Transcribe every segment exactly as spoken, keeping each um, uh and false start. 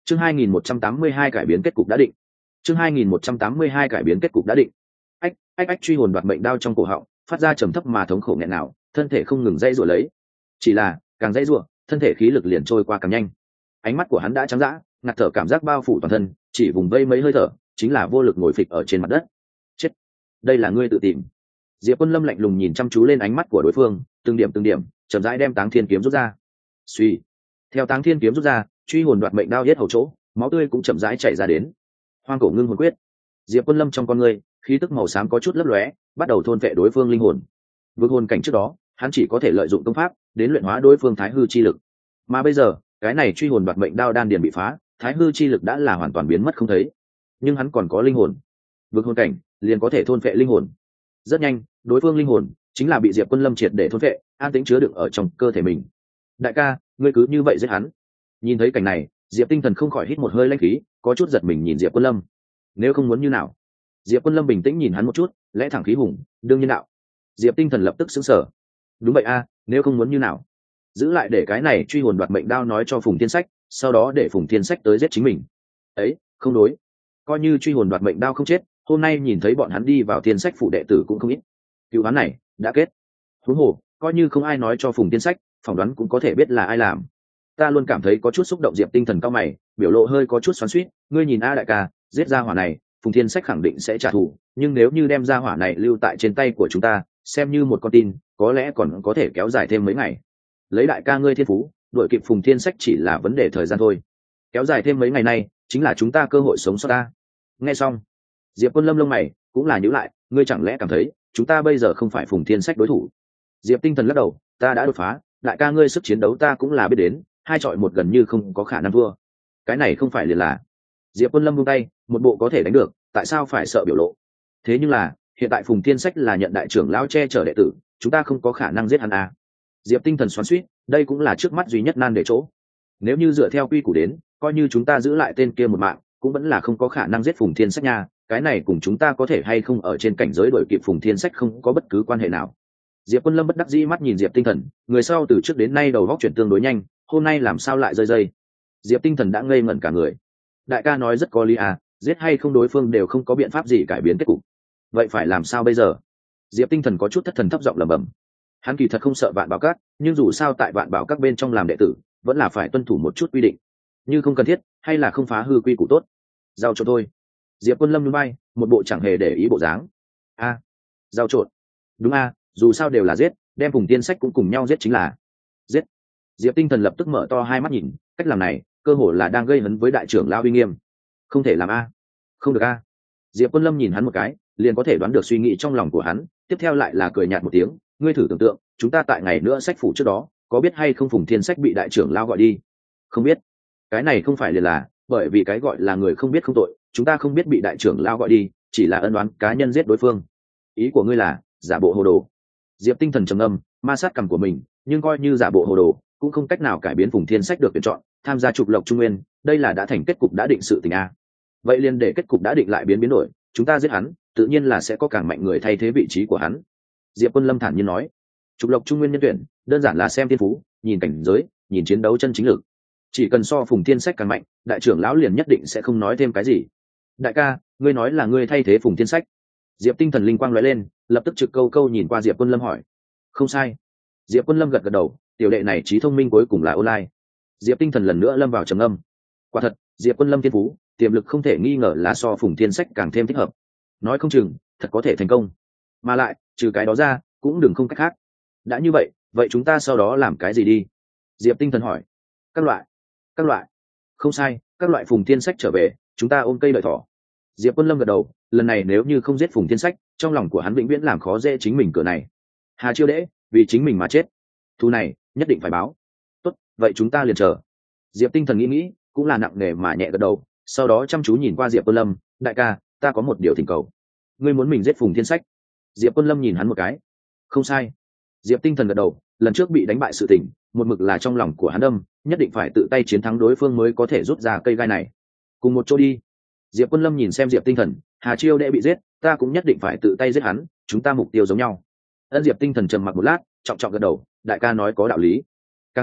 chương hai nghìn một trăm tám mươi hai cải biến kết cục đã định chương hai nghìn một trăm tám mươi hai cải biến kết cục đã định ách ách ách truy hồn đoạt mệnh đao trong cổ họng phát ra trầm thấp mà thống khổ nghẹn nào, thân thể không ngừng dãy rủa lấy. Chỉ là càng dãy rủa, thân thể khí lực liền trôi qua càng nhanh. Ánh mắt của hắn đã trắng dã, ngạt thở cảm giác bao phủ toàn thân, chỉ vùng vây mấy hơi thở chính là vô lực ngồi phịch ở trên mặt đất. Chết, đây là ngươi tự tìm. Diệp Quân Lâm lạnh lùng nhìn chăm chú lên ánh mắt của đối phương, từng điểm từng điểm chậm rãi đem Táng Thiên kiếm rút ra. Suy, theo Táng Thiên kiếm rút ra, truy hồn đoạt mệnh đao yết hầu chỗ, máu tươi cũng chậm rãi chảy ra đến. Hoang cổ ngưng hồn quyết. Diệp Quân Lâm trong con người, khí tức màu xám có chút lấp lóe, bắt đầu thôn phệ đối phương linh hồn. Vượt hồn cảnh trước đó, hắn chỉ có thể lợi dụng công pháp đến luyện hóa đối phương thái hư chi lực, mà bây giờ cái này truy hồn đoạt mệnh đao đan điền bị phá, thái hư chi lực đã là hoàn toàn biến mất không thấy, nhưng hắn còn có linh hồn. Vượt hồn cảnh liền có thể thôn phệ linh hồn. Rất nhanh, đối phương linh hồn chính là bị Diệp Quân Lâm triệt để thôn phệ, an tĩnh chứa đựng ở trong cơ thể mình. Đại ca, ngươi cứ như vậy giết hắn? Nhìn thấy cảnh này, Diệp Tinh Thần không khỏi hít một hơi lãnh khí, có chút giật mình nhìn Diệp Quân Lâm. Nếu không muốn như nào? Diệp Quân Lâm bình tĩnh nhìn hắn một chút, lẽ thẳng khí hùng, đương nhiên đạo. Diệp Tinh Thần lập tức sững sờ. Đúng vậy a, nếu không muốn như nào? Giữ lại để cái này truy hồn đoạt mệnh đao nói cho Phùng Thiên Sách, sau đó để Phùng Thiên Sách tới giết chính mình. Ấy, không đối. Coi như truy hồn đoạt mệnh đao không chết, hôm nay nhìn thấy bọn hắn đi vào Thiên Sách phụ đệ tử cũng không ít. Cựu án này đã kết. Huống hồ, coi như không ai nói cho Phùng Thiên Sách, phỏng đoán cũng có thể biết là ai làm. Ta luôn cảm thấy có chút xúc động. Diệp Tinh Thần cao mày, biểu lộ hơi có chút xoắn xuýt. Ngươi nhìn a đại ca, giết ra hỏa này, Phùng Thiên Sách khẳng định sẽ trả thù, nhưng nếu như đem ra hỏa này lưu tại trên tay của chúng ta, xem như một con tin, có lẽ còn có thể kéo dài thêm mấy ngày. Lấy đại ca ngươi thiên phú, đuổi kịp Phùng Thiên Sách chỉ là vấn đề thời gian thôi. Kéo dài thêm mấy ngày nay, chính là chúng ta cơ hội sống sót ta. Nghe xong, Diệp Quân Lâm lông mày cũng là nhíu lại, ngươi chẳng lẽ cảm thấy chúng ta bây giờ không phải Phùng Thiên Sách đối thủ? Diệp Tinh Thần lắc đầu, ta đã đột phá, đại ca ngươi sức chiến đấu ta cũng là biết đến, hai chọi một gần như không có khả năng thua. Cái này không phải liền là. Diệp Quân Lâm buông tay, một bộ có thể đánh được, tại sao phải sợ biểu lộ? Thế nhưng là, hiện tại Phùng Thiên Sách là nhận đại trưởng lão che chở đệ tử, chúng ta không có khả năng giết hắn à? Diệp Tinh Thần xoắn xuýt, đây cũng là trước mắt duy nhất nan để chỗ. Nếu như dựa theo quy củ đến, coi như chúng ta giữ lại tên kia một mạng, cũng vẫn là không có khả năng giết Phùng Thiên Sách nha, cái này cùng chúng ta có thể hay không ở trên cảnh giới đuổi kịp Phùng Thiên Sách không có bất cứ quan hệ nào. Diệp Quân Lâm bất đắc dĩ mắt nhìn Diệp Tinh Thần, người sau từ trước đến nay đầu óc chuyển tương đối nhanh, hôm nay làm sao lại rơi rơi? Diệp Tinh Thần đã ngây ngẩn cả người. Đại ca nói rất có lý à, giết hay không đối phương đều không có biện pháp gì cải biến kết cục. Vậy phải làm sao bây giờ? Diệp Tinh Thần có chút thất thần thấp giọng lẩm bẩm. Hắn kỳ thật không sợ Vạn Bảo Các, nhưng dù sao tại Vạn Bảo Các bên trong làm đệ tử, vẫn là phải tuân thủ một chút quy định. Như không cần thiết, hay là không phá hư quy củ tốt. Giao cho tôi. Diệp Quân Lâm nhún vai, một bộ chẳng hề để ý bộ dáng. A, à, giao trộn. Đúng a, à, dù sao đều là giết, đem Phùng Thiên Sách cũng cùng nhau giết chính là giết. Diệp Tinh Thần lập tức mở to hai mắt nhìn, cách làm này, cơ hồ là đang gây hấn với đại trưởng lão uy nghiêm. Không thể làm a. À. Không được a. À. Diệp Quân Lâm nhìn hắn một cái, liền có thể đoán được suy nghĩ trong lòng của hắn, tiếp theo lại là cười nhạt một tiếng, ngươi thử tưởng tượng, chúng ta tại ngày nữa sách phủ trước đó, có biết hay không Phùng Thiên Sách bị đại trưởng lão gọi đi? Không biết. Cái này không phải liền là, bởi vì cái gọi là người không biết không tội, chúng ta không biết bị đại trưởng lão gọi đi, chỉ là ân oán cá nhân giết đối phương. Ý của ngươi là giả bộ hồ đồ? Diệp Tinh Thần trầm ngâm, ma sát cằm của mình, nhưng coi như giả bộ hồ đồ, cũng không cách nào cải biến Phùng Thiên Sách được tuyển chọn, tham gia trục lộc trung nguyên, đây là đã thành kết cục đã định sự tình a. Vậy liền để kết cục đã định lại biến biến đổi, chúng ta giết hắn, tự nhiên là sẽ có càng mạnh người thay thế vị trí của hắn. Diệp Quân Lâm thản nhiên nói, trục lộc trung nguyên nhân tuyển, đơn giản là xem thiên phú, nhìn cảnh giới, nhìn chiến đấu chân chính lực. Chỉ cần so Phùng Thiên Sách càng mạnh, đại trưởng lão liền nhất định sẽ không nói thêm cái gì. Đại ca, ngươi nói là ngươi thay thế Phùng Thiên Sách? Diệp Tinh Thần linh quang lóe lên, lập tức trực câu câu nhìn qua Diệp Quân Lâm hỏi. Không sai. Diệp Quân Lâm gật gật đầu, tiểu đệ này trí thông minh cuối cùng là online. Diệp Tinh Thần lần nữa lâm vào trầm âm. Quả thật, Diệp Quân Lâm thiên phú, tiềm lực không thể nghi ngờ là so Phùng Thiên Sách càng thêm thích hợp. Nói không chừng, thật có thể thành công. Mà lại, trừ cái đó ra, cũng đừng không cách khác. Đã như vậy, vậy chúng ta sau đó làm cái gì đi? Diệp Tinh Thần hỏi. Các loại. Các loại. Không sai, các loại Phùng Thiên Sách trở về, chúng ta ôm cây đợi thỏ. Diệp Quân Lâm gật đầu, lần này nếu như không giết Phùng Thiên Sách, trong lòng của hắn vĩnh viễn làm khó dễ chính mình cửa này. Hà Chiêu Đễ, vì chính mình mà chết, thù này nhất định phải báo. Tốt, vậy chúng ta liền chờ. Diệp Tinh Thần nghĩ nghĩ, cũng là nặng nề mà nhẹ gật đầu, sau đó chăm chú nhìn qua Diệp Quân Lâm, đại ca, ta có một điều thỉnh cầu. Ngươi muốn mình giết Phùng Thiên Sách? Diệp Quân Lâm nhìn hắn một cái. Không sai. Diệp Tinh Thần gật đầu, lần trước bị đánh bại sự tình, một mực là trong lòng của hắn đâm, nhất định phải tự tay chiến thắng đối phương mới có thể rút ra cây gai này. Cùng một chỗ đi. Diệp Quân Lâm nhìn xem Diệp Tinh Thần, Hà Chiêu Đệ bị giết, ta cũng nhất định phải tự tay giết hắn, chúng ta mục tiêu giống nhau. Ân Diệp Tinh Thần trầm mặc một lát, trọng trọng gật đầu, đại ca nói có đạo lý. Càng nghĩ,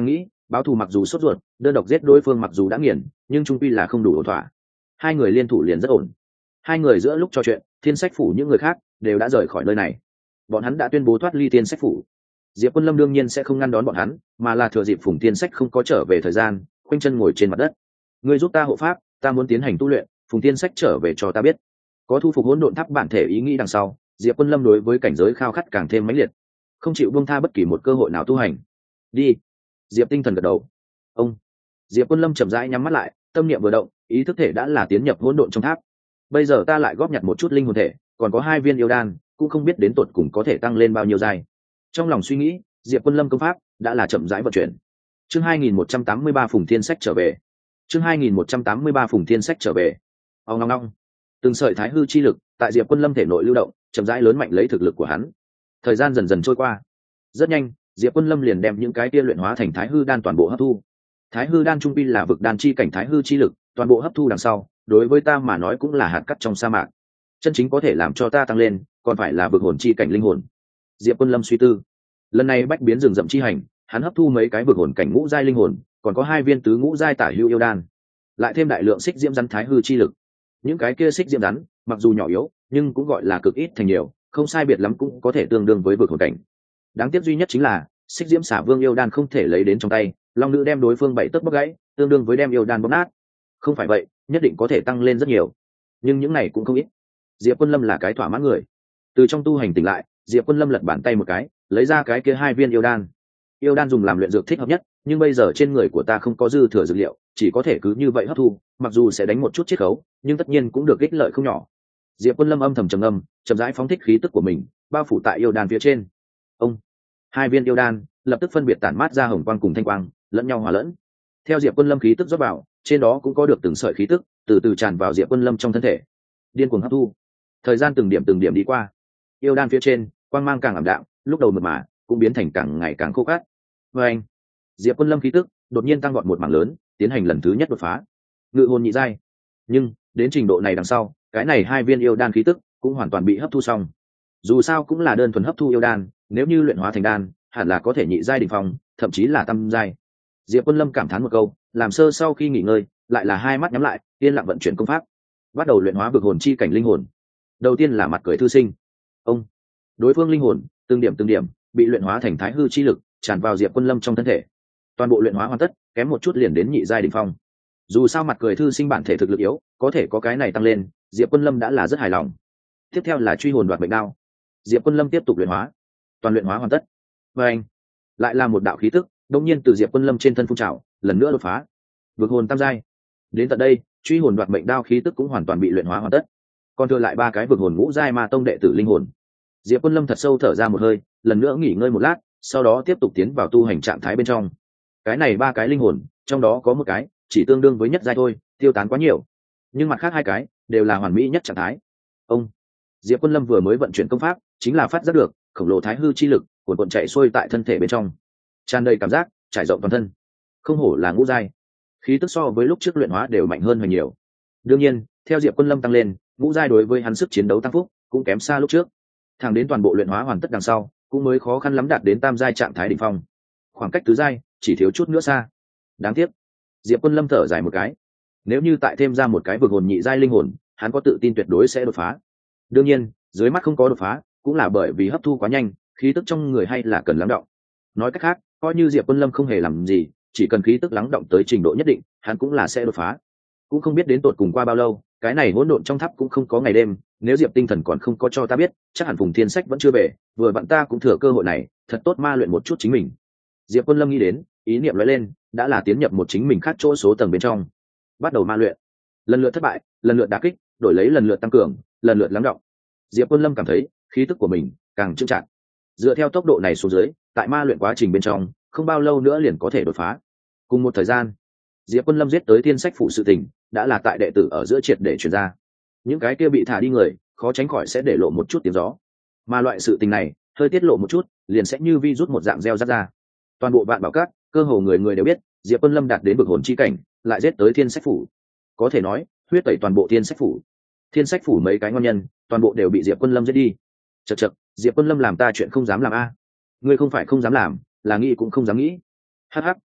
báo thù mặc dù sốt ruột, đơn độc giết đối phương mặc dù đã nghiền, nhưng trung quy là không đủ ổn thỏa. Hai người liên thủ liền rất ổn. Hai người giữa lúc trò chuyện, Thiên Sách phủ những người khác đều đã rời khỏi nơi này. Bọn hắn đã tuyên bố thoát ly Thiên Sách phủ. Diệp Quân Lâm đương nhiên sẽ không ngăn đón bọn hắn, mà là thừa dịp Phùng Thiên Sách không có trở về thời gian, khoanh chân ngồi trên mặt đất. Ngươi giúp ta hộ pháp, ta muốn tiến hành tu luyện, Phùng Thiên Sách trở về cho ta biết. Có thu phục hỗn độn tháp bản thể ý nghĩ đằng sau, Diệp Quân Lâm đối với cảnh giới khao khát càng thêm mãnh liệt, không chịu buông tha bất kỳ một cơ hội nào tu hành. Đi. Diệp Tinh Thần gật đầu. Ông. Diệp Quân Lâm chậm rãi nhắm mắt lại, tâm niệm vừa động, ý thức thể đã là tiến nhập hỗn độn trong tháp. Bây giờ ta lại góp nhặt một chút linh hồn thể, còn có hai viên yêu đan, cũng không biết đến tột cùng có thể tăng lên bao nhiêu giai. Trong lòng suy nghĩ, Diệp Quân Lâm công pháp đã là chậm rãi vận chuyển. Chương hai nghìn một trăm tám mươi ba Phùng Thiên Sách trở về. Chương hai nghìn một trăm tám mươi ba Phùng Thiên Sách trở về. Ong ong ong. Từng sợi thái hư chi lực tại Diệp Quân Lâm thể nội lưu động, chậm rãi lớn mạnh lấy thực lực của hắn. Thời gian dần dần trôi qua, rất nhanh, Diệp Quân Lâm liền đem những cái kia luyện hóa thành thái hư đan toàn bộ hấp thu. Thái hư đan trung quy là vực đan chi cảnh thái hư chi lực, toàn bộ hấp thu đằng sau, đối với ta mà nói cũng là hạt cát trong sa mạc. Chân chính có thể làm cho ta tăng lên, còn phải là vực hồn chi cảnh linh hồn. Diệp Quân Lâm suy tư. Lần này bách biến rừng rậm chi hành, hắn hấp thu mấy cái vực hồn cảnh ngũ giai linh hồn, còn có hai viên tứ ngũ giai tả hữu yêu đan, lại thêm đại lượng xích diễm rắn thái hư chi lực. Những cái kia xích diễm rắn, mặc dù nhỏ yếu, nhưng cũng gọi là cực ít thành nhiều, không sai biệt lắm cũng có thể tương đương với vực hồn cảnh. Đáng tiếc duy nhất chính là xích diễm xả vương yêu đan không thể lấy đến trong tay, long nữ đem đối phương bảy tấc bóc gãy, tương đương với đem yêu đan bóp nát. Không phải vậy, nhất định có thể tăng lên rất nhiều, nhưng những này cũng không ít. Diệp Quân Lâm là cái thỏa mãn người. Từ trong tu hành tỉnh lại, Diệp Quân Lâm lật bàn tay một cái, lấy ra cái kia hai viên yêu đan. Yêu đan dùng làm luyện dược thích hợp nhất, nhưng bây giờ trên người của ta không có dư thừa dược liệu, chỉ có thể cứ như vậy hấp thu, mặc dù sẽ đánh một chút chiết khấu, nhưng tất nhiên cũng được ích lợi không nhỏ. Diệp Quân Lâm âm thầm trầm ngâm, chậm rãi phóng thích khí tức của mình, bao phủ tại yêu đan phía trên. Ông, hai viên yêu đan lập tức phân biệt tản mát ra hồng quang cùng thanh quang, lẫn nhau hòa lẫn. Theo Diệp Quân Lâm khí tức rót vào, trên đó cũng có được từng sợi khí tức từ từ tràn vào Diệp Quân Lâm trong thân thể, điên cuồng hấp thu. Thời gian từng điểm từng điểm đi qua, yêu đan phía trên quang mang càng ảm đạm, lúc đầu mượt mà cũng biến thành càng ngày càng khô cát. Và anh, Diệp Quân Lâm khí tức đột nhiên tăng gọn một mảng lớn, tiến hành lần thứ nhất đột phá, ngự hồn nhị giai. Nhưng đến trình độ này đằng sau, cái này hai viên yêu đan khí tức cũng hoàn toàn bị hấp thu xong. Dù sao cũng là đơn thuần hấp thu yêu đan, nếu như luyện hóa thành đan, hẳn là có thể nhị giai đỉnh phong, thậm chí là tam giai. Diệp Quân Lâm cảm thán một câu, làm sơ sau khi nghỉ ngơi, lại là hai mắt nhắm lại, yên lặng vận chuyển công pháp, bắt đầu luyện hóa vực hồn chi cảnh linh hồn. Đầu tiên là mặt cười thư sinh. Ông, đối phương linh hồn từng điểm từng điểm bị luyện hóa thành thái hư chi lực, tràn vào Diệp Quân Lâm trong thân thể. Toàn bộ luyện hóa hoàn tất, kém một chút liền đến nhị giai đỉnh phong. Dù sao mặt cười thư sinh bản thể thực lực yếu, có thể có cái này tăng lên, Diệp Quân Lâm đã là rất hài lòng. Tiếp theo là truy hồn đoạt mệnh đao. Diệp Quân Lâm tiếp tục luyện hóa, toàn luyện hóa hoàn tất. Và anh, lại là một đạo khí tức đột nhiên từ Diệp Quân Lâm trên thân phun trào, lần nữa đột phá vực hồn tam giai. Đến tận đây, truy hồn đoạt mệnh đao khí tức cũng hoàn toàn bị luyện hóa hoàn tất, còn thừa lại ba cái vực hồn ngũ giai ma tông đệ tử linh hồn. Diệp Quân Lâm thật sâu thở ra một hơi, lần nữa nghỉ ngơi một lát, sau đó tiếp tục tiến vào tu hành trạng thái bên trong. Cái này ba cái linh hồn, trong đó có một cái chỉ tương đương với nhất giai thôi, tiêu tán quá nhiều, nhưng mặt khác hai cái đều là hoàn mỹ nhất trạng thái. Ông, Diệp Quân Lâm vừa mới vận chuyển công pháp, chính là phát giác được khổng lồ thái hư chi lực cuồn cuộn chạy xuôi tại thân thể bên trong, tràn đầy cảm giác trải rộng toàn thân. Không hổ là ngũ giai, khí tức so với lúc trước luyện hóa đều mạnh hơn hồi nhiều. Đương nhiên, theo Diệp Quân Lâm tăng lên, ngũ giai đối với hắn sức chiến đấu tăng phúc cũng kém xa lúc trước. Thẳng đến toàn bộ luyện hóa hoàn tất đằng sau, cũng mới khó khăn lắm đạt đến tam giai trạng thái đỉnh phong. Khoảng cách tứ giai chỉ thiếu chút nữa xa. Đáng tiếc. Diệp Quân Lâm thở dài một cái. Nếu như tại thêm ra một cái vực hồn nhị giai linh hồn, hắn có tự tin tuyệt đối sẽ đột phá. Đương nhiên, dưới mắt không có đột phá, cũng là bởi vì hấp thu quá nhanh, khí tức trong người hay là cần lắng đọng. Nói cách khác, coi như Diệp Quân Lâm không hề làm gì, chỉ cần khí tức lắng đọng tới trình độ nhất định, hắn cũng là sẽ đột phá. Cũng không biết đến tột cùng qua bao lâu, cái này hỗn độn trong tháp cũng không có ngày đêm, nếu Diệp Tinh Thần còn không có cho ta biết, chắc hẳn Phùng Thiên Sách vẫn chưa về, vừa vặn ta cũng thừa cơ hội này, thật tốt ma luyện một chút chính mình. Diệp Quân Lâm nghĩ đến, ý niệm lóe lên, đã là tiến nhập một chính mình khác chỗ số tầng bên trong, bắt đầu ma luyện. Lần lượt thất bại, lần lượt đả kích, đổi lấy lần lượt tăng cường, lần lượt lắng đọng. Diệp Quân Lâm cảm thấy, khí tức của mình càng chững chạc. Dựa theo tốc độ này xuống dưới, tại ma luyện quá trình bên trong, không bao lâu nữa liền có thể đột phá. Cùng một thời gian, Diệp Quân Lâm giết tới Thiên Sách phủ sự tình, đã là tại đệ tử ở giữa triệt để truyền ra. Những cái kia bị thả đi người, khó tránh khỏi sẽ để lộ một chút tiếng gió. Mà loại sự tình này, hơi tiết lộ một chút, liền sẽ như virus một dạng gieo rắc ra. Toàn bộ vạn bảo các, cơ hồ người người đều biết, Diệp Quân Lâm đạt đến vực hồn chi cảnh, lại giết tới Thiên Sách phủ. Có thể nói, huyết tẩy toàn bộ Thiên Sách phủ. Thiên Sách phủ mấy cái ngon nhân, toàn bộ đều bị Diệp Quân Lâm giết đi. Chậc chậc, Diệp Quân Lâm làm ta chuyện không dám làm a. Ngươi không phải không dám làm, là nghĩ cũng không dám nghĩ. Hắc hắc,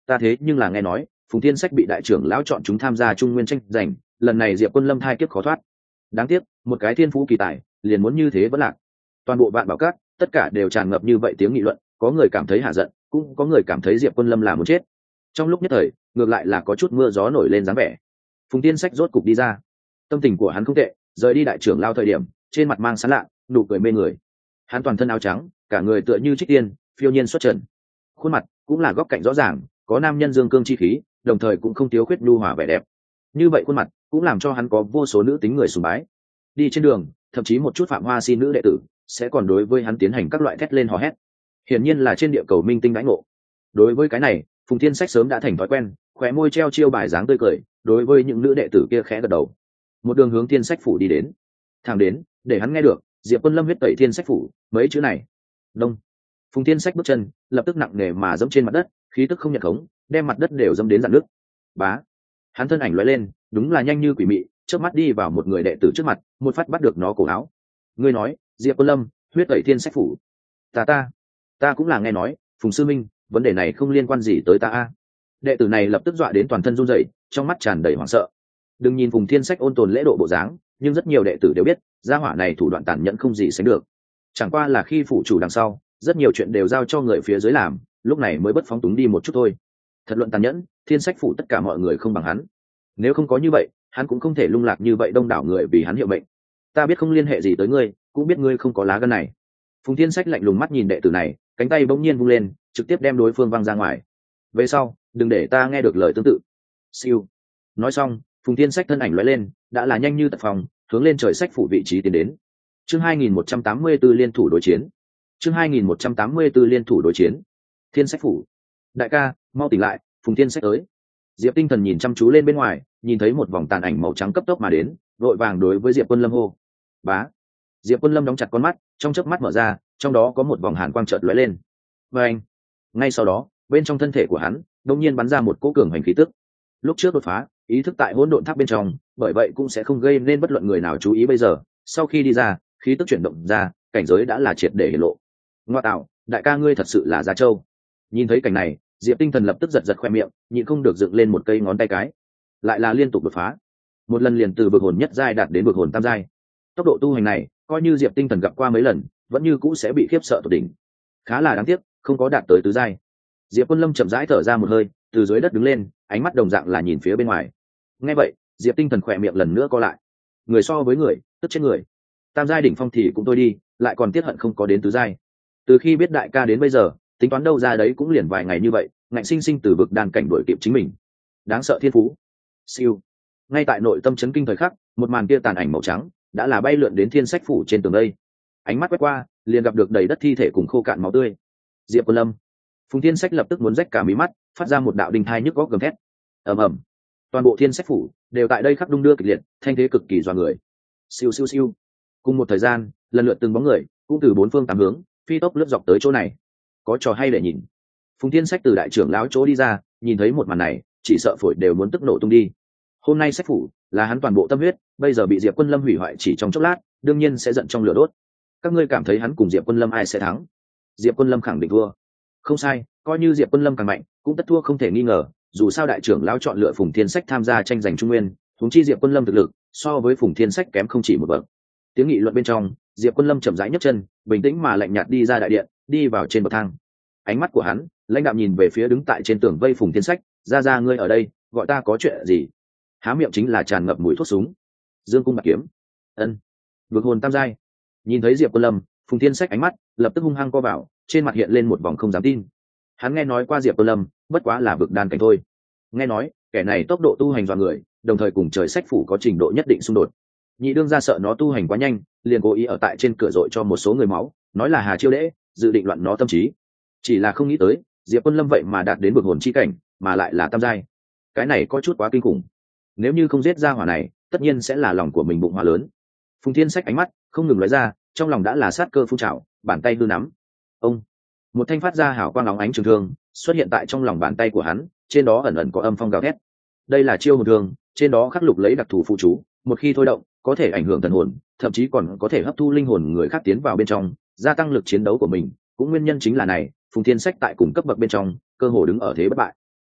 ta thế nhưng là nghe nói Phùng Thiên Sách bị đại trưởng lão chọn chúng tham gia Trung Nguyên tranh giành, lần này Diệp Quân Lâm thai kiếp khó thoát. Đáng tiếc, một cái thiên phú kỳ tài, liền muốn như thế vẫn lạc. Toàn bộ Vạn Bảo Các, tất cả đều tràn ngập như vậy tiếng nghị luận, có người cảm thấy hạ giận, cũng có người cảm thấy Diệp Quân Lâm là muốn chết. Trong lúc nhất thời, ngược lại là có chút mưa gió nổi lên dáng vẻ. Phùng Thiên Sách rốt cục đi ra, tâm tình của hắn không tệ, rời đi đại trưởng lao thời điểm, trên mặt mang sán lạ, nụ cười mê người. Hắn toàn thân áo trắng, cả người tựa như trích tiên, phiêu nhiên xuất trần. Khuôn mặt cũng là góc cạnh rõ ràng, có nam nhân dương cương chi khí, đồng thời cũng không thiếu khuyết nhu hòa vẻ đẹp. Như vậy khuôn mặt cũng làm cho hắn có vô số nữ tính người sùng bái. Đi trên đường, thậm chí một chút phạm hoa si nữ đệ tử sẽ còn đối với hắn tiến hành các loại thét lên hò hét. Hiển nhiên là trên địa cầu minh tinh đãi ngộ. Đối với cái này, Phùng Thiên Sách sớm đã thành thói quen, khóe môi treo chiêu bài dáng tươi cười, đối với những nữ đệ tử kia khẽ gật đầu. Một đường hướng Thiên Sách phủ đi đến. Thẳng đến, để hắn nghe được Diệp Quân Lâm huyết tẩy Thiên Sách phủ mấy chữ này. Đông. Phùng Thiên Sách bước chân lập tức nặng nề mà dẫm trên mặt đất, khí tức không nhận khống, đem mặt đất đều dẫm đến rạn nước. Bá. Hắn thân ảnh lóe lên, đúng là nhanh như quỷ mị, chớp mắt đi vào một người đệ tử trước mặt, một phát bắt được nó cổ áo. Ngươi nói, Diệp Quân Lâm huyết tẩy Thiên Sách phủ? Ta ta, ta cũng là nghe nói, Phùng sư minh, vấn đề này không liên quan gì tới ta a. Đệ tử này lập tức dọa đến toàn thân run rẩy, trong mắt tràn đầy hoảng sợ. Đừng nhìn Phùng Thiên Sách ôn tồn lễ độ bộ dáng, nhưng rất nhiều đệ tử đều biết, gia hỏa này thủ đoạn tàn nhẫn không gì sánh được. Chẳng qua là khi phủ chủ đằng sau, rất nhiều chuyện đều giao cho người phía dưới làm, lúc này mới bất phóng túng đi một chút thôi. Thật luận tàn nhẫn, Thiên Sách phủ tất cả mọi người không bằng hắn. Nếu không có như vậy, hắn cũng không thể lung lạc như vậy đông đảo người vì hắn hiệu mệnh. Ta biết không liên hệ gì tới ngươi, cũng biết ngươi không có lá gan này. Phùng Thiên Sách lạnh lùng mắt nhìn đệ tử này, cánh tay bỗng nhiên vung lên, trực tiếp đem đối phương văng ra ngoài. Về sau, đừng để ta nghe được lời tương tự. Siêu. Nói xong, Phùng Thiên Sách thân ảnh lóe lên, đã là nhanh như tật phòng, hướng lên trời sách phủ vị trí tiến đến. Chương hai nghìn một trăm tám mươi tư liên thủ đối chiến. Chương hai nghìn một trăm tám mươi tư liên thủ đối chiến. Thiên Sách phủ. Đại ca, mau tỉnh lại, Phùng Thiên Sách tới. Diệp Tinh Thần nhìn chăm chú lên bên ngoài, nhìn thấy một vòng tàn ảnh màu trắng cấp tốc mà đến, vội vàng đối với Diệp Quân Lâm hô. Bá. Diệp Quân Lâm đóng chặt con mắt, trong chớp mắt mở ra, trong đó có một vòng hàn quang chợt lóe lên. Và anh. Ngay sau đó, bên trong thân thể của hắn, đột nhiên bắn ra một cỗ cường hành khí tức. Lúc trước đột phá, ý thức tại hỗn độn tháp bên trong, bởi vậy cũng sẽ không gây nên bất luận người nào chú ý bây giờ. Sau khi đi ra, khí tức chuyển động ra, cảnh giới đã là triệt để hiển lộ. Ngoa tạo, đại ca ngươi thật sự là Giá Châu. Nhìn thấy cảnh này, Diệp Tinh Thần lập tức giật giật khoe miệng, nhịn không được dựng lên một cây ngón tay cái. Lại là liên tục đột phá, một lần liền từ vực hồn nhất giai đạt đến vực hồn tam giai. Tốc độ tu hành này, coi như Diệp Tinh Thần gặp qua mấy lần, vẫn như cũ sẽ bị khiếp sợ tột đỉnh. Khá là đáng tiếc, không có đạt tới tứ giai. Diệp Quân Lâm chậm rãi thở ra một hơi, từ dưới đất đứng lên, ánh mắt đồng dạng là nhìn phía bên ngoài. Nghe vậy, Diệp Tinh Thần khỏe miệng lần nữa co lại. Người so với người, tức chết người. Tam giai đỉnh phong thì cũng thôi đi, lại còn tiếc hận không có đến tứ giai. Từ khi biết đại ca đến bây giờ, tính toán đâu ra đấy cũng liền vài ngày như vậy, ngạnh sinh sinh từ vực đan cảnh đuổi kịp chính mình. Đáng sợ thiên phú. Siêu. Ngay tại nội tâm chấn kinh thời khắc, một màn kia tàn ảnh màu trắng đã là bay lượn đến Thiên Sách phủ trên tường đây. Ánh mắt quét qua, liền gặp được đầy đất thi thể cùng khô cạn máu tươi. Diệp Quân Lâm. Phùng Thiên Sách lập tức muốn rách cả mí mắt, phát ra một đạo đinh thai nhức góc gầm thét. Ầm ầm. Toàn bộ Thiên Sách phủ đều tại đây khắc đung đưa kịch liệt, thanh thế cực kỳ dọa người. Siêu siêu siêu. Cùng một thời gian, lần lượt từng bóng người cũng từ bốn phương tám hướng phi tốc lướt dọc tới chỗ này. Có trò hay để nhìn. Phùng Thiên Sách từ đại trưởng lão chỗ đi ra, nhìn thấy một màn này, chỉ sợ phổi đều muốn tức nổ tung đi. Hôm nay Sách phủ là hắn toàn bộ tâm huyết, bây giờ bị Diệp Quân Lâm hủy hoại chỉ trong chốc lát, đương nhiên sẽ giận trong lửa đốt. Các ngươi cảm thấy hắn cùng Diệp Quân Lâm ai sẽ thắng? Diệp Quân Lâm khẳng định thua. Không sai, coi như Diệp Quân Lâm càng mạnh, cũng tất thua không thể nghi ngờ, dù sao đại trưởng lão chọn lựa Phùng Thiên Sách tham gia tranh giành Trung Nguyên, huống chi Diệp Quân Lâm thực lực so với Phùng Thiên Sách kém không chỉ một bậc. Tiếng nghị luận bên trong, Diệp Quân Lâm chậm rãi nhấc chân, bình tĩnh mà lạnh nhạt đi ra đại điện, đi vào trên bậc thang. Ánh mắt của hắn lãnh đạm nhìn về phía đứng tại trên tường vây Phùng Thiên Sách, ra ra ngươi ở đây, gọi ta có chuyện gì? Há miệng chính là tràn ngập mùi thuốc súng. Dương cung bạc kiếm. Ân. Vực hồn tam giai. Nhìn thấy Diệp Quân Lâm, Phùng Thiên Sách ánh mắt lập tức hung hăng co vào, trên mặt hiện lên một vòng không dám tin. Hắn nghe nói qua Diệp Quân Lâm, bất quá là vực đan cảnh thôi. Nghe nói, kẻ này tốc độ tu hành dọa người, đồng thời cùng trời sách phủ có trình độ nhất định xung đột. Nhị đương ra sợ nó tu hành quá nhanh, liền cố ý ở tại trên cửa dội cho một số người máu, nói là Hà Chiêu Đễ, dự định loạn nó tâm trí. Chỉ là không nghĩ tới, Diệp Quân Lâm vậy mà đạt đến vực hồn chi cảnh, mà lại là tam giai. Cái này có chút quá kinh khủng. Nếu như không giết ra hỏa này, tất nhiên sẽ là lòng của mình bụng hỏa lớn. Phùng Thiên Sách ánh mắt không ngừng lóe ra, trong lòng đã là sát cơ phun trào, bàn tay hư nắm. Ông, một thanh phát ra hào quang óng ánh trường thương xuất hiện tại trong lòng bàn tay của hắn, trên đó ẩn ẩn có âm phong gào thét. Đây là chiêu hồn thương, trên đó khắc lục lấy đặc thù phụ chú, một khi thôi động, có thể ảnh hưởng thần hồn, thậm chí còn có thể hấp thu linh hồn người khác tiến vào bên trong, gia tăng lực chiến đấu của mình. Cũng nguyên nhân chính là này, Phùng Thiên Sách tại cùng cấp bậc bên trong, cơ hồ đứng ở thế bất bại.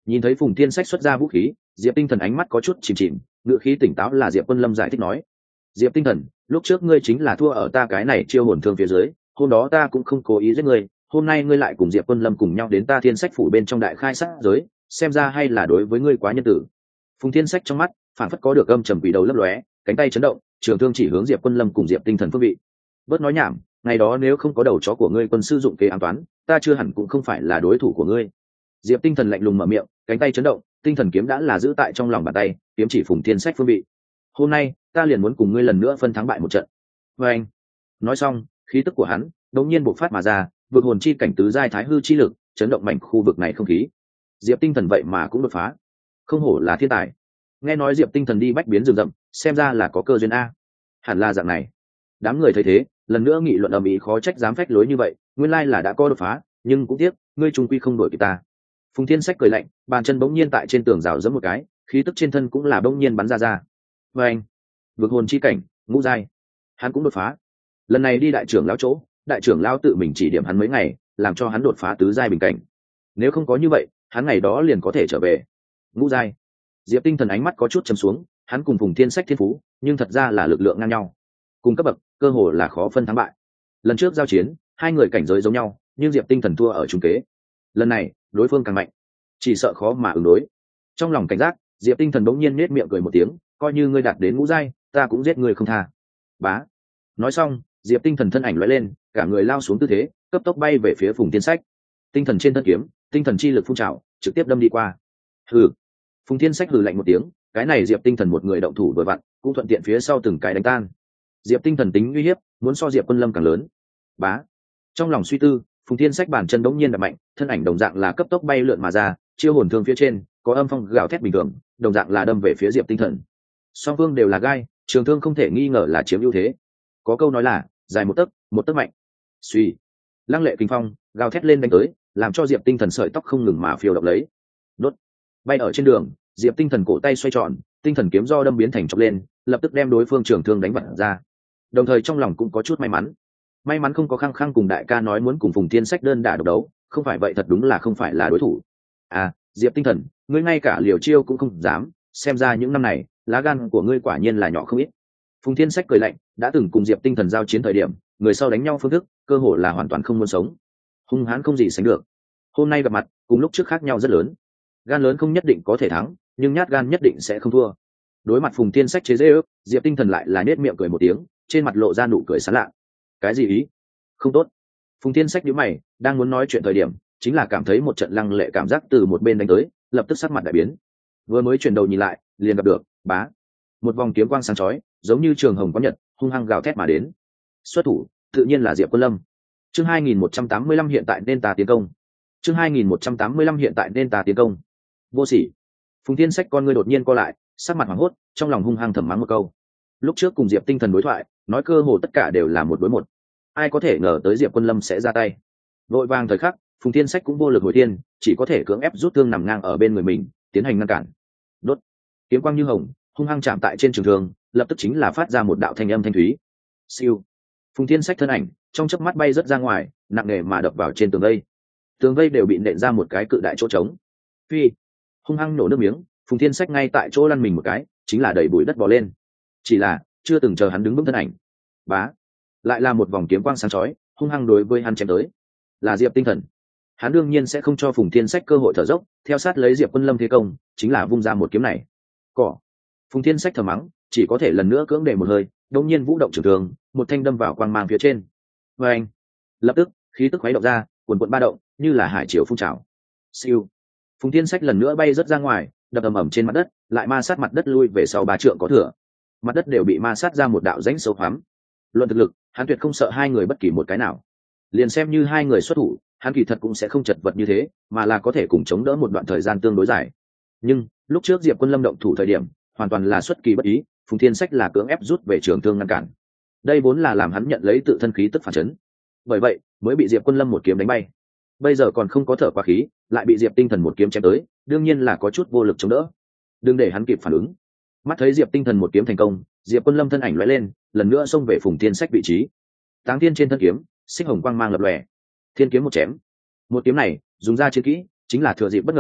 Nhìn thấy Phùng Thiên Sách xuất ra vũ khí, Diệp Tinh Thần ánh mắt có chút chìm chìm, ngựa khí tỉnh táo là Diệp Quân Lâm giải thích nói: Diệp Tinh Thần, lúc trước ngươi chính là thua ở ta cái này chiêu hồn thương phía dưới, hôm đó ta cũng không cố ý giết ngươi, hôm nay ngươi lại cùng Diệp Quân Lâm cùng nhau đến ta Thiên Sách phủ bên trong đại khai sát giới, xem ra hay là đối với ngươi quá nhân tử. Phùng Thiên Sách trong mắt phản phất có được âm trầm quỷ đầu lấp lóe, cánh tay chấn động, trường thương chỉ hướng Diệp Quân Lâm cùng Diệp Tinh Thần phương vị. Bớt nói nhảm, ngày đó nếu không có đầu chó của ngươi quân sư dụng kế ám toán, ta chưa hẳn cũng không phải là đối thủ của ngươi. Diệp Tinh Thần lạnh lùng mở miệng, cánh tay chấn động, tinh thần kiếm đã là giữ tại trong lòng bàn tay, kiếm chỉ Phùng Thiên Sách phương vị. Hôm nay, ta liền muốn cùng ngươi lần nữa phân thắng bại một trận. Và anh, nói xong, khí tức của hắn đột nhiên bộc phát mà ra, vực hồn chi cảnh tứ giai thái hư chi lực, chấn động mảnh khu vực này không khí. Diệp Tinh Thần vậy mà cũng đột phá, không hổ là thiên tài. Nghe nói Diệp Tinh Thần đi bách biến rừng rậm, xem ra là có cơ duyên a. Hẳn là dạng này. Đám người thấy thế, lần nữa nghị luận ầm ĩ, khó trách dám phách lối như vậy, nguyên lai là đã có đột phá, nhưng cũng tiếc, ngươi trung quy không đổi kịp ta. Phùng Thiên Sách cười lạnh, bàn chân bỗng nhiên tại trên tường rào giẫm một cái, khí tức trên thân cũng là bỗng nhiên bắn ra ra. Và anh, vực hồn chi cảnh, ngũ giai, hắn cũng đột phá. Lần này đi đại trưởng lão chỗ, đại trưởng lão tự mình chỉ điểm hắn mấy ngày, làm cho hắn đột phá tứ giai bình cảnh. Nếu không có như vậy, hắn ngày đó liền có thể trở về. Ngũ giai. Diệp Tinh Thần ánh mắt có chút trầm xuống, hắn cùng Phùng Thiên Sách thiên phú, nhưng thật ra là lực lượng ngang nhau, cùng cấp bậc, cơ hồ là khó phân thắng bại. Lần trước giao chiến, hai người cảnh giới giống nhau, nhưng Diệp Tinh Thần thua ở trung kế. Lần này, đối phương càng mạnh, chỉ sợ khó mà ứng đối. Trong lòng cảnh giác, Diệp Tinh Thần bỗng nhiên nhếch miệng cười một tiếng, coi như ngươi đạt đến ngũ giai, ta cũng giết ngươi không tha. Bá. Nói xong, Diệp Tinh Thần thân ảnh lóe lên, cả người lao xuống tư thế, cấp tốc bay về phía Phùng Thiên Sách. Tinh thần trên thân kiếm, tinh thần chi lực phun trào, trực tiếp đâm đi qua. Hừ. Phùng Thiên Sách hừ lạnh một tiếng, cái này Diệp Tinh Thần một người động thủ vừa vặn, cũng thuận tiện phía sau từng cái đánh tan. Diệp Tinh Thần tính uy hiếp, muốn so Diệp Quân Lâm càng lớn. Bá. Trong lòng suy tư, Phùng Thiên Sách bàn chân đống nhiên đập mạnh, thân ảnh đồng dạng là cấp tốc bay lượn mà ra, chiêu hồn thương phía trên có âm phong gào thét bình thường, đồng dạng là đâm về phía Diệp Tinh Thần. Song phương đều là gai, trường thương không thể nghi ngờ là chiếm ưu thế. Có câu nói là dài một tấc, một tấc mạnh. Suy, lăng lệ kinh phong gào thét lên đánh tới, làm cho Diệp Tinh Thần sợi tóc không ngừng mà phiêu động lấy. Đốt. Bay ở trên đường, Diệp Tinh Thần cổ tay xoay tròn, tinh thần kiếm do đâm biến thành chọc lên, lập tức đem đối phương trường thương đánh vặn ra. Đồng thời trong lòng cũng có chút may mắn. May mắn không có khăng khăng cùng đại ca nói muốn cùng Phùng Thiên Sách đơn đả độc đấu, không phải vậy thật đúng là không phải là đối thủ. À, Diệp Tinh Thần, ngươi ngay cả liều chiêu cũng không dám, xem ra những năm này, lá gan của ngươi quả nhiên là nhỏ không ít. Phùng Thiên Sách cười lạnh, đã từng cùng Diệp Tinh Thần giao chiến thời điểm, người sau đánh nhau phương thức, cơ hồ là hoàn toàn không muốn sống. Hung hãn không gì sánh được. Hôm nay gặp mặt, cùng lúc trước khác nhau rất lớn. Gan lớn không nhất định có thể thắng, nhưng nhát gan nhất định sẽ không thua. Đối mặt Phùng Thiên Sách chế giễu, Diệp Tinh Thần lại là nhếch miệng cười một tiếng, trên mặt lộ ra nụ cười sảng lạ. Cái gì ý? Không tốt. Phùng Thiên Sách nhíu mày, đang muốn nói chuyện thời điểm, chính là cảm thấy một trận lăng lệ cảm giác từ một bên đánh tới, lập tức sắc mặt đại biến. Vừa mới chuyển đầu nhìn lại, liền gặp được, bá, một vòng kiếm quang sáng chói, giống như trường hồng có nhật, hung hăng gào thét mà đến. Xuất thủ, tự nhiên là Diệp Quân Lâm. Chương hai nghìn một trăm tám mươi lăm hiện tại nên ta tiến công. Chương hai nghìn một trăm tám mươi lăm hiện tại nên ta tiến công. Vô sỉ. Phùng Thiên Sách con ngươi đột nhiên co lại, sắc mặt hoảng hốt, trong lòng hung hăng thầm mắng một câu. Lúc trước cùng Diệp Tinh Thần đối thoại, nói cơ hồ tất cả đều là một đối một. Ai có thể ngờ tới Diệp Quân Lâm sẽ ra tay. Vội vàng thời khắc, Phùng Thiên Sách cũng vô lực hồi thiên, chỉ có thể cưỡng ép rút thương nằm ngang ở bên người mình, tiến hành ngăn cản. Đốt. Kiếm quang như hồng, hung hăng chạm tại trên trường thương, lập tức chính là phát ra một đạo thanh âm thanh thúy. Siêu. Phùng Thiên Sách thân ảnh trong chớp mắt bay rất ra ngoài, nặng nề mà đập vào trên tường vây. Tường vây đều bị nện ra một cái cự đại chỗ trống. Phi. Hung hăng nổ nước miếng, Phùng Thiên Sách ngay tại chỗ lăn mình một cái, chính là đẩy bụi đất bò lên. Chỉ là chưa từng chờ hắn đứng vững thân ảnh, bá, lại là một vòng kiếm quang sáng chói, hung hăng đối với hắn chém tới. Là Diệp Tinh Thần. Hắn đương nhiên sẽ không cho Phùng Thiên Sách cơ hội thở dốc, theo sát lấy Diệp Quân Lâm thế công, chính là vung ra một kiếm này. Cỏ. Phùng Thiên Sách thầm mắng, chỉ có thể lần nữa cưỡng để một hơi, đột nhiên vũ động trường thương, một thanh đâm vào quang mang phía trên. Và anh, lập tức khí tức khuấy động ra, cuồn cuộn ba động, như là hải triều phun trào. Siêu. Phùng Thiên Sách lần nữa bay rất ra ngoài, đập ầm ầm trên mặt đất, lại ma sát mặt đất lui về sau ba trượng có thừa. Mặt đất đều bị ma sát ra một đạo rãnh sâu hoắm. Luận thực lực, hắn tuyệt không sợ hai người bất kỳ một cái nào. Liền xem như hai người xuất thủ, hắn kỳ thật cũng sẽ không chật vật như thế, mà là có thể cùng chống đỡ một đoạn thời gian tương đối dài. Nhưng lúc trước Diệp Quân Lâm động thủ thời điểm, hoàn toàn là xuất kỳ bất ý, Phùng Thiên Sách là cưỡng ép rút về trường thương ngăn cản. Đây vốn là làm hắn nhận lấy tự thân khí tức phản chấn, bởi vậy mới bị Diệp Quân Lâm một kiếm đánh bay. Bây giờ còn không có thở qua khí, lại bị Diệp Tinh Thần một kiếm chém tới, đương nhiên là có chút vô lực chống đỡ. Đừng để hắn kịp phản ứng. Mắt thấy Diệp Tinh Thần một kiếm thành công, Diệp Quân Lâm thân ảnh lóe lên, lần nữa xông về Phùng Thiên Sách vị trí. Táng Thiên trên thân kiếm, xích hồng quang mang lập lòe. Thiên kiếm một chém. Một kiếm này, dùng ra chiến kỹ, chính là thừa dịp bất ngờ,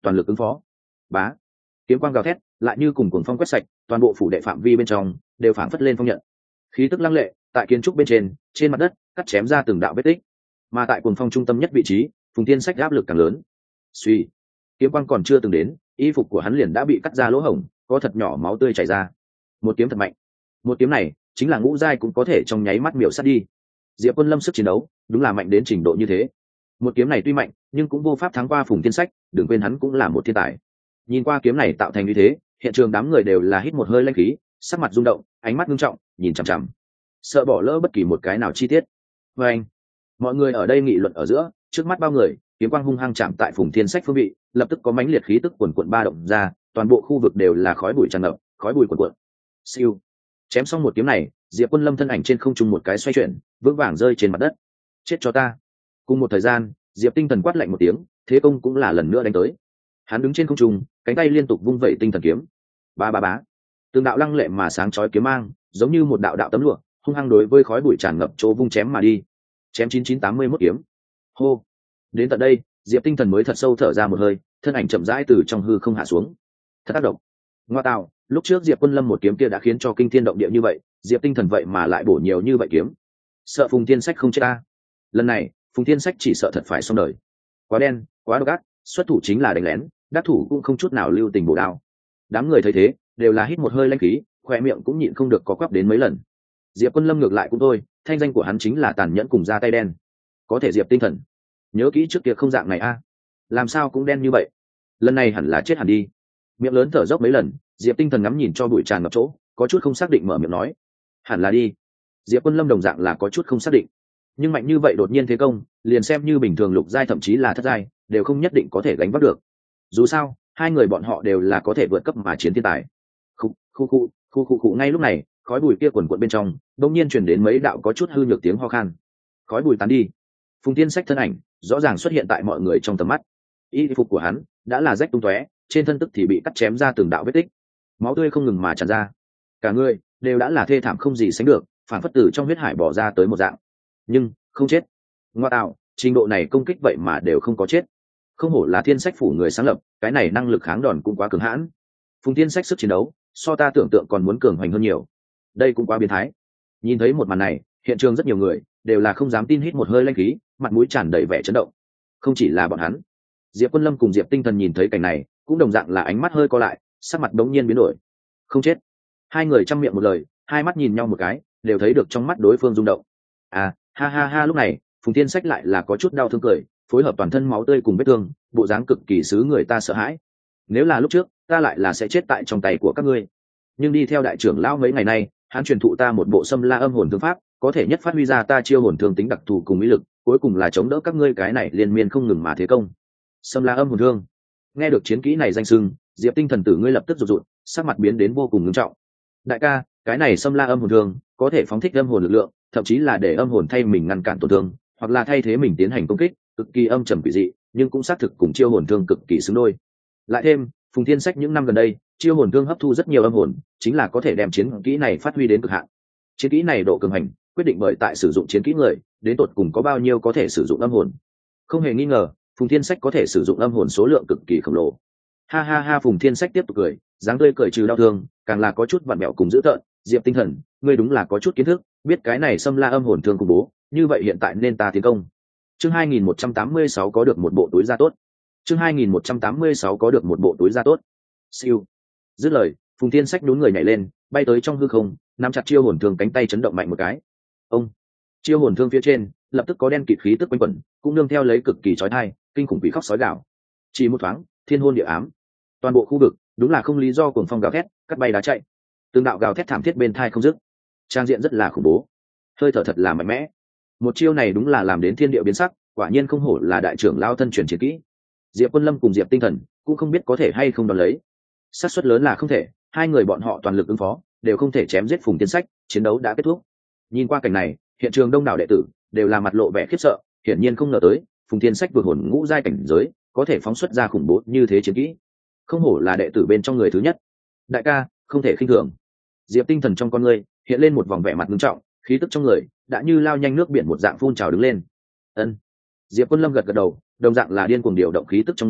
toàn lực ứng phó. Bá, kiếm quang gào thét lại như cùng cuồng phong quét sạch toàn bộ phủ đệ phạm vi bên trong đều phảng phất lên phong nhận, khí tức lăng lệ tại kiến trúc bên trên trên mặt đất cắt chém ra từng đạo vết tích. Mà tại cuồng phong trung tâm nhất vị trí, Phùng Thiên Sách áp lực càng lớn. Suy, kiếm quang còn chưa từng đến, y phục của hắn liền đã bị cắt ra lỗ hổng, có thật nhỏ máu tươi chảy ra. Một kiếm thật mạnh, một kiếm này chính là ngũ giai cũng có thể trong nháy mắt miểu sát đi. Diệp Quân Lâm sức chiến đấu đúng là mạnh đến trình độ như thế. Một kiếm này tuy mạnh nhưng cũng vô pháp thắng qua Phùng Thiên Sách, đừng quên hắn cũng là một thiên tài. Nhìn qua kiếm này tạo thành như thế, hiện trường đám người đều là hít một hơi lãnh khí, sắc mặt rung động, ánh mắt nghiêm trọng nhìn chằm chằm, sợ bỏ lỡ bất kỳ một cái nào chi tiết. Và anh, mọi người ở đây nghị luận ở giữa, trước mắt bao người, kiếm quang hung hăng chạm tại Phùng Thiên Sách phương vị, lập tức có mãnh liệt khí tức quần quần ba động ra, toàn bộ khu vực đều là khói bụi tràn ngập, khói bụi quần quần. Siêu, chém xong một kiếm này, Diệp Quân Lâm thân ảnh trên không trung một cái xoay chuyển, vững vàng rơi trên mặt đất. Chết cho ta! Cùng một thời gian, Diệp Tinh Thần quát lạnh một tiếng, thế công cũng là lần nữa đánh tới. Hắn đứng trên không trung, cánh tay liên tục vung vẩy tinh thần kiếm. Ba ba bá, từng đạo lăng lệ mà sáng chói kiếm mang, giống như một đạo đạo tấm lụa, hung hăng đối với khói bụi tràn ngập chỗ vung chém mà đi. Chém chín chín tám mươi mốt kiếm. Hô! Đến tận đây, Diệp Tinh Thần mới thật sâu thở ra một hơi, thân ảnh chậm rãi từ trong hư không hạ xuống. Thật tác động. Ngoa tạo, lúc trước Diệp Quân Lâm một kiếm kia đã khiến cho kinh thiên động địa như vậy, Diệp Tinh Thần vậy mà lại bổ nhiều như vậy kiếm. Sợ Phùng Thiên Sách không chết ta. Lần này, Phùng Thiên Sách chỉ sợ thật phải xong đời. Quá đen, quá độc ác, xuất thủ chính là đánh lén, đắc thủ cũng không chút nào lưu tình bổ đao. Đám người thấy thế, đều là hít một hơi lãnh khí, khóe miệng cũng nhịn không được có quắp đến mấy lần. Diệp Quân Lâm ngược lại cũng thôi, thanh danh của hắn chính là tàn nhẫn cùng ra tay đen. Có thể Diệp Tinh Thần, nhớ kỹ trước kia không dạng này a, làm sao cũng đen như vậy. Lần này hẳn là chết hẳn đi. Miệng lớn thở dốc mấy lần, Diệp Tinh Thần ngắm nhìn cho bụi tràn ngập chỗ, có chút không xác định mở miệng nói, hẳn là đi. Diệp Quân Lâm đồng dạng là có chút không xác định, nhưng mạnh như vậy đột nhiên thế công, liền xem như bình thường lục giai thậm chí là thất giai, đều không nhất định có thể gánh vác được. Dù sao, hai người bọn họ đều là có thể vượt cấp mà chiến thiên tài. Khu khu khu khu khu, khu. Ngay lúc này, khói bụi kia quần quật bên trong, đột nhiên truyền đến mấy đạo có chút hư nhược tiếng ho khan. Khói bụi tán đi, Phùng Thiên Sách thân ảnh rõ ràng xuất hiện tại mọi người trong tầm mắt. Y phục của hắn đã là rách tung tóe, trên thân tức thì bị cắt chém ra từng đạo vết tích, máu tươi không ngừng mà tràn ra, cả người đều đã là thê thảm không gì sánh được, phản phất tử trong huyết hải bỏ ra tới một dạng, nhưng không chết. Ngoa tạo, trình độ này công kích vậy mà đều không có chết, không hổ là Thiên Sách phủ người sáng lập, cái này năng lực kháng đòn cũng quá cường hãn. Phùng Thiên Sách sức chiến đấu so ta tưởng tượng còn muốn cường hoành hơn nhiều, đây cũng quá biến thái. Nhìn thấy một màn này, hiện trường rất nhiều người đều là không dám tin, hít một hơi lãnh khí, mặt mũi tràn đầy vẻ chấn động. Không chỉ là bọn hắn, Diệp Quân Lâm cùng Diệp Tinh Thần nhìn thấy cảnh này cũng đồng dạng là ánh mắt hơi co lại, sắc mặt đống nhiên biến đổi. Không chết. Hai người trăm miệng một lời, hai mắt nhìn nhau một cái, đều thấy được trong mắt đối phương rung động. À, ha ha ha. Lúc này Phùng Thiên Sách lại là có chút đau thương cười, phối hợp toàn thân máu tươi cùng vết thương, bộ dáng cực kỳ xứ người ta sợ hãi. Nếu là lúc trước, ta lại là sẽ chết tại trong tay của các ngươi. Nhưng đi theo đại trưởng lão mấy ngày nay, hắn truyền thụ ta một bộ Xâm La Âm Hồn Thương pháp, có thể nhất phát huy ra ta chiêu hồn thương tính đặc thù cùng ý lực, cuối cùng là chống đỡ các ngươi cái này liên miên không ngừng mà thế công. Xâm La Âm Hồn Thương. Nghe được chiến kỹ này danh xưng, Diệp Tinh Thần tử ngươi lập tức rụt rụt, sắc mặt biến đến vô cùng nghiêm trọng. Đại ca, cái này Xâm La Âm Hồn Thương có thể phóng thích âm hồn lực lượng, thậm chí là để âm hồn thay mình ngăn cản tổn thương, hoặc là thay thế mình tiến hành công kích, cực kỳ âm trầm quỷ dị, nhưng cũng xác thực cùng chiêu hồn thương cực kỳ xứng đôi. Lại thêm, Phùng Thiên Sách những năm gần đây, chiêu hồn thương hấp thu rất nhiều âm hồn, chính là có thể đem chiến kỹ này phát huy đến cực hạn. Chiến kỹ này độ cường hành, quyết định bởi tại sử dụng chiến kỹ người, đến tột cùng có bao nhiêu có thể sử dụng âm hồn. Không hề nghi ngờ, Phùng Thiên Sách có thể sử dụng âm hồn số lượng cực kỳ khổng lồ. Ha ha ha. Phùng Thiên Sách tiếp tục cười, dáng tươi cười trừ đau thương, càng là có chút vặn vẹo cùng dữ tợn. Diệp Tinh Thần, ngươi đúng là có chút kiến thức, biết cái này Xâm La Âm Hồn Thương khủng bố, như vậy hiện tại nên ta tiến công. Chương hai nghìn một trăm tám mươi sáu có được một bộ túi da tốt. Chương hai nghìn một trăm tám mươi sáu có được một bộ túi da tốt. Siêu. Dứt lời, Phùng Thiên Sách nhún người nhảy lên, bay tới trong hư không, nắm chặt chiêu hồn thương cánh tay chấn động mạnh một cái. Ông. Chiêu hồn thương phía trên lập tức có đen kịt khí tức quanh quẩn, cũng nương theo lấy cực kỳ chói tai, kinh khủng quỷ khóc sói gào. Chỉ một thoáng, thiên hôn địa ám, toàn bộ khu vực đúng là không lý do cuồng phong gào thét, cắt bay đá chạy, từng đạo gào thét thảm thiết bên tai không dứt, trang diện rất là khủng bố, hơi thở thật là mạnh mẽ. Một chiêu này đúng là làm đến thiên địa biến sắc, quả nhiên không hổ là đại trưởng lao thân truyền chiến kỹ. Diệp Quân Lâm cùng Diệp Tinh Thần cũng không biết có thể hay không đón lấy, xác suất lớn là không thể, hai người bọn họ toàn lực ứng phó, đều không thể chém giết Phùng Thiên Sách, chiến đấu đã kết thúc. Nhìn qua cảnh này, hiện trường đông đảo đệ tử đều là mặt lộ vẻ khiếp sợ, hiển nhiên không ngờ tới Phùng Thiên Sách vượt hồn ngũ giai cảnh giới, có thể phóng xuất ra khủng bố như thế chiến kỹ, không hổ là đệ tử bên trong người thứ nhất. Đại ca, không thể khinh thường. Diệp Tinh Thần trong con ngươi hiện lên một vòng vẻ mặt nghiêm trọng, khí tức trong người đã như lao nhanh nước biển một dạng phun trào đứng lên. Ân. Diệp Quân Lâm gật gật đầu, đồng dạng là điên cuồng điều động khí tức trong người,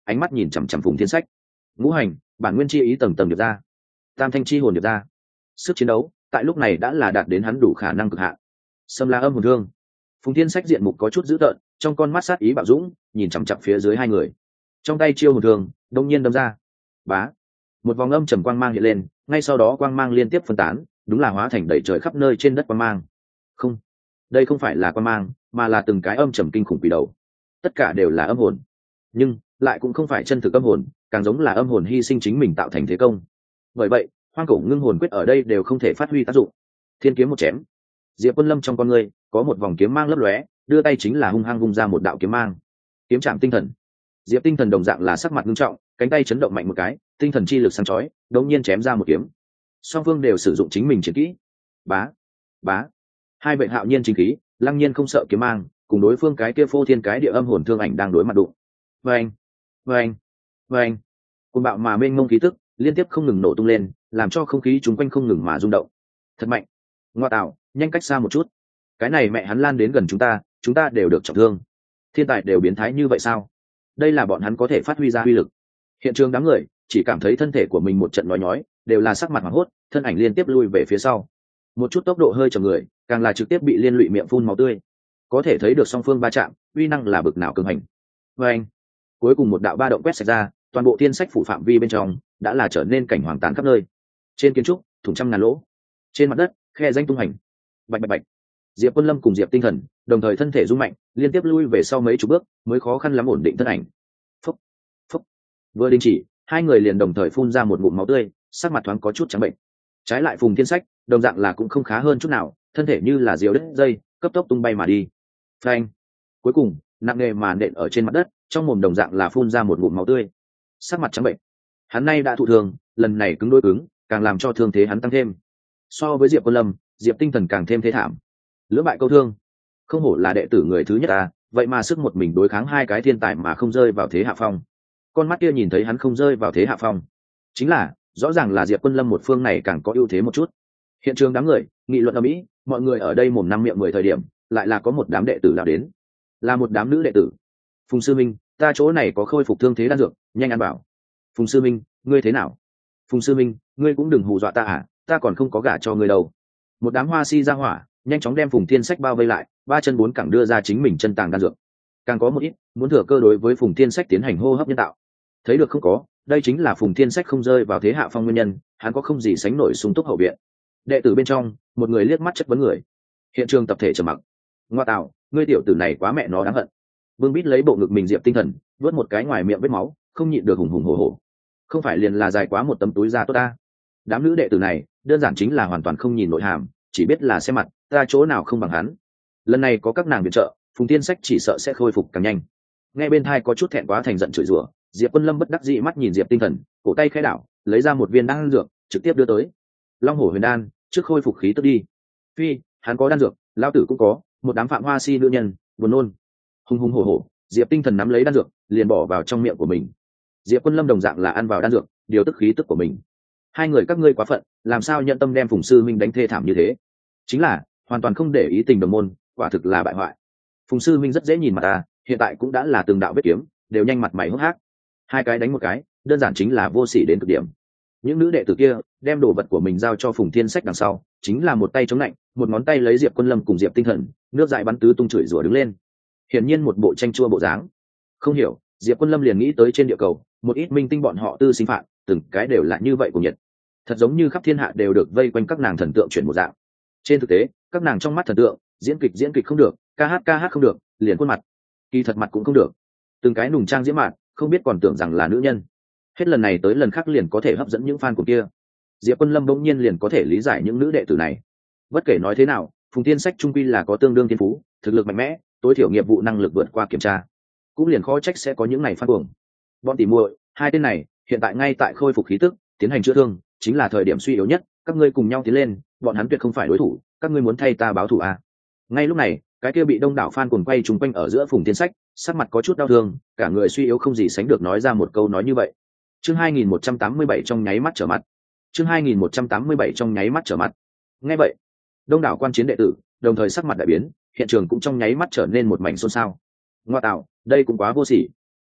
ánh mắt nhìn chằm chằm Phùng Thiên Sách. Ngũ hành, bản nguyên chi ý tầng tầng điệp ra, tam thanh chi hồn điệp ra, sức chiến đấu tại lúc này đã là đạt đến hắn đủ khả năng cực hạn. Sâm La âm hồn thương. Phùng Thiên Sách diện mục có chút dữ tợn, trong con mắt sát ý bạo dũng, nhìn chằm chằm phía dưới hai người. Trong tay chiêu hồn thương đông nhiên đâm ra, bá, một vòng âm trầm quang mang hiện lên, ngay sau đó quang mang liên tiếp phân tán, đúng là hóa thành đầy trời khắp nơi trên đất quang mang. Không, đây không phải là quang mang, mà là từng cái âm trầm kinh khủng quỷ đầu. Tất cả đều là âm hồn, nhưng lại cũng không phải chân thực âm hồn, càng giống là âm hồn hy sinh chính mình tạo thành thế công. Bởi vậy, hoang cổ ngưng hồn quyết ở đây đều không thể phát huy tác dụng. Thiên kiếm một chém, Diệp Quân Lâm trong con người có một vòng kiếm mang lấp lóe, đưa tay chính là hung hăng vung ra một đạo kiếm mang. Kiếm chạm tinh thần. Diệp Tinh Thần đồng dạng là sắc mặt nghiêm trọng, cánh tay chấn động mạnh một cái, tinh thần chi lực sáng chói, đột nhiên chém ra một kiếm. Song phương đều sử dụng chính mình chiến kỹ. Bá, bá. Hai vệ hạo nhiên chính khí, lăng nhiên không sợ kiếm mang, cùng đối phương cái kia phô thiên cái địa âm hồn thương ảnh đang đối mặt đụng. Vâng, vâng, vâng. Cuồng bạo mà mênh mông khí tức liên tiếp không ngừng nổ tung lên, làm cho không khí chúng quanh không ngừng mà rung động. Thật mạnh. Ngoa tạo, nhanh cách xa một chút. Cái này mẹ hắn lan đến gần chúng ta, chúng ta đều được trọng thương. Thiên tài đều biến thái như vậy sao? Đây là bọn hắn có thể phát huy ra uy lực. Hiện trường đám người chỉ cảm thấy thân thể của mình một trận nói nhói, đều là sắc mặt hoảng hốt, thân ảnh liên tiếp lui về phía sau. Một chút tốc độ hơi chậm người, càng là trực tiếp bị liên lụy miệng phun máu tươi. Có thể thấy được song phương va chạm, uy năng là bực nào cường hành. Và anh, cuối cùng một đạo ba động quét sạch ra, toàn bộ thiên sách phủ phạm vi bên trong đã là trở nên cảnh hoàng tàn khắp nơi. Trên kiến trúc, thủng trăm ngàn lỗ. Trên mặt đất, khe danh tung hành. Bạch bạch bạch. Diệp Quân Lâm cùng Diệp Tinh Thần đồng thời thân thể rung mạnh, liên tiếp lui về sau mấy chục bước, mới khó khăn lắm ổn định thân ảnh. Phúc, phúc. Vừa đình chỉ, hai người liền đồng thời phun ra một ngụm máu tươi, sắc mặt thoáng có chút trắng bệnh. Trái lại Phùng Thiên Sách, đồng dạng là cũng không khá hơn chút nào, thân thể như là diều đứt dây, cấp tốc tung bay mà đi. Phanh. Cuối cùng, nặng nề mà nện ở trên mặt đất, trong mồm đồng dạng là phun ra một ngụm máu tươi. Sắc mặt trắng bệnh. Hắn nay đã thụ thương, lần này cứng đối cứng, càng làm cho thương thế hắn tăng thêm. So với Diệp Quân Lâm, Diệp Tinh Thần càng thêm thế thảm. Lưỡng bại câu thương, không hổ là đệ tử người thứ nhất à, vậy mà sức một mình đối kháng hai cái thiên tài mà không rơi vào thế hạ phong. Con mắt kia nhìn thấy hắn không rơi vào thế hạ phong, chính là rõ ràng là Diệp Quân Lâm một phương này càng có ưu thế một chút. Hiện trường đám người nghị luận ở mỹ, mọi người ở đây mồm năm miệng mười thời điểm, lại là có một đám đệ tử lao đến, là một đám nữ đệ tử. Phùng sư minh, ta chỗ này có khôi phục thương thế đan dược, nhanh ăn bảo. Phùng sư minh, ngươi thế nào? Phùng sư minh, ngươi cũng đừng hù dọa ta à, ta còn không có gả cho ngươi đâu. Một đám hoa si ra hỏa nhanh chóng đem Phùng Thiên Sách bao vây lại, ba chân bốn cẳng đưa ra chính mình chân tàng đan dược. Càng có một ít muốn thừa cơ đối với Phùng Thiên Sách tiến hành hô hấp nhân tạo. Thấy được không có, đây chính là Phùng Thiên Sách không rơi vào thế hạ phong nguyên nhân, hắn có không gì sánh nổi sung túc hậu viện. Đệ tử bên trong, một người liếc mắt chất vấn người. Hiện trường tập thể trầm mặc. Ngoa tạo, ngươi tiểu tử này quá mẹ nó đáng hận. Vương Bít lấy bộ ngực mình Diệp Tinh Thần, vớt một cái ngoài miệng vết máu, không nhịn được hùng hùng hổ hổ. Không phải liền là dài quá một tấm túi da tốt ta. Đám nữ đệ tử này, đơn giản chính là hoàn toàn không nhìn nội hàm, chỉ biết là xem mặt, ta chỗ nào không bằng hắn. Lần này có các nàng viện trợ, Phùng Thiên Sách chỉ sợ sẽ khôi phục càng nhanh. Nghe bên thai có chút thẹn quá thành giận chửi rủa, Diệp Quân Lâm bất đắc dĩ mắt nhìn Diệp Tinh Thần, cổ tay khẽ đảo, lấy ra một viên đan dược, trực tiếp đưa tới. Long Hổ Huyền Đan, trước khôi phục khí tức đi. Phi, hắn có đan dược, lão tử cũng có, một đám phạm hoa si nữ nhân, buồn nôn. Hùng hùng hổ hổ, Diệp Tinh Thần nắm lấy đan dược, liền bỏ vào trong miệng của mình. Diệp Quân Lâm đồng dạng là ăn vào đan dược, điều tức khí tức của mình. Hai người các ngươi quá phận, làm sao nhận tâm đem Phùng sư minh đánh thê thảm như thế? Chính là hoàn toàn không để ý tình đồng môn, quả thực là bại hoại. Phùng sư minh rất dễ nhìn mặt ta, hiện tại cũng đã là từng đạo vết kiếm, đều nhanh mặt mày hốc hác. Hai cái đánh một cái, đơn giản chính là vô sỉ đến cực điểm. Những nữ đệ tử kia đem đồ vật của mình giao cho Phùng Thiên Sách đằng sau, chính là một tay chống lạnh, một ngón tay lấy Diệp Quân Lâm cùng Diệp Tinh Thần, nước dại bắn tứ tung chửi rủa đứng lên. Hiển nhiên một bộ tranh chua bộ dáng. Không hiểu, Diệp Quân Lâm liền nghĩ tới trên địa cầu, một ít minh tinh bọn họ tư sinh phạm, từng cái đều là như vậy của nhiệt. Thật giống như khắp thiên hạ đều được vây quanh các nàng thần tượng chuyển một dạng. Trên thực tế, các nàng trong mắt thần tượng, diễn kịch diễn kịch không được, ca hát ca hát không được, liền khuôn mặt, kỳ thật mặt cũng không được. Từng cái nùng trang diễm mạn, không biết còn tưởng rằng là nữ nhân. Hết lần này tới lần khác liền có thể hấp dẫn những fan của kia. Diệp Quân Lâm bỗng nhiên liền có thể lý giải những nữ đệ tử này. Bất kể nói thế nào, Phùng Thiên Sách trung quy là có tương đương thiên phú, thực lực mạnh mẽ, tối thiểu nghiệp vụ năng lực vượt qua kiểm tra, cũng liền khó trách sẽ có những này fan cuồng. Bọn tỉ muội, hai tên này hiện tại ngay tại khôi phục khí tức, tiến hành chữa thương, chính là thời điểm suy yếu nhất, các ngươi cùng nhau tiến lên, bọn hắn tuyệt không phải đối thủ, các ngươi muốn thay ta báo thù à? Ngay lúc này, cái kia bị đông đảo fan cuồng quay trùng quanh ở giữa Phùng Thiên Sách, sắc mặt có chút đau thương, cả người suy yếu không gì sánh được nói ra một câu nói như vậy. Chương hai nghìn một trăm tám mươi bảy trong nháy mắt trở mặt. Chương hai nghìn một trăm tám mươi bảy trong nháy mắt trở mặt. Nghe vậy, đông đảo quan chiến đệ tử, đồng thời sắc mặt đại biến, hiện trường cũng trong nháy mắt trở nên một mảnh xôn xao. Ngoa tạo, đây cũng quá vô sỉ.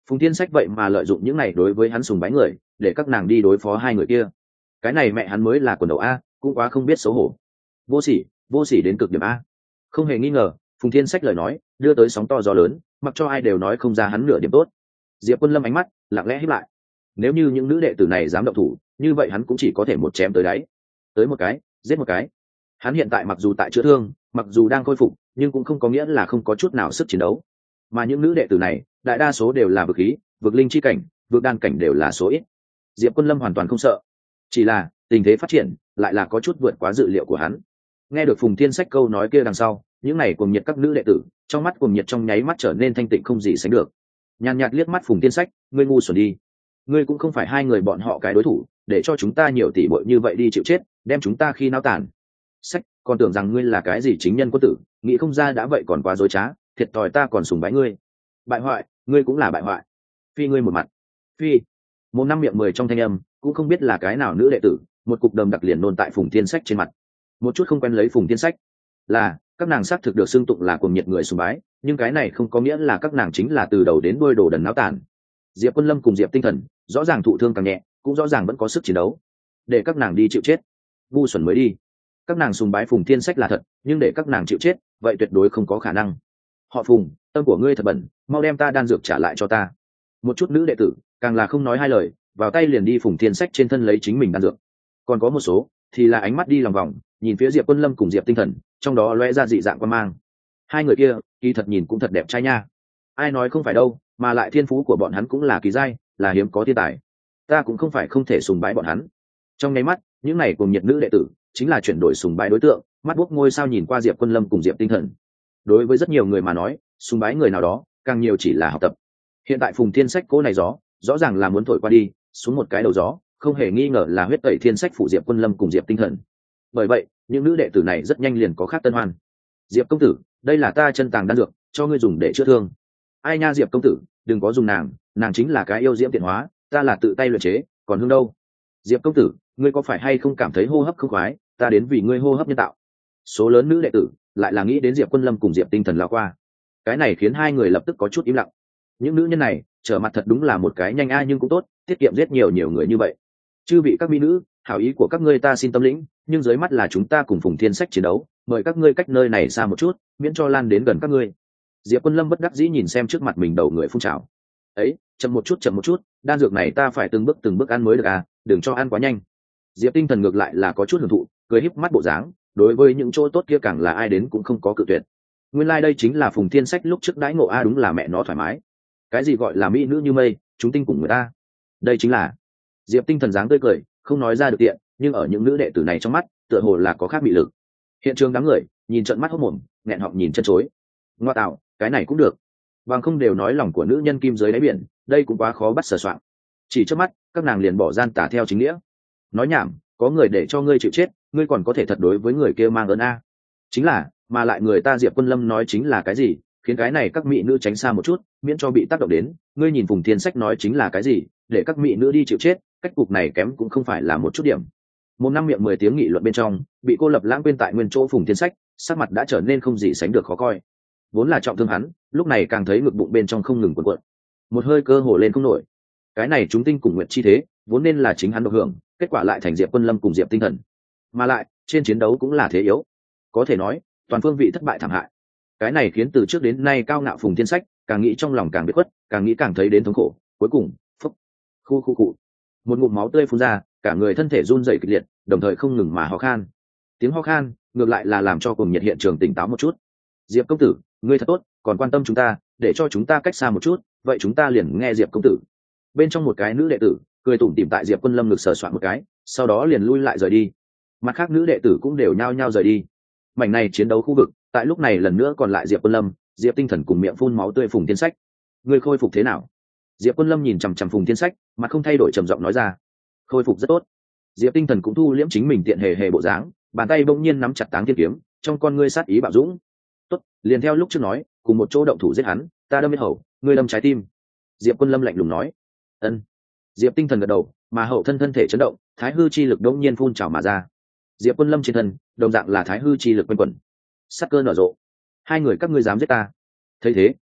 Phùng Thiên Sách vậy mà lợi dụng những này đối với hắn sùng bái người để các nàng đi đối phó hai người kia. Cái này mẹ hắn mới là quần đầu a, cũng quá không biết xấu hổ. Vô sỉ, vô sỉ đến cực điểm a. Không hề nghi ngờ, Phùng Thiên Sách lời nói đưa tới sóng to gió lớn, mặc cho ai đều nói không ra hắn nửa điểm tốt. Diệp Quân Lâm ánh mắt lặng lẽ híp lại. Nếu như những nữ đệ tử này dám động thủ, như vậy hắn cũng chỉ có thể một chém tới đáy. Tới một cái, giết một cái. Hắn hiện tại mặc dù tại chữa thương, mặc dù đang khôi phục, nhưng cũng không có nghĩa là không có chút nào sức chiến đấu. Mà những nữ đệ tử này, đại đa số đều là vực khí, vực linh chi cảnh, vực đan cảnh đều là số ít. Diệp Quân Lâm hoàn toàn không sợ, chỉ là tình thế phát triển lại là có chút vượt quá dự liệu của hắn. Nghe được Phùng Thiên Sách câu nói kia đằng sau, những này cuồng nhiệt các nữ đệ tử, trong mắt cuồng nhiệt trong nháy mắt trở nên thanh tịnh không gì sánh được. Nhàn nhạt liếc mắt Phùng Thiên Sách, ngươi ngu xuẩn đi, ngươi cũng không phải hai người bọn họ cái đối thủ, để cho chúng ta nhiều tỷ bội như vậy đi chịu chết, đem chúng ta khi náo tàn. Sách, còn tưởng rằng ngươi là cái gì chính nhân quân tử, nghĩ không ra đã vậy còn quá dối trá, thiệt thòi ta còn sùng bái ngươi. Bại hoại, ngươi cũng là bại hoại. Phi ngươi một mặt. Phi. Một năm miệng mười trong thanh âm, cũng không biết là cái nào nữ đệ tử, một cục đầm đặc liền nôn tại Phùng Thiên Sách trên mặt. Một chút không quen lấy Phùng Thiên Sách, là các nàng xác thực được xưng tụng là cuồng nhiệt người sùng bái, nhưng cái này không có nghĩa là các nàng chính là từ đầu đến đuôi đồ đần náo tàn. Diệp Quân Lâm cùng Diệp Tinh Thần rõ ràng thụ thương càng nhẹ, cũng rõ ràng vẫn có sức chiến đấu. Để các nàng đi chịu chết, ngu xuẩn mới đi. Các nàng sùng bái Phùng Thiên Sách là thật, nhưng để các nàng chịu chết, vậy tuyệt đối không có khả năng. Họ Phùng, tâm của ngươi thật bẩn, mau đem ta đan dược trả lại cho ta. Một chút nữ đệ tử càng là không nói hai lời, vào tay liền đi Phùng Thiên Sách trên thân lấy chính mình đan dược. Còn có một số thì là ánh mắt đi lòng vòng, nhìn phía Diệp Quân Lâm cùng Diệp Tinh Thần, trong đó lóe ra dị dạng quan mang. Hai người kia kỳ thật nhìn cũng thật đẹp trai nha. Ai nói không phải đâu, mà lại thiên phú của bọn hắn cũng là kỳ giai, là hiếm có thiên tài. Ta cũng không phải không thể sùng bái bọn hắn. Trong nháy mắt, những này cùng nhiệt nữ đệ tử chính là chuyển đổi sùng bái đối tượng, mắt buốc ngôi sao nhìn qua Diệp Quân Lâm cùng Diệp Tinh Thần. Đối với rất nhiều người mà nói, sùng bái người nào đó càng nhiều chỉ là học tập. Hiện tại Phùng Thiên Sách cố này gió rõ ràng là muốn thổi qua đi, xuống một cái đầu gió, không hề nghi ngờ là huyết tẩy Thiên Sách phụ Diệp Quân Lâm cùng Diệp Tinh Thần. Bởi vậy, những nữ đệ tử này rất nhanh liền có khác tân hoan. Diệp công tử, đây là ta chân tàng đan dược, cho ngươi dùng để chữa thương. Ai nha Diệp công tử, đừng có dùng nàng, nàng chính là cái yêu diễm tiện hóa, ta là tự tay luyện chế, còn hương đâu. Diệp công tử, ngươi có phải hay không cảm thấy hô hấp không khoái, ta đến vì ngươi hô hấp nhân tạo. Số lớn nữ đệ tử lại là nghĩ đến Diệp Quân Lâm cùng Diệp Tinh Thần lao qua. Cái này khiến hai người lập tức có chút im lặng. Những nữ nhân này trở mặt thật đúng là một cái nhanh a nhưng cũng tốt, tiết kiệm giết nhiều nhiều người như vậy. Chư vị các mỹ nữ, hảo ý của các ngươi ta xin tâm lĩnh, nhưng dưới mắt là chúng ta cùng Phùng Thiên Sách chiến đấu, mời các ngươi cách nơi này xa một chút, miễn cho lan đến gần các ngươi. Diệp Quân Lâm bất đắc dĩ nhìn xem trước mặt mình đầu người phun trào. Ấy, chậm một chút chậm một chút, đan dược này ta phải từng bước từng bước ăn mới được à, đừng cho ăn quá nhanh. Diệp Tinh Thần ngược lại là có chút hưởng thụ, cười híp mắt bộ dáng, đối với những chỗ tốt kia càng là ai đến cũng không có cự tuyệt. Nguyên lai like đây chính là Phùng Thiên Sách lúc trước đãi ngộ a, đúng là mẹ nó thoải mái. Cái gì gọi là mỹ nữ như mây, chúng tinh cùng người ta. Đây chính là. Diệp Tinh Thần dáng tươi cười, không nói ra được tiện, nhưng ở những nữ đệ tử này trong mắt, tựa hồ là có khác bị lực. Hiện trường đám người nhìn trận mắt hốt mồm, nghẹn họng nhìn chân chối. Ngoa tạo, cái này cũng được. Bằng không đều nói lòng của nữ nhân kim dưới đáy biển, đây cũng quá khó bắt sờ soạn. Chỉ trước mắt, các nàng liền bỏ gian tả theo chính nghĩa. Nói nhảm, có người để cho ngươi chịu chết, ngươi còn có thể thật đối với người kia mang ơn a. Chính là, mà lại người ta Diệp Quân Lâm nói chính là cái gì, khiến cái này các mỹ nữ tránh xa một chút, miễn cho bị tác động đến. Ngươi nhìn Phùng Thiên Sách nói chính là cái gì, để các mỹ nữ đi chịu chết, cách cục này kém cũng không phải là một chút điểm. Một năm miệng mười tiếng nghị luận bên trong, bị cô lập lãng quên tại nguyên chỗ Phùng Thiên Sách, sắc mặt đã trở nên không gì sánh được khó coi. Vốn là trọng thương hắn, lúc này càng thấy ngực bụng bên trong không ngừng cuộn cuộn, một hơi cơ hồ lên không nổi. Cái này chúng tinh cùng nguyện chi thế, vốn nên là chính hắn được hưởng, kết quả lại thành Diệp Quân Lâm cùng Diệp Tinh Thần, mà lại trên chiến đấu cũng là thế yếu, có thể nói toàn phương vị thất bại thảm hại. Cái này khiến từ trước đến nay cao ngạo Phùng Thiên Sách càng nghĩ trong lòng càng biết khuất, càng nghĩ càng thấy đến thống khổ. Cuối cùng, phúc, khu khu cụ, một ngụm máu tươi phun ra, cả người thân thể run rẩy kịch liệt, đồng thời không ngừng mà ho khan. Tiếng ho khan ngược lại là làm cho cùng nhiệt hiện trường tỉnh táo một chút. Diệp công tử, ngươi thật tốt, còn quan tâm chúng ta, để cho chúng ta cách xa một chút, vậy chúng ta liền nghe Diệp công tử. Bên trong một cái nữ đệ tử cười tủm tỉm tại Diệp Quân Lâm ngực sờ soạn một cái, sau đó liền lui lại rời đi. Mặt khác nữ đệ tử cũng đều nhao nhao rời đi. Mảnh này chiến đấu khu vực, tại lúc này lần nữa còn lại Diệp Quân Lâm, Diệp Tinh Thần cùng miệng phun máu tươi Phùng Thiên Sách. Ngươi khôi phục thế nào? Diệp Quân Lâm nhìn chằm chằm Phùng Thiên Sách, mặt không thay đổi trầm giọng nói ra. Khôi phục rất tốt. Diệp Tinh Thần cũng thu liễm chính mình tiện hề hề bộ dáng, bàn tay bỗng nhiên nắm chặt Táng Thiên kiếm, trong con ngươi sát ý bạo dũng. Tốt, liền theo lúc trước nói, cùng một chỗ động thủ giết hắn, ta đâm huyết hầu, ngươi đâm trái tim. Diệp Quân Lâm lạnh lùng nói. Ân. Diệp Tinh Thần gật đầu, mà hậu thân thân thể chấn động, thái hư chi lực đột nhiên phun trào mà ra. Diệp Quân Lâm trên thân, đồng dạng là thái hư chi lực quanh quẩn. Sát cơ nở rộ. Hai người các ngươi dám giết ta? Thấy thế,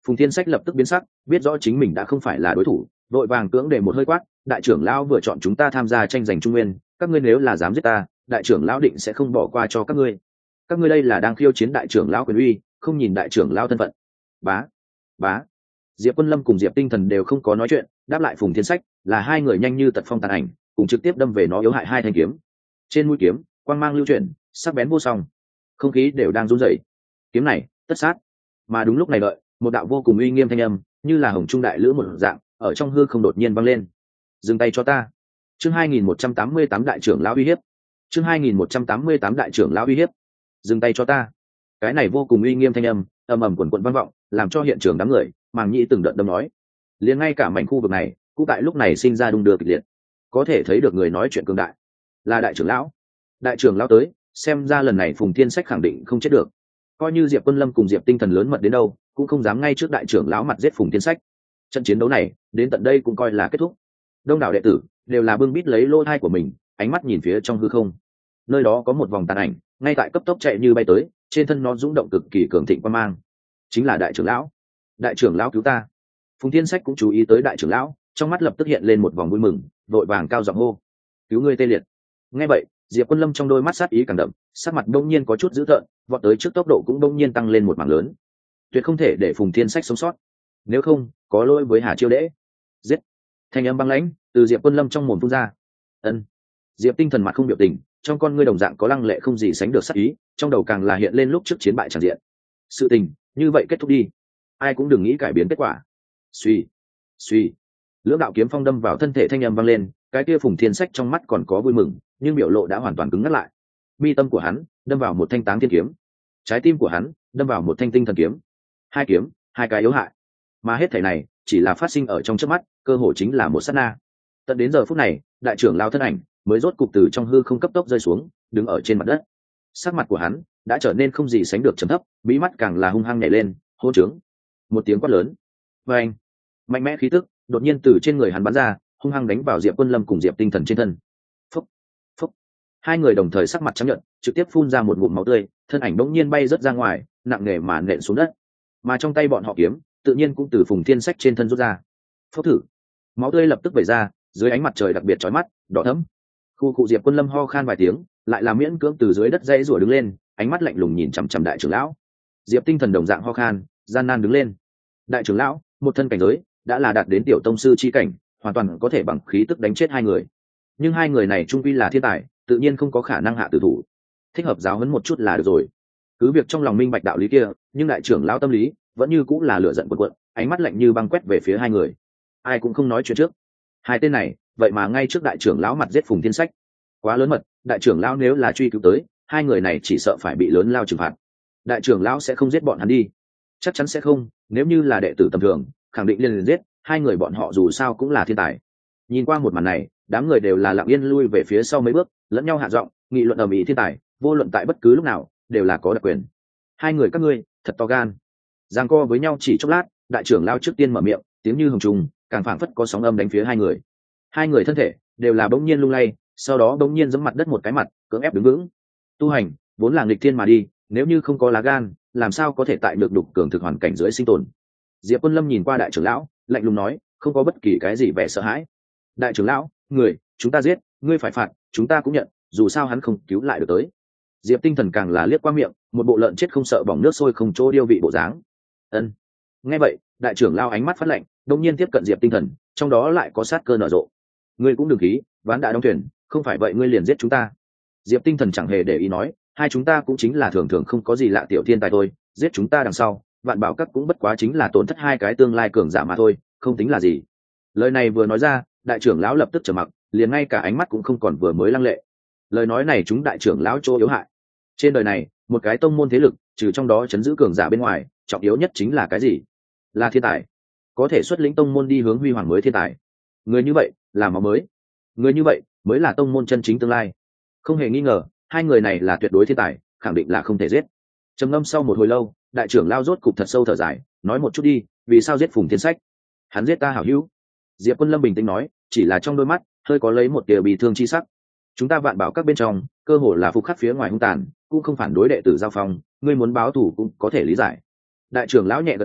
Phùng Thiên Sách lập tức biến sắc, biết rõ chính mình đã không phải là đối thủ, vội vàng cưỡng để một hơi quát, đại trưởng lão vừa chọn chúng ta tham gia tranh giành trung nguyên, các ngươi nếu là dám giết ta, đại trưởng lão định sẽ không bỏ qua cho các ngươi. Các ngươi đây là đang khiêu chiến đại trưởng lão quyền uy, không nhìn đại trưởng lão thân phận. Bá, bá. Diệp Quân Lâm cùng Diệp Tinh Thần đều không có nói chuyện, đáp lại Phùng Thiên Sách, là hai người nhanh như tật phong tàn ảnh, cùng trực tiếp đâm về nó yếu hại hai thanh kiếm. Trên mũi kiếm, quang mang lưu chuyển, sắc bén vô song, không khí đều đang run rẩy. Kiếm này, tất sát. Mà đúng lúc này đợi, một đạo vô cùng uy nghiêm thanh âm, như là hồng trung đại lữ một dạng, ở trong hư không đột nhiên vang lên. Dừng tay cho ta. Chương hai nghìn một trăm tám mươi tám đại trưởng lão uy hiếp. Chương hai nghìn một trăm tám mươi tám đại trưởng lão uy hiếp. Dừng tay cho ta. Cái này vô cùng uy nghiêm thanh âm, ầm ầm quần quần vang vọng, làm cho hiện trường đám người màng nhĩ từng đợt đâm nói. Liền ngay cả mảnh khu vực này, cũng tại lúc này sinh ra đung đưa kịch liệt. Có thể thấy được người nói chuyện cường đại, là đại trưởng lão. Đại trưởng lão tới, xem ra lần này Phùng Thiên Sách khẳng định không chết được. Coi như Diệp Quân Lâm cùng Diệp Tinh Thần lớn mật đến đâu, cũng không dám ngay trước đại trưởng lão mặt giết Phùng Thiên Sách. Trận chiến đấu này đến tận đây cũng coi là kết thúc. Đông đảo đệ tử đều là bưng bít lấy lỗ tai của mình, ánh mắt nhìn phía trong hư không. Nơi đó có một vòng tàn ảnh, ngay tại cấp tốc chạy như bay tới, trên thân nó rung động cực kỳ cường thịnh quan mang. Chính là đại trưởng lão. Đại trưởng lão cứu ta. Phùng Thiên Sách cũng chú ý tới đại trưởng lão, trong mắt lập tức hiện lên một vòng vui mừng, vội vàng cao giọng hô: "Cứu ngươi tê liệt." Nghe vậy, Diệp Quân Lâm trong đôi mắt sát ý càng đậm, sắc mặt đông nhiên có chút dữ tợn, vọt tới trước tốc độ cũng đông nhiên tăng lên một mảng lớn. Tuyệt không thể để Phùng Thiên Sách sống sót, nếu không có lỗi với Hà Chiêu Đễ. Giết. Thanh âm băng lãnh từ Diệp Quân Lâm trong mồm phun ra. Ân. Diệp Tinh Thần mặt không biểu tình, trong con ngươi đồng dạng có lăng lệ không gì sánh được sát ý, trong đầu càng là hiện lên lúc trước chiến bại tràn diện. Sự tình như vậy kết thúc đi, ai cũng đừng nghĩ cải biến kết quả. Suy, suy. Lưỡng đạo kiếm phong đâm vào thân thể, thanh âm vang lên, cái kia Phùng Thiên Sách trong mắt còn có vui mừng, nhưng biểu lộ đã hoàn toàn cứng ngắt lại. Mi tâm của hắn đâm vào một thanh táng thiên kiếm, trái tim của hắn đâm vào một thanh tinh thần kiếm. Hai kiếm, hai cái yếu hại, mà hết thảy này chỉ là phát sinh ở trong chớp mắt, cơ hội chính là một sát na. Tận đến giờ phút này, đại trưởng lão thân ảnh mới rốt cục từ trong hư không cấp tốc rơi xuống, đứng ở trên mặt đất. Sắc mặt của hắn đã trở nên không gì sánh được trầm thấp, bí mắt càng là hung hăng nhảy lên, hô trướng. Một tiếng quát lớn, và anh, mạnh mẽ khí tức đột nhiên từ trên người hắn bắn ra, hung hăng đánh vào Diệp Quân Lâm cùng Diệp Tinh Thần trên thân. Phúc, phúc. Hai người đồng thời sắc mặt trắng nhợt, trực tiếp phun ra một ngụm máu tươi, thân ảnh đống nhiên bay rớt ra ngoài, nặng nề mà nện xuống đất. Mà trong tay bọn họ kiếm, tự nhiên cũng từ Phùng Thiên Sách trên thân rút ra. Phốc thử, máu tươi lập tức vẩy ra, dưới ánh mặt trời đặc biệt chói mắt, đỏ thẫm. Khu cụ Diệp Quân Lâm ho khan vài tiếng, lại là miễn cưỡng từ dưới đất dãy rủa đứng lên, ánh mắt lạnh lùng nhìn chằm chằm đại trưởng lão. Diệp Tinh Thần đồng dạng ho khan, gian nan đứng lên. Đại trưởng lão, một thân cảnh giới đã là đạt đến tiểu tông sư chi cảnh, hoàn toàn có thể bằng khí tức đánh chết hai người. Nhưng hai người này trung quy là thiên tài, tự nhiên không có khả năng hạ tử thủ. Thích hợp giáo huấn một chút là được rồi. Cứ việc trong lòng minh bạch đạo lý kia, nhưng đại trưởng lão tâm lý vẫn như cũng là lửa giận cuộn cuộn, ánh mắt lạnh như băng quét về phía hai người. Ai cũng không nói chuyện trước. Hai tên này, vậy mà ngay trước đại trưởng lão mặt giết Phùng Thiên Sách, quá lớn mật. Đại trưởng lão nếu là truy cứu tới, hai người này chỉ sợ phải bị lớn lao trừng phạt. Đại trưởng lão sẽ không giết bọn hắn đi, chắc chắn sẽ không. Nếu như là đệ tử tầm thường, khẳng định liền liền giết. Hai người bọn họ dù sao cũng là thiên tài. Nhìn qua một màn này, đám người đều là lặng yên lui về phía sau mấy bước, lẫn nhau hạ giọng nghị luận ầm ĩ. Thiên tài vô luận tại bất cứ lúc nào đều là có đặc quyền. Hai người các ngươi thật to gan. Giằng co với nhau chỉ chốc lát, đại trưởng lão trước tiên mở miệng, tiếng như hồng trùng, càng phảng phất có sóng âm đánh phía hai người. Hai người thân thể đều là bỗng nhiên lung lay, sau đó bỗng nhiên giẫm mặt đất một cái mặt, cưỡng ép đứng vững. Tu hành vốn là nghịch thiên mà đi, nếu như không có lá gan, làm sao có thể tại được đục cường thực hoàn cảnh dưới sinh tồn. Diệp Quân Lâm nhìn qua đại trưởng lão, lạnh lùng nói, không có bất kỳ cái gì vẻ sợ hãi. Đại trưởng lão, người chúng ta giết, ngươi phải phạt, chúng ta cũng nhận, dù sao hắn không cứu lại được tới. Diệp Tinh Thần càng là liếc qua miệng, một bộ lợn chết không sợ bỏng nước sôi không chỗ điêu vị bộ dáng. Ân. Nghe vậy, đại trưởng lão ánh mắt phát lạnh, đột nhiên tiếp cận Diệp Tinh Thần, trong đó lại có sát cơ nở rộ. Ngươi cũng đừng khí, ván đã đóng thuyền, không phải vậy ngươi liền giết chúng ta. Diệp Tinh Thần chẳng hề để ý nói, hai chúng ta cũng chính là thường thường không có gì lạ tiểu thiên tài thôi, giết chúng ta đằng sau, Vạn Bảo Các cũng bất quá chính là tổn thất hai cái tương lai cường giả mà thôi, không tính là gì. Lời này vừa nói ra, đại trưởng lão lập tức trầm mặc, liền ngay cả ánh mắt cũng không còn vừa mới lăng lệ. Lời nói này chúng đại trưởng lão chỗ yếu hại. Trên đời này, một cái tông môn thế lực, trừ trong đó chấn giữ cường giả bên ngoài, trọng yếu nhất chính là cái gì? Là thiên tài. Có thể xuất lĩnh tông môn đi hướng huy hoàng mới thiên tài. Người như vậy là máu mới. Người như vậy mới là tông môn chân chính tương lai. Không hề nghi ngờ, hai người này là tuyệt đối thiên tài, khẳng định là không thể giết. Trầm ngâm sau một hồi lâu, đại trưởng lao rốt cục thật sâu thở dài, nói một chút đi, vì sao giết Phùng Thiên Sách? Hắn giết ta hảo hữu. Diệp Quân Lâm bình tĩnh nói, chỉ là trong đôi mắt hơi có lấy một tia bị thương chi sắc. Chúng ta Vạn Bảo Các bên trong, cơ hồ là phục khắc phía ngoài hung tàn, cũng không phản đối đệ tử giao phong, ngươi muốn báo thù cũng có thể lý giải. Đại trưởng lão nhẹ gật đầu,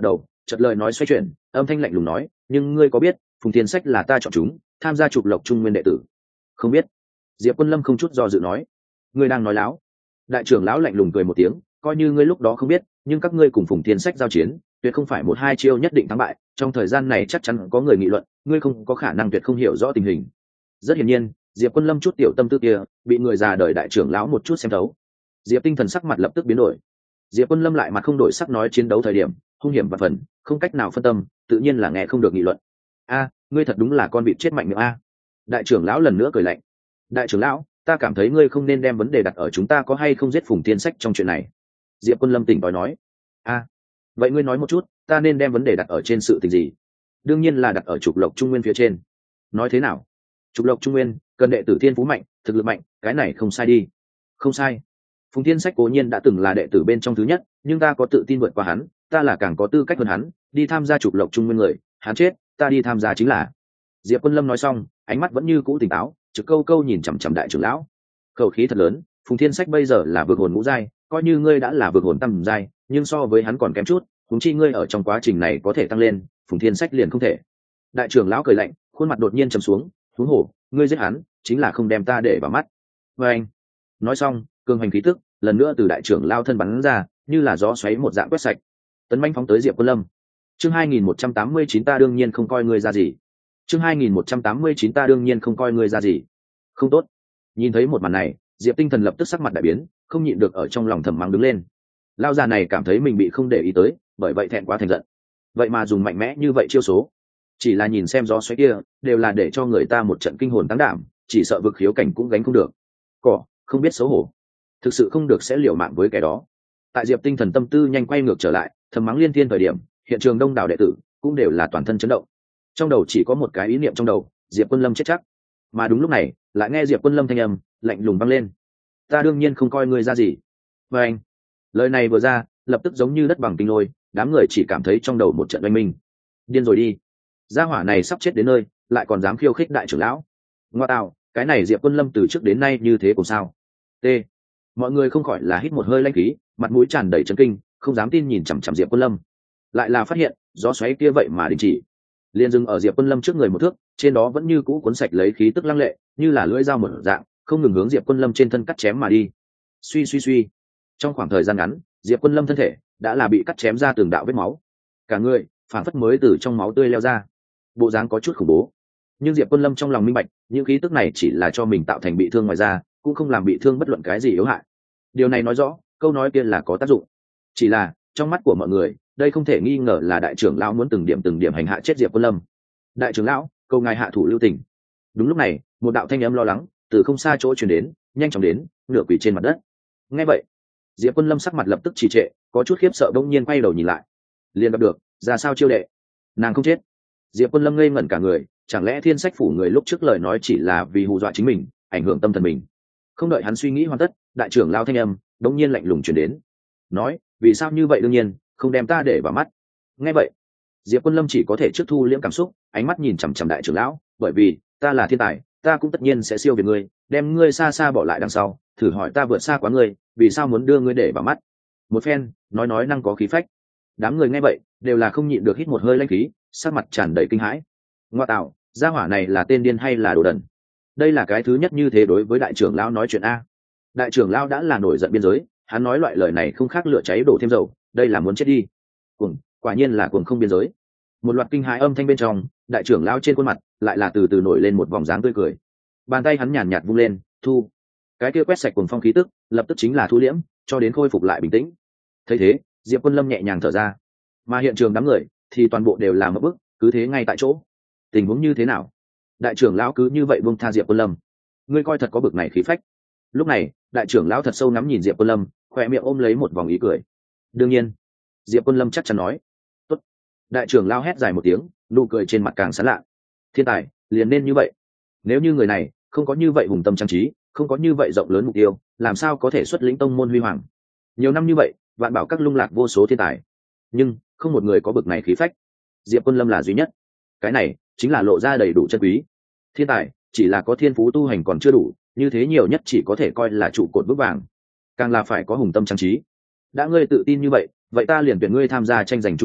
chợt lời nói xoay chuyển, âm thanh lạnh lùng nói, nhưng ngươi có biết Phùng Thiên Sách là ta chọn chúng tham gia trục lộc trung nguyên đệ tử? Không biết. Diệp Quân Lâm không chút do dự nói. Ngươi đang nói láo. Đại trưởng lão lạnh lùng cười một tiếng, coi như ngươi lúc đó không biết, nhưng các ngươi cùng Phùng Thiên Sách giao chiến tuyệt không phải một hai chiêu nhất định thắng bại, trong thời gian này chắc chắn có người nghị luận, ngươi không có khả năng tuyệt không hiểu rõ tình hình. Rất hiển nhiên, Diệp Quân Lâm chút tiểu tâm tư kia bị người già đời đại trưởng lão một chút xem thấu. Diệp Tinh Thần sắc mặt lập tức biến đổi. Diệp Quân Lâm lại mặt không đổi sắc nói chiến đấu thời điểm hung hiểm và phần, không cách nào phân tâm, tự nhiên là nghe không được nghị luận. A, ngươi thật đúng là con vịt chết mạnh miệng a. Đại trưởng lão lần nữa cười lạnh. Đại trưởng lão, ta cảm thấy ngươi không nên đem vấn đề đặt ở chúng ta có hay không giết Phùng Thiên Sách trong chuyện này. Diệp Quân Lâm tỉnh táo nói. A, vậy ngươi nói một chút, ta nên đem vấn đề đặt ở trên sự tình gì? Đương nhiên là đặt ở trục lộc trung nguyên phía trên. Nói thế nào? Trục lộc trung nguyên cần đệ tử thiên phú mạnh, thực lực mạnh, cái này không sai đi. Không sai. Phùng Thiên Sách cố nhiên đã từng là đệ tử bên trong thứ nhất, nhưng ta có tự tin vượt qua hắn, ta là càng có tư cách hơn hắn, đi tham gia trục lộc trung nguyên người, hắn chết, ta đi tham gia chính là. Diệp Quân Lâm nói xong, ánh mắt vẫn như cũ tỉnh táo, trực câu câu nhìn chằm chằm đại trưởng lão. Khẩu khí thật lớn, Phùng Thiên Sách bây giờ là vực hồn ngũ giai, coi như ngươi đã là vực hồn tam giai, nhưng so với hắn còn kém chút, huống chi ngươi ở trong quá trình này có thể tăng lên, Phùng Thiên Sách liền không thể. Đại trưởng lão cười lạnh, khuôn mặt đột nhiên trầm xuống, huống hồ, ngươi giết hắn, chính là không đem ta để vào mắt. Và anh. Nói xong, cường hành khí tức lần nữa từ đại trưởng lao thân bắn ra, như là gió xoáy một dạng quét sạch. Tấn manh phóng tới Diệp Quân Lâm. Chương hai nghìn một trăm tám mươi chín ta đương nhiên không coi ngươi ra gì. Chương hai nghìn một trăm tám mươi chín ta đương nhiên không coi ngươi ra gì. Không tốt. Nhìn thấy một màn này, Diệp Tinh Thần lập tức sắc mặt đại biến, không nhịn được ở trong lòng thầm mắng đứng lên. Lao già này cảm thấy mình bị không để ý tới, bởi vậy thẹn quá thành giận. Vậy mà dùng mạnh mẽ như vậy chiêu số, chỉ là nhìn xem gió xoáy kia, đều là để cho người ta một trận kinh hồn tăng đảm, chỉ sợ vực khiếu cảnh cũng gánh không được. Cỏ, không biết xấu hổ. Thực sự không được sẽ liều mạng với cái đó. Tại Diệp Tinh Thần tâm tư nhanh quay ngược trở lại, thầm mắng liên thiên thời điểm, hiện trường đông đảo đệ tử cũng đều là toàn thân chấn động. Trong đầu chỉ có một cái ý niệm trong đầu, Diệp Quân Lâm chết chắc. Mà đúng lúc này, lại nghe Diệp Quân Lâm thanh âm lạnh lùng vang lên. Ta đương nhiên không coi ngươi ra gì. Và anh, lời này vừa ra, lập tức giống như đất bằng kinh lôi, đám người chỉ cảm thấy trong đầu một trận oanh minh. Điên rồi đi. Gia hỏa này sắp chết đến nơi, lại còn dám khiêu khích đại trưởng lão. Ngoa tạo, cái này Diệp Quân Lâm từ trước đến nay như thế cũng sao? T. Mọi người không khỏi là hít một hơi lãnh khí, mặt mũi tràn đầy chấn kinh, không dám tin nhìn chằm chằm Diệp Quân Lâm. Lại là phát hiện, gió xoáy kia vậy mà đình chỉ. Liên dừng ở Diệp Quân Lâm trước người một thước, trên đó vẫn như cũ cuốn sạch lấy khí tức lăng lệ, như là lưỡi dao mở dạng, không ngừng hướng Diệp Quân Lâm trên thân cắt chém mà đi. Suy suy suy. Trong khoảng thời gian ngắn, Diệp Quân Lâm thân thể đã là bị cắt chém ra từng đạo vết máu. Cả người phản phất mới từ trong máu tươi leo ra. Bộ dáng có chút khủng bố. Nhưng Diệp Quân Lâm trong lòng minh bạch, những khí tức này chỉ là cho mình tạo thành bị thương ngoài ra, cũng không làm bị thương bất luận cái gì yếu hại. Điều này nói rõ, câu nói kia là có tác dụng. Chỉ là, trong mắt của mọi người, đây không thể nghi ngờ là đại trưởng lão muốn từng điểm từng điểm hành hạ chết Diệp Quân Lâm. Đại trưởng lão, câu ngài hạ thủ lưu tình. Đúng lúc này, một đạo thanh âm lo lắng từ không xa chỗ truyền đến, nhanh chóng đến, nửa quỳ trên mặt đất. Nghe vậy, Diệp Quân Lâm sắc mặt lập tức trì trệ, có chút khiếp sợ bỗng nhiên quay đầu nhìn lại. Liền gặp được, ra sao chiêu đệ? Nàng không chết. Diệp Quân Lâm ngây ngẩn cả người, chẳng lẽ Thiên Sách phủ người lúc trước lời nói chỉ là vì hù dọa chính mình, ảnh hưởng tâm thần mình? Không đợi hắn suy nghĩ hoàn tất, đại trưởng lao thanh âm đống nhiên lạnh lùng truyền đến, nói, vì sao như vậy? Đương nhiên không đem ta để vào mắt. Nghe vậy, Diệp Quân Lâm chỉ có thể trước thu liễm cảm xúc, ánh mắt nhìn chằm chằm đại trưởng lão, bởi vì ta là thiên tài, ta cũng tất nhiên sẽ siêu việt ngươi, đem ngươi xa xa bỏ lại đằng sau, thử hỏi ta vượt xa quá ngươi, vì sao muốn đưa ngươi để vào mắt? Một phen nói nói năng có khí phách. Đám người nghe vậy đều là không nhịn được hít một hơi lãnh khí, sắc mặt tràn đầy kinh hãi. Ngoa tạo, gia hỏa này là tên điên hay là đồ đần? Đây là cái thứ nhất như thế đối với đại trưởng lão nói chuyện a. Đại trưởng lão đã là nổi giận biên giới, hắn nói loại lời này không khác lửa cháy đổ thêm dầu, đây là muốn chết đi. Cuồng, quả nhiên là cuồng không biên giới. Một loạt kinh hãi âm thanh bên trong, đại trưởng lão trên khuôn mặt lại là từ từ nổi lên một vòng dáng tươi cười. Bàn tay hắn nhàn nhạt vung lên, thu. Cái kia quét sạch cuồng phong khí tức, lập tức chính là thu liễm, cho đến khôi phục lại bình tĩnh. Thấy thế, Diệp Quân Lâm nhẹ nhàng thở ra, mà hiện trường đám người thì toàn bộ đều là một bức, cứ thế ngay tại chỗ. Tình huống như thế nào? Đại trưởng lão cứ như vậy buông tha Diệp Quân Lâm? Ngươi coi thật có bực này khí phách. Lúc này, đại trưởng lão thật sâu ngắm nhìn Diệp Quân Lâm, khỏe miệng ôm lấy một vòng ý cười. Đương nhiên, Diệp Quân Lâm chắc chắn nói. Tốt. Đại trưởng lão hét dài một tiếng, nụ cười trên mặt càng sán lạ. Thiên tài liền nên như vậy. Nếu như người này không có như vậy hùng tâm trang trí, không có như vậy rộng lớn mục tiêu, làm sao có thể xuất lĩnh tông môn huy hoàng? Nhiều năm như vậy, vạn bảo các lung lạc vô số thiên tài, nhưng không một người có bực này khí phách. Diệp Quân Lâm là duy nhất. Cái này chính là lộ ra đầy đủ chân quý. Thiên tài chỉ là có thiên phú tu hành còn chưa đủ, như thế nhiều nhất chỉ có thể coi là trụ cột vững vàng, càng là phải có hùng tâm trang trí. Đã ngươi tự tin như vậy, vậy ta liền tuyển ngươi tham gia tranh giành trung nguyên,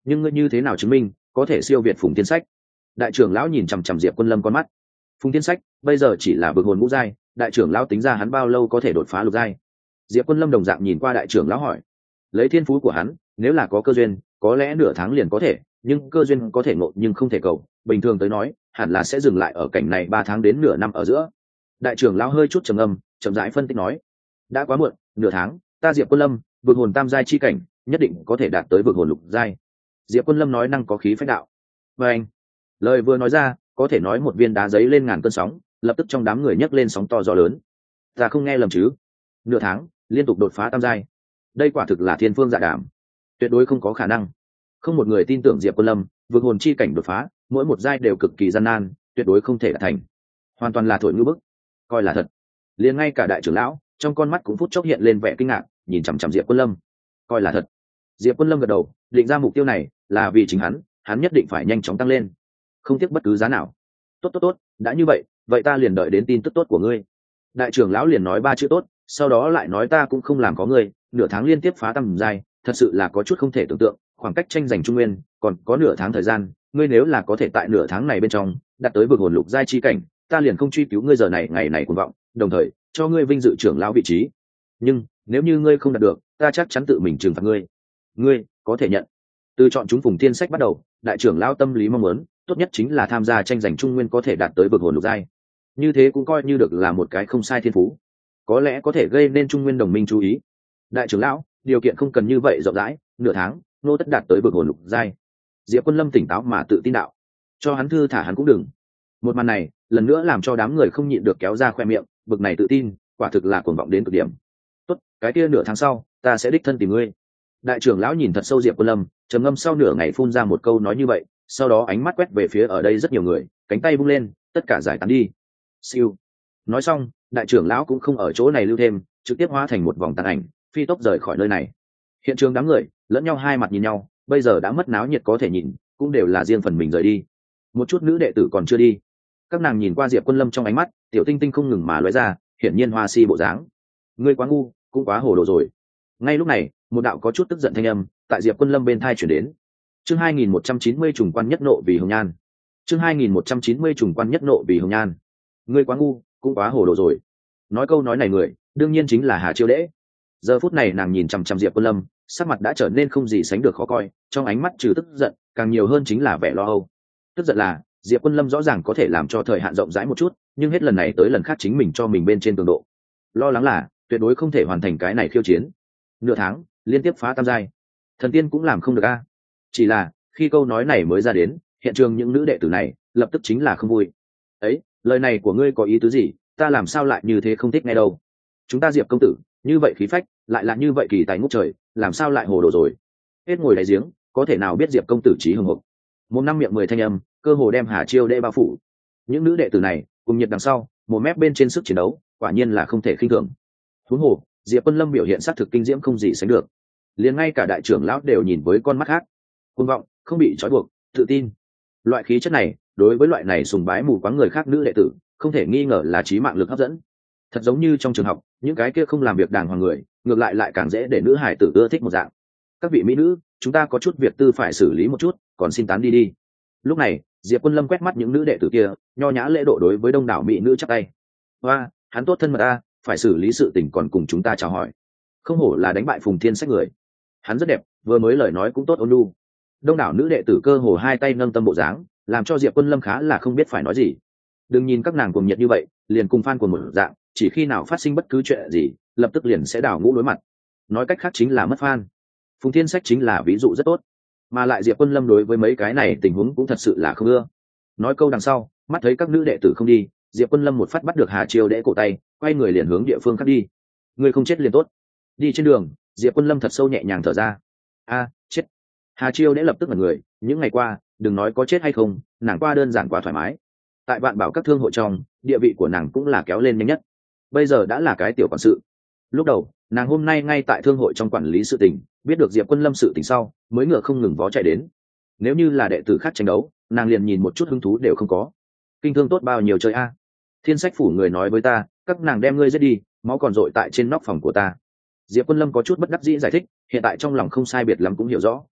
nhưng ngươi như thế nào chứng minh có thể siêu việt Phùng Thiên Sách? Đại trưởng lão nhìn chằm chằm Diệp Quân Lâm con mắt. Phùng Thiên Sách bây giờ chỉ là vực hồn ngũ giai, đại trưởng lão tính ra hắn bao lâu có thể đột phá lục giai? Diệp Quân Lâm đồng dạng nhìn qua đại trưởng lão hỏi. Lấy thiên phú của hắn, nếu là có cơ duyên, có lẽ nửa tháng liền có thể, nhưng cơ duyên có thể ngộ nhưng không thể cầu, bình thường tới nói, hẳn là sẽ dừng lại ở cảnh này ba tháng đến nửa năm ở giữa. Đại trưởng lão hơi chút trầm âm, chậm rãi phân tích nói: đã quá muộn, nửa tháng, ta Diệp Quân Lâm, vực hồn tam giai chi cảnh, nhất định có thể đạt tới vực hồn lục giai. Diệp Quân Lâm nói năng có khí phách đạo. Và anh, lời vừa nói ra, có thể nói một viên đá giấy lên ngàn cơn sóng, lập tức trong đám người nhấc lên sóng to gió lớn. Ta không nghe lầm chứ? Nửa tháng, liên tục đột phá tam giai, đây quả thực là thiên phương dạ đàm, tuyệt đối không có khả năng. Không một người tin tưởng Diệp Quân Lâm, vực hồn chi cảnh đột phá, mỗi một giai đều cực kỳ gian nan, tuyệt đối không thể đạt thành. Hoàn toàn là thổi ngữ bức, coi là thật. Liền ngay cả đại trưởng lão, trong con mắt cũng phút chốc hiện lên vẻ kinh ngạc, nhìn chằm chằm Diệp Quân Lâm. Coi là thật. Diệp Quân Lâm gật đầu, định ra mục tiêu này là vì chính hắn, hắn nhất định phải nhanh chóng tăng lên, không tiếc bất cứ giá nào. Tốt tốt tốt, đã như vậy, vậy ta liền đợi đến tin tức tốt của ngươi. Đại trưởng lão liền nói ba chữ tốt, sau đó lại nói ta cũng không làm có ngươi, nửa tháng liên tiếp phá tam giai, thật sự là có chút không thể tưởng tượng, khoảng cách tranh giành trung nguyên còn có nửa tháng thời gian, ngươi nếu là có thể tại nửa tháng này bên trong đạt tới vực hồn lục giai chi cảnh, ta liền không truy cứu ngươi giờ này ngày này cuồng vọng, đồng thời cho ngươi vinh dự trưởng lão vị trí. Nhưng nếu như ngươi không đạt được, ta chắc chắn tự mình trừng phạt ngươi. Ngươi có thể nhận. Từ chọn chúng Phùng Thiên Sách bắt đầu, đại trưởng lão tâm lý mong muốn tốt nhất chính là tham gia tranh giành trung nguyên có thể đạt tới vực hồn lục giai, như thế cũng coi như được là một cái không sai thiên phú, có lẽ có thể gây nên trung nguyên đồng minh chú ý. Đại trưởng lão, điều kiện không cần như vậy rộng rãi, nửa tháng nô tất đạt tới vực hồn lục giai. Diệp Quân Lâm tỉnh táo mà tự tin đạo. Cho hắn thư thả hắn cũng đừng. Một màn này lần nữa làm cho đám người không nhịn được kéo ra khoe miệng, bực này tự tin quả thực là cuồng vọng đến cực điểm. Tốt, cái kia nửa tháng sau ta sẽ đích thân tìm ngươi. Đại trưởng lão nhìn thật sâu Diệp Quân Lâm, trầm ngâm sau nửa ngày phun ra một câu nói như vậy, sau đó ánh mắt quét về phía ở đây rất nhiều người, cánh tay vung lên, tất cả giải tán đi. Siêu. Nói xong, đại trưởng lão cũng không ở chỗ này lưu thêm, trực tiếp hóa thành một vòng tàn ảnh, phi tốc rời khỏi nơi này. Hiện trường đám người lẫn nhau hai mặt nhìn nhau, bây giờ đã mất náo nhiệt có thể nhìn, cũng đều là riêng phần mình rời đi. Một chút nữ đệ tử còn chưa đi, các nàng nhìn qua Diệp Quân Lâm trong ánh mắt tiểu tinh tinh không ngừng mà lóe ra, hiển nhiên hoa si bộ dáng. Ngươi quá ngu, cũng quá hồ đồ rồi. Ngay lúc này, một đạo có chút tức giận thanh âm tại Diệp Quân Lâm bên thai chuyển đến. Chương hai nghìn một trăm chín mươi trùng quan nhất nộ vì hồng nhan. Chương hai nghìn một trăm chín mươi trùng quan nhất nộ vì hồng nhan. Ngươi quá ngu, cũng quá hồ đồ rồi. Nói câu nói này người, đương nhiên chính là Hà Chiêu Đễ. Giờ phút này nàng nhìn chằm chằm Diệp Quân Lâm, sắc mặt đã trở nên không gì sánh được khó coi, trong ánh mắt trừ tức giận, càng nhiều hơn chính là vẻ lo âu. Tức giận là Diệp Quân Lâm rõ ràng có thể làm cho thời hạn rộng rãi một chút, nhưng hết lần này tới lần khác chính mình cho mình bên trên cường độ. Lo lắng là tuyệt đối không thể hoàn thành cái này khiêu chiến. Nửa tháng liên tiếp phá tam giai, thần tiên cũng làm không được a. Chỉ là khi câu nói này mới ra đến, hiện trường những nữ đệ tử này lập tức chính là không vui. Ấy, lời này của ngươi có ý tứ gì? Ta làm sao lại như thế không thích nghe đâu. Chúng ta Diệp công tử như vậy khí phách, lại là như vậy kỳ tài ngút trời, làm sao lại hồ đồ rồi? Hết ngồi đáy giếng, có thể nào biết Diệp công tử trí hưng hực. Một năm miệng mười thanh âm, cơ hồ đem Hà Chiêu Đễ bao phủ. Những nữ đệ tử này cùng nhiệt đằng sau, một mép bên trên sức chiến đấu, quả nhiên là không thể khinh thường. Huống hồ, Diệp Quân Lâm biểu hiện sát thực kinh diễm không gì sánh được, liền ngay cả đại trưởng lão đều nhìn với con mắt khác. Cuồng vọng, không bị trói buộc, tự tin. Loại khí chất này, đối với loại này sùng bái mù quáng người khác nữ đệ tử, không thể nghi ngờ là chí mạng lực hấp dẫn. Thật giống như trong trường học, những cái kia không làm việc đàng hoàng người, ngược lại lại càng dễ để nữ hải tử ưa thích một dạng. Các vị mỹ nữ, chúng ta có chút việc tư phải xử lý một chút, còn xin tán đi đi. Lúc này, Diệp Quân Lâm quét mắt những nữ đệ tử kia, nho nhã lễ độ đối với đông đảo mỹ nữ chắp tay. Hoa, hắn tốt thân mật a, phải xử lý sự tình còn cùng chúng ta chào hỏi. Không hổ là đánh bại Phùng Thiên Sách người. Hắn rất đẹp, vừa mới lời nói cũng tốt ôn nhu. Đông đảo nữ đệ tử cơ hồ hai tay nâng tâm bộ dáng, làm cho Diệp Quân Lâm khá là không biết phải nói gì. Đừng nhìn các nàng cuồng nhiệt như vậy, liền cùng fan của một dạng, chỉ khi nào phát sinh bất cứ chuyện gì, lập tức liền sẽ đảo ngũ đối mặt. Nói cách khác chính là mất fan. Phùng Thiên Sách chính là ví dụ rất tốt, mà lại Diệp Quân Lâm đối với mấy cái này tình huống cũng thật sự là không ưa. Nói câu đằng sau, mắt thấy các nữ đệ tử không đi, Diệp Quân Lâm một phát bắt được Hà Chiêu Đễ cổ tay, quay người liền hướng địa phương khác đi. Người không chết liền tốt. Đi trên đường, Diệp Quân Lâm thật sâu nhẹ nhàng thở ra. A, chết. Hà Chiêu Đễ lập tức ngẩn người, những ngày qua, đừng nói có chết hay không, nàng qua đơn giản quá thoải mái. Tại Vạn Bảo các thương hội trong, địa vị của nàng cũng là kéo lên nhanh nhất. Bây giờ đã là cái tiểu quản sự. Lúc đầu, nàng hôm nay ngay tại thương hội trong quản lý sự tình, biết được Diệp Quân Lâm sự tình sau, mới ngựa không ngừng vó chạy đến. Nếu như là đệ tử khác tranh đấu, nàng liền nhìn một chút hứng thú đều không có. Kinh thương tốt bao nhiêu chơi a. Thiên Sách phủ người nói với ta, các nàng đem ngươi giết đi, máu còn dội tại trên nóc phòng của ta. Diệp Quân Lâm có chút bất đắc dĩ giải thích, hiện tại trong lòng không sai biệt lắm cũng hiểu rõ,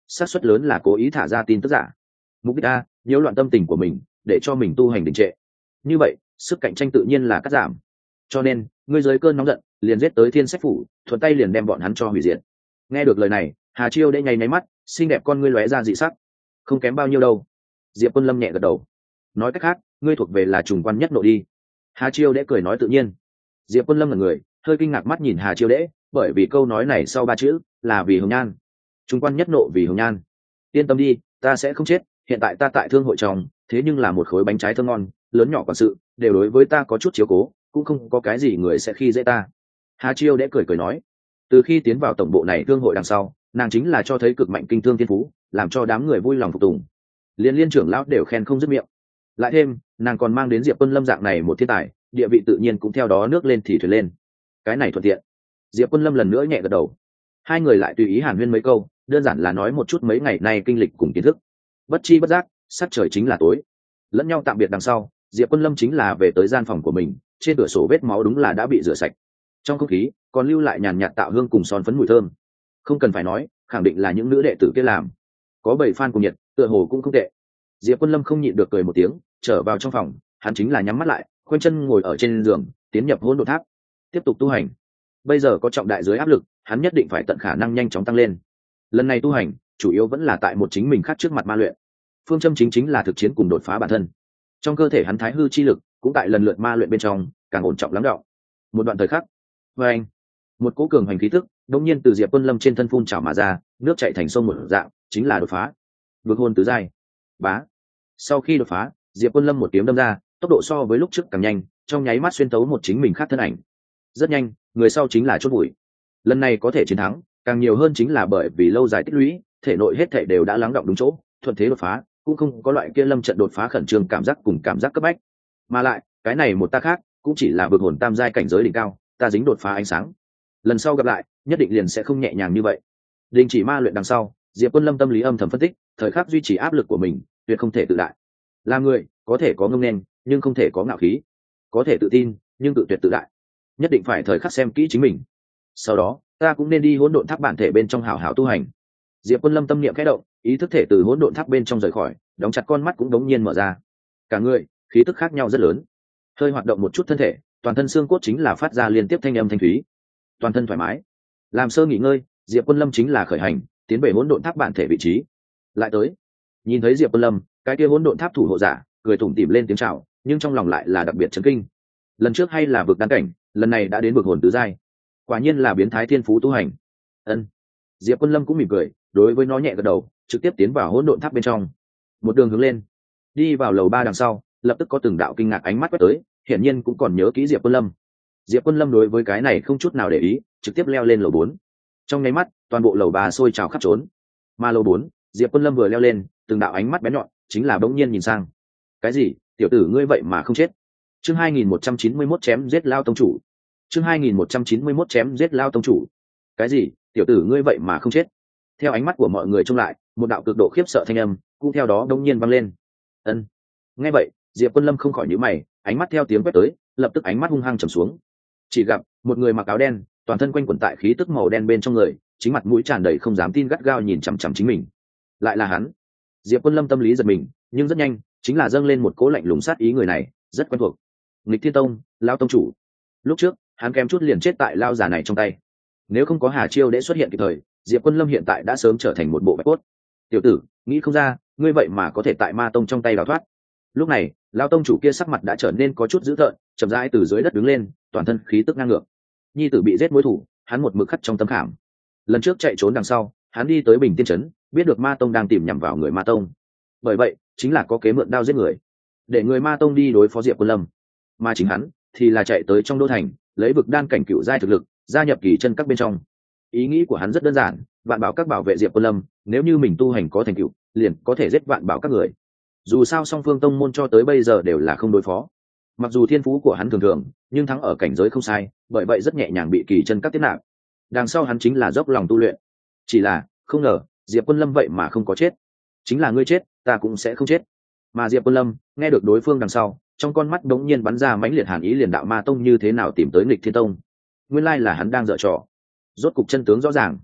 xác suất lớn là cố ý thả ra tin tức giả. Mục đích a, nhiễu loạn tâm tình của mình để cho mình tu hành đình trệ, như vậy sức cạnh tranh tự nhiên là cắt giảm. Cho nên ngươi dưới cơn nóng giận liền giết tới thiên sách phủ, thuận tay liền đem bọn hắn cho hủy diệt. Nghe được lời này, Hà Chiêu đẽ nháy nháy mắt, xinh đẹp con ngươi lóe ra dị sắc. Không kém bao nhiêu đâu. Diệp Quân Lâm nhẹ gật đầu. Nói cách khác, ngươi thuộc về là trùng quan nhất nộ đi. Hà Chiêu đẽ cười nói tự nhiên. Diệp Quân Lâm là người hơi kinh ngạc mắt nhìn Hà Chiêu đẽ, bởi vì câu nói này sau ba chữ là vì Hồng Nhan. Trùng quan nhất nộ vì Hồng Nhan. Yên tâm đi, ta sẽ không chết, hiện tại ta tại thương hội trong, thế nhưng là một khối bánh trái thơm ngon, lớn nhỏ quản sự đều đối với ta có chút chiếu cố, cũng không có cái gì người sẽ khi dễ ta. Hà Chiêu đẽ cười cười nói, từ khi tiến vào tổng bộ này thương hội đằng sau, nàng chính là cho thấy cực mạnh kinh thương thiên phú, làm cho đám người vui lòng phục tùng, liên liên trưởng lão đều khen không dứt miệng. Lại thêm nàng còn mang đến Diệp Quân Lâm dạng này một thiên tài, địa vị tự nhiên cũng theo đó nước lên thì thuyền lên. Cái này thuận tiện. Diệp Quân Lâm lần nữa nhẹ gật đầu. Hai người lại tùy ý hàn huyên mấy câu, đơn giản là nói một chút mấy ngày nay kinh lịch cùng kiến thức. Bất chi bất giác, sắc trời chính là tối. Lẫn nhau tạm biệt đằng sau, Diệp Quân Lâm chính là về tới gian phòng của mình, trên cửa sổ vết máu đúng là đã bị rửa sạch. Trong không khí còn lưu lại nhàn nhạt tạo hương cùng son phấn mùi thơm. Không cần phải nói, khẳng định là những nữ đệ tử kia làm. Có bảy fan cùng nhiệt, tựa hồ cũng không tệ. Diệp Quân Lâm không nhịn được cười một tiếng, trở vào trong phòng, hắn chính là nhắm mắt lại, khoanh chân ngồi ở trên giường, tiến nhập hỗn độn tháp, tiếp tục tu hành. Bây giờ có trọng đại dưới áp lực, hắn nhất định phải tận khả năng nhanh chóng tăng lên. Lần này tu hành, chủ yếu vẫn là tại một chính mình khác trước mặt ma luyện. Phương châm chính chính là thực chiến cùng đột phá bản thân. Trong cơ thể hắn thái hư chi lực cũng tại lần lượt ma luyện bên trong, càng ổn trọng lắng đọng. Một đoạn thời khắc, với anh, một cỗ cường hành khí tức đột nhiên từ Diệp Quân Lâm trên thân phun trào mà ra, nước chảy thành sông một dạng, chính là đột phá. Vượt hồn tứ giai. Bá. Sau khi đột phá, Diệp Quân Lâm một kiếm đâm ra, tốc độ so với lúc trước càng nhanh, trong nháy mắt xuyên tấu một chính mình khác thân ảnh. Rất nhanh, người sau chính là chốt bụi. Lần này có thể chiến thắng, càng nhiều hơn chính là bởi vì lâu dài tích lũy, thể nội hết thể đều đã lắng đọng đúng chỗ, thuận thế đột phá, cũng không có loại kia lâm trận đột phá khẩn trương cảm giác cùng cảm giác cấp bách. Mà lại, cái này một ta khác, cũng chỉ là vượt hồn tam giai cảnh giới đỉnh cao, ta dính đột phá ánh sáng. Lần sau gặp lại, nhất định liền sẽ không nhẹ nhàng như vậy. Đình chỉ ma luyện đằng sau, Diệp Quân Lâm tâm lý âm thầm phân tích, thời khắc duy trì áp lực của mình, tuyệt không thể tự đại. Làm người, có thể có ngông nên, nhưng không thể có ngạo khí. Có thể tự tin, nhưng tự tuyệt tự đại. Nhất định phải thời khắc xem kỹ chính mình. Sau đó, ta cũng nên đi hỗn độn tháp bản thể bên trong hảo hảo tu hành. Diệp Quân Lâm tâm niệm khẽ động, ý thức thể từ hỗn độn tháp bên trong rời khỏi, đóng chặt con mắt cũng đống nhiên mở ra. Cả người, khí tức khác nhau rất lớn. Hơi hoạt động một chút thân thể, toàn thân xương cốt chính là phát ra liên tiếp thanh âm thanh thúy. Toàn thân thoải mái. Làm sơ nghỉ ngơi, Diệp Quân Lâm chính là khởi hành, tiến về hỗn độn tháp bản thể vị trí. Lại tới, nhìn thấy Diệp Quân Lâm, cái kia hỗn độn tháp thủ hộ giả, cười tủm tỉm lên tiếng chào, nhưng trong lòng lại là đặc biệt chấn kinh. Lần trước hay là vực đan cảnh, lần này đã đến vực hồn tứ giai. Quả nhiên là biến thái thiên phú tu hành. Ân. Diệp Quân Lâm cũng mỉm cười, đối với nó nhẹ gật đầu, trực tiếp tiến vào hỗn độn tháp bên trong. Một đường hướng lên, đi vào lầu ba đằng sau, lập tức có từng đạo kinh ngạc ánh mắt quét tới, hiển nhiên cũng còn nhớ kỹ Diệp Quân Lâm. Diệp Quân Lâm đối với cái này không chút nào để ý, trực tiếp leo lên lầu bốn. Trong nháy mắt, toàn bộ lầu ba sôi trào khắp trốn. Mà lầu bốn, Diệp Quân Lâm vừa leo lên, từng đạo ánh mắt bén nhọn, chính là bỗng nhiên nhìn sang. Cái gì? Tiểu tử ngươi vậy mà không chết? Chương hai nghìn một trăm chín mươi mốt chém giết Lao tông chủ. Chương hai nghìn một trăm chín mươi mốt chém giết Lao tông chủ. Cái gì? Tiểu tử ngươi vậy mà không chết? Theo ánh mắt của mọi người trông lại, một đạo cực độ khiếp sợ thanh âm cũng theo đó đông nhiên vang lên. Ân. Nghe vậy, Diệp Quân Lâm không khỏi nhíu mày, ánh mắt theo tiếng quét tới, lập tức ánh mắt hung hăng trầm xuống. Chỉ gặp một người mặc áo đen, toàn thân quanh quẩn tại khí tức màu đen bên trong người, chính mặt mũi tràn đầy không dám tin gắt gao nhìn chằm chằm chính mình. Lại là hắn. Diệp Quân Lâm tâm lý giật mình, nhưng rất nhanh, chính là dâng lên một cỗ lạnh lùng sát ý, người này rất quen thuộc. Nghịch Thiên Tông, Lão tông chủ. Lúc trước, hắn kém chút liền chết tại lao giả này trong tay. Nếu không có Hà Chiêu để xuất hiện kịp thời, Diệp Quân Lâm hiện tại đã sớm trở thành một bộ bạch cốt. Tiểu tử, nghĩ không ra, ngươi vậy mà có thể tại Ma tông trong tay đào thoát. Lúc này, lão tông chủ kia sắc mặt đã trở nên có chút dữ tợn, chậm rãi từ dưới đất đứng lên, toàn thân khí tức ngang ngược. Nhi tử bị giết mối thủ, hắn một mực khắc trong tâm khảm. Lần trước chạy trốn đằng sau, hắn đi tới Bình Tiên trấn, biết được Ma tông đang tìm nhằm vào người Ma tông. Bởi vậy, chính là có kế mượn đao giết người, để người Ma tông đi đối phó Diệp Quân Lâm. Mà chính hắn thì là chạy tới trong đô thành, lấy vực đan cảnh cựu giai thực lực, gia nhập kỳ chân các bên trong. Ý nghĩ của hắn rất đơn giản, vạn bảo các bảo vệ Diệp Quân Lâm, nếu như mình tu hành có thành tựu, liền có thể giết vạn bảo các người. Dù sao song phương tông môn cho tới bây giờ đều là không đối phó. Mặc dù thiên phú của hắn thường thường, nhưng thắng ở cảnh giới không sai, bởi vậy rất nhẹ nhàng bị kỳ chân các tiếp nạp. Đằng sau hắn chính là dốc lòng tu luyện. Chỉ là, không ngờ, Diệp Quân Lâm vậy mà không có chết. Chính là ngươi chết, ta cũng sẽ không chết. Mà Diệp Quân Lâm, nghe được đối phương đằng sau, trong con mắt đống nhiên bắn ra mãnh liệt hàn ý, liền đạo Ma tông như thế nào tìm tới Nghịch Thiên Tông. Nguyên lai là hắn đang dở trò. Rốt cục chân tướng rõ ràng.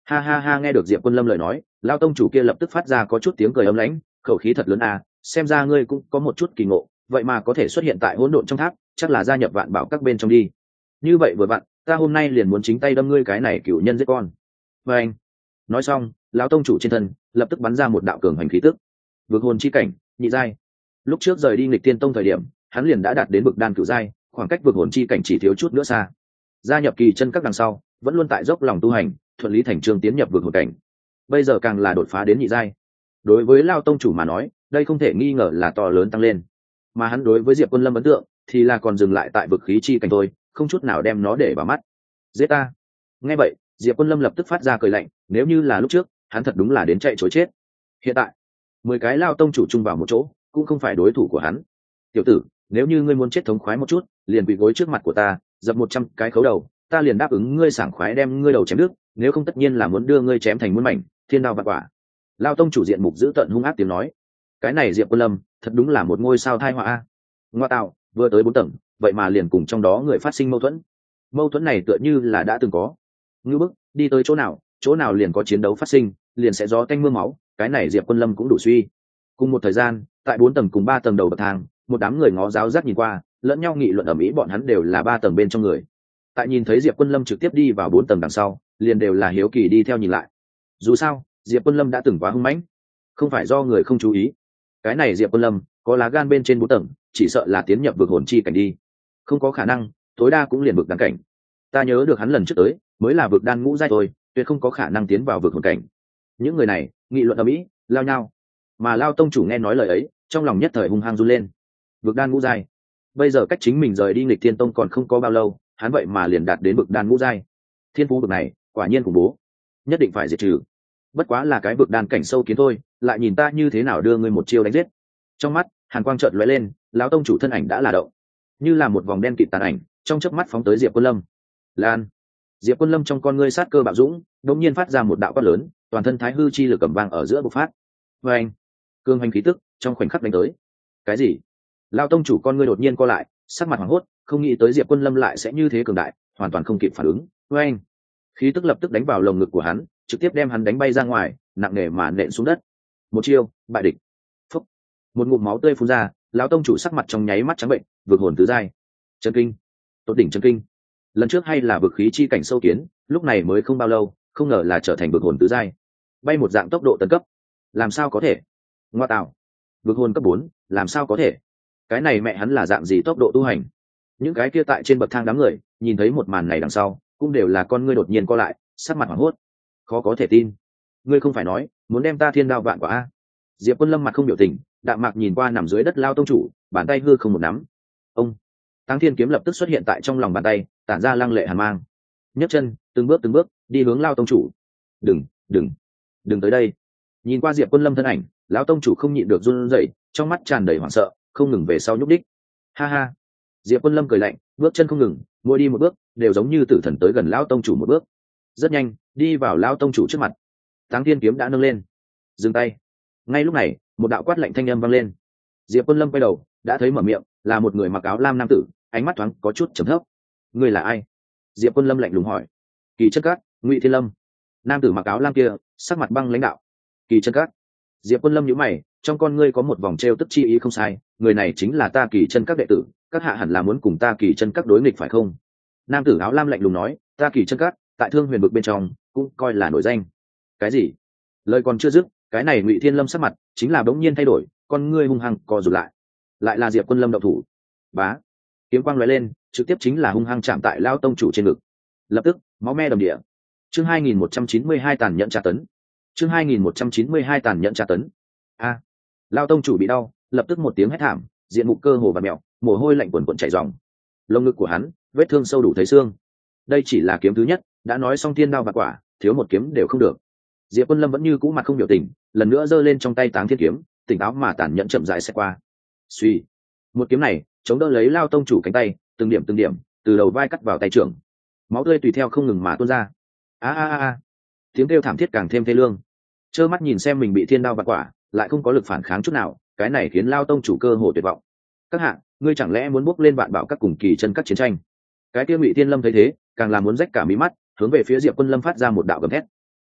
Ha ha ha, nghe được Diệp Quân Lâm lời nói, Lao tông chủ kia lập tức phát ra có chút tiếng cười ấm lãnh, khẩu khí thật lớn à, xem ra ngươi cũng có một chút kỳ ngộ, vậy mà có thể xuất hiện tại hỗn độn trong tháp, chắc là gia nhập vạn bảo các bên trong đi. Như vậy vừa vặn, ta hôm nay liền muốn chính tay đâm ngươi cái này cựu nhân giết con. Và anh nói xong, lão tông chủ trên thân lập tức bắn ra một đạo cường hành khí tức, vượt hồn chi cảnh nhị giai. Lúc trước rời đi nghịch tiên tông thời điểm, hắn liền đã đạt đến vực đan cửu giai, khoảng cách vượt hồn chi cảnh chỉ thiếu chút nữa xa. Gia nhập kỳ chân các đằng sau, vẫn luôn tại dốc lòng tu hành, thuận lý thành trương tiến nhập vượt hồn cảnh. Bây giờ càng là đột phá đến nhị giai. Đối với lão tông chủ mà nói, đây không thể nghi ngờ là to lớn tăng lên. Mà hắn đối với Diệp Quân Lâm ấn tượng thì là còn dừng lại tại vực khí chi cảnh thôi, không chút nào đem nó để vào mắt. Giết ta! Nghe vậy, Diệp Quân Lâm lập tức phát ra cười lạnh, nếu như là lúc trước, hắn thật đúng là đến chạy chối chết. Hiện tại, mười cái lao tông chủ chung vào một chỗ, cũng không phải đối thủ của hắn. Tiểu tử, nếu như ngươi muốn chết thống khoái một chút, liền quỳ gối trước mặt của ta, dập một trăm cái khấu đầu, ta liền đáp ứng ngươi sảng khoái đem ngươi đầu chém đứt, nếu không tất nhiên là muốn đưa ngươi chém thành muôn mảnh, thiên đao vạn quả. Lao tông chủ diện mục giữ tận hung ác tiếng nói. Cái này Diệp Quân Lâm, thật đúng là một ngôi sao tai họa a. Ngoa tạo, vừa tới bốn tầng, vậy mà liền cùng trong đó người phát sinh mâu thuẫn. Mâu thuẫn này tựa như là đã từng có. Ngư bức, đi tới chỗ nào, chỗ nào liền có chiến đấu phát sinh, liền sẽ gió tanh mưa máu, cái này Diệp Quân Lâm cũng đủ suy. Cùng một thời gian, tại bốn tầng cùng ba tầng đầu bậc thang, một đám người ngó giáo giác nhìn qua, lẫn nhau nghị luận ở mỹ bọn hắn đều là ba tầng bên trong người. Tại nhìn thấy Diệp Quân Lâm trực tiếp đi vào bốn tầng đằng sau, liền đều là hiếu kỳ đi theo nhìn lại. Dù sao, Diệp Quân Lâm đã từng quá hung mãnh, không phải do người không chú ý. Cái này Diệp Quân Lâm có lá gan bên trên bốn tầng, chỉ sợ là tiến nhập vực hồn chi cảnh đi. Không có khả năng, tối đa cũng liền vực đan cảnh. Ta nhớ được hắn lần trước tới, mới là vực đan ngũ giai thôi, tuyệt không có khả năng tiến vào vực hồn cảnh. Những người này nghị luận ở mỹ, lao nhau. Mà Lao tông chủ nghe nói lời ấy, trong lòng nhất thời hung hăng run lên. Vực đan ngũ giai, bây giờ cách chính mình rời đi nghịch thiên tông còn không có bao lâu, hắn vậy mà liền đạt đến vực đan ngũ giai. Thiên phú vực này quả nhiên khủng bố, nhất định phải diệt trừ. Bất quá là cái vực đan cảnh sâu kiến thôi, lại nhìn ta như thế nào đưa ngươi một chiêu đánh giết. Trong mắt hàn quang chợt lóe lên, lão tông chủ thân ảnh đã là động, như là một vòng đen kịt tàn ảnh trong chớp mắt phóng tới Diệp Quân Lâm. Lan! Diệp Quân Lâm trong con ngươi sát cơ bạo dũng, đột nhiên phát ra một đạo quát lớn, toàn thân thái hư chi lực cầm vang ở giữa bộc phát. Và anh, cương hành khí tức trong khoảnh khắc đánh tới. Cái gì? Lão tông chủ con ngươi đột nhiên co lại, sắc mặt hoảng hốt, không nghĩ tới Diệp Quân Lâm lại sẽ như thế cường đại, hoàn toàn không kịp phản ứng. Và anh, khí tức lập tức đánh vào lồng ngực của hắn, trực tiếp đem hắn đánh bay ra ngoài, nặng nề mà nện xuống đất. Một chiêu, bại địch. Phúc. Một ngụm máu tươi phun ra, lão tông chủ sắc mặt trong nháy mắt trắng bệnh, vượt hồn tứ giai. Chân kinh. Tốt đỉnh chân kinh. Lần trước hay là vực khí chi cảnh sâu kiến, lúc này mới không bao lâu, không ngờ là trở thành vượt hồn tứ giai. Bay một dạng tốc độ tấn cấp. Làm sao có thể? Ngoa tạo. Vượt hồn cấp bốn, làm sao có thể? Cái này mẹ hắn là dạng gì tốc độ tu hành? Những cái kia tại trên bậc thang đám người, nhìn thấy một màn này đằng sau, cũng đều là con ngươi đột nhiên co lại, sắc mặt hoảng hốt. Khó có thể tin. Ngươi không phải nói muốn đem ta thiên đao vạn quả a? Diệp Quân Lâm mặt không biểu tình, đạm mạc nhìn qua nằm dưới đất Lao tông chủ, bàn tay hư không một nắm. Ông Táng Thiên kiếm lập tức xuất hiện tại trong lòng bàn tay, tản ra lăng lệ hàn mang. Nhấc chân, từng bước từng bước đi hướng Lao tông chủ. Đừng, đừng, đừng tới đây. Nhìn qua Diệp Quân Lâm thân ảnh, lão tông chủ không nhịn được run rẩy, trong mắt tràn đầy hoảng sợ, không ngừng về sau nhúc đích. Ha ha. Diệp Quân Lâm cười lạnh, bước chân không ngừng, mỗi đi một bước đều giống như tử thần tới gần lão tông chủ một bước. Rất nhanh, đi vào lão tông chủ trước mặt. Táng Thiên kiếm đã nâng lên. Dừng tay. Ngay lúc này, một đạo quát lạnh thanh âm vang lên. Diệp Quân Lâm quay đầu, đã thấy mở miệng là một người mặc áo lam nam tử, ánh mắt thoáng có chút trầm thấp. Người là ai? Diệp Quân Lâm lạnh lùng hỏi. Kỳ Chân Các, Ngụy Thiên Lâm. Nam tử mặc áo lam kia sắc mặt băng lãnh đạo. Kỳ Chân Các. Diệp Quân Lâm nhíu mày, trong con ngươi có một vòng trêu tức chi ý. không sai, người này chính là ta Kỳ Chân Các đệ tử, các hạ hẳn là muốn cùng ta Kỳ Chân Các đối nghịch phải không? Nam tử áo lam lạnh lùng nói. Ta Kỳ Chân Các tại Thương Huyền vực bên trong cũng coi là nổi danh. Cái gì? Lời còn chưa dứt, cái này Ngụy Thiên Lâm sắc mặt chính là bỗng nhiên thay đổi, con ngươi hung hăng co rụt lại. Lại là Diệp Quân Lâm động thủ. Bá, kiếm quang lóe lên, trực tiếp chính là hung hăng chạm tại Lao tông chủ trên ngực. Lập tức máu me đầm địa. Chương hai nghìn một trăm chín mươi hai tàn nhẫn tra tấn. Chương hai nghìn một trăm chín mươi hai tàn nhẫn tra tấn. A, à, Lao tông chủ bị đau, lập tức một tiếng hét thảm, diện mục cơ hồ và mèo, mồ hôi lạnh quần quần chảy ròng. Lồng ngực của hắn vết thương sâu đủ thấy xương. Đây chỉ là kiếm thứ nhất, đã nói xong thiên đao và quả, thiếu một kiếm đều không được. Diệp Quân Lâm vẫn như cũ mặt không biểu tình, lần nữa giơ lên trong tay Táng Thiên kiếm, tỉnh táo mà tàn nhẫn chậm rãi sẽ qua. Suy, một kiếm này chống đỡ lấy Lao tông chủ cánh tay, từng điểm từng điểm từ đầu vai cắt vào tay trưởng, máu tươi tùy theo không ngừng mà tuôn ra. A a a, tiếng kêu thảm thiết càng thêm thê lương. Trơ mắt nhìn xem mình bị thiên đao bạt quả, lại không có lực phản kháng chút nào, cái này khiến Lao tông chủ cơ hồ tuyệt vọng. Các hạ, ngươi chẳng lẽ muốn bước lên vạn bảo các cùng Kỳ Chân Các chiến tranh? Cái kia Ngụy Thiên Lâm thấy thế, càng là muốn rách cả mí mắt, hướng về phía Diệp Quân Lâm phát ra một đạo gầm thét.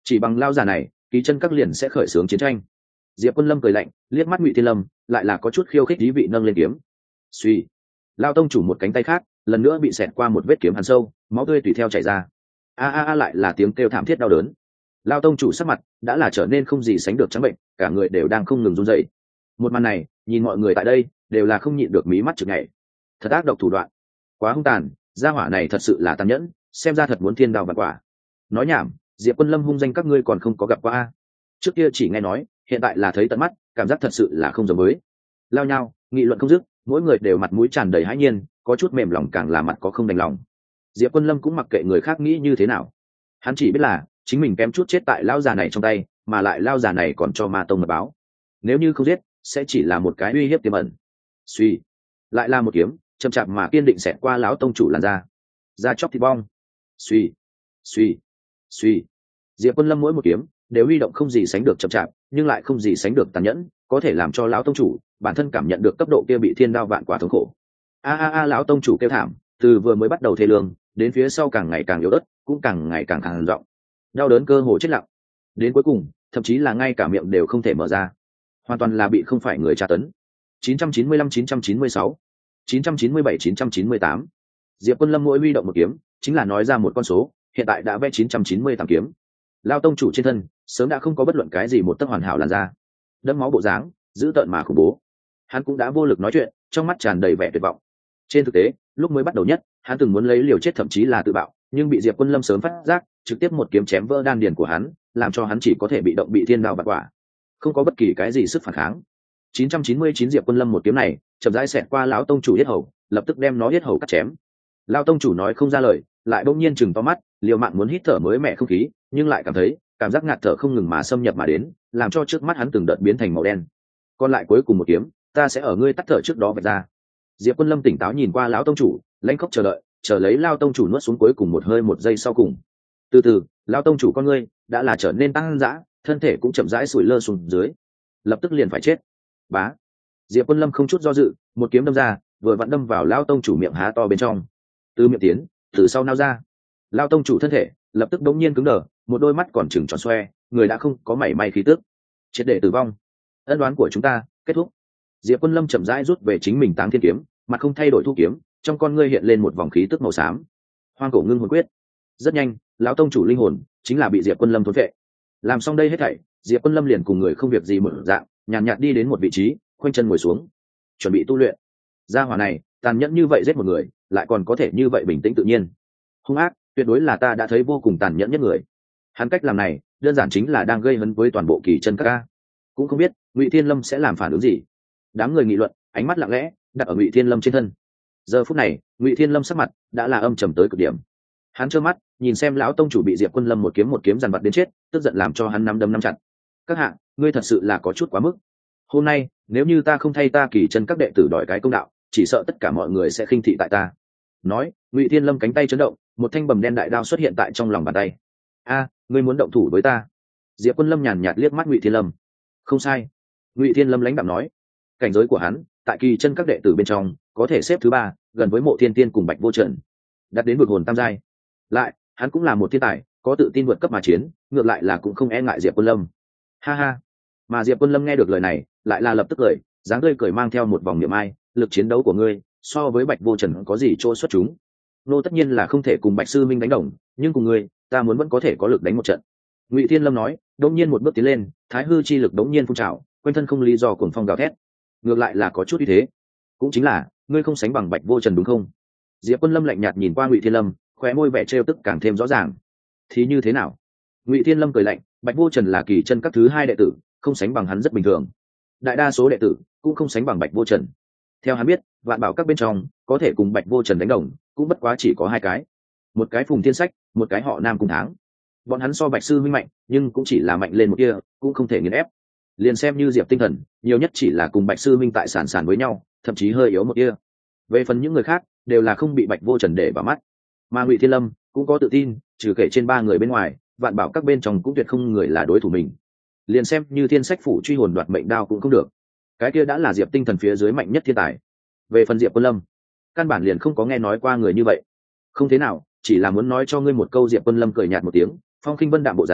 chỉ bằng lao già này kỳ chân các liền sẽ khởi xướng chiến tranh. Diệp Quân Lâm cười lạnh, liếc mắt Ngụy Thiên Lâm, lại là có chút khiêu khích ý vị, nâng lên kiếm. Suy, lao tông chủ một cánh tay khác lần nữa bị xẹt qua một vết kiếm hằn sâu, máu tươi tùy theo chảy ra. A a a, lại là tiếng kêu thảm thiết đau đớn. Lao tông chủ sắc mặt đã là trở nên không gì sánh được trắng bệnh, cả người đều đang không ngừng run rẩy. Một màn này, nhìn mọi người tại đây đều là không nhịn được mí mắt chực nhảy. Thật ác độc thủ đoạn, quá hung tàn, gia hỏa này thật sự là tàn nhẫn, xem ra thật muốn thiên đao vạn quả. Nói nhảm, Diệp Quân Lâm hung danh các ngươi còn không có gặp qua a. Trước kia chỉ nghe nói, hiện tại là thấy tận mắt, cảm giác thật sự là không giống với. Lao nhau, nghị luận không dứt, mỗi người đều mặt mũi tràn đầy hãi nhiên, có chút mềm lòng càng là mặt có không đành lòng. Diệp Quân Lâm cũng mặc kệ người khác nghĩ như thế nào, hắn chỉ biết là chính mình kém chút chết tại lao già này trong tay, mà lại lao già này còn cho ma tông mật báo, nếu như không giết sẽ chỉ là một cái uy hiếp tiềm ẩn. Suy, lại là một kiếm chậm chạp mà kiên định xẹt qua lão tông chủ làn da, da chóc thịt bong. Suy, suy, suy, Diệp Quân Lâm mỗi một kiếm đều huy động không gì sánh được chậm chạp, nhưng lại không gì sánh được tàn nhẫn, có thể làm cho lão tông chủ bản thân cảm nhận được cấp độ kia bị thiên đao vạn quả thống khổ. A a a, lão tông chủ kêu thảm, từ vừa mới bắt đầu thê lương đến phía sau càng ngày càng yếu ớt, cũng càng ngày càng càng rộng, đau đớn cơ hồ chết lặng, đến cuối cùng thậm chí là ngay cả miệng đều không thể mở ra, hoàn toàn là bị không phải người tra tấn. chín trăm chín mươi lăm, chín trăm chín mươi sáu, chín trăm chín mươi bảy, chín trăm chín mươi tám. Diệp Quân Lâm mỗi huy động một kiếm chính là nói ra một con số, hiện tại đã vẽ chín trăm chín mươi tám kiếm. Lao tông chủ trên thân sớm đã không có bất luận cái gì một tấc hoàn hảo làn da, đẫm máu bộ dáng dữ tợn mà khủng bố, hắn cũng đã vô lực nói chuyện, trong mắt tràn đầy vẻ tuyệt vọng. Trên thực tế lúc mới bắt đầu nhất hắn từng muốn lấy liều chết, thậm chí là tự bạo, nhưng bị Diệp Quân Lâm sớm phát giác, trực tiếp một kiếm chém vỡ đan điền của hắn, làm cho hắn chỉ có thể bị động bị thiên đao bạt quả, không có bất kỳ cái gì sức phản kháng. chín trăm chín mươi chín, Diệp Quân Lâm một kiếm này chậm rãi xẹt qua lão tông chủ yết hầu, lập tức đem nó yết hầu cắt chém. Lão tông chủ nói không ra lời, lại bỗng nhiên chừng to mắt, liều mạng muốn hít thở mới mẻ không khí, nhưng lại cảm thấy cảm giác ngạt thở không ngừng mà xâm nhập mà đến, làm cho trước mắt hắn từng đợt biến thành màu đen. Còn lại cuối cùng một kiếm, ta sẽ ở ngươi tắt thở trước đó vạch ra. Diệp Quân Lâm tỉnh táo nhìn qua lão tông chủ, lãnh khốc chờ đợi, chờ lấy lao tông chủ nuốt xuống cuối cùng một hơi một giây sau cùng. Từ từ, lao tông chủ con ngươi đã là trở nên tăng dã, thân thể cũng chậm rãi sủi lơ xuống dưới, lập tức liền phải chết. Bá. Diệp Quân Lâm không chút do dự, một kiếm đâm ra, vừa vặn đâm vào lao tông chủ miệng há to bên trong. Từ miệng tiến, từ sau nao ra. Lao tông chủ thân thể lập tức đống nhiên cứng đờ, một đôi mắt còn trừng tròn xoe, người đã không có mảy may khí tức, triệt để tử vong. Ân đoán của chúng ta kết thúc. Diệp Quân Lâm chậm rãi rút về chính mình Táng Thiên kiếm, mặt không thay đổi thu kiếm, trong con ngươi hiện lên một vòng khí tức màu xám. Hoang cổ ngưng hồn quyết. Rất nhanh, lão tông chủ linh hồn chính là bị Diệp Quân Lâm thôn phệ. Làm xong đây hết thảy, Diệp Quân Lâm liền cùng người không việc gì mở dạng, nhàn nhạt, nhạt đi đến một vị trí, khoanh chân ngồi xuống, chuẩn bị tu luyện. Gia hỏa này, tàn nhẫn như vậy giết một người, lại còn có thể như vậy bình tĩnh tự nhiên. Hung ác, tuyệt đối là ta đã thấy vô cùng tàn nhẫn nhất người. Hắn cách làm này, đơn giản chính là đang gây hấn với toàn bộ Kỳ Chân Các ca. Cũng không biết Ngụy Thiên Lâm sẽ làm phản ứng gì. Đám người nghị luận, ánh mắt lặng lẽ đặt ở Ngụy Thiên Lâm trên thân. Giờ phút này, Ngụy Thiên Lâm sắc mặt đã là âm trầm tới cực điểm. Hắn trơ mắt nhìn xem lão tông chủ bị Diệp Quân Lâm một kiếm một kiếm dằn vặt đến chết, tức giận làm cho hắn nắm đấm nắm chặt. Các hạ, ngươi thật sự là có chút quá mức. Hôm nay, nếu như ta không thay ta Kỳ Chân các đệ tử đòi cái công đạo, chỉ sợ tất cả mọi người sẽ khinh thị tại ta. Nói, Ngụy Thiên Lâm cánh tay chấn động, một thanh bầm đen đại đao xuất hiện tại trong lòng bàn tay. A, ngươi muốn động thủ với ta? Diệp Quân Lâm nhàn nhạt liếc mắt Ngụy Thiên Lâm. Không sai. Ngụy Thiên Lâm lãnh đạm nói, cảnh giới của hắn tại Kỳ Chân các đệ tử bên trong có thể xếp thứ ba, gần với Mộ Thiên Tiên cùng Bạch Vô Trần, đạt đến vực hồn tam giai. Lại, hắn cũng là một thiên tài, có tự tin vượt cấp mà chiến, ngược lại là cũng không e ngại Diệp Quân Lâm. Ha ha. Mà Diệp Quân Lâm nghe được lời này, lại là lập tức cười, dáng tươi cười mang theo một vòng niệm ai, lực chiến đấu của ngươi so với Bạch Vô Trần có gì chỗ xuất chúng. Nô tất nhiên là không thể cùng Bạch sư minh đánh đồng, nhưng cùng ngươi, ta muốn vẫn có thể có lực đánh một trận. Ngụy Thiên Lâm nói, đột nhiên một bước tiến lên, thái hư chi lực đột nhiên phun trào, quanh thân không lý do cuồng phong gào thét. Ngược lại là có chút uy thế, cũng chính là ngươi không sánh bằng Bạch Vô Trần đúng không? Diệp Quân Lâm lạnh nhạt nhìn qua Ngụy Thiên Lâm, khóe môi vẻ trêu tức càng thêm rõ ràng. Thì như thế nào? Ngụy Thiên Lâm cười lạnh, Bạch Vô Trần là Kỳ Chân các thứ hai đệ tử, không sánh bằng hắn rất bình thường. Đại đa số đệ tử cũng không sánh bằng Bạch Vô Trần. Theo hắn biết, vạn bảo các bên trong có thể cùng Bạch Vô Trần đánh đồng, cũng bất quá chỉ có hai cái. Một cái Phùng Thiên Sách, một cái họ Nam Cùng Tháng. Bọn hắn so Bạch sư huynh mạnh, nhưng cũng chỉ là mạnh lên một kia, cũng không thể nghiền ép. Liền xem như Diệp Tinh Thần, nhiều nhất chỉ là cùng Bạch sư huynh tại sàn sàn với nhau, thậm chí hơi yếu một kia. Về phần những người khác, đều là không bị Bạch Vô Trần để vào mắt. Mà Ngụy Thiên Lâm cũng có tự tin, trừ kể trên ba người bên ngoài, vạn bảo các bên trong cũng tuyệt không người là đối thủ mình. Liền xem như Thiên Sách phủ truy hồn đoạt mệnh đao cũng không được. Cái kia đã là Diệp Tinh Thần phía dưới mạnh nhất thiên tài. Về phần Diệp Quân Lâm, căn bản liền không có nghe nói qua người như vậy. Không thế nào, chỉ là muốn nói cho ngươi một câu. Diệp Quân Lâm cười nhạt một tiếng, phong khinh vân đạm bộ dáng,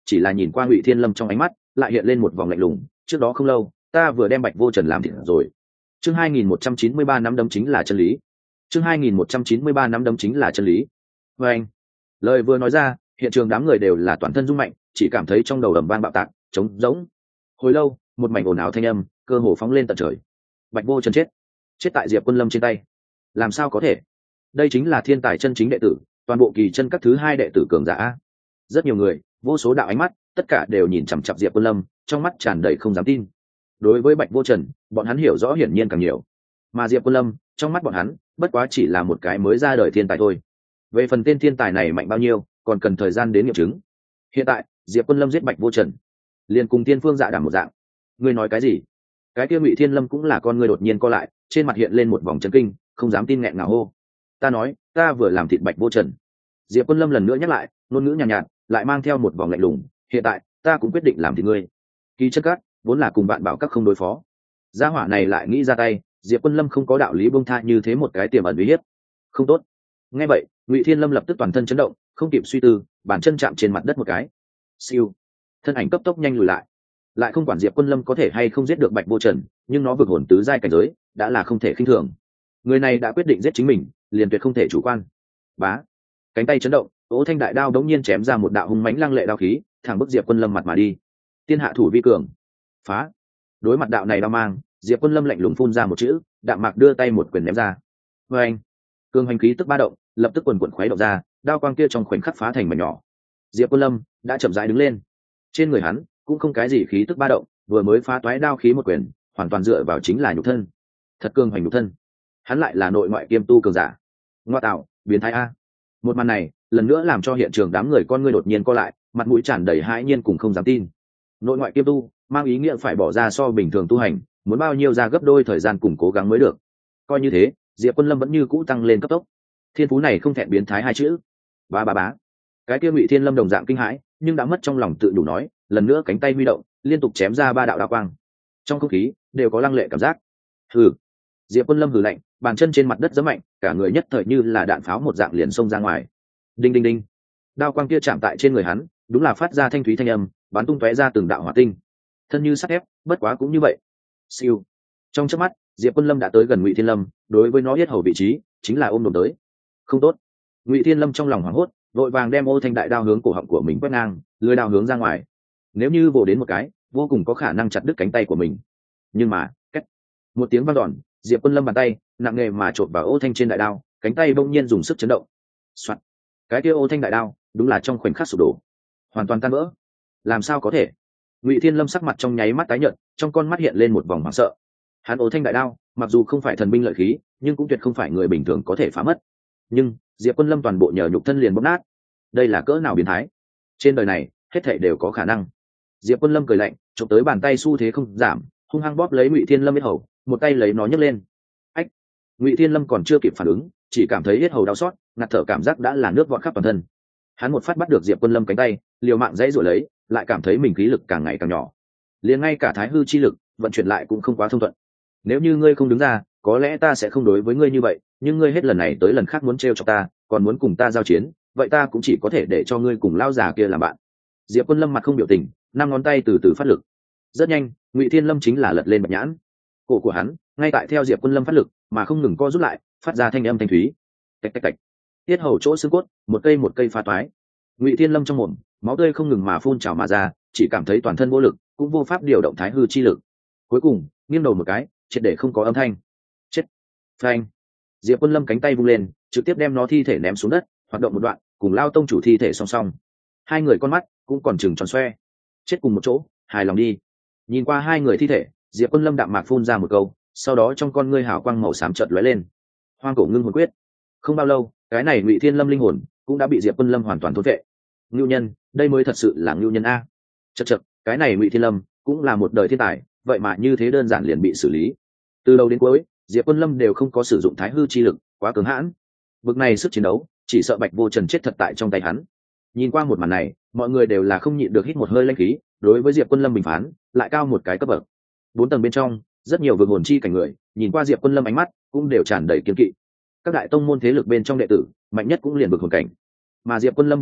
chỉ là nhìn qua Ngụy Thiên Lâm trong ánh mắt lại hiện lên một vòng lạnh lùng. Trước đó không lâu ta vừa đem Bạch Vô Trần làm thịt rồi. Chương hai nghìn một trăm chín mươi ba nắm đấm chính là chân lý. Chương hai nghìn một trăm chín mươi ba nắm đấm chính là chân lý. Và anh, lời vừa nói ra, hiện trường đám người đều là toàn thân rung mạnh, chỉ cảm thấy trong đầu ầm vang bạo tạc, trống rỗng. Hồi lâu, một mảnh ồn ào thanh âm, cơ hồ phóng lên tận trời. Bạch Vô Trần chết, chết tại Diệp Quân Lâm trên tay. Làm sao có thể? Đây chính là thiên tài chân chính đệ tử, toàn bộ kỳ chân các thứ hai đệ tử cường giả. Rất nhiều người, vô số đạo ánh mắt, tất cả đều nhìn chằm chằm Diệp Quân Lâm, trong mắt tràn đầy không dám tin. Đối với Bạch Vô Trần, bọn hắn hiểu rõ hiển nhiên càng nhiều, mà Diệp Quân Lâm trong mắt bọn hắn bất quá chỉ là một cái mới ra đời thiên tài thôi. Về phần tên thiên tài này mạnh bao nhiêu còn cần thời gian đến nghiệm chứng. Hiện tại Diệp Quân Lâm giết Bạch Vô Trần, liền cùng Tiên Phương Dạ Đàm một dạng. Ngươi nói cái gì? Cái kia Ngụy Thiên Lâm cũng là con ngươi đột nhiên co lại, trên mặt hiện lên một vòng chấn kinh, không dám tin nghẹn ngào hô. Ta nói, ta vừa làm thịt Bạch Vô Trần. Diệp Quân Lâm lần nữa nhắc lại, ngôn ngữ nhàn nhạt, nhạt lại mang theo một vòng lạnh lùng. Hiện tại ta cũng quyết định làm thịt ngươi. Kỳ chất các vốn là cùng bạn bảo các không đối phó, gia hỏa này lại nghĩ ra tay, Diệp Quân Lâm không có đạo lý buông tha như thế một cái tiềm ẩn uy hiếp. Không tốt. Nghe vậy, Ngụy Thiên Lâm lập tức toàn thân chấn động, không kịp suy tư, bàn chân chạm trên mặt đất một cái. Siêu. Thân ảnh cấp tốc nhanh lùi lại. Lại không quản Diệp Quân Lâm có thể hay không giết được Bạch Vô Trần, nhưng nó vượt hồn tứ giai cảnh giới, đã là không thể khinh thường. Người này đã quyết định giết chính mình, liền tuyệt không thể chủ quan. Bá. Cánh tay chấn động, Ô Thanh đại đao đống nhiên chém ra một đạo hung mãnh lăng lệ đao khí, thẳng bức Diệp Quân Lâm mặt mà đi. Tiên hạ thủ vi cường. Phá. Đối mặt đạo này đao mang, Diệp Quân Lâm lạnh lùng phun ra một chữ, đạm mạc đưa tay một quyền ném ra. Và anh, cường hành khí tức ba động, lập tức quần quần khuấy động ra, đao quang kia trong khoảnh khắc phá thành mảnh nhỏ. Diệp Quân Lâm đã chậm rãi đứng lên, trên người hắn cũng không cái gì khí tức ba động, vừa mới phá toái đao khí một quyền, hoàn toàn dựa vào chính là nhục thân. Thật cường hành nhục thân, hắn lại là nội ngoại kiêm tu cường giả. Ngoa tạo, biến thái a! Một màn này lần nữa làm cho hiện trường đám người con ngươi đột nhiên co lại, mặt mũi tràn đầy hãi nhiên cùng không dám tin. Nội ngoại kiêm tu mang ý nghĩa phải bỏ ra so bình thường tu hành muốn bao nhiêu ra gấp đôi thời gian cùng cố gắng mới được. Coi như thế, Diệp Quân Lâm vẫn như cũ tăng lên cấp tốc. Thiên phú này không thẹn biến thái hai chữ. Ba ba bá. Cái kia Ngụy Thiên Lâm đồng dạng kinh hãi, nhưng đã mất trong lòng tự đủ nói, lần nữa cánh tay huy động, liên tục chém ra ba đạo đao quang. Trong không khí đều có lăng lệ cảm giác. Hừ. Diệp Quân Lâm hừ lạnh, bàn chân trên mặt đất giẫm mạnh, cả người nhất thời như là đạn pháo một dạng liền xông ra ngoài. Đinh đinh đinh. Đao quang kia chạm tại trên người hắn, đúng là phát ra thanh thúy thanh âm, bắn tung tóe ra từng đạo hỏa tinh. Thân như sắt thép, bất quá cũng như vậy. Siêu. Trong chớp mắt, Diệp Quân Lâm đã tới gần Ngụy Thiên Lâm, đối với nó yết hầu vị trí, chính là ôm đồm tới. Không tốt. Ngụy Thiên Lâm trong lòng hoảng hốt, vội vàng đem Ô Thanh đại đao hướng cổ họng của mình quét ngang, lưỡi đao hướng ra ngoài. Nếu như vồ đến một cái, vô cùng có khả năng chặt đứt cánh tay của mình. Nhưng mà, cách một tiếng vang dọn, Diệp Quân Lâm bàn tay nặng nề mà chộp vào Ô Thanh trên đại đao, cánh tay bỗng nhiên dùng sức chấn động. Soạt. Cái kia Ô Thanh đại đao, đúng là trong khoảnh khắc sụp đổ, hoàn toàn tan vỡ. Làm sao có thể? Ngụy Thiên Lâm sắc mặt trong nháy mắt tái nhợt, trong con mắt hiện lên một vòng hoảng sợ. Hắn Ô Thanh đại đao, mặc dù không phải thần binh lợi khí, nhưng cũng tuyệt không phải người bình thường có thể phá mất. Nhưng Diệp Quân Lâm toàn bộ nhờ nhục thân liền bóp nát. Đây là cỡ nào biến thái? Trên đời này, hết thảy đều có khả năng. Diệp Quân Lâm cười lạnh, chụp tới bàn tay xu thế không giảm, hung hăng bóp lấy Ngụy Thiên Lâm yết hầu, một tay lấy nó nhấc lên. Ách! Ngụy Thiên Lâm còn chưa kịp phản ứng, chỉ cảm thấy yết hầu đau xót, ngạt thở cảm giác đã là nước vọt khắp toàn thân. Hắn một phát bắt được Diệp Quân Lâm cánh tay, liều mạng dãy giụa lấy, lại cảm thấy mình khí lực càng ngày càng nhỏ, liền ngay cả thái hư chi lực vận chuyển lại cũng không quá thông thuận. Nếu như ngươi không đứng ra, có lẽ ta sẽ không đối với ngươi như vậy, nhưng ngươi hết lần này tới lần khác muốn trêu chọc ta, còn muốn cùng ta giao chiến, vậy ta cũng chỉ có thể để cho ngươi cùng lao già kia làm bạn. Diệp Quân Lâm mặt không biểu tình, năm ngón tay từ từ phát lực. Rất nhanh, Ngụy Thiên Lâm chính là lật lên bạch nhãn. Cổ của hắn ngay tại theo Diệp Quân Lâm phát lực mà không ngừng co rút lại, phát ra thanh âm thanh thúy. Tạch tạch tạch. Tiết hầu chỗ xương cốt, một cây một cây phá toái. Ngụy Thiên Lâm trong mồm, máu tươi không ngừng mà phun trào mà ra, chỉ cảm thấy toàn thân vô lực, cũng vô pháp điều động thái hư chi lực. Cuối cùng, nghiêng đầu một cái, triệt để không có âm thanh. Chết. Phanh. Diệp Quân Lâm cánh tay vung lên, trực tiếp đem nó thi thể ném xuống đất, hoạt động một đoạn, cùng Lao tông chủ thi thể song song. Hai người con mắt cũng còn chừng tròn xoe. Chết cùng một chỗ, hài lòng đi. Nhìn qua hai người thi thể, Diệp Quân Lâm đạm mạc phun ra một câu, sau đó trong con ngươi hào quang màu xám chợt lóe lên. Hoang cổ ngưng hồn quyết. Không bao lâu, cái này Ngụy Thiên Lâm linh hồn cũng đã bị Diệp Quân Lâm hoàn toàn thôn vệ. Ngưu nhân, đây mới thật sự là ngưu nhân a. Chậc chậc, cái này Ngụy Thiên Lâm cũng là một đời thiên tài, vậy mà như thế đơn giản liền bị xử lý. Từ đầu đến cuối, Diệp Quân Lâm đều không có sử dụng thái hư chi lực, quá cứng hãn. Bực này sức chiến đấu, chỉ sợ Bạch Vô Trần chết thật tại trong tay hắn. Nhìn qua một màn này, mọi người đều là không nhịn được hít một hơi lãnh khí, đối với Diệp Quân Lâm bình phán, lại cao một cái cấp bậc. Bốn tầng bên trong, rất nhiều vực hồn chi cảnh người, nhìn qua Diệp Quân Lâm ánh mắt cũng đều tràn đầy kiên kỵ. Các đại tông môn thế lực bên trong đệ tử, mạnh nhất cũng liền vực hồn cảnh. Mà Diệp Quân Lâm biểu hiện,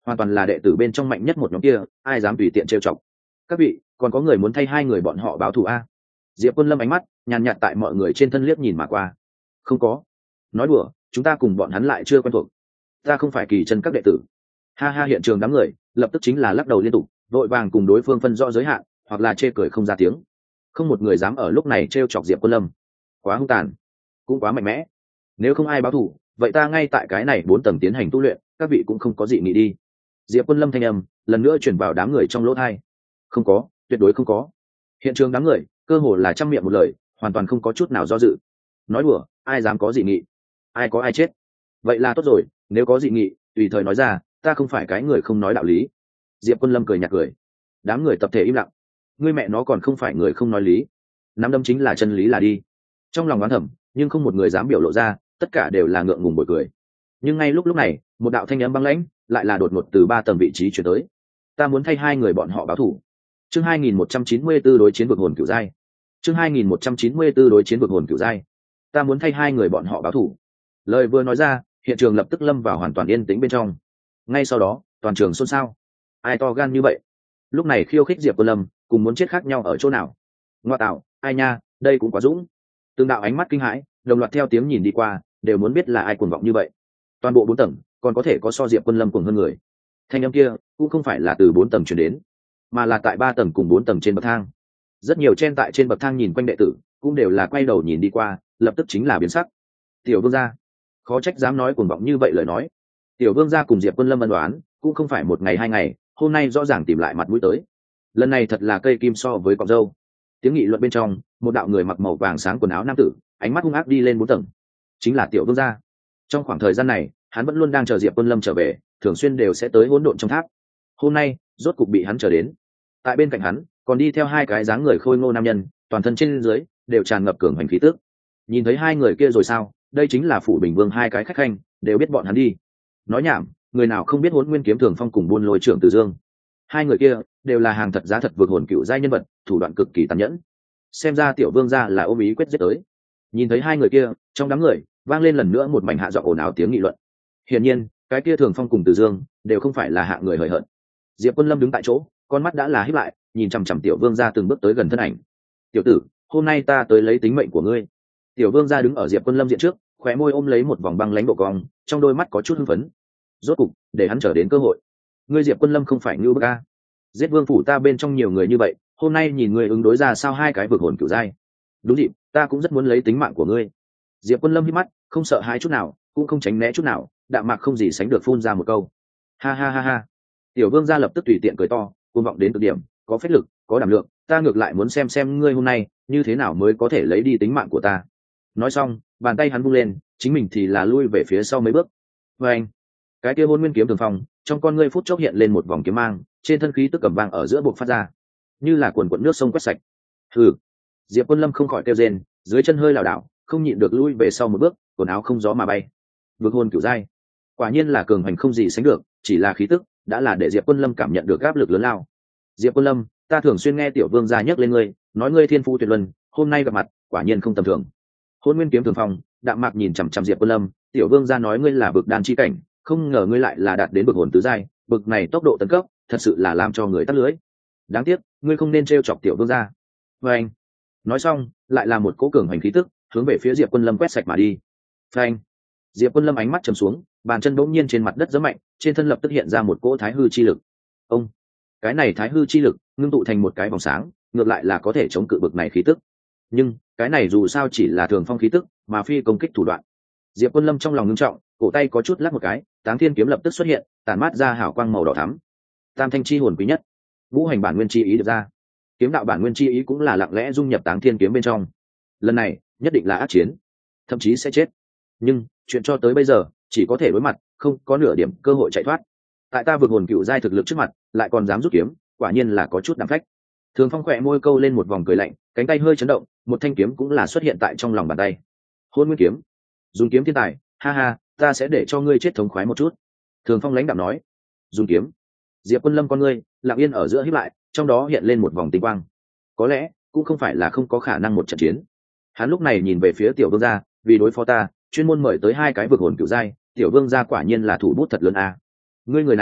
hoàn toàn là đệ tử bên trong mạnh nhất một nhóm kia, ai dám tùy tiện trêu chọc. Các vị, còn có người muốn thay hai người bọn họ báo thù a? Diệp Quân Lâm ánh mắt nhàn nhạt tại mọi người trên thân liếc nhìn mà qua. Không có. Nói đùa, chúng ta cùng bọn hắn lại chưa quen thuộc. Ta không phải Kỳ chân các đệ tử. Ha ha, hiện trường đám người lập tức chính là lắc đầu liên tục, vội vàng cùng đối phương phân rõ giới hạn, hoặc là chê cười không ra tiếng. Không một người dám ở lúc này trêu chọc Diệp Quân Lâm. Quá hung tàn, cũng quá mạnh mẽ. Nếu không ai báo thù, vậy ta ngay tại cái này bốn tầng tiến hành tu luyện, các vị cũng không có gì nghĩ đi. Diệp Quân Lâm thanh âm lần nữa truyền vào đám người trong lỗ tai. Không có, tuyệt đối không có. Hiện trường đám người cơ hồ là trăm miệng một lời, hoàn toàn không có chút nào do dự. Nói đùa, ai dám có dị nghị? Ai có ai chết. Vậy là tốt rồi, nếu có dị nghị tùy thời nói ra, ta không phải cái người không nói đạo lý. Diệp Quân Lâm cười nhạt cười. Đám người tập thể im lặng. Ngươi mẹ nó còn không phải người không nói lý, nắm đấm chính là chân lý là đi. Trong lòng oán thầm, nhưng không một người dám biểu lộ ra, tất cả đều là ngượng ngùng bồi cười. Nhưng ngay lúc lúc này, một đạo thanh âm băng lãnh lại là đột ngột từ ba tầng vị trí chuyển tới. Ta muốn thay hai người bọn họ báo thù. Chương hai nghìn một trăm chín mươi tư đối chiến vực hồn cửu giai. Chương hai nghìn một trăm chín mươi tư đối chiến vực hồn cửu giai. Ta muốn thay hai người bọn họ báo thù. Lời vừa nói ra, hiện trường lập tức lâm vào hoàn toàn yên tĩnh bên trong. Ngay sau đó, toàn trường xôn xao. Ai to gan như vậy? Lúc này khiêu khích Diệp Quân Lâm, cùng muốn chết khác nhau ở chỗ nào? Ngoa tạo, ai nha, đây cũng quá dũng. Từng đạo ánh mắt kinh hãi, đồng loạt theo tiếng nhìn đi qua, đều muốn biết là ai cuồng vọng như vậy. Toàn bộ bốn tầng, còn có thể có so Diệp Quân Lâm cuồng hơn người. Thanh âm kia cũng không phải là từ bốn tầng truyền đến, mà là tại ba tầng cùng bốn tầng trên bậc thang. Rất nhiều trên tại trên bậc thang nhìn quanh đệ tử, cũng đều là quay đầu nhìn đi qua, lập tức chính là biến sắc. Tiểu Vương gia, khó trách dám nói cuồng vọng như vậy lời nói. Tiểu Vương gia cùng Diệp Quân Lâm ân đoán, cũng không phải một ngày hai ngày, hôm nay rõ ràng tìm lại mặt mũi tới. Lần này thật là cây kim so với cọng râu. Tiếng nghị luận bên trong, một đạo người mặc màu vàng sáng quần áo nam tử, ánh mắt hung ác đi lên bốn tầng, chính là Tiểu Vương gia. Trong khoảng thời gian này, hắn vẫn luôn đang chờ Diệp Quân Lâm trở về, thường xuyên đều sẽ tới hỗn độn trong tháp. Hôm nay, rốt cục bị hắn chờ đến. Tại bên cạnh hắn, còn đi theo hai cái dáng người khôi ngô nam nhân, toàn thân trên dưới đều tràn ngập cường hành khí tức. Nhìn thấy hai người kia rồi sao? Đây chính là phủ Bình Vương hai cái khách khanh, đều biết bọn hắn đi. Nói nhảm, người nào không biết Hỗn Nguyên Kiếm Thường Phong cùng Buôn Lôi Trưởng Từ Dương. Hai người kia đều là hàng thật giá thật vượt hồn cựu giai nhân vật, thủ đoạn cực kỳ tàn nhẫn. Xem ra Tiểu Vương gia là ôm ý quyết giết tới. Nhìn thấy hai người kia, trong đám người vang lên lần nữa một mảnh hạ giọng ồn ào tiếng nghị luận. Hiển nhiên, cái kia Thường Phong cùng Từ Dương đều không phải là hạ người hời hợt. Diệp Quân Lâm đứng tại chỗ, con mắt đã là híp lại, nhìn chằm chằm Tiểu Vương gia từng bước tới gần thân ảnh. "Tiểu tử, hôm nay ta tới lấy tính mệnh của ngươi." Tiểu Vương gia đứng ở Diệp Quân Lâm diện trước, khóe môi ôm lấy một vòng băng lãnh độ cong, trong đôi mắt có chút hưng phấn. Rốt cục, để hắn chờ đến cơ hội. Ngươi Diệp Quân Lâm không phải như bức a. Giết vương phủ ta bên trong nhiều người như vậy, hôm nay nhìn ngươi ứng đối ra sao hai cái vực hồn cửu giai. Đúng dịp, ta cũng rất muốn lấy tính mạng của ngươi. Diệp Quân Lâm hít mắt, không sợ hãi chút nào, cũng không tránh né chút nào, đạm mạc không gì sánh được phun ra một câu. Ha ha ha ha. Tiểu Vương gia lập tức tùy tiện cười to, cuồng vọng đến cực điểm, có phách lực, có đảm lượng, ta ngược lại muốn xem xem ngươi hôm nay như thế nào mới có thể lấy đi tính mạng của ta. Nói xong, bàn tay hắn vung lên, chính mình thì là lui về phía sau mấy bước. Và anh, cái kia Hỗn Nguyên Kiếm Thường Phong, trong con ngươi phút chốc hiện lên một vòng kiếm mang, trên thân khí tức cầm vang ở giữa bộc phát ra, như là cuồn cuộn nước sông quét sạch. Hừ. Diệp Quân Lâm không khỏi kêu rên, dưới chân hơi lảo đảo, không nhịn được lui về sau một bước, quần áo không gió mà bay. Vực hồn cửu giai, quả nhiên là cường hành không gì sánh được, chỉ là khí tức đã là để Diệp Quân Lâm cảm nhận được áp lực lớn lao. Diệp Quân Lâm, ta thường xuyên nghe Tiểu Vương gia nhắc lên ngươi, nói ngươi thiên phú tuyệt luân, hôm nay gặp mặt, quả nhiên không tầm thường. Hỗn Nguyên Kiếm Thường Phong đạm mạc nhìn chằm chằm Diệp Quân Lâm, Tiểu Vương gia nói ngươi là vực đan chi cảnh, không ngờ ngươi lại là đạt đến vực hồn tứ giai, bực này tốc độ tấn cấp, thật sự là làm cho người tắt lưới. Đáng tiếc, ngươi không nên trêu chọc Tiểu Vương gia. Phanh. Nói xong, lại là một cỗ cường hành khí tức, hướng về phía Diệp Quân Lâm quét sạch mà đi. Phanh. Diệp Quân Lâm ánh mắt trầm xuống, bàn chân bỗng nhiên trên mặt đất giẫm mạnh, trên thân lập tức hiện ra một cỗ thái hư chi lực. Ông, cái này thái hư chi lực ngưng tụ thành một cái vòng sáng, ngược lại là có thể chống cự bực này khí tức. Nhưng, cái này dù sao chỉ là thường phong khí tức, mà phi công kích thủ đoạn. Diệp Quân Lâm trong lòng ngưng trọng, cổ tay có chút lắc một cái, Táng Thiên kiếm lập tức xuất hiện, tản mát ra hào quang màu đỏ thắm. Tam thanh chi hồn quý nhất, ngũ hành bản nguyên chi ý được ra. Kiếm đạo bản nguyên chi ý cũng là lặng lẽ dung nhập Táng Thiên kiếm bên trong. Lần này, nhất định là ác chiến, thậm chí sẽ chết. Nhưng, chuyện cho tới bây giờ, chỉ có thể đối mặt, không có nửa điểm cơ hội chạy thoát. Tại ta vực hồn cựu giai thực lực trước mặt, lại còn dám rút kiếm, quả nhiên là có chút đảm phách. Thường Phong khỏe môi câu lên một vòng cười lạnh, cánh tay hơi chấn động, một thanh kiếm cũng là xuất hiện tại trong lòng bàn tay. Hôn Nguyên kiếm, dùng kiếm thiên tài, ha ha, ta sẽ để cho ngươi chết thống khoái một chút. Thường Phong lãnh đạm nói. Dùng kiếm. Diệp Quân Lâm con ngươi lặng yên ở giữa híp lại, trong đó hiện lên một vòng tinh quang. Có lẽ cũng không phải là không có khả năng một trận chiến. Hắn lúc này nhìn về phía Tiểu Vương gia, vì đối phó ta, chuyên môn mời tới hai cái vực hồn cựu giai, Tiểu Vương gia quả nhiên là thủ bút thật lớn a. Ngươi người này,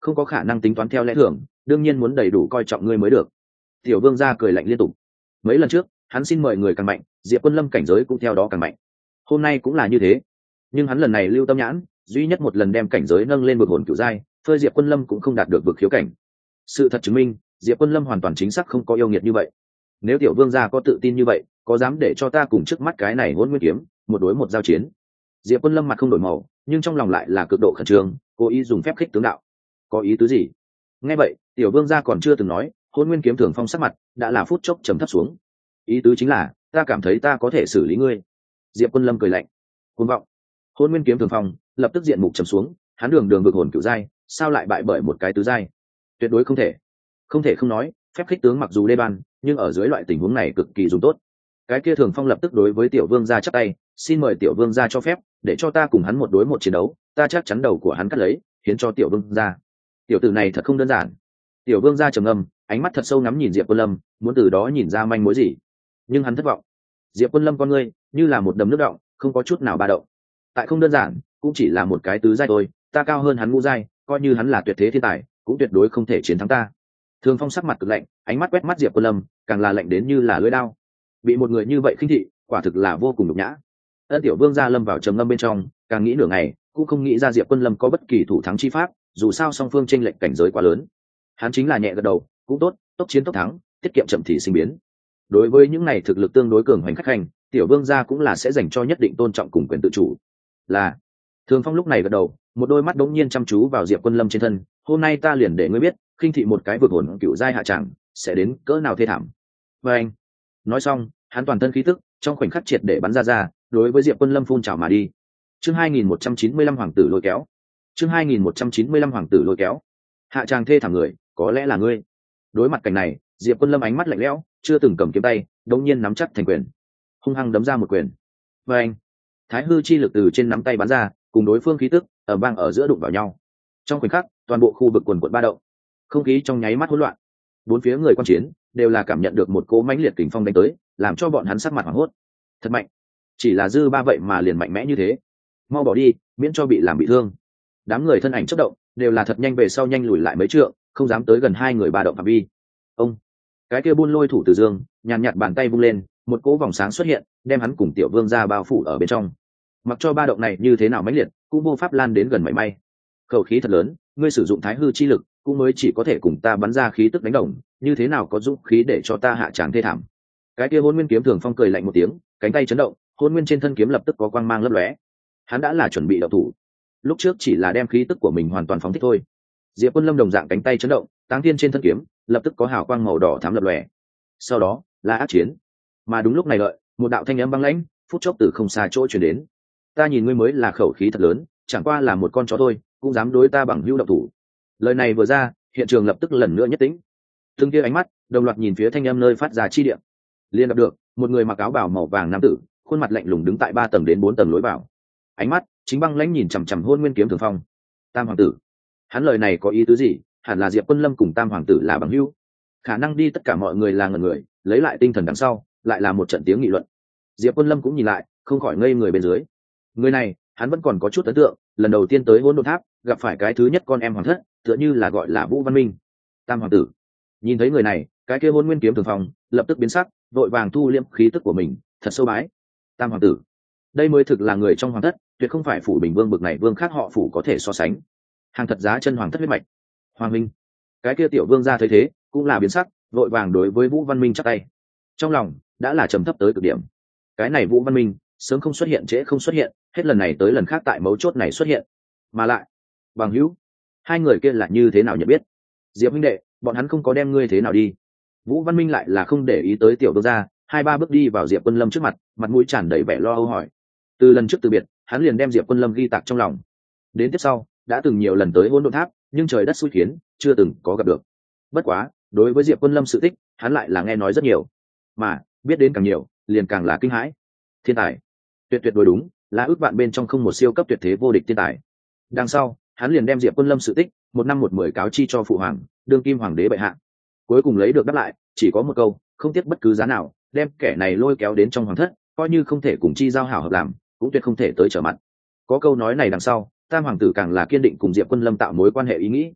không có khả năng tính toán theo lẽ thường, đương nhiên muốn đầy đủ coi trọng ngươi mới được. Tiểu vương gia cười lạnh liên tục. Mấy lần trước hắn xin mời người càng mạnh, Diệp Quân Lâm cảnh giới cũng theo đó càng mạnh, hôm nay cũng là như thế. Nhưng hắn lần này lưu tâm nhãn, duy nhất một lần đem cảnh giới nâng lên vực hồn cửu giai, phơi Diệp Quân Lâm cũng không đạt được vực khiếu cảnh. Sự thật chứng minh Diệp Quân Lâm hoàn toàn chính xác không có yêu nghiệt như vậy. Nếu tiểu vương gia có tự tin như vậy, có dám để cho ta cùng trước mắt cái này Hỗn Nguyên kiếm một đối một giao chiến? Diệp Quân Lâm mặt không đổi màu, nhưng trong lòng lại là cực độ khẩn trương, cố ý dùng phép khích tướng đạo. Có ý tứ gì? Nghe vậy tiểu vương gia còn chưa từng nói, Hỗn Nguyên kiếm Thường Phong sắc mặt đã là phút chốc trầm thấp xuống. Ý tứ chính là ta cảm thấy ta có thể xử lý ngươi. Diệp Quân Lâm cười lạnh. Cuồng vọng. Hỗn Nguyên kiếm Thường Phong lập tức diện mục trầm xuống, hắn đường đường vực hồn cửu giai, sao lại bại bởi một cái tứ giai? Tuyệt đối không thể. Không thể không nói, phép khích tướng mặc dù đê ban, nhưng ở dưới loại tình huống này cực kỳ dùng tốt. Cái kia Thường Phong lập tức đối với tiểu vương gia chắp tay, xin mời tiểu vương gia cho phép để cho ta cùng hắn một đối một chiến đấu, ta chắc chắn đầu của hắn cắt lấy hiến cho tiểu vương gia. Tiểu tử này thật không đơn giản. Tiểu vương gia trầm ngâm, ánh mắt thật sâu ngắm nhìn Diệp Quân Lâm, muốn từ đó nhìn ra manh mối gì, nhưng hắn thất vọng. Diệp Quân Lâm con ngươi như là một đầm nước động, không có chút nào ba động. Tại không đơn giản, cũng chỉ là một cái tứ giai thôi, ta cao hơn hắn ngũ giai, coi như hắn là tuyệt thế thiên tài, cũng tuyệt đối không thể chiến thắng ta. Thường Phong sắc mặt cực lạnh, ánh mắt quét mắt Diệp Quân Lâm, càng là lạnh đến như là lưỡi dao. Bị một người như vậy khinh thị, quả thực là vô cùng nhục nhã. Ân tiểu vương gia lâm vào trầm ngâm bên trong, càng nghĩ nửa ngày, cũng không nghĩ ra Diệp Quân Lâm có bất kỳ thủ thắng chi pháp, dù sao song phương chênh lệch cảnh giới quá lớn. Hắn chính là nhẹ gật đầu, cũng tốt, tốc chiến tốc thắng, tiết kiệm chậm thì sinh biến. Đối với những này thực lực tương đối cường hoành khách hành, tiểu vương gia cũng là sẽ dành cho nhất định tôn trọng cùng quyền tự chủ. Là Thường Phong lúc này gật đầu, một đôi mắt đống nhiên chăm chú vào Diệp Quân Lâm trên thân, hôm nay ta liền để ngươi biết, khinh thị một cái vực hồn cựu giai hạ tràng sẽ đến cỡ nào thê thảm. Và anh nói xong, hắn toàn thân khí tức trong khoảnh khắc triệt để bắn ra ra, đối với Diệp Quân Lâm phun trào mà đi. Chương hai nghìn một trăm chín mươi lăm hoàng tử lôi kéo. Chương hai nghìn một trăm chín mươi lăm hoàng tử lôi kéo. Hạ tràng thê thảm người, có lẽ là ngươi. Đối mặt cảnh này, Diệp Quân Lâm ánh mắt lạnh lẽo, chưa từng cầm kiếm tay, đống nhiên nắm chắc thành quyền, hung hăng đấm ra một quyền. Và anh thái hư chi lực từ trên nắm tay bắn ra, cùng đối phương khí tức ở vang ở giữa đụng vào nhau. Trong khoảnh khắc, toàn bộ khu vực quần quần ba động, không khí trong nháy mắt hỗn loạn. Bốn phía người quan chiến đều là cảm nhận được một cỗ mãnh liệt kình phong đánh tới, làm cho bọn hắn sắc mặt hoảng hốt. Thật mạnh, chỉ là dư ba vậy mà liền mạnh mẽ như thế. Mau bỏ đi, miễn cho bị làm bị thương. Đám người thân ảnh chớp động, đều là thật nhanh về sau nhanh lùi lại mấy trượng, không dám tới gần hai người ba động phạm vi. Ông, cái kia buôn lôi thủ từ dương, nhàn nhạt bàn tay vung lên, một cỗ vòng sáng xuất hiện, đem hắn cùng tiểu vương gia bao phủ ở bên trong. Mặc cho ba động này như thế nào mãnh liệt, cũng vô pháp lan đến gần mảy may. Khẩu khí thật lớn, ngươi sử dụng thái hư chi lực, cũng mới chỉ có thể cùng ta bắn ra khí tức đánh đồng, như thế nào có dũng khí để cho ta hạ tràng thê thảm. Cái kia Hỗn Nguyên kiếm Thường Phong cười lạnh một tiếng, cánh tay chấn động, Hỗn Nguyên trên thân kiếm lập tức có quang mang lấp lóe. Hắn đã là chuẩn bị động thủ, lúc trước chỉ là đem khí tức của mình hoàn toàn phóng thích thôi. Diệp Quân Lâm đồng dạng cánh tay chấn động, táng thiên trên thân kiếm lập tức có hào quang màu đỏ thắm lập lòe. Sau đó là ác chiến. Mà đúng lúc này đợi, một đạo thanh âm băng lãnh phút chốc từ không xa chỗ truyền đến. Ta nhìn ngươi mới là khẩu khí thật lớn, chẳng qua là một con chó thôi, cũng dám đối ta bằng hữu động thủ. Lời này vừa ra, hiện trường lập tức lần nữa nhất tĩnh. Từng kia ánh mắt đồng loạt nhìn phía thanh âm nơi phát ra chi địa. Liên gặp được một người mặc áo bào màu vàng nam tử, khuôn mặt lạnh lùng đứng tại ba tầng đến bốn tầng lối vào. Ánh mắt chính băng lãnh nhìn chằm chằm Hỗn Nguyên kiếm Thường Phong. Tam hoàng tử, hắn lời này có ý tứ gì? Hẳn là Diệp Quân Lâm cùng Tam hoàng tử là bằng hữu. Khả năng đi tất cả mọi người là ngẩn người, lấy lại tinh thần đằng sau, lại là một trận tiếng nghị luận. Diệp Quân Lâm cũng nhìn lại, không khỏi ngây người bên dưới. Người này, hắn vẫn còn có chút ấn tượng, lần đầu tiên tới Hỗn Độn Tháp, gặp phải cái thứ nhất con em hoàng thất, tựa như là gọi là Vũ Văn Minh. Tam hoàng tử. Nhìn thấy người này, cái kia Hỗn Nguyên kiếm Thường Phong lập tức biến sắc, vội vàng thu liễm khí tức của mình, thật sâu bái. Tam hoàng tử, đây mới thực là người trong hoàng thất, tuyệt không phải phủ Bình Vương bực này vương khác họ phủ có thể so sánh. Hàng thật giá chân hoàng thất huyết mạch. Hoàng Minh. Cái kia tiểu vương gia thấy thế, cũng là biến sắc, vội vàng đối với Vũ Văn Minh chắp tay. Trong lòng đã là trầm thấp tới cực điểm. Cái này Vũ Văn Minh, sớm không xuất hiện trễ không xuất hiện, hết lần này tới lần khác tại mấu chốt này xuất hiện. Mà lại, bằng hữu, hai người kia là như thế nào nhận biết? Diệp huynh đệ, bọn hắn không có đem ngươi thế nào đi? Vũ Văn Minh lại là không để ý tới tiểu vương gia, hai ba bước đi vào Diệp Quân Lâm trước mặt, mặt mũi tràn đầy vẻ lo âu hỏi. Từ lần trước từ biệt, hắn liền đem Diệp Quân Lâm ghi tạc trong lòng. Đến tiếp sau, đã từng nhiều lần tới Hỗn Độn Tháp, nhưng trời đất xui khiến, chưa từng có gặp được. Bất quá, đối với Diệp Quân Lâm sự tích, hắn lại là nghe nói rất nhiều, mà biết đến càng nhiều, liền càng là kinh hãi. Thiên tài, tuyệt tuyệt đối đúng, là ước vạn bên trong không một siêu cấp tuyệt thế vô địch thiên tài. Đằng sau, hắn liền đem Diệp Quân Lâm sự tích, một năm một mười cáo chi cho phụ hoàng, đương kim hoàng đế bệ hạ. Cuối cùng lấy được đáp lại, chỉ có một câu, không tiếc bất cứ giá nào, đem kẻ này lôi kéo đến trong hoàng thất, coi như không thể cùng chi giao hảo hợp làm, cũng tuyệt không thể tới trở mặt. Có câu nói này đằng sau, Tam hoàng tử càng là kiên định cùng Diệp Quân Lâm tạo mối quan hệ ý nghĩ.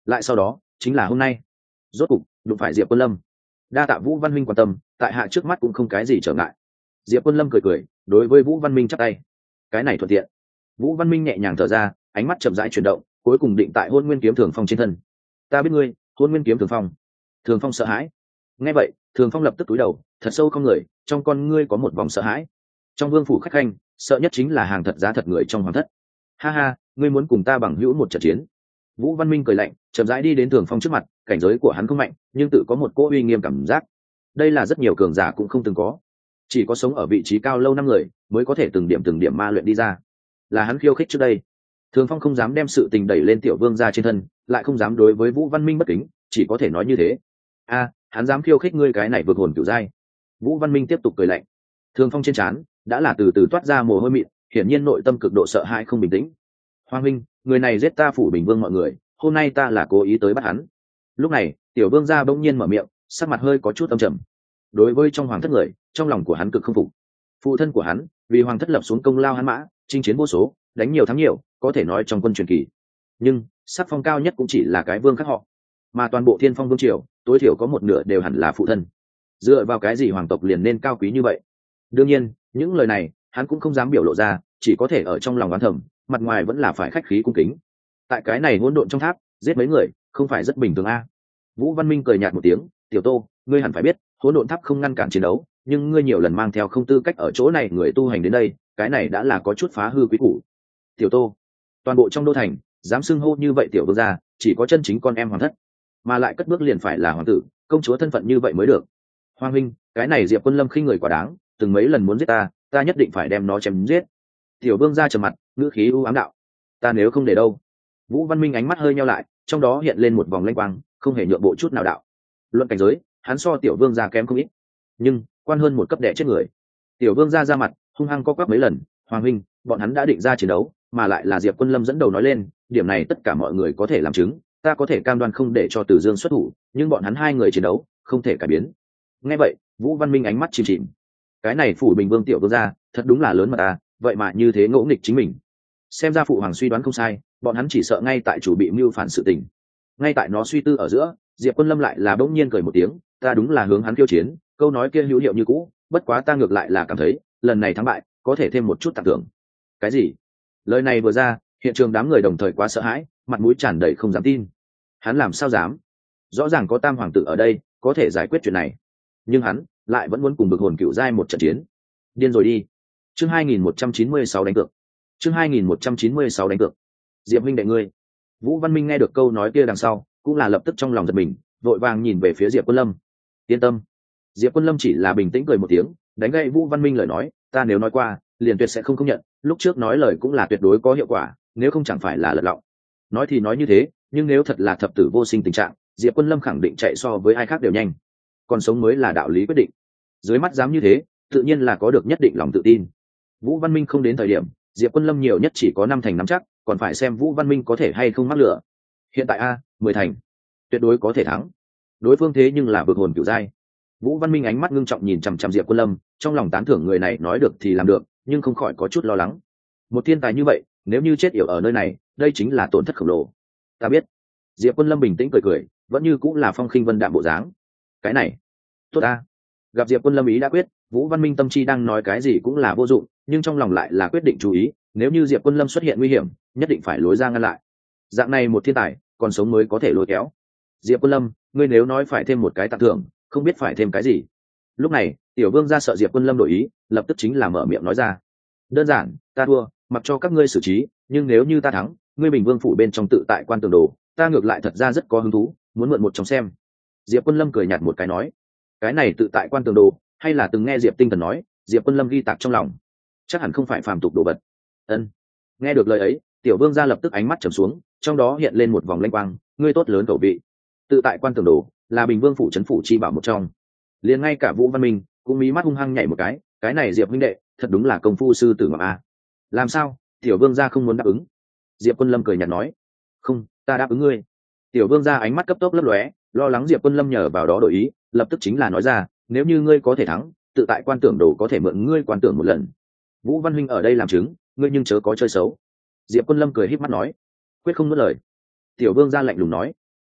lại sau đó chính là hôm nay, rốt cục đụng phải Diệp Quân Lâm. Đa tạ Vũ Văn Minh quan tâm, tại hạ trước mắt cũng không cái gì trở ngại. Diệp Quân Lâm cười cười đối với Vũ Văn Minh chắp tay, cái này thuận tiện. Vũ Văn Minh nhẹ nhàng thở ra, ánh mắt chậm rãi chuyển động, cuối cùng định tại Hôn Nguyên Kiếm Thường Phong trên thân. Ta biết ngươi, Hôn Nguyên Kiếm Thường Phong. Thường Phong sợ hãi. Nghe vậy, Thường Phong lập tức cúi đầu, thật sâu không người, trong con ngươi có một vòng sợ hãi. Trong vương phủ khách khanh, sợ nhất chính là hàng thật giá thật người trong hoàng thất. Ha ha, ngươi muốn cùng ta bằng hữu một trận chiến? Vũ Văn Minh cười lạnh, chậm rãi đi đến Thường Phong trước mặt, cảnh giới của hắn không mạnh, nhưng tự có một cỗ uy nghiêm cảm giác. Đây là rất nhiều cường giả cũng không từng có, chỉ có sống ở vị trí cao lâu năm người mới có thể từng điểm từng điểm ma luyện đi ra. Là hắn khiêu khích trước đây. Thường Phong không dám đem sự tình đẩy lên tiểu vương gia trên thân, lại không dám đối với Vũ Văn Minh bất kính, chỉ có thể nói như thế. A, hắn dám khiêu khích ngươi cái này vượt hồn cửu giai. Vũ Văn Minh tiếp tục cười lạnh. Thường Phong trên trán đã là từ từ toát ra mồ hôi mịn, hiển nhiên nội tâm cực độ sợ hãi không bình tĩnh. Hoàng Minh, người này giết ta phủ Bình Vương mọi người, hôm nay ta là cố ý tới bắt hắn. Lúc này, tiểu vương gia bỗng nhiên mở miệng, sắc mặt hơi có chút âm trầm. Đối với trong hoàng thất người, trong lòng của hắn cực không phục. Phụ thân của hắn vì hoàng thất lập xuống công lao hắn mã, chinh chiến vô số, đánh nhiều thắng nhiều, có thể nói trong quân truyền kỳ. Nhưng sắc phong cao nhất cũng chỉ là cái vương khác họ, mà toàn bộ Thiên Phong vương triều tối thiểu có một nửa đều hẳn là phụ thân. Dựa vào cái gì hoàng tộc liền nên cao quý như vậy? Đương nhiên, những lời này hắn cũng không dám biểu lộ ra, chỉ có thể ở trong lòng oán thầm, mặt ngoài vẫn là phải khách khí cung kính. Tại cái này hỗn độn trong tháp, giết mấy người không phải rất bình thường a? Vũ Văn Minh cười nhạt một tiếng, tiểu Tô, ngươi hẳn phải biết, hỗn độn tháp không ngăn cản chiến đấu, nhưng ngươi nhiều lần mang theo không tư cách ở chỗ này người tu hành đến đây, cái này đã là có chút phá hư quý củ. Tiểu Tô, toàn bộ trong đô thành dám xưng hô như vậy tiểu vương gia, chỉ có chân chính con em hoàng thất, mà lại cất bước liền phải là hoàng tử, công chúa thân phận như vậy mới được. Hoàng huynh, cái này Diệp Quân Lâm khinh người quá đáng, từng mấy lần muốn giết ta, ta nhất định phải đem nó chém giết. Tiểu vương gia trầm mặt, ngữ khí u ám đạo, ta nếu không để đâu. Vũ Văn Minh ánh mắt hơi nheo lại, trong đó hiện lên một vòng lanh quang, không hề nhượng bộ chút nào đạo. Luận cảnh giới, hắn so tiểu vương gia kém không ít, nhưng quan hơn một cấp đẻ chết người. Tiểu vương gia ra mặt hung hăng co quắp mấy lần, hoàng huynh, bọn hắn đã định ra chiến đấu, mà lại là Diệp Quân Lâm dẫn đầu nói lên, điểm này tất cả mọi người có thể làm chứng, ta có thể cam đoan không để cho Từ Dương xuất thủ, nhưng bọn hắn hai người chiến đấu không thể cải biến. Nghe vậy, Vũ Văn Minh ánh mắt chìm chìm. Cái này phủ Bình Vương tiểu vương gia, thật đúng là lớn mà ta, vậy mà như thế ngỗ nghịch chính mình. Xem ra phụ hoàng suy đoán không sai, bọn hắn chỉ sợ ngay tại chủ bị mưu phản sự tình. Ngay tại nó suy tư ở giữa, Diệp Quân Lâm lại là bỗng nhiên cười một tiếng, ta đúng là hướng hắn khiêu chiến, câu nói kia hữu hiệu như cũ, bất quá ta ngược lại là cảm thấy, lần này thắng bại, có thể thêm một chút tặng thưởng. Cái gì? Lời này vừa ra, hiện trường đám người đồng thời quá sợ hãi, mặt mũi tràn đầy không dám tin. Hắn làm sao dám? Rõ ràng có Tam hoàng tử ở đây, có thể giải quyết chuyện này, nhưng hắn lại vẫn muốn cùng bực hồn cựu giai một trận chiến. Điên rồi đi. Chương hai nghìn một trăm chín mươi sáu đánh cược. Chương hai nghìn một trăm chín mươi sáu đánh cược. Diệp huynh đệ ngươi. Vũ Văn Minh nghe được câu nói kia đằng sau, cũng là lập tức trong lòng giật mình, vội vàng nhìn về phía Diệp Quân Lâm. Yên tâm. Diệp Quân Lâm chỉ là bình tĩnh cười một tiếng, đánh gậy Vũ Văn Minh lời nói, ta nếu nói qua, liền tuyệt sẽ không công nhận, lúc trước nói lời cũng là tuyệt đối có hiệu quả, nếu không chẳng phải là lật lọng. Nói thì nói như thế, nhưng nếu thật là thập tử vô sinh tình trạng, Diệp Quân Lâm khẳng định chạy so với ai khác đều nhanh. Còn sống mới là đạo lý quyết định. Dưới mắt dám như thế, tự nhiên là có được nhất định lòng tự tin. Vũ Văn Minh không đến thời điểm, Diệp Quân Lâm nhiều nhất chỉ có năm thành nắm chắc, còn phải xem Vũ Văn Minh có thể hay không mắc lửa. Hiện tại a, mười thành, tuyệt đối có thể thắng. Đối phương thế nhưng là vực hồn cửu giai. Vũ Văn Minh ánh mắt ngưng trọng nhìn chằm chằm Diệp Quân Lâm, trong lòng tán thưởng người này nói được thì làm được, nhưng không khỏi có chút lo lắng. Một thiên tài như vậy, nếu như chết yểu ở nơi này, đây chính là tổn thất khổng lồ. Ta biết. Diệp Quân Lâm bình tĩnh cười cười, vẫn như cũng là phong khinh vân đạm bộ dáng. Cái này, tốt ta. Gặp Diệp Quân Lâm ý đã quyết, Vũ Văn Minh tâm chi đang nói cái gì cũng là vô dụng, nhưng trong lòng lại là quyết định chú ý, nếu như Diệp Quân Lâm xuất hiện nguy hiểm, nhất định phải lối ra ngăn lại. Dạng này một thiên tài, còn sống mới có thể lôi kéo. Diệp Quân Lâm, ngươi nếu nói phải thêm một cái tặng thưởng, không biết phải thêm cái gì. Lúc này, Tiểu Vương ra sợ Diệp Quân Lâm đổi ý, lập tức chính là mở miệng nói ra. Đơn giản, ta thua, mặc cho các ngươi xử trí, nhưng nếu như ta thắng, ngươi Bình Vương phủ bên trong tự tại quan tường đồ, ta ngược lại thật ra rất có hứng thú, muốn mượn một trong xem. Diệp Quân Lâm cười nhạt một cái nói, cái này tự tại quan tường đồ, hay là từng nghe Diệp Tinh Thần nói, Diệp Quân Lâm ghi tạc trong lòng, chắc hẳn không phải phàm tục đồ vật. Ân. Nghe được lời ấy, Tiểu Vương gia lập tức ánh mắt trầm xuống, trong đó hiện lên một vòng lanh quang, ngươi tốt lớn cầu vị. Tự tại quan tường đồ là Bình Vương phủ trấn phủ chi bảo một trong, liền ngay cả Vũ Văn Minh cũng mí mắt hung hăng nhảy một cái, cái này Diệp huynh đệ thật đúng là công phu sư tử ngọc a. Làm sao? Tiểu Vương gia không muốn đáp ứng. Diệp Quân Lâm cười nhạt nói, không, ta đáp ứng ngươi. Tiểu Vương gia ánh mắt cấp tốc lấp lóe, lo lắng Diệp Quân Lâm nhờ vào đó đổi ý, lập tức chính là nói ra, nếu như ngươi có thể thắng, tự tại quan tưởng đồ có thể mượn ngươi quan tưởng một lần. Vũ Văn huynh ở đây làm chứng, ngươi nhưng chớ có chơi xấu. Diệp Quân Lâm cười híp mắt nói, quyết không nuốt lời. Tiểu Vương gia lạnh lùng nói,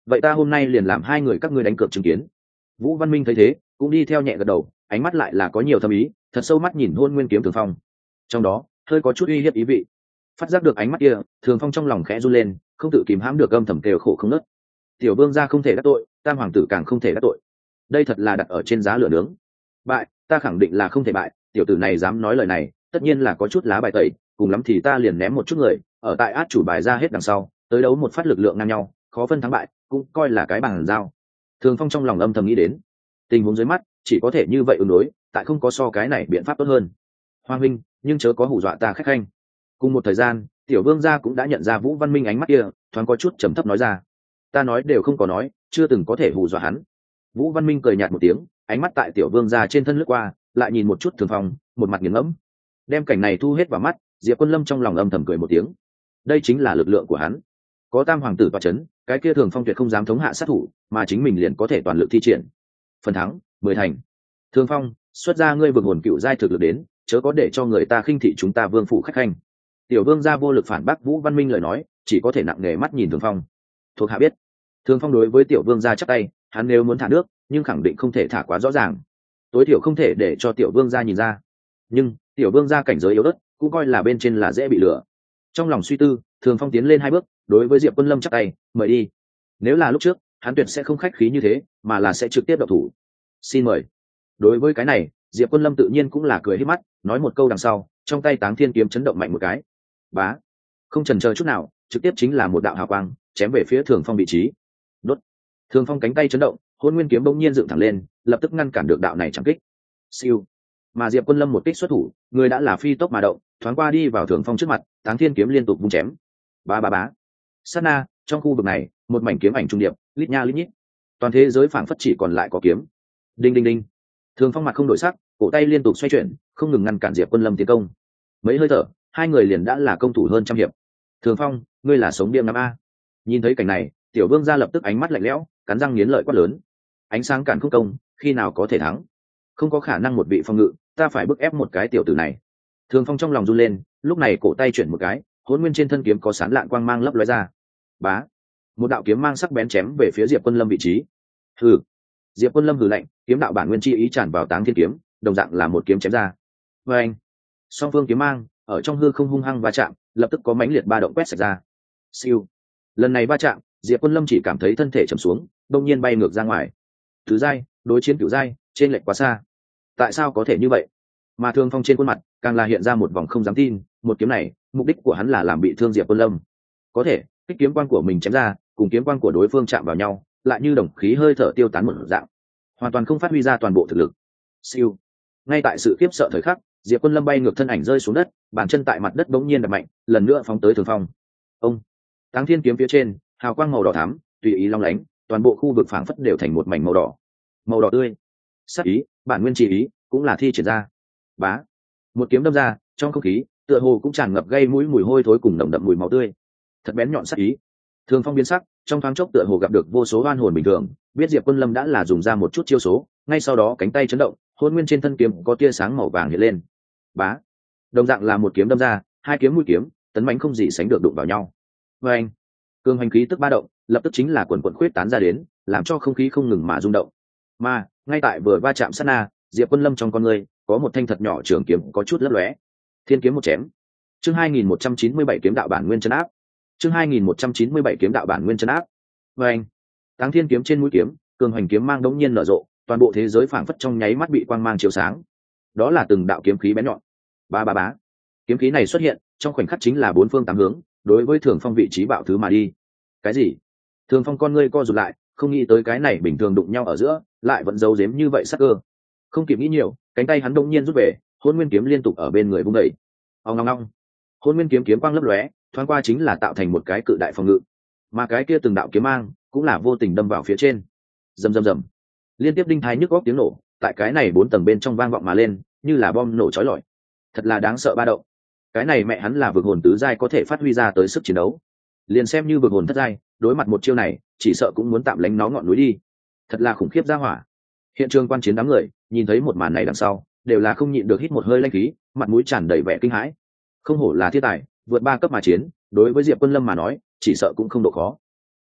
vậy ta hôm nay liền làm hai người các ngươi đánh cược chứng kiến. Vũ Văn Minh thấy thế cũng đi theo nhẹ gật đầu, ánh mắt lại là có nhiều thâm ý, thật sâu mắt nhìn Hôn Nguyên kiếm Thường Phong, trong đó hơi có chút uy hiếp ý vị. Phát giác được ánh mắt kia, Thường Phong trong lòng khẽ run lên, không tự kìm hãm được âm thầm kêu khổ không nớt. Tiểu vương gia không thể đắc tội, tam hoàng tử càng không thể đắc tội, đây thật là đặt ở trên giá lửa nướng. Bại, ta khẳng định là không thể bại, tiểu tử này dám nói lời này, tất nhiên là có chút lá bài tẩy, cùng lắm thì ta liền ném một chút người, ở tại át chủ bài ra hết đằng sau, tới đấu một phát lực lượng ngang nhau, khó phân thắng bại, cũng coi là cái bằng giao. Thường Phong trong lòng âm thầm nghĩ đến, tình huống dưới mắt chỉ có thể như vậy ứng đối, tại không có so cái này biện pháp tốt hơn. Hoàng huynh, nhưng chớ có hù dọa ta khách khanh. Cùng một thời gian, tiểu vương gia cũng đã nhận ra Vũ Văn Minh ánh mắt kia, thoáng có chút trầm thấp nói ra, ta nói đều không có nói, chưa từng có thể hù dọa hắn. Vũ Văn Minh cười nhạt một tiếng, ánh mắt tại tiểu vương gia trên thân lướt qua, lại nhìn một chút Thường Phong, một mặt nghiền ngẫm. Đem cảnh này thu hết vào mắt, Diệp Quân Lâm trong lòng âm thầm cười một tiếng. Đây chính là lực lượng của hắn. Có tam hoàng tử tọa chấn, cái kia Thường Phong tuyệt không dám thống hạ sát thủ, mà chính mình liền có thể toàn lực thi triển. Phần thắng, mười thành. Thường Phong, xuất ra ngươi vực hồn cựu giai thực lực đến, chớ có để cho người ta khinh thị chúng ta vương phủ khách khanh. Tiểu vương gia vô lực phản bác Vũ Văn Minh lời nói, chỉ có thể nặng nề mắt nhìn Thường Phong. Thuộc hạ biết. Thường Phong đối với tiểu vương gia chắp tay, hắn nếu muốn thả nước, nhưng khẳng định không thể thả quá rõ ràng, tối thiểu không thể để cho tiểu vương gia nhìn ra. Nhưng tiểu vương gia cảnh giới yếu ớt, cũng coi là bên trên là dễ bị lừa. Trong lòng suy tư, Thường Phong tiến lên hai bước, đối với Diệp Quân Lâm chắp tay, mời đi. Nếu là lúc trước, hắn tuyệt sẽ không khách khí như thế, mà là sẽ trực tiếp động thủ. Xin mời. Đối với cái này, Diệp Quân Lâm tự nhiên cũng là cười hết mắt, nói một câu đằng sau, trong tay Táng Thiên kiếm chấn động mạnh một cái. Bá, không chần chờ chút nào, trực tiếp chính là một đạo hào quang, chém về phía Thường Phong vị trí. Đốt. Thường Phong cánh tay chấn động, Hôn Nguyên kiếm bỗng nhiên dựng thẳng lên, lập tức ngăn cản được đạo này chẳng kích. Siêu. Mà Diệp Quân Lâm một kích xuất thủ, người đã là phi tốc mà động, thoáng qua đi vào Thường Phong trước mặt, Táng Thiên kiếm liên tục vung chém. Ba ba bá. Sát na, trong khu vực này, một mảnh kiếm ảnh trung điệp, lít nha lít nhít. Toàn thế giới phảng phất chỉ còn lại có kiếm. Đinh đinh đinh. Thường Phong mặt không đổi sắc, cổ tay liên tục xoay chuyển, không ngừng ngăn cản Diệp Quân Lâm tiến công. Mấy hơi thở, hai người liền đã là công thủ hơn trăm hiệp. Thường Phong, ngươi là sống điên năm a. Nhìn thấy cảnh này, tiểu vương gia lập tức ánh mắt lạnh lẽo, cắn răng nghiến lợi quát lớn. Ánh sáng cản không công, khi nào có thể thắng? Không có khả năng một vị phong ngự, ta phải bức ép một cái tiểu tử này. Thường Phong trong lòng run lên, lúc này cổ tay chuyển một cái, Hỗn Nguyên trên thân kiếm có sán lạn quang mang lấp lóe ra. Bá, một đạo kiếm mang sắc bén chém về phía Diệp Quân Lâm vị trí. Hừ. Diệp Quân Lâm hừ lạnh, kiếm đạo bản nguyên chi ý tràn vào Táng Thiên kiếm, đồng dạng là một kiếm chém ra. Và anh, song phương kiếm mang ở trong hư không hung hăng va chạm, lập tức có mãnh liệt ba động quét sạch ra. Siêu. Lần này va chạm, Diệp Quân Lâm chỉ cảm thấy thân thể trầm xuống, đột nhiên bay ngược ra ngoài. Tứ giai đối chiến cửu giai, trên lệch quá xa. Tại sao có thể như vậy? Mà Thường Phong trên khuôn mặt càng là hiện ra một vòng không dám tin, một kiếm này, mục đích của hắn là làm bị thương Diệp Quân Lâm. Có thể, kích kiếm quan của mình chém ra, cùng kiếm quan của đối phương chạm vào nhau, lại như đồng khí hơi thở tiêu tán một dạng, hoàn toàn không phát huy ra toàn bộ thực lực. Siêu. Ngay tại sự khiếp sợ thời khắc, Diệp Quân Lâm bay ngược thân ảnh rơi xuống đất, bàn chân tại mặt đất bỗng nhiên đập mạnh, lần nữa phóng tới Thường Phong. Ông. Táng Thiên kiếm phía trên, hào quang màu đỏ thắm, tùy ý long lánh, toàn bộ khu vực phảng phất đều thành một mảnh màu đỏ, màu đỏ tươi. Sát ý, bản nguyên chỉ ý, cũng là thi triển ra. Bá. Một kiếm đâm ra, trong không khí, tựa hồ cũng tràn ngập gây mũi mùi hôi thối cùng nồng đậm mùi máu tươi. Thật bén nhọn sát ý. Thường Phong biến sắc, trong thoáng chốc tựa hồ gặp được vô số oan hồn bình thường, biết Diệp Quân Lâm đã là dùng ra một chút chiêu số, ngay sau đó cánh tay chấn động, Hỗn Nguyên trên thân kiếm có tia sáng màu vàng hiện lên. Bá. Đồng dạng là một kiếm đâm ra, hai kiếm mũi kiếm, tấn mãnh không gì sánh được đụng vào nhau. Và anh, cương hành khí tức ba động, lập tức chính là quần quần khuyết tán ra đến, làm cho không khí không ngừng mà rung động. Mà ngay tại vừa va chạm sát na, Diệp Quân Lâm trong con người có một thanh thật nhỏ trường kiếm có chút lấp lóe. Thiên kiếm một chém. Chương hai nghìn một trăm chín mươi bảy kiếm đạo bản nguyên chân áp. Chương hai nghìn một trăm chín mươi bảy kiếm đạo bản nguyên chân áp. Và anh, Táng Thiên kiếm trên mũi kiếm, cường hành kiếm mang đống nhiên nở rộ, toàn bộ thế giới phảng phất trong nháy mắt bị quang mang chiếu sáng. Đó là từng đạo kiếm khí bén nhọn. Ba ba bá. Kiếm khí này xuất hiện, trong khoảnh khắc chính là bốn phương tám hướng, đối với Thường Phong vị trí bạo thứ mà đi. Cái gì? Thường Phong con ngươi co rụt lại, không nghĩ tới cái này bình thường đụng nhau ở giữa, lại vẫn giấu giếm như vậy sắc cơ. Không kịp nghĩ nhiều, cánh tay hắn đột nhiên rút về, Hỗn Nguyên kiếm liên tục ở bên người vung đẩy. Ong ong ong. Hỗn Nguyên kiếm kiếm quang lấp lóe, thoáng qua chính là tạo thành một cái cự đại phòng ngự. Mà cái kia từng đạo kiếm mang, cũng là vô tình đâm vào phía trên. Rầm rầm rầm. Liên tiếp đinh thái nhức góc tiếng nổ, tại cái này bốn tầng bên trong vang vọng mà lên, như là bom nổ chói lọi. Thật là đáng sợ ba động. Cái này mẹ hắn là vực hồn tứ giai có thể phát huy ra tới sức chiến đấu. Liền xem như vực hồn thất giai, đối mặt một chiêu này, chỉ sợ cũng muốn tạm lánh nó ngọn núi đi. Thật là khủng khiếp ra hỏa. Hiện trường quan chiến đám người, nhìn thấy một màn này đằng sau, đều là không nhịn được hít một hơi lanh khí, mặt mũi tràn đầy vẻ kinh hãi. Không hổ là thiên tài, vượt ba cấp mà chiến, đối với Diệp Quân Lâm mà nói, chỉ sợ cũng không độ khó.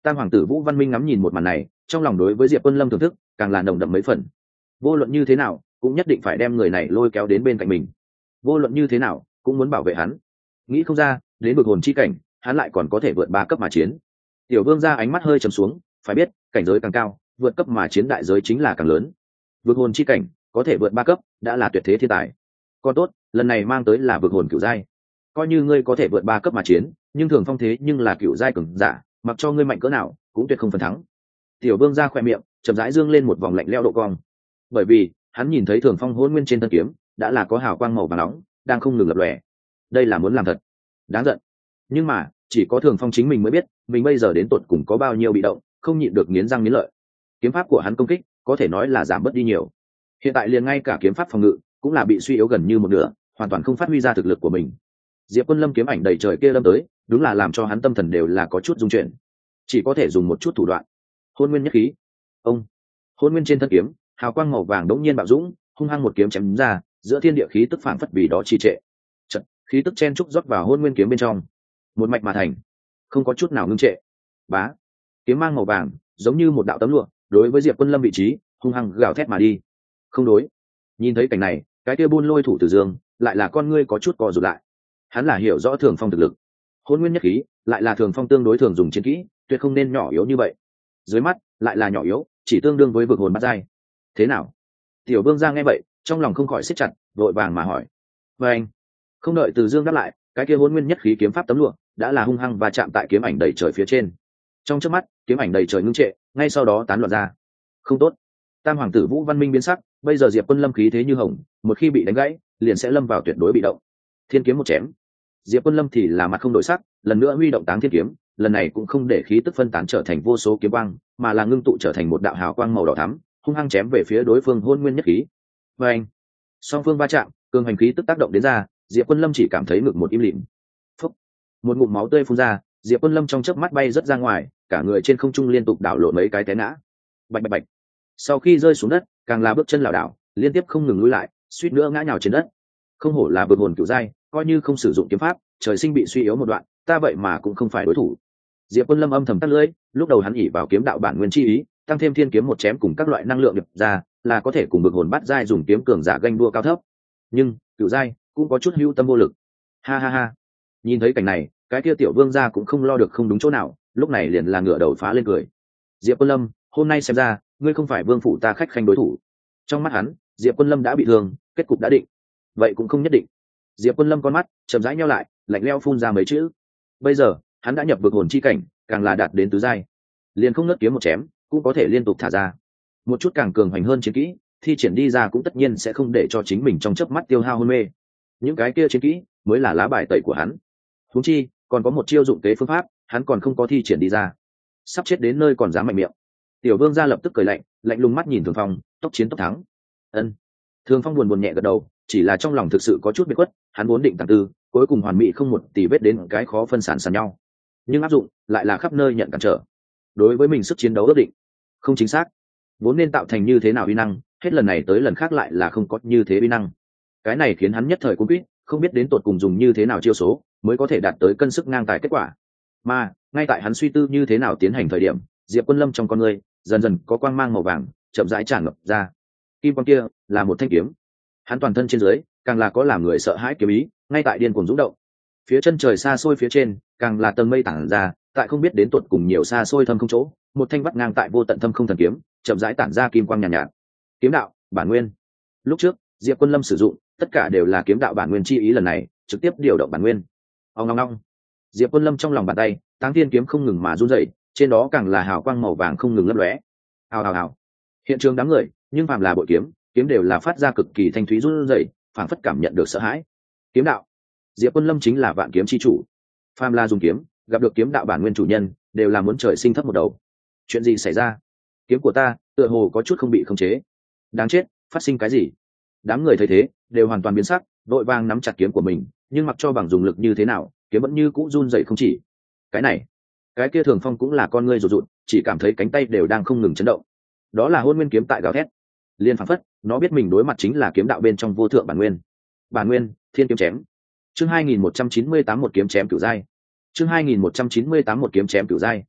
Tam hoàng tử Vũ Văn Minh ngắm nhìn một màn này, trong lòng đối với Diệp Quân Lâm thưởng thức càng là nồng đậm mấy phần. Vô luận như thế nào cũng nhất định phải đem người này lôi kéo đến bên cạnh mình, vô luận như thế nào cũng muốn bảo vệ hắn. Nghĩ không ra đến vực hồn chi cảnh hắn lại còn có thể vượt ba cấp mà chiến. Tiểu vương ra ánh mắt hơi trầm xuống, phải biết cảnh giới càng cao vượt cấp mà chiến đại giới chính là càng lớn. Vực hồn chi cảnh có thể vượt ba cấp đã là tuyệt thế thiên tài. Còn tốt lần này mang tới là vực hồn cửu giai, coi như ngươi có thể vượt ba cấp mà chiến, nhưng Thường Phong thế nhưng là cửu giai cường giả, mặc cho ngươi mạnh cỡ nào cũng tuyệt không phần thắng. Tiểu vương ra khoe miệng chậm rãi dương lên một vòng lạnh lẽo độ cong, bởi vì hắn nhìn thấy Thường Phong hôn nguyên trên thân kiếm đã là có hào quang màu vàng nóng đang không ngừng lập lòe. Đây là muốn làm thật, đáng giận. Nhưng mà chỉ có Thường Phong chính mình mới biết mình bây giờ đến tột cùng có bao nhiêu bị động, không nhịn được nghiến răng nghiến lợi. Kiếm pháp của hắn công kích có thể nói là giảm bớt đi nhiều, hiện tại liền ngay cả kiếm pháp phòng ngự cũng là bị suy yếu gần như một nửa, hoàn toàn không phát huy ra thực lực của mình. Diệp Quân Lâm kiếm ảnh đầy trời kia lâm tới, đúng là làm cho hắn tâm thần đều là có chút rung chuyển, chỉ có thể dùng một chút thủ đoạn. Hôn nguyên nhất khí, ông hôn nguyên trên thân kiếm hào quang màu vàng đống nhiên bạo dũng, hung hăng một kiếm chém ra, giữa thiên địa khí tức phảng phất vì đó trì trệ. Chật, khí tức chen trúc rót vào hôn nguyên kiếm bên trong, một mạch mà thành, không có chút nào ngưng trệ. Bá, kiếm mang màu vàng giống như một đạo tấm lụa, đối với Diệp Quân Lâm vị trí hung hăng gào thét mà đi. Không đối. Nhìn thấy cảnh này, cái kia buôn lôi thủ Tử Dương lại là con ngươi có chút co rụt lại. Hắn là hiểu rõ Thường Phong thực lực, hôn nguyên nhất khí lại là Thường Phong tương đối thường dùng chiến kỹ, tuyệt không nên nhỏ yếu như vậy. Dưới mắt lại là nhỏ yếu, chỉ tương đương với vực hồn bát giai. Thế nào? Tiểu vương ra nghe vậy trong lòng không khỏi siết chặt, vội vàng mà hỏi. Và anh không đợi Từ Dương đáp lại, cái kia hôn nguyên nhất khí kiếm pháp tấm lụa đã là hung hăng và chạm tại kiếm ảnh đầy trời phía trên. Trong chớp mắt kiếm ảnh đầy trời ngưng trệ, ngay sau đó tán loạn ra. Không tốt. Tam hoàng tử Vũ Văn Minh biến sắc, bây giờ Diệp Quân Lâm khí thế như hồng, một khi bị đánh gãy liền sẽ lâm vào tuyệt đối bị động. Thiên kiếm một chém, Diệp Quân Lâm thì là mặt không đổi sắc, lần nữa huy động Táng Thiên kiếm, lần này cũng không để khí tức phân tán trở thành vô số kiếm quang, mà là ngưng tụ trở thành một đạo hào quang màu đỏ thắm, hung hăng chém về phía đối phương hôn nguyên nhất khí. Và anh, song phương va chạm, cường hành khí tức tác động đến ra, Diệp Quân Lâm chỉ cảm thấy ngực một im lìm. Phúc, một ngụm máu tươi phun ra, Diệp Quân Lâm trong chớp mắt bay rất ra ngoài, cả người trên không trung liên tục đảo lộn mấy cái té ngã. Bạch bạch bạch. Sau khi rơi xuống đất, càng là bước chân lảo đảo, liên tiếp không ngừng lùi lại, suýt nữa ngã nhào trên đất. Không hổ là vực hồn cửu giai, coi như không sử dụng kiếm pháp, trời sinh bị suy yếu một đoạn, ta vậy mà cũng không phải đối thủ. Diệp Quân Lâm âm thầm tắt lưỡi, lúc đầu hắn ỷ vào kiếm đạo bản nguyên chi ý, tăng thêm thiên kiếm một chém cùng các loại năng lượng nhập ra, là có thể cùng vực hồn bắt giai dùng kiếm cường giả ganh đua cao thấp. Nhưng cửu giai cũng có chút hữu tâm vô lực. Ha ha ha. Nhìn thấy cảnh này, cái kia tiểu vương gia cũng không lo được không đúng chỗ nào, lúc này liền là ngửa đầu phá lên cười. Diệp Quân Lâm, hôm nay xem ra ngươi không phải vương phủ ta khách khanh đối thủ. Trong mắt hắn, Diệp Quân Lâm đã bị thương, kết cục đã định. Vậy cũng không nhất định. Diệp Quân Lâm con mắt chậm rãi nheo lại, lạnh lẽo phun ra mấy chữ. Bây giờ hắn đã nhập vực hồn chi cảnh, càng là đạt đến tứ giai, liền không ngớt kiếm một chém cũng có thể liên tục thả ra. Một chút càng cường hoành hơn chiến kỹ thi triển đi ra cũng tất nhiên sẽ không để cho chính mình trong chớp mắt tiêu hao hôn mê. Những cái kia chiến kỹ mới là lá bài tẩy của hắn. Huống chi còn có một chiêu dụng kế phương pháp hắn còn không có thi triển đi ra, sắp chết đến nơi còn dám mạnh miệng. Tiểu vương gia lập tức cười lạnh, lạnh lùng mắt nhìn Thường Phong, tốc chiến tốc thắng. Ân. Thường Phong buồn buồn nhẹ gật đầu, chỉ là trong lòng thực sự có chút biệt khuất, hắn vốn định tàng tư, cuối cùng hoàn mỹ không một tì vết đến cái khó phân sản sàn nhau, nhưng áp dụng lại là khắp nơi nhận cản trở. Đối với mình sức chiến đấu ước định không chính xác, vốn nên tạo thành như thế nào uy năng, hết lần này tới lần khác lại là không có như thế uy năng. Cái này khiến hắn nhất thời cũng biết, không biết đến tột cùng dùng như thế nào chiêu số mới có thể đạt tới cân sức ngang tài kết quả. Mà ngay tại hắn suy tư như thế nào tiến hành thời điểm, Diệp Quân Lâm trong con người dần dần có quang mang màu vàng chậm rãi tràn ngập ra. Kim quang kia là một thanh kiếm, hắn toàn thân trên dưới càng là có làm người sợ hãi kiếm ý, ngay tại điên cuồng rung động. Phía chân trời xa xôi phía trên càng là tầng mây tản ra, tại không biết đến tột cùng nhiều xa xôi thâm không chỗ, một thanh vắt ngang tại vô tận thâm không thần kiếm chậm rãi tản ra kim quang nhàn nhạt, nhạt. Kiếm đạo bản nguyên. Lúc trước Diệp Quân Lâm sử dụng tất cả đều là kiếm đạo bản nguyên chi ý, lần này trực tiếp điều động bản nguyên. Ong ong ong. Diệp Quân Lâm trong lòng bàn tay Táng Thiên kiếm không ngừng mà run rẩy, trên đó càng là hào quang màu vàng không ngừng lấp lóe. Hào hào hào. Hiện trường đám người, nhưng phàm là bội kiếm, kiếm đều là phát ra cực kỳ thanh thúy run rẩy, phảng phất cảm nhận được sợ hãi. Kiếm đạo. Diệp Quân Lâm chính là vạn kiếm chi chủ. Phàm là dùng kiếm, gặp được kiếm đạo bản nguyên chủ nhân, đều là muốn trời sinh thấp một đầu. Chuyện gì xảy ra? Kiếm của ta tựa hồ có chút không bị khống chế. Đáng chết, phát sinh cái gì? Đám người thấy thế đều hoàn toàn biến sắc, vội vàng nắm chặt kiếm của mình, nhưng mặc cho bằng dùng lực như thế nào, kiếm vẫn như cũ run rẩy không chỉ. Cái này, cái kia Thường Phong cũng là con ngươi rụt rụt, chỉ cảm thấy cánh tay đều đang không ngừng chấn động. Đó là hôn nguyên kiếm tại gào thét, liên phảng phất nó biết mình đối mặt chính là kiếm đạo bên trong vô thượng bản nguyên. Bản nguyên, thiên kiếm chém. Chương hai nghìn một trăm chín mươi tám một kiếm chém cửu giai. Chương hai nghìn một trăm chín mươi tám một kiếm chém cửu giai.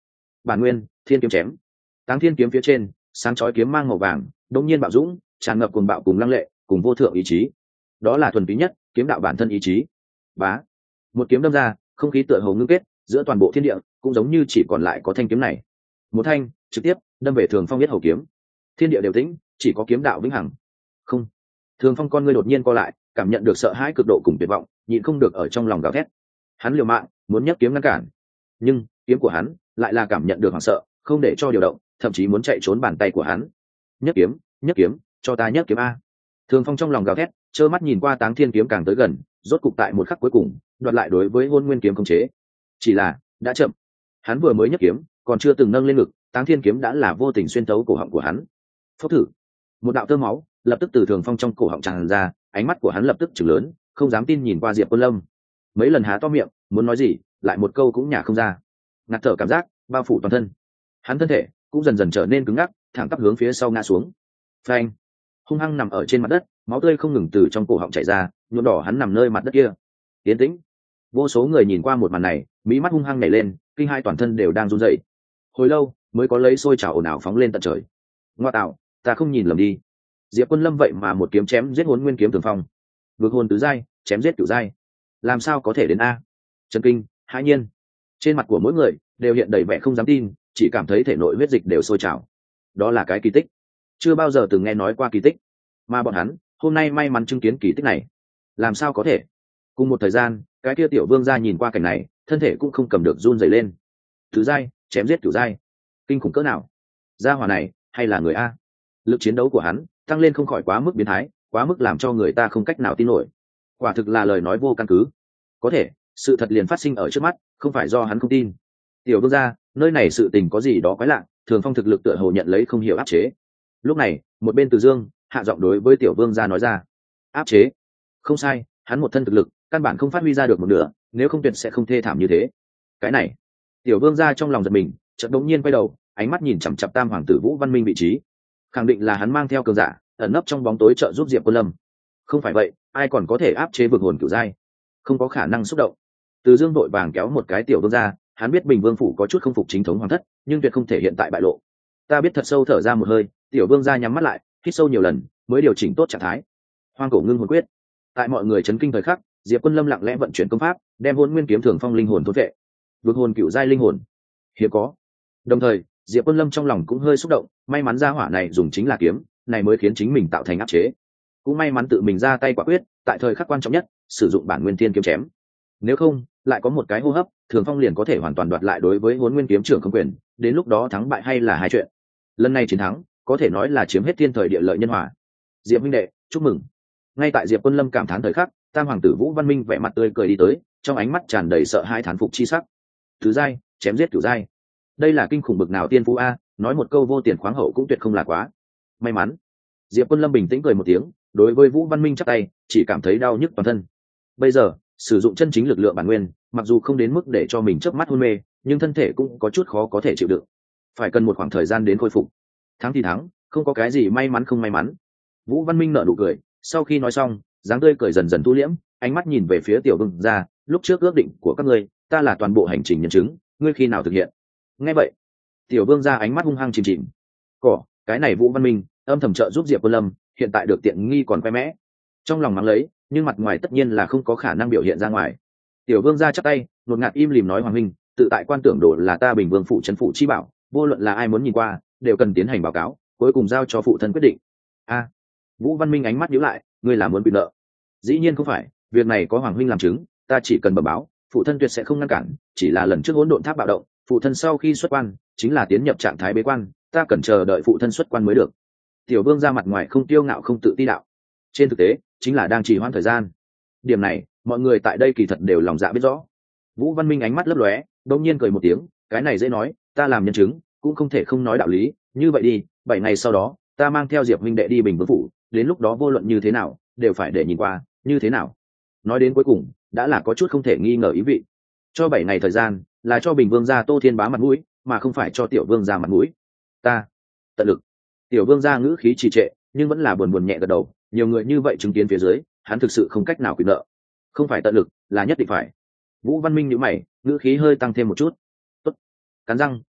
bản nguyên thiên kiếm chém. Táng thiên kiếm phía trên sáng chói kiếm mang màu vàng đông nhiên bạo dũng, tràn ngập cuồng bạo cùng lăng lệ cùng vô thượng ý chí. Đó là thuần túy nhất kiếm đạo bản thân ý chí. Bá, một kiếm đâm ra, không khí tựa hồ ngưng kết giữa toàn bộ thiên địa, cũng giống như chỉ còn lại có thanh kiếm này. Một thanh trực tiếp đâm về Thường Phong biết hầu kiếm. Thiên địa đều tĩnh, chỉ có kiếm đạo vĩnh hằng. Không. Thường Phong con ngươi đột nhiên co lại, cảm nhận được sợ hãi cực độ cùng tuyệt vọng, nhịn không được ở trong lòng gào thét. Hắn liều mạng muốn nhấc kiếm ngăn cản, nhưng kiếm của hắn lại là cảm nhận được hoảng sợ, không để cho điều động, thậm chí muốn chạy trốn bàn tay của hắn. Nhấc kiếm, nhấc kiếm, cho ta nhấc kiếm a! Thường Phong trong lòng gào thét, trơ mắt nhìn qua Táng Thiên kiếm càng tới gần, rốt cục tại một khắc cuối cùng, đoạt lại đối với Hôn Nguyên kiếm khống chế. Chỉ là đã chậm. Hắn vừa mới nhấc kiếm, còn chưa từng nâng lên ngực, Táng Thiên kiếm đã là vô tình xuyên tấu cổ họng của hắn. Phốc thử, một đạo tơ máu lập tức từ Thường Phong trong cổ họng tràn ra, ánh mắt của hắn lập tức trừng lớn, không dám tin nhìn qua Diệp Quân Lâm. Mấy lần há to miệng muốn nói gì, lại một câu cũng nhả không ra. Ngạt thở cảm giác bao phủ toàn thân, hắn thân thể cũng dần dần trở nên cứng ngắc, thẳng tắp hướng phía sau ngã xuống. Phanh, hung hăng nằm ở trên mặt đất, máu tươi không ngừng từ trong cổ họng chảy ra, nhuộm đỏ hắn nằm nơi mặt đất kia. Yên tĩnh. Vô số người nhìn qua một màn này, mí mắt hung hăng nhảy lên, kinh hai toàn thân đều đang run rẩy. Hồi lâu mới có lấy sôi trào ồn ào phóng lên tận trời. Ngoa tạo, ta không nhìn lầm đi. Diệp Quân Lâm vậy mà một kiếm chém giết Hồn Nguyên kiếm Thường Phong, vượt hồn tứ giai, chém giết cửu giai, làm sao có thể đến a? Chấn kinh, hãi nhiên. Trên mặt của mỗi người đều hiện đầy vẻ không dám tin, chỉ cảm thấy thể nội huyết dịch đều sôi trào. Đó là cái kỳ tích, chưa bao giờ từng nghe nói qua kỳ tích, mà bọn hắn hôm nay may mắn chứng kiến kỳ tích này. Làm sao có thể? Cùng một thời gian, cái kia tiểu vương gia nhìn qua cảnh này, thân thể cũng không cầm được run rẩy lên. Tứ giai, chém giết cửu giai, kinh khủng cỡ nào? Gia hỏa này hay là người a? Lực chiến đấu của hắn tăng lên không khỏi quá mức biến thái, quá mức làm cho người ta không cách nào tin nổi. Quả thực là lời nói vô căn cứ. Có thể sự thật liền phát sinh ở trước mắt, không phải do hắn không tin. Tiểu vương gia, nơi này sự tình có gì đó quái lạ, Thường Phong thực lực tựa hồ nhận lấy không hiểu áp chế. Lúc này một bên Từ Dương hạ giọng đối với tiểu vương gia nói ra. Áp chế? Không sai, hắn một thân thực lực căn bản không phát huy ra được một nửa, nếu không tuyệt sẽ không thê thảm như thế. Cái này, tiểu vương gia trong lòng giật mình, chợt đống nhiên quay đầu, ánh mắt nhìn chằm chằm Tam hoàng tử Vũ Văn Minh vị trí, khẳng định là hắn mang theo cường giả ẩn nấp trong bóng tối trợ giúp Diệp Quân Lâm. Không phải vậy, ai còn có thể áp chế vực hồn cửu giai? Không có khả năng xúc động. Từ Dương đội vàng kéo một cái tiểu vương gia, hắn biết Bình Vương phủ có chút không phục chính thống hoàng thất, nhưng tuyệt không thể hiện tại bại lộ. Ta biết, thật sâu thở ra một hơi, tiểu vương gia nhắm mắt lại, hít sâu nhiều lần, mới điều chỉnh tốt trạng thái. Hoang cổ ngưng hồn quyết. Tại mọi người chấn kinh thời khắc, Diệp Quân Lâm lặng lẽ vận chuyển công pháp, đem Hồn Nguyên kiếm Thường Phong linh hồn thôn vệ. Vực hồn cửu giai linh hồn, hiếm có. Đồng thời, Diệp Quân Lâm trong lòng cũng hơi xúc động, may mắn gia hỏa này dùng chính là kiếm, này mới khiến chính mình tạo thành áp chế. Cũng may mắn tự mình ra tay quả quyết, tại thời khắc quan trọng nhất, sử dụng bản nguyên thiên kiếm chém. Nếu không, lại có một cái hô hấp, Thường Phong liền có thể hoàn toàn đoạt lại đối với Hồn Nguyên kiếm trưởng không quyền, đến lúc đó thắng bại hay là hai chuyện. Lần này chiến thắng, có thể nói là chiếm hết thiên thời địa lợi nhân hòa. Diệp huynh đệ, chúc mừng. Ngay tại Diệp Quân Lâm cảm thán thời khắc, Tam hoàng tử Vũ Văn Minh vẻ mặt tươi cười đi tới, trong ánh mắt tràn đầy sợ hãi thán phục chi sắc. Thứ giai, chém giết cửu giai. Đây là kinh khủng bực nào tiên phú a, nói một câu vô tiền khoáng hậu cũng tuyệt không là quá. May mắn. Diệp Quân Lâm bình tĩnh cười một tiếng, đối với Vũ Văn Minh chắp tay, chỉ cảm thấy đau nhức toàn thân. Bây giờ, sử dụng chân chính lực lượng bản nguyên, mặc dù không đến mức để cho mình chớp mắt hôn mê, nhưng thân thể cũng có chút khó có thể chịu đựng. Phải cần một khoảng thời gian đến khôi phục. Thắng thì thắng, không có cái gì may mắn không may mắn. Vũ Văn Minh nở nụ cười, sau khi nói xong, dáng tươi cười dần dần thu liễm, ánh mắt nhìn về phía tiểu vương gia, lúc trước ước định của các ngươi, ta là toàn bộ hành trình nhân chứng, ngươi khi nào thực hiện? Nghe vậy, tiểu vương gia ánh mắt hung hăng chìm chìm. Cỏ, cái này Vũ Văn Minh âm thầm trợ giúp Diệp Quân Lâm, hiện tại được tiện nghi còn khoe mẽ. Trong lòng mắng lấy, nhưng mặt ngoài tất nhiên là không có khả năng biểu hiện ra ngoài. Tiểu vương gia chắp tay, ngột ngạt im lìm nói, hoàng minh, tự tại quan tưởng đồ là ta Bình Vương phủ trấn phủ chi bảo, vô luận là ai muốn nhìn qua, đều cần tiến hành báo cáo, cuối cùng giao cho phụ thân quyết định. A, Vũ Văn Minh ánh mắt nhíu lại, ngươi là muốn bị nợ? Dĩ nhiên không phải, việc này có hoàng huynh làm chứng, ta chỉ cần bẩm báo, phụ thân tuyệt sẽ không ngăn cản, chỉ là lần trước hỗn độn tháp bạo động, phụ thân sau khi xuất quan chính là tiến nhập trạng thái bế quan, ta cần chờ đợi phụ thân xuất quan mới được. Tiểu vương ra mặt ngoài không tiêu ngạo không tự ti đạo, trên thực tế chính là đang trì hoãn thời gian. Điểm này mọi người tại đây kỳ thật đều lòng dạ biết rõ. Vũ Văn Minh ánh mắt lấp lóe, đột nhiên cười một tiếng, cái này dễ nói, ta làm nhân chứng cũng không thể không nói đạo lý, như vậy đi, bảy ngày sau đó ta mang theo Diệp huynh đệ đi Bình Vương phủ, đến lúc đó vô luận như thế nào đều phải để nhìn qua, như thế nào? Nói đến cuối cùng đã là có chút không thể nghi ngờ ý vị. Cho bảy ngày thời gian là cho Bình Vương gia Tô Thiên Bá mặt mũi, mà không phải cho Tiểu Vương gia mặt mũi. Ta tận lực. Tiểu Vương gia ngữ khí trì trệ, nhưng vẫn là buồn buồn nhẹ gật đầu, nhiều người như vậy chứng kiến phía dưới, hắn thực sự không cách nào quyền nợ. Không phải tận lực, là nhất định phải. Vũ Văn Minh nhíu mày, ngữ khí hơi tăng thêm một chút. Tốt. Cắn răng,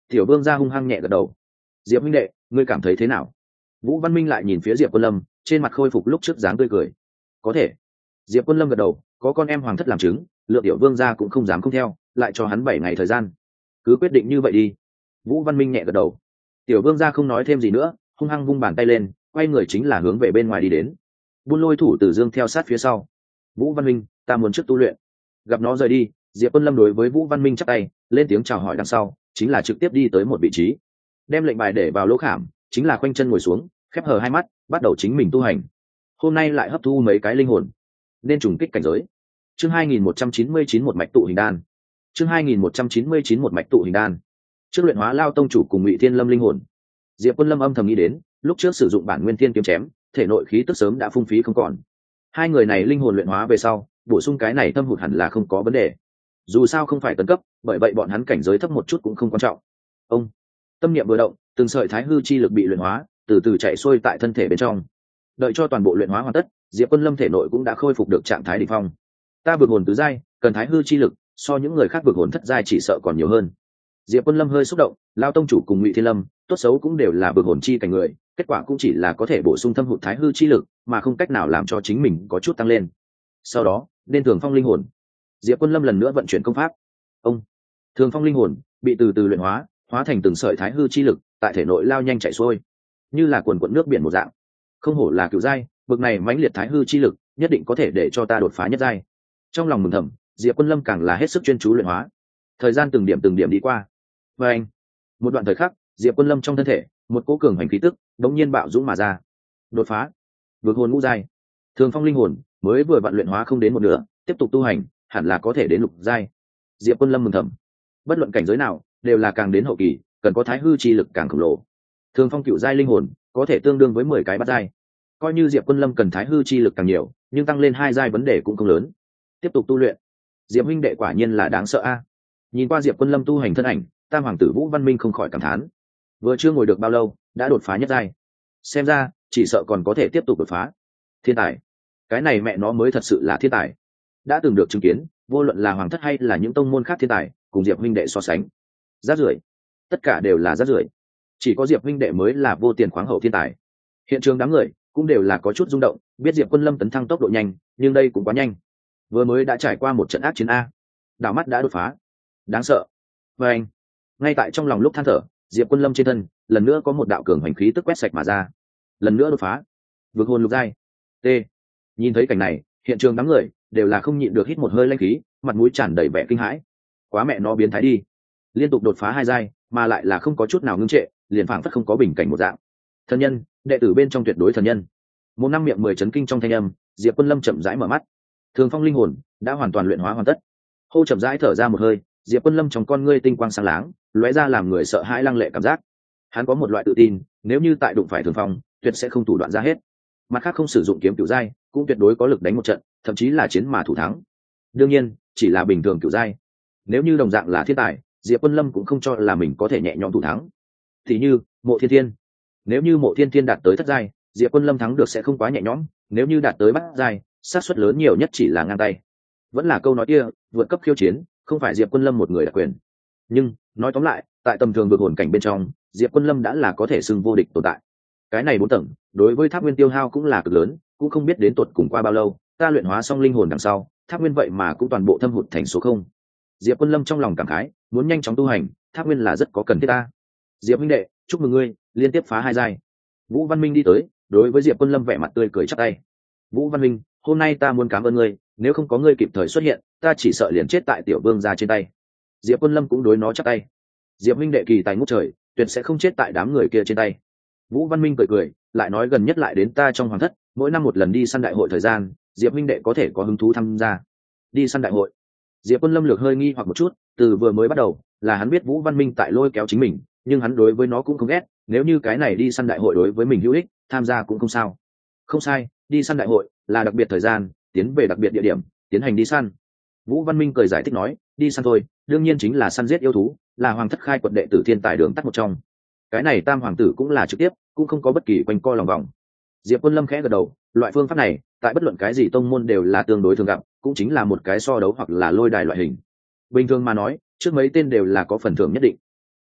Tiểu vương gia hung hăng nhẹ gật đầu. Diệp huynh đệ, ngươi cảm thấy thế nào? Vũ Văn Minh lại nhìn phía Diệp Quân Lâm, trên mặt khôi phục lúc trước dáng tươi cười. Có thể. Diệp Quân Lâm gật đầu, có con em hoàng thất làm chứng, Lượng Tiểu vương gia cũng không dám không theo, lại cho hắn bảy ngày thời gian. Cứ quyết định như vậy đi. Vũ Văn Minh nhẹ gật đầu. Tiểu vương gia không nói thêm gì nữa, hung hăng vung bàn tay lên, quay người chính là hướng về bên ngoài đi đến. Buôn Lôi Thủ Tử Dương theo sát phía sau. Vũ Văn Minh, ta muốn trước tu luyện. Gặp nó rời đi, Diệp Quân Lâm đối với Vũ Văn Minh chắp tay, lên tiếng chào hỏi đằng sau, chính là trực tiếp đi tới một vị trí, đem lệnh bài để vào lỗ khảm, chính là khoanh chân ngồi xuống, khép hờ hai mắt, bắt đầu chính mình tu hành. Hôm nay lại hấp thu mấy cái linh hồn, nên trùng kích cảnh giới. Chương hai nghìn một trăm chín mươi chín một mạch tụ hình đan. Chương hai nghìn một trăm chín mươi chín một mạch tụ hình đan. Trước luyện hóa Lao tông chủ cùng Ngụy Thiên Lâm linh hồn, Diệp Quân Lâm âm thầm nghĩ đến, lúc trước sử dụng bản nguyên thiên kiếm chém, thể nội khí tức sớm đã phung phí không còn. Hai người này linh hồn luyện hóa về sau, bổ sung cái này thâm hụt hẳn là không có vấn đề. Dù sao không phải tấn cấp, bởi vậy bọn hắn cảnh giới thấp một chút cũng không quan trọng. Ông tâm niệm vừa động, từng sợi thái hư chi lực bị luyện hóa, từ từ chạy xuôi tại thân thể bên trong. Đợi cho toàn bộ luyện hóa hoàn tất, Diệp Quân Lâm thể nội cũng đã khôi phục được trạng thái đỉnh phong. Ta vượt hồn tứ giai, cần thái hư chi lực, so những người khác vượt hồn thất giai chỉ sợ còn nhiều hơn. Diệp Quân Lâm hơi xúc động, Lao tông chủ cùng Ngụy Thiên Lâm, tốt xấu cũng đều là vượt hồn chi cảnh người, kết quả cũng chỉ là có thể bổ sung thâm hụt thái hư chi lực, mà không cách nào làm cho chính mình có chút tăng lên. Sau đó, nên thường phong linh hồn. Diệp Quân Lâm lần nữa vận chuyển công pháp. Ông thường phong linh hồn bị từ từ luyện hóa, hóa thành từng sợi thái hư chi lực, tại thể nội lao nhanh chảy xuôi, như là quần quần nước biển một dạng. Không hổ là cửu giai, bực này mãnh liệt thái hư chi lực, nhất định có thể để cho ta đột phá nhất giai. Trong lòng mừng thầm, Diệp Quân Lâm càng là hết sức chuyên chú luyện hóa. Thời gian từng điểm từng điểm đi qua. Và anh, một đoạn thời khắc, Diệp Quân Lâm trong thân thể, một cỗ cường hành khí tức, đống nhiên bạo dũng mà ra. Đột phá, vượt hồn ngũ giai. Thường phong linh hồn mới vừa vận luyện hóa không đến một nửa, tiếp tục tu hành, hẳn là có thể đến lục giai. Diệp Quân Lâm mừng thầm. Bất luận cảnh giới nào, đều là càng đến hậu kỳ, cần có thái hư chi lực càng khổng lồ. Thường phong cựu giai linh hồn, có thể tương đương với mười cái bát giai. Coi như Diệp Quân Lâm cần thái hư chi lực càng nhiều, nhưng tăng lên hai giai vấn đề cũng không lớn. Tiếp tục tu luyện. Diệp huynh đệ quả nhiên là đáng sợ a. Nhìn qua Diệp Quân Lâm tu hành thân ảnh, Tam hoàng tử Vũ Văn Minh không khỏi cảm thán. Vừa chưa ngồi được bao lâu, đã đột phá nhất giai. Xem ra, chỉ sợ còn có thể tiếp tục đột phá. Thiên tài. Cái này mẹ nó mới thật sự là thiên tài. Đã từng được chứng kiến, vô luận là hoàng thất hay là những tông môn khác thiên tài, cùng Diệp huynh đệ so sánh, rác rưởi. Tất cả đều là rác rưởi. Chỉ có Diệp huynh đệ mới là vô tiền khoáng hậu thiên tài. Hiện trường đám người cũng đều là có chút rung động, biết Diệp Quân Lâm tấn thăng tốc độ nhanh, nhưng đây cũng quá nhanh. Vừa mới đã trải qua một trận ác chiến a, đảo mắt đã đột phá. Đáng sợ. Và anh, ngay tại trong lòng lúc than thở, Diệp Quân Lâm trên thân lần nữa có một đạo cường hành khí tức quét sạch mà ra, lần nữa đột phá, vượt hồn lục giai. T. Nhìn thấy cảnh này, hiện trường đám người đều là không nhịn được hít một hơi lãnh khí, mặt mũi tràn đầy vẻ kinh hãi. Quá mẹ nó biến thái đi, liên tục đột phá hai giai, mà lại là không có chút nào ngưng trệ, liền phảng phất không có bình cảnh một dạng. Thần nhân, đệ tử bên trong tuyệt đối thần nhân. Một năm miệng mười chấn kinh trong thanh âm, Diệp Quân Lâm chậm rãi mở mắt. Thường phong linh hồn đã hoàn toàn luyện hóa hoàn tất. Hô chậm rãi thở ra một hơi, Diệp Quân Lâm trong con ngươi tinh quang sáng láng, lóe ra làm người sợ hãi lăng lệ cảm giác. Hắn có một loại tự tin, nếu như tại đụng phải thường phong, tuyệt sẽ không thủ đoạn ra hết. Mặt khác không sử dụng kiếm cửu giai, cũng tuyệt đối có lực đánh một trận, thậm chí là chiến mà thủ thắng. Đương nhiên, chỉ là bình thường cửu giai. Nếu như đồng dạng là thiên tài, Diệp Quân Lâm cũng không cho là mình có thể nhẹ nhõm thủ thắng. Thì như Mộ Thiên Thiên, nếu như Mộ Thiên Thiên đạt tới thất giai, Diệp Quân Lâm thắng được sẽ không quá nhẹ nhõm, nếu như đạt tới bát giai, xác suất lớn nhiều nhất chỉ là ngang tay. Vẫn là câu nói kia, vượt cấp khiêu chiến, không phải Diệp Quân Lâm một người đặc quyền. Nhưng nói tóm lại, tại tầm thường vượt hồn cảnh bên trong, Diệp Quân Lâm đã là có thể xưng vô địch tồn tại. Cái này bốn tầng, đối với Tháp Nguyên tiêu hao cũng là cực lớn, cũng không biết đến tột cùng qua bao lâu, ta luyện hóa xong linh hồn đằng sau, Tháp Nguyên vậy mà cũng toàn bộ thâm hụt thành số không. Diệp Quân Lâm trong lòng cảm khái, muốn nhanh chóng tu hành, Tháp Nguyên là rất có cần thiết ta. Diệp huynh đệ, chúc mừng ngươi, liên tiếp phá hai giai. Vũ Văn Minh đi tới, đối với Diệp Quân Lâm vẻ mặt tươi cười chắp tay. Vũ Văn Minh, hôm nay ta muốn cảm ơn ngươi, nếu không có ngươi kịp thời xuất hiện, ta chỉ sợ liền chết tại tiểu vương gia trên tay. Diệp Quân Lâm cũng đối nó chắp tay. Diệp huynh đệ kỳ tài ngút trời, tuyệt sẽ không chết tại đám người kia trên tay. Vũ Văn Minh cười cười, lại nói gần nhất lại đến ta trong hoàng thất, mỗi năm một lần đi săn đại hội thời gian, Diệp huynh đệ có thể có hứng thú tham gia. Đi săn đại hội? Diệp Quân Lâm lược hơi nghi hoặc một chút, từ vừa mới bắt đầu, là hắn biết Vũ Văn Minh tại lôi kéo chính mình, nhưng hắn đối với nó cũng không ghét, nếu như cái này đi săn đại hội đối với mình hữu ích, tham gia cũng không sao. Không sai, đi săn đại hội là đặc biệt thời gian, tiến về đặc biệt địa điểm, tiến hành đi săn. Vũ Văn Minh cười giải thích nói, đi săn thôi, đương nhiên chính là săn giết yêu thú, là hoàng thất khai quật đệ tử thiên tài đường tắt một trong. Cái này Tam hoàng tử cũng là trực tiếp, cũng không có bất kỳ quanh co lòng vòng. Diệp Quân Lâm khẽ gật đầu, loại phương pháp này, tại bất luận cái gì tông môn đều là tương đối thường gặp, cũng chính là một cái so đấu hoặc là lôi đài loại hình. Bình thường mà nói, trước mấy tên đều là có phần thưởng nhất định.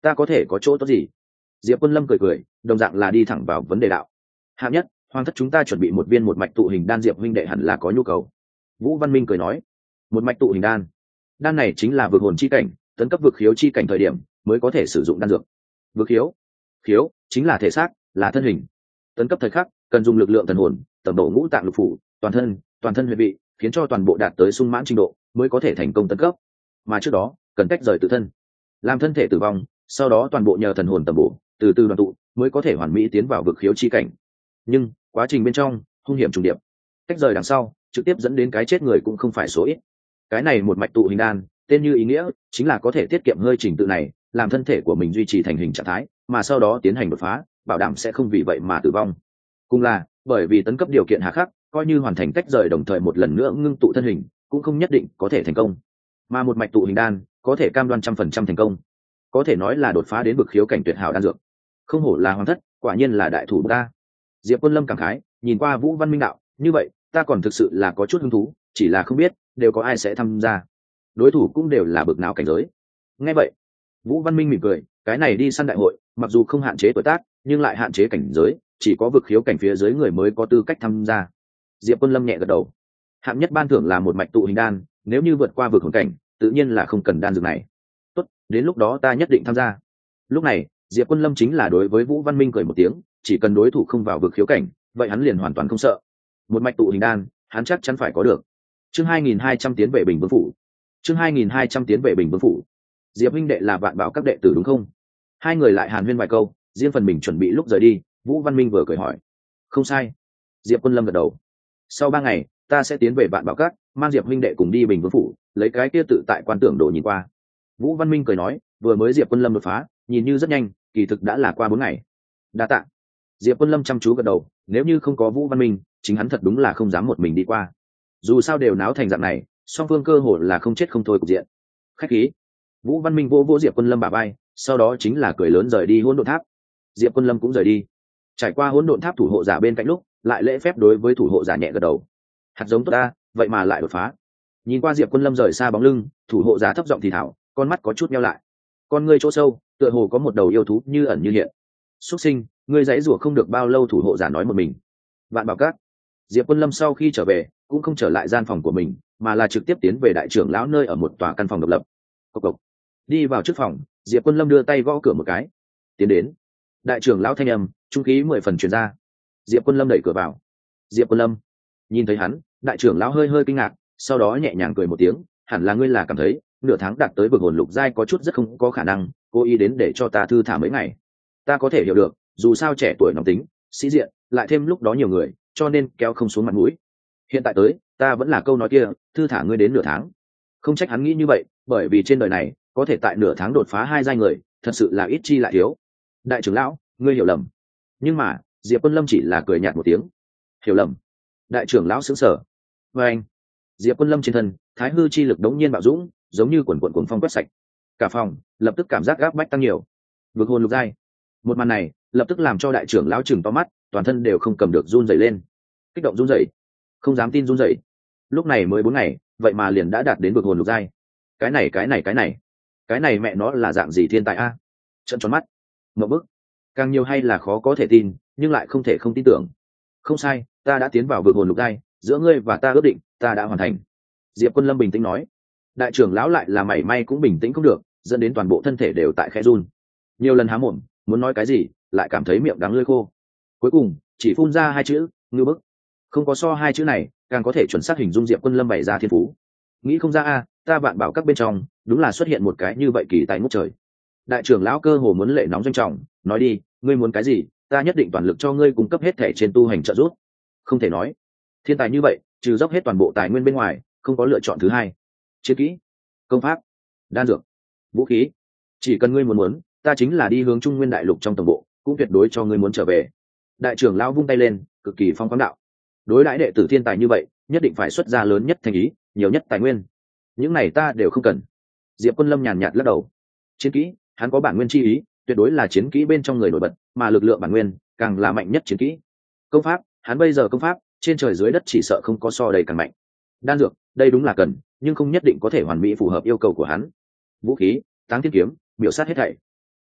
ta có thể có chỗ tốt gì? Diệp Quân Lâm cười cười, đồng dạng là đi thẳng vào vấn đề đạo. Hạng nhất, hoàng thất chúng ta chuẩn bị một viên một mạch tụ hình đan, Diệp huynh đệ hẳn là có nhu cầu. Vũ Văn Minh cười nói, một mạch tụ hình đan, đan này chính là vực hồn chi cảnh, tấn cấp vực khiếu chi cảnh thời điểm mới có thể sử dụng đan dược. Vực khiếu, khiếu chính là thể xác, là thân hình. Tấn cấp thời khắc cần dùng lực lượng thần hồn, tầm độ ngũ tạng lục phủ, toàn thân, toàn thân huyệt vị, khiến cho toàn bộ đạt tới sung mãn trình độ mới có thể thành công tấn cấp. Mà trước đó cần tách rời tự thân, làm thân thể tử vong, sau đó toàn bộ nhờ thần hồn tầm bổ, từ từ đoàn tụ mới có thể hoàn mỹ tiến vào vực khiếu chi cảnh. Nhưng quá trình bên trong hung hiểm trùng điệp, tách rời đằng sau trực tiếp dẫn đến cái chết người cũng không phải số ít. Cái này một mạch tụ hình đan tên như ý nghĩa chính là có thể tiết kiệm hơi trình tự này, làm thân thể của mình duy trì thành hình trạng thái, mà sau đó tiến hành đột phá, bảo đảm sẽ không vì vậy mà tử vong. Cùng là bởi vì tấn cấp điều kiện hà khắc, coi như hoàn thành tách rời đồng thời một lần nữa ngưng tụ thân hình cũng không nhất định có thể thành công, mà một mạch tụ hình đan có thể cam đoan trăm phần trăm thành công, có thể nói là đột phá đến vực khiếu cảnh tuyệt hảo đan dược. Không hổ là hoàng thất, quả nhiên là đại thủ ta. Diệp Quân Lâm cảm khái nhìn qua Vũ Văn Minh đạo, như vậy ta còn thực sự là có chút hứng thú, chỉ là không biết đều có ai sẽ tham gia, đối thủ cũng đều là bực nào cảnh giới. Nghe vậy Vũ Văn Minh mỉm cười, cái này đi săn đại hội mặc dù không hạn chế tuổi tác nhưng lại hạn chế cảnh giới, chỉ có vực khiếu cảnh phía dưới người mới có tư cách tham gia. Diệp Quân Lâm nhẹ gật đầu, hạng nhất ban thưởng là một mạch tụ hình đan, nếu như vượt qua vực hồn cảnh tự nhiên là không cần đan dược này. Tốt, đến lúc đó ta nhất định tham gia. Lúc này Diệp Quân Lâm chính là đối với Vũ Văn Minh cười một tiếng, chỉ cần đối thủ không vào vực khiếu cảnh vậy hắn liền hoàn toàn không sợ. Một mạch tụ hình đan hắn chắc chắn phải có được. Chương hai nghìn hai trăm tiến về Bình Vương phủ. Chương hai nghìn hai trăm tiến về Bình Vương phủ. Diệp huynh đệ là Vạn Bảo các đệ tử đúng không? Hai người lại hàn huyên vài câu, riêng phần mình chuẩn bị lúc rời đi, Vũ Văn Minh vừa cười hỏi. Không sai. Diệp Quân Lâm gật đầu. Sau ba ngày ta sẽ tiến về Vạn Bảo các, mang Diệp huynh đệ cùng đi Bình Vương phủ, lấy cái kia tự tại quan tưởng đồ nhìn qua. Vũ Văn Minh cười nói, vừa mới Diệp Quân Lâm đột phá nhìn như rất nhanh, kỳ thực đã là qua bốn ngày. Đa tạ. Diệp Quân Lâm chăm chú gật đầu, nếu như không có Vũ Văn Minh chính hắn thật đúng là không dám một mình đi qua, dù sao đều náo thành dạng này, song phương cơ hội là không chết không thôi cục diện. Khách khí. Vũ Văn Minh vỗ vỗ Diệp Quân Lâm bả vai, sau đó chính là cười lớn rời đi Hỗn Độn Tháp. Diệp Quân Lâm cũng rời đi, trải qua Hỗn Độn Tháp thủ hộ giả bên cạnh lúc lại lễ phép đối với thủ hộ giả nhẹ gật đầu. Hạt giống tốt ta, vậy mà lại đột phá. Nhìn qua Diệp Quân Lâm rời xa bóng lưng, thủ hộ giả thấp giọng thì thào, con mắt có chút nheo lại, con ngươi chỗ sâu tựa hồ có một đầu yêu thú như ẩn như hiện. Xuất sinh, ngươi dãy rủa không được bao lâu, thủ hộ giả nói một mình. Vạn Bảo Các. Diệp Quân Lâm sau khi trở về cũng không trở lại gian phòng của mình, mà là trực tiếp tiến về đại trưởng lão nơi ở một tòa căn phòng độc lập. Cộc cộc. Đi vào trước phòng, Diệp Quân Lâm đưa tay gõ cửa một cái. Tiến đến. Đại trưởng lão thanh âm trung khí mười phần truyền ra. Diệp Quân Lâm đẩy cửa vào. Diệp Quân Lâm. Nhìn thấy hắn, đại trưởng lão hơi hơi kinh ngạc, sau đó nhẹ nhàng cười một tiếng, hẳn là ngươi là cảm thấy nửa tháng đạt tới vực hồn lục giai có chút rất không có khả năng, cố ý đến để cho ta thư thả mấy ngày. Ta có thể hiểu được, dù sao trẻ tuổi nóng tính, sĩ diện, lại thêm lúc đó nhiều người, cho nên kéo không xuống mặt mũi. Hiện tại tới, ta vẫn là câu nói kia, thư thả ngươi đến nửa tháng. Không trách hắn nghĩ như vậy, bởi vì trên đời này có thể tại nửa tháng đột phá hai giai người thật sự là ít chi lại thiếu. Đại trưởng lão, ngươi hiểu lầm. Nhưng mà Diệp Quân Lâm chỉ là cười nhạt một tiếng. Hiểu lầm? Đại trưởng lão sững sờ. Và anh, Diệp Quân Lâm trên thân thái hư chi lực đống nhiên bạo dũng, giống như quần quần cuồng phong quét sạch cả phòng, lập tức cảm giác gáp bách tăng nhiều. Vực hồn lục giai, một màn này lập tức làm cho đại trưởng lão chừng to mắt, toàn thân đều không cầm được run rẩy lên, kích động run rẩy, không dám tin run rẩy. Lúc này mới bốn ngày, vậy mà liền đã đạt đến vực hồn lục giai. Cái này cái này cái này cái này mẹ nó là dạng gì thiên tài a? Trợn tròn mắt, ngộp bức, càng nhiều hay là khó có thể tin, nhưng lại không thể không tin tưởng. Không sai, ta đã tiến vào vực hồn lục giai, giữa ngươi và ta ước định ta đã hoàn thành. Diệp Quân Lâm bình tĩnh nói. Đại trưởng lão lại là mảy may cũng bình tĩnh không được, dẫn đến toàn bộ thân thể đều tại khẽ run, nhiều lần há mồm muốn nói cái gì lại cảm thấy miệng đắng lưỡi khô, cuối cùng chỉ phun ra hai chữ ngư bức. Không có so hai chữ này càng có thể chuẩn xác hình dung Diệp Quân Lâm bày ra thiên phú. Nghĩ không ra a, ta Vạn Bảo Các bên trong đúng là xuất hiện một cái như vậy kỳ tài ngút trời. Đại trưởng lão cơ hồ muốn lệ nóng doanh trọng, nói đi, ngươi muốn cái gì ta nhất định toàn lực cho ngươi cung cấp hết thể trên tu hành trợ giúp. Không thể nói, thiên tài như vậy trừ dốc hết toàn bộ tài nguyên bên ngoài không có lựa chọn thứ hai. Chiến kỹ, công pháp, đan dược, vũ khí, chỉ cần ngươi muốn muốn, ta chính là đi hướng Trung Nguyên đại lục trong tổng bộ, cũng tuyệt đối cho ngươi muốn trở về. Đại trưởng lão vung tay lên, cực kỳ phong khoáng đạo. Đối đãi đệ tử thiên tài như vậy, nhất định phải xuất ra lớn nhất thành ý, nhiều nhất tài nguyên. Những này ta đều không cần. Diệp Quân Lâm nhàn nhạt lắc đầu. Chiến kỹ, hắn có bản nguyên chi ý, tuyệt đối là chiến kỹ bên trong người nổi bật, mà lực lượng bản nguyên càng là mạnh nhất chiến kỹ. Công pháp, hắn bây giờ công pháp, trên trời dưới đất chỉ sợ không có so đầy càng mạnh. Đan dược, đây đúng là cần, nhưng không nhất định có thể hoàn mỹ phù hợp yêu cầu của hắn. Vũ khí, Táng Thiên kiếm, miểu sát hết thảy.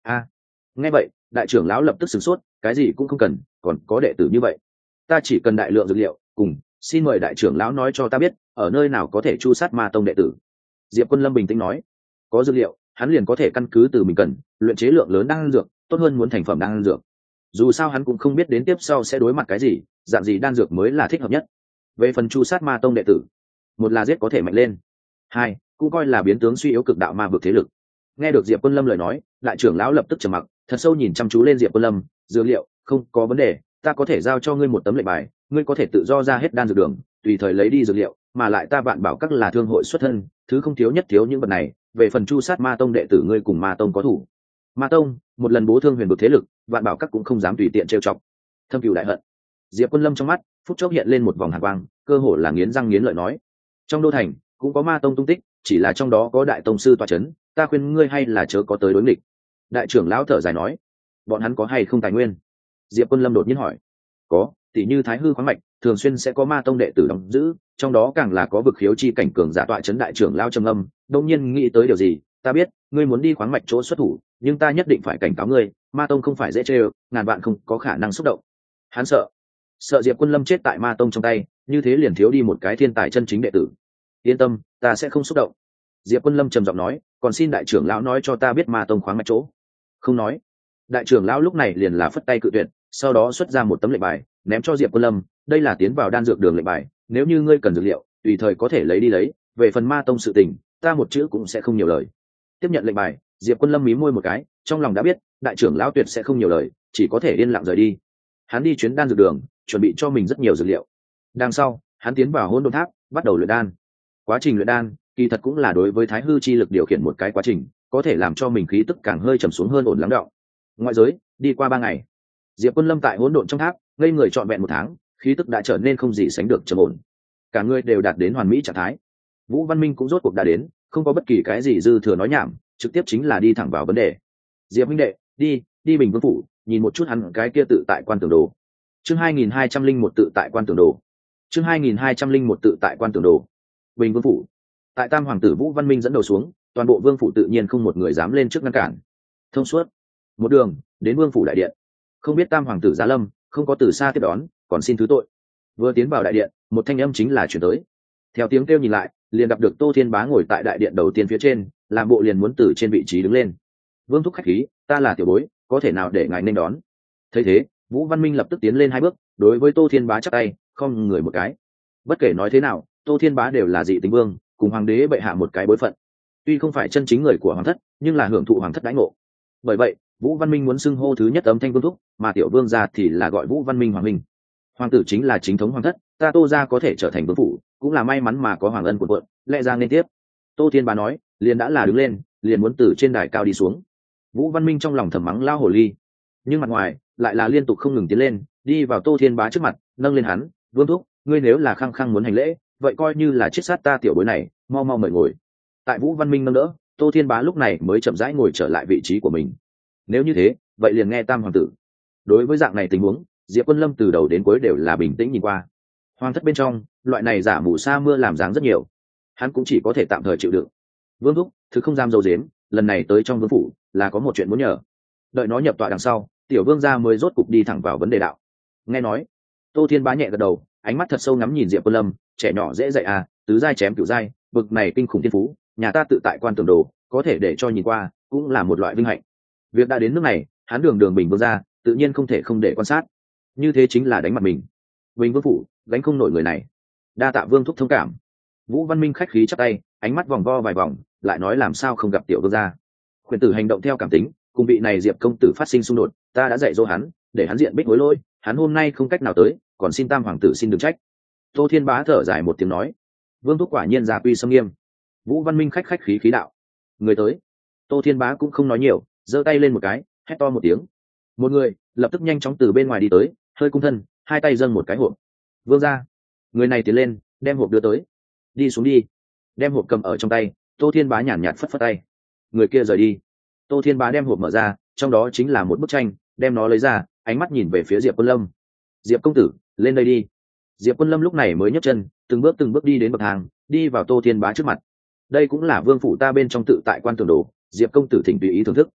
a nghe vậy đại trưởng lão lập tức sửng sốt, cái gì cũng không cần, còn có đệ tử như vậy. Ta chỉ cần đại lượng dược liệu, cùng xin mời đại trưởng lão nói cho ta biết ở nơi nào có thể chu sát ma tông đệ tử. Diệp Quân Lâm bình tĩnh nói, có dược liệu hắn liền có thể căn cứ từ mình cần luyện chế lượng lớn đan dược, tốt hơn muốn thành phẩm đan dược. Dù sao hắn cũng không biết đến tiếp sau sẽ đối mặt cái gì, dạng gì đan dược mới là thích hợp nhất. Về phần chu sát ma tông đệ tử, một là giết có thể mạnh lên, hai cũng coi là biến tướng suy yếu cực đạo ma vực thế lực. Nghe được Diệp Quân Lâm lời nói, đại trưởng lão lập tức trầm mặc, thật sâu nhìn chăm chú lên Diệp Quân Lâm. Dược liệu không có vấn đề, ta có thể giao cho ngươi một tấm lệnh bài, ngươi có thể tự do ra hết đan dược đường, tùy thời lấy đi dược liệu, mà lại ta vạn bảo các là thương hội xuất thân, thứ không thiếu nhất thiếu những vật này. Về phần chu sát ma tông đệ tử, ngươi cùng ma tông có thủ. Ma tông một lần bố thương huyền vực thế lực, vạn bảo các cũng không dám tùy tiện trêu chọc. Thâm cửu đại hận. Diệp Quân Lâm trong mắt phút chốc hiện lên một vòng hàn quang, cơ hồ là nghiến răng nghiến lợi nói, trong đô thành cũng có ma tông tung tích, chỉ là trong đó có đại tông sư tọa chấn, ta khuyên ngươi hay là chớ có tới đối nghịch. Đại trưởng lão thở dài nói, bọn hắn có hay không tài nguyên? Diệp Quân Lâm đột nhiên hỏi. Có, tỷ như Thái Hư khoáng mạch thường xuyên sẽ có ma tông đệ tử đóng giữ, trong đó càng là có vực khiếu chi cảnh cường giả tọa chấn. Đại trưởng lão trầm âm, đột nhiên nghĩ tới điều gì, ta biết ngươi muốn đi khoáng mạch chỗ xuất thủ, nhưng ta nhất định phải cảnh cáo ngươi, ma tông không phải dễ chơi, ngàn vạn không có khả năng xúc động. Hắn sợ sợ Diệp Quân Lâm chết tại ma tông trong tay, như thế liền thiếu đi một cái thiên tài chân chính đệ tử. Yên tâm, ta sẽ không xúc động. Diệp Quân Lâm trầm giọng nói, còn xin đại trưởng lão nói cho ta biết ma tông khoáng mạch chỗ. Không nói. Đại trưởng lão lúc này liền là phất tay cự tuyệt, sau đó xuất ra một tấm lệnh bài ném cho Diệp Quân Lâm, đây là tiến vào đan dược đường lệnh bài, nếu như ngươi cần dược liệu tùy thời có thể lấy đi lấy, về phần ma tông sự tình ta một chữ cũng sẽ không nhiều lời. Tiếp nhận lệnh bài, Diệp Quân Lâm mí môi một cái, trong lòng đã biết đại trưởng lão tuyệt sẽ không nhiều lời, chỉ có thể yên lặng rời đi. Hắn đi chuyến đan dược đường, chuẩn bị cho mình rất nhiều dược liệu. Đằng sau hắn tiến vào hỗn độn tháp, bắt đầu luyện đan. Quá trình luyện đan kỳ thật cũng là đối với thái hư chi lực điều khiển một cái quá trình, có thể làm cho mình khí tức càng hơi trầm xuống hơn, ổn lắng đọng. Ngoại giới đi qua ba ngày, Diệp Quân Lâm tại hỗn độn trong tháp ngây người trọn vẹn một tháng, khí tức đã trở nên không gì sánh được trầm ổn, cả người đều đạt đến hoàn mỹ trạng thái. Vũ Văn Minh cũng rốt cuộc đã đến, không có bất kỳ cái gì dư thừa nói nhảm, trực tiếp chính là đi thẳng vào vấn đề. Diệp huynh đệ, đi đi Bình Vương phủ, nhìn một chút hắn cái kia tự tại quan tưởng đồ. Chương hai nghìn hai trăm linh một tự tại quan tưởng đồ. Chương hai nghìn hai trăm linh một tự tại quan tưởng đồ. Bình Vương phủ. Tại Tam hoàng tử Vũ Văn Minh dẫn đầu xuống, toàn bộ vương phủ tự nhiên không một người dám lên trước ngăn cản. Thông suốt, một đường đến vương phủ đại điện. Không biết Tam hoàng tử Giá Lâm không có từ xa tiếp đón, còn xin thứ tội. Vừa tiến vào đại điện, một thanh âm chính là chuyển tới. Theo tiếng kêu nhìn lại, liền gặp được Tô Thiên Bá ngồi tại đại điện đầu tiên phía trên, làm bộ liền muốn từ trên vị trí đứng lên. Vương thúc khách khí, ta là tiểu bối, có thể nào để ngài nên đón. Thấy thế, Vũ Văn Minh lập tức tiến lên hai bước, đối với Tô Thiên Bá chắp tay, không người một cái. Bất kể nói thế nào, Tô Thiên Bá đều là dị tính vương, cùng hoàng đế bệ hạ một cái bối phận. Tuy không phải chân chính người của hoàng thất, nhưng là hưởng thụ hoàng thất đãi ngộ. Bởi vậy, Vũ Văn Minh muốn xưng hô thứ nhất âm thanh vương thúc, mà tiểu vương gia thì là gọi Vũ Văn Minh hoàng minh. Hoàng tử chính là chính thống hoàng thất, ta Tô gia có thể trở thành vương phủ, cũng là may mắn mà có hoàng ân của vợ, lẽ ra nên tiếp. Tô Thiên Bá nói, liền đã là đứng lên, liền muốn từ trên đài cao đi xuống. Vũ Văn Minh trong lòng thầm mắng lao hồ ly, nhưng mặt ngoài lại là liên tục không ngừng tiến lên, đi vào Tô Thiên Bá trước mặt, nâng lên hắn, vương thúc, ngươi nếu là khăng khăng muốn hành lễ, vậy coi như là chết sát ta tiểu bối này, mau mau mời ngồi. Tại Vũ Văn Minh nâng đỡ, Tô Thiên Bá lúc này mới chậm rãi ngồi trở lại vị trí của mình. Nếu như thế, vậy liền nghe Tam hoàng tử. Đối với dạng này tình huống, Diệp Quân Lâm từ đầu đến cuối đều là bình tĩnh nhìn qua. Hoàng thất bên trong, loại này giả mù sa mưa làm dáng rất nhiều, hắn cũng chỉ có thể tạm thời chịu đựng. Vương thúc, thứ không dám dâu dếm, lần này tới trong vương phủ là có một chuyện muốn nhờ. Đợi nó nhập tọa đằng sau, tiểu vương gia mới rốt cục đi thẳng vào vấn đề đạo. Nghe nói, Tô Thiên Bá nhẹ gật đầu, ánh mắt thật sâu ngắm nhìn Diệp Quân Lâm, trẻ nhỏ dễ dạy à, tứ giai chém cửu giai, bực này kinh khủng thiên phú, nhà ta tự tại quan tưởng đồ, có thể để cho nhìn qua, cũng là một loại vinh hạnh. Việc đã đến nước này, hắn đường đường Bình Vương gia, tự nhiên không thể không để quan sát. Như thế chính là đánh mặt mình. Bình Vương phủ, gánh không nổi người này. Đa tạ vương thúc thông cảm. Vũ Văn Minh khách khí chắp tay, ánh mắt vòng vo vài vòng, lại nói làm sao không gặp tiểu vương gia. Khuyển tử hành động theo cảm tính, cùng vị này Diệp công tử phát sinh xung đột, ta đã dạy dỗ hắn, để hắn diện bích hối lỗi, hắn hôm nay không cách nào tới, còn xin Tam hoàng tử xin đừng trách. Tô Thiên Bá thở dài một tiếng nói, vương thúc quả nhiên gia quy sâm nghiêm. Vũ Văn Minh khách khách khí khí đạo, người tới. Tô Thiên Bá cũng không nói nhiều, giơ tay lên một cái, hét to một tiếng. Một người lập tức nhanh chóng từ bên ngoài đi tới, hơi cung thân, hai tay dâng một cái hộp. Vương gia. Người này tiến lên, đem hộp đưa tới. Đi xuống đi. Đem hộp cầm ở trong tay, Tô Thiên Bá nhàn nhạt phất phất tay. Người kia rời đi. Tô Thiên Bá đem hộp mở ra, trong đó chính là một bức tranh, đem nó lấy ra, ánh mắt nhìn về phía Diệp Quân Lâm. Diệp công tử, lên đây đi. Diệp Quân Lâm lúc này mới nhấc chân, từng bước từng bước đi đến bậc thang, đi vào Tô Thiên Bá trước mặt. Đây cũng là vương phủ ta bên trong tự tại quan tưởng đồ, Diệp công tử thỉnh tùy ý thưởng thức.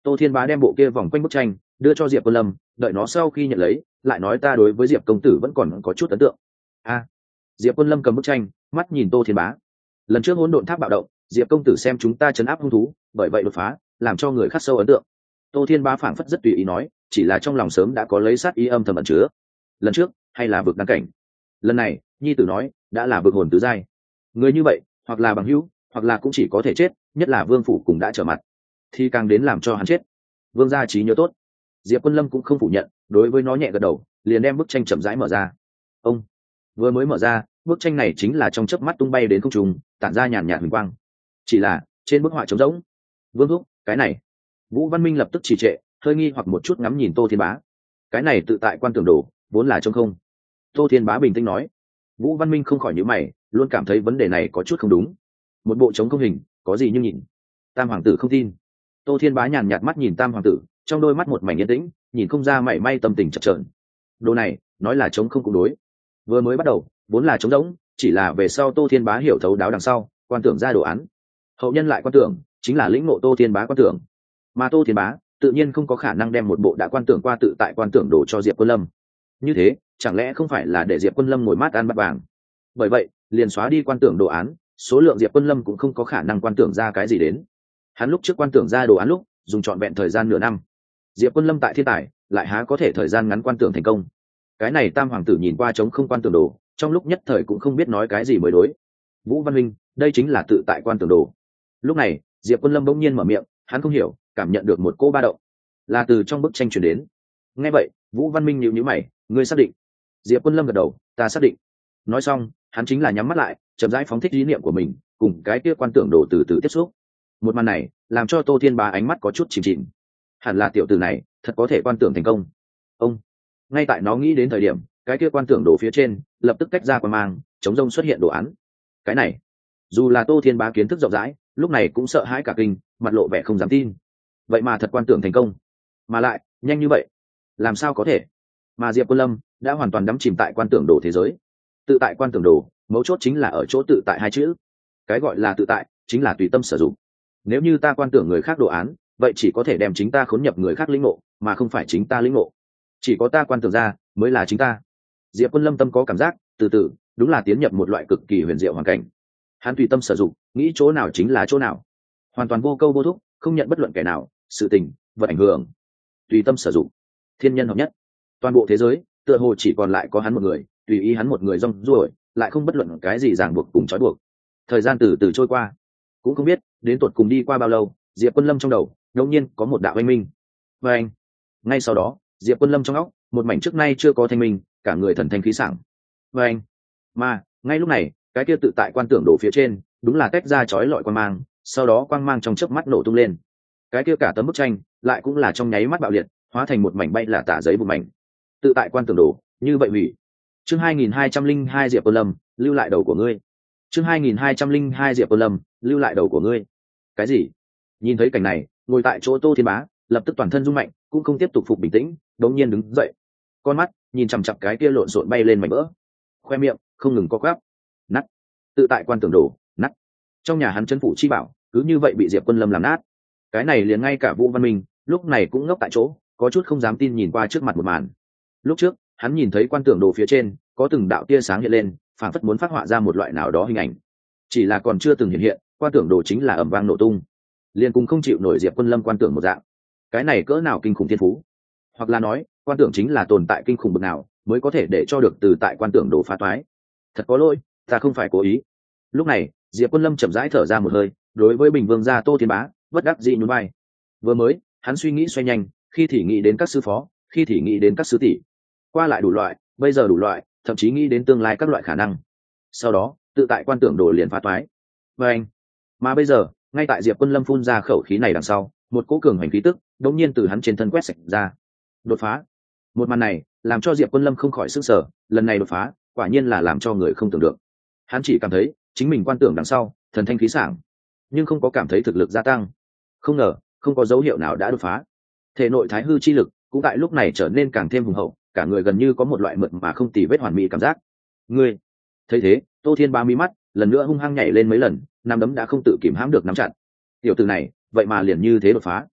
Tô Thiên Bá đem bộ kia vòng quanh bức tranh đưa cho Diệp Quân Lâm, đợi nó sau khi nhận lấy lại nói ta đối với Diệp công tử vẫn còn có chút ấn tượng. A. Diệp Quân Lâm cầm bức tranh, mắt nhìn Tô Thiên Bá. Lần trước hỗn độn tháp bạo động, Diệp công tử xem chúng ta trấn áp hung thú, bởi vậy đột phá, làm cho người khắc sâu ấn tượng. Tô Thiên Bá phảng phất rất tùy ý nói, chỉ là trong lòng sớm đã có lấy sát ý âm thầm ẩn chứa. Lần trước hay là vực đăng cảnh, lần này nhi tử nói đã là vực hồn tứ giai. Người như vậy hoặc là bằng hữu hoặc là cũng chỉ có thể chết, nhất là vương phủ cùng đã trở mặt thì càng đến làm cho hắn chết. Vương gia trí nhớ tốt. Diệp Quân Lâm cũng không phủ nhận, đối với nó nhẹ gật đầu, liền đem bức tranh chậm rãi mở ra. Ông vừa mới mở ra, bức tranh này chính là trong chớp mắt tung bay đến không trung, tản ra nhàn nhạt huỳnh quang. Chỉ là trên bức họa trống rỗng. Vương thúc, cái này. Vũ Văn Minh lập tức trì trệ, hơi nghi hoặc một chút ngắm nhìn Tô Thiên Bá. Cái này tự tại quan tưởng đồ, vốn là trống không. Tô Thiên Bá bình tĩnh nói. Vũ Văn Minh không khỏi nhíu mày, luôn cảm thấy vấn đề này có chút không đúng. Một bộ trống không hình, có gì như nhìn. Tam hoàng tử không tin. Tô Thiên Bá nhàn nhạt mắt nhìn Tam hoàng tử, trong đôi mắt một mảnh yên tĩnh, nhìn không ra mảy may tâm tình chập chờn. Đồ này, nói là trống không cũng đối. Vừa mới bắt đầu, vốn là trống rỗng, chỉ là về sau Tô Thiên Bá hiểu thấu đáo đằng sau, quan tưởng ra đồ án. Hậu nhân lại quan tưởng, chính là lĩnh ngộ Tô Thiên Bá quan tưởng. Mà Tô Thiên Bá tự nhiên không có khả năng đem một bộ đã quan tưởng qua tự tại quan tưởng đồ cho Diệp Quân Lâm. Như thế, chẳng lẽ không phải là để Diệp Quân Lâm ngồi mát ăn bát vàng? Bởi vậy, liền xóa đi quan tưởng đồ án, số lượng Diệp Quân Lâm cũng không có khả năng quan tưởng ra cái gì đến. Hắn lúc trước quan tưởng ra đồ án lúc, dùng trọn vẹn thời gian nửa năm. Diệp Quân Lâm tại thiên tài, lại há có thể thời gian ngắn quan tưởng thành công. Cái này Tam hoàng tử nhìn qua trống không quan tưởng đồ, trong lúc nhất thời cũng không biết nói cái gì mới đối. Vũ Văn Minh, đây chính là tự tại quan tưởng đồ. Lúc này, Diệp Quân Lâm bỗng nhiên mở miệng, hắn không hiểu, cảm nhận được một cô ba động, là từ trong bức tranh truyền đến. Nghe vậy, Vũ Văn Minh nhíu nhíu mày, ngươi xác định? Diệp Quân Lâm gật đầu, ta xác định. Nói xong, hắn chính là nhắm mắt lại, chậm rãi phóng thích ý niệm của mình, cùng cái kia quan tưởng đồ từ từ tiếp xúc. Một màn này, làm cho Tô Thiên Bá ánh mắt có chút chìm chìm. Hẳn là tiểu tử này, thật có thể quan tưởng thành công. Ông, ngay tại nó nghĩ đến thời điểm, cái kia quan tưởng đồ phía trên lập tức tách ra quang mang, chống rông xuất hiện đồ án. Cái này, dù là Tô Thiên Bá kiến thức rộng rãi, lúc này cũng sợ hãi cả kinh, mặt lộ vẻ không dám tin. Vậy mà thật quan tưởng thành công, mà lại nhanh như vậy, làm sao có thể? Mà Diệp Quân Lâm đã hoàn toàn đắm chìm tại quan tưởng đồ thế giới. Tự tại quan tưởng đồ, mấu chốt chính là ở chỗ tự tại hai chữ. Cái gọi là tự tại, chính là tùy tâm sử dụng. Nếu như ta quan tưởng người khác đồ án, vậy chỉ có thể đem chính ta khốn nhập người khác lĩnh ngộ, mà không phải chính ta lĩnh ngộ. Chỉ có ta quan tưởng ra, mới là chính ta. Diệp Quân Lâm tâm có cảm giác, từ từ, đúng là tiến nhập một loại cực kỳ huyền diệu hoàn cảnh. Hắn tùy tâm sử dụng, nghĩ chỗ nào chính là chỗ nào, hoàn toàn vô câu vô thúc, không nhận bất luận kẻ nào, sự tình, vật ảnh hưởng. Tùy tâm sử dụng, thiên nhân hợp nhất. Toàn bộ thế giới, tựa hồ chỉ còn lại có hắn một người, tùy ý hắn một người rong ruổi, lại không bất luận cái gì ràng buộc cùng trói buộc. Thời gian từ từ trôi qua, cũng không biết đến tột cùng đi qua bao lâu, Diệp Quân Lâm trong đầu đột nhiên có một đạo oanh minh. Và anh, ngay sau đó, Diệp Quân Lâm trong óc, một mảnh trước nay chưa có thanh minh, cả người thần thanh khí sảng. Và anh, mà ngay lúc này, cái kia tự tại quan tưởng đổ phía trên, đúng là tách ra chói lọi quang mang, sau đó quang mang trong chớp mắt nổ tung lên. Cái kia cả tấm bức tranh lại cũng là trong nháy mắt bạo liệt, hóa thành một mảnh bay là tả giấy bụi mảnh. Tự tại quan tưởng đổ, như vậy hủy. Chương hai nghìn hai trăm linh hai Diệp Quân Lâm, lưu lại đầu của ngươi. Chương hai nghìn hai trăm linh hai Diệp Quân Lâm, lưu lại đầu của ngươi. Cái gì? Nhìn thấy cảnh này, ngồi tại chỗ Tô Thiên Bá lập tức toàn thân rung mạnh, cũng không tiếp tục phục bình tĩnh, đống nhiên đứng dậy, con mắt nhìn chằm chằm cái kia lộn xộn bay lên mảnh vỡ, khoe miệng không ngừng co quắp. Nát. Tự tại quan tưởng đổ, nát. Trong nhà hắn chân phủ chi bảo, cứ như vậy bị Diệp Quân Lâm làm nát. Cái này liền ngay cả Vũ Văn Minh lúc này cũng ngốc tại chỗ, có chút không dám tin nhìn qua trước mặt một màn. Lúc trước hắn nhìn thấy quan tưởng đồ phía trên có từng đạo tia sáng hiện lên, phảng phất muốn phát họa ra một loại nào đó hình ảnh, chỉ là còn chưa từng hiện hiện, quan tưởng đồ chính là ầm vang nổ tung, liền cùng không chịu nổi Diệp Quân Lâm quan tưởng một dạng. Cái này cỡ nào kinh khủng thiên phú, hoặc là nói quan tưởng chính là tồn tại kinh khủng bậc nào mới có thể để cho được từ tại quan tưởng đồ phá toái. Thật có lỗi, ta không phải cố ý. Lúc này Diệp Quân Lâm chậm rãi thở ra một hơi, đối với Bình Vương gia Tô Thiên Bá bất đắc dĩ nhún vai. Vừa mới hắn suy nghĩ xoay nhanh, khi thì nghĩ đến các sư phó, khi thì nghĩ đến các sư tỷ, qua lại đủ loại, bây giờ đủ loại, thậm chí nghĩ đến tương lai các loại khả năng. Sau đó tự tại quan tưởng đồ liền phá toái. Và anh, mà bây giờ ngay tại Diệp Quân Lâm phun ra khẩu khí này đằng sau, một cỗ cường hành khí tức đống nhiên từ hắn trên thân quét sạch ra. Đột phá. Một màn này làm cho Diệp Quân Lâm không khỏi sức sở, lần này đột phá quả nhiên là làm cho người không tưởng được. Hắn chỉ cảm thấy chính mình quan tưởng đằng sau thần thanh khí sảng, nhưng không có cảm thấy thực lực gia tăng. Không ngờ không có dấu hiệu nào đã đột phá. Thể nội thái hư chi lực cũng tại lúc này trở nên càng thêm hùng hậu, cả người gần như có một loại mượt mà không tì vết hoàn mỹ cảm giác. Ngươi thấy thế, Tô Thiên Bá mí mắt lần nữa hung hăng nhảy lên mấy lần, nắm đấm đã không tự kìm hãm được nắm chặt. Tiểu tử này vậy mà liền như thế đột phá.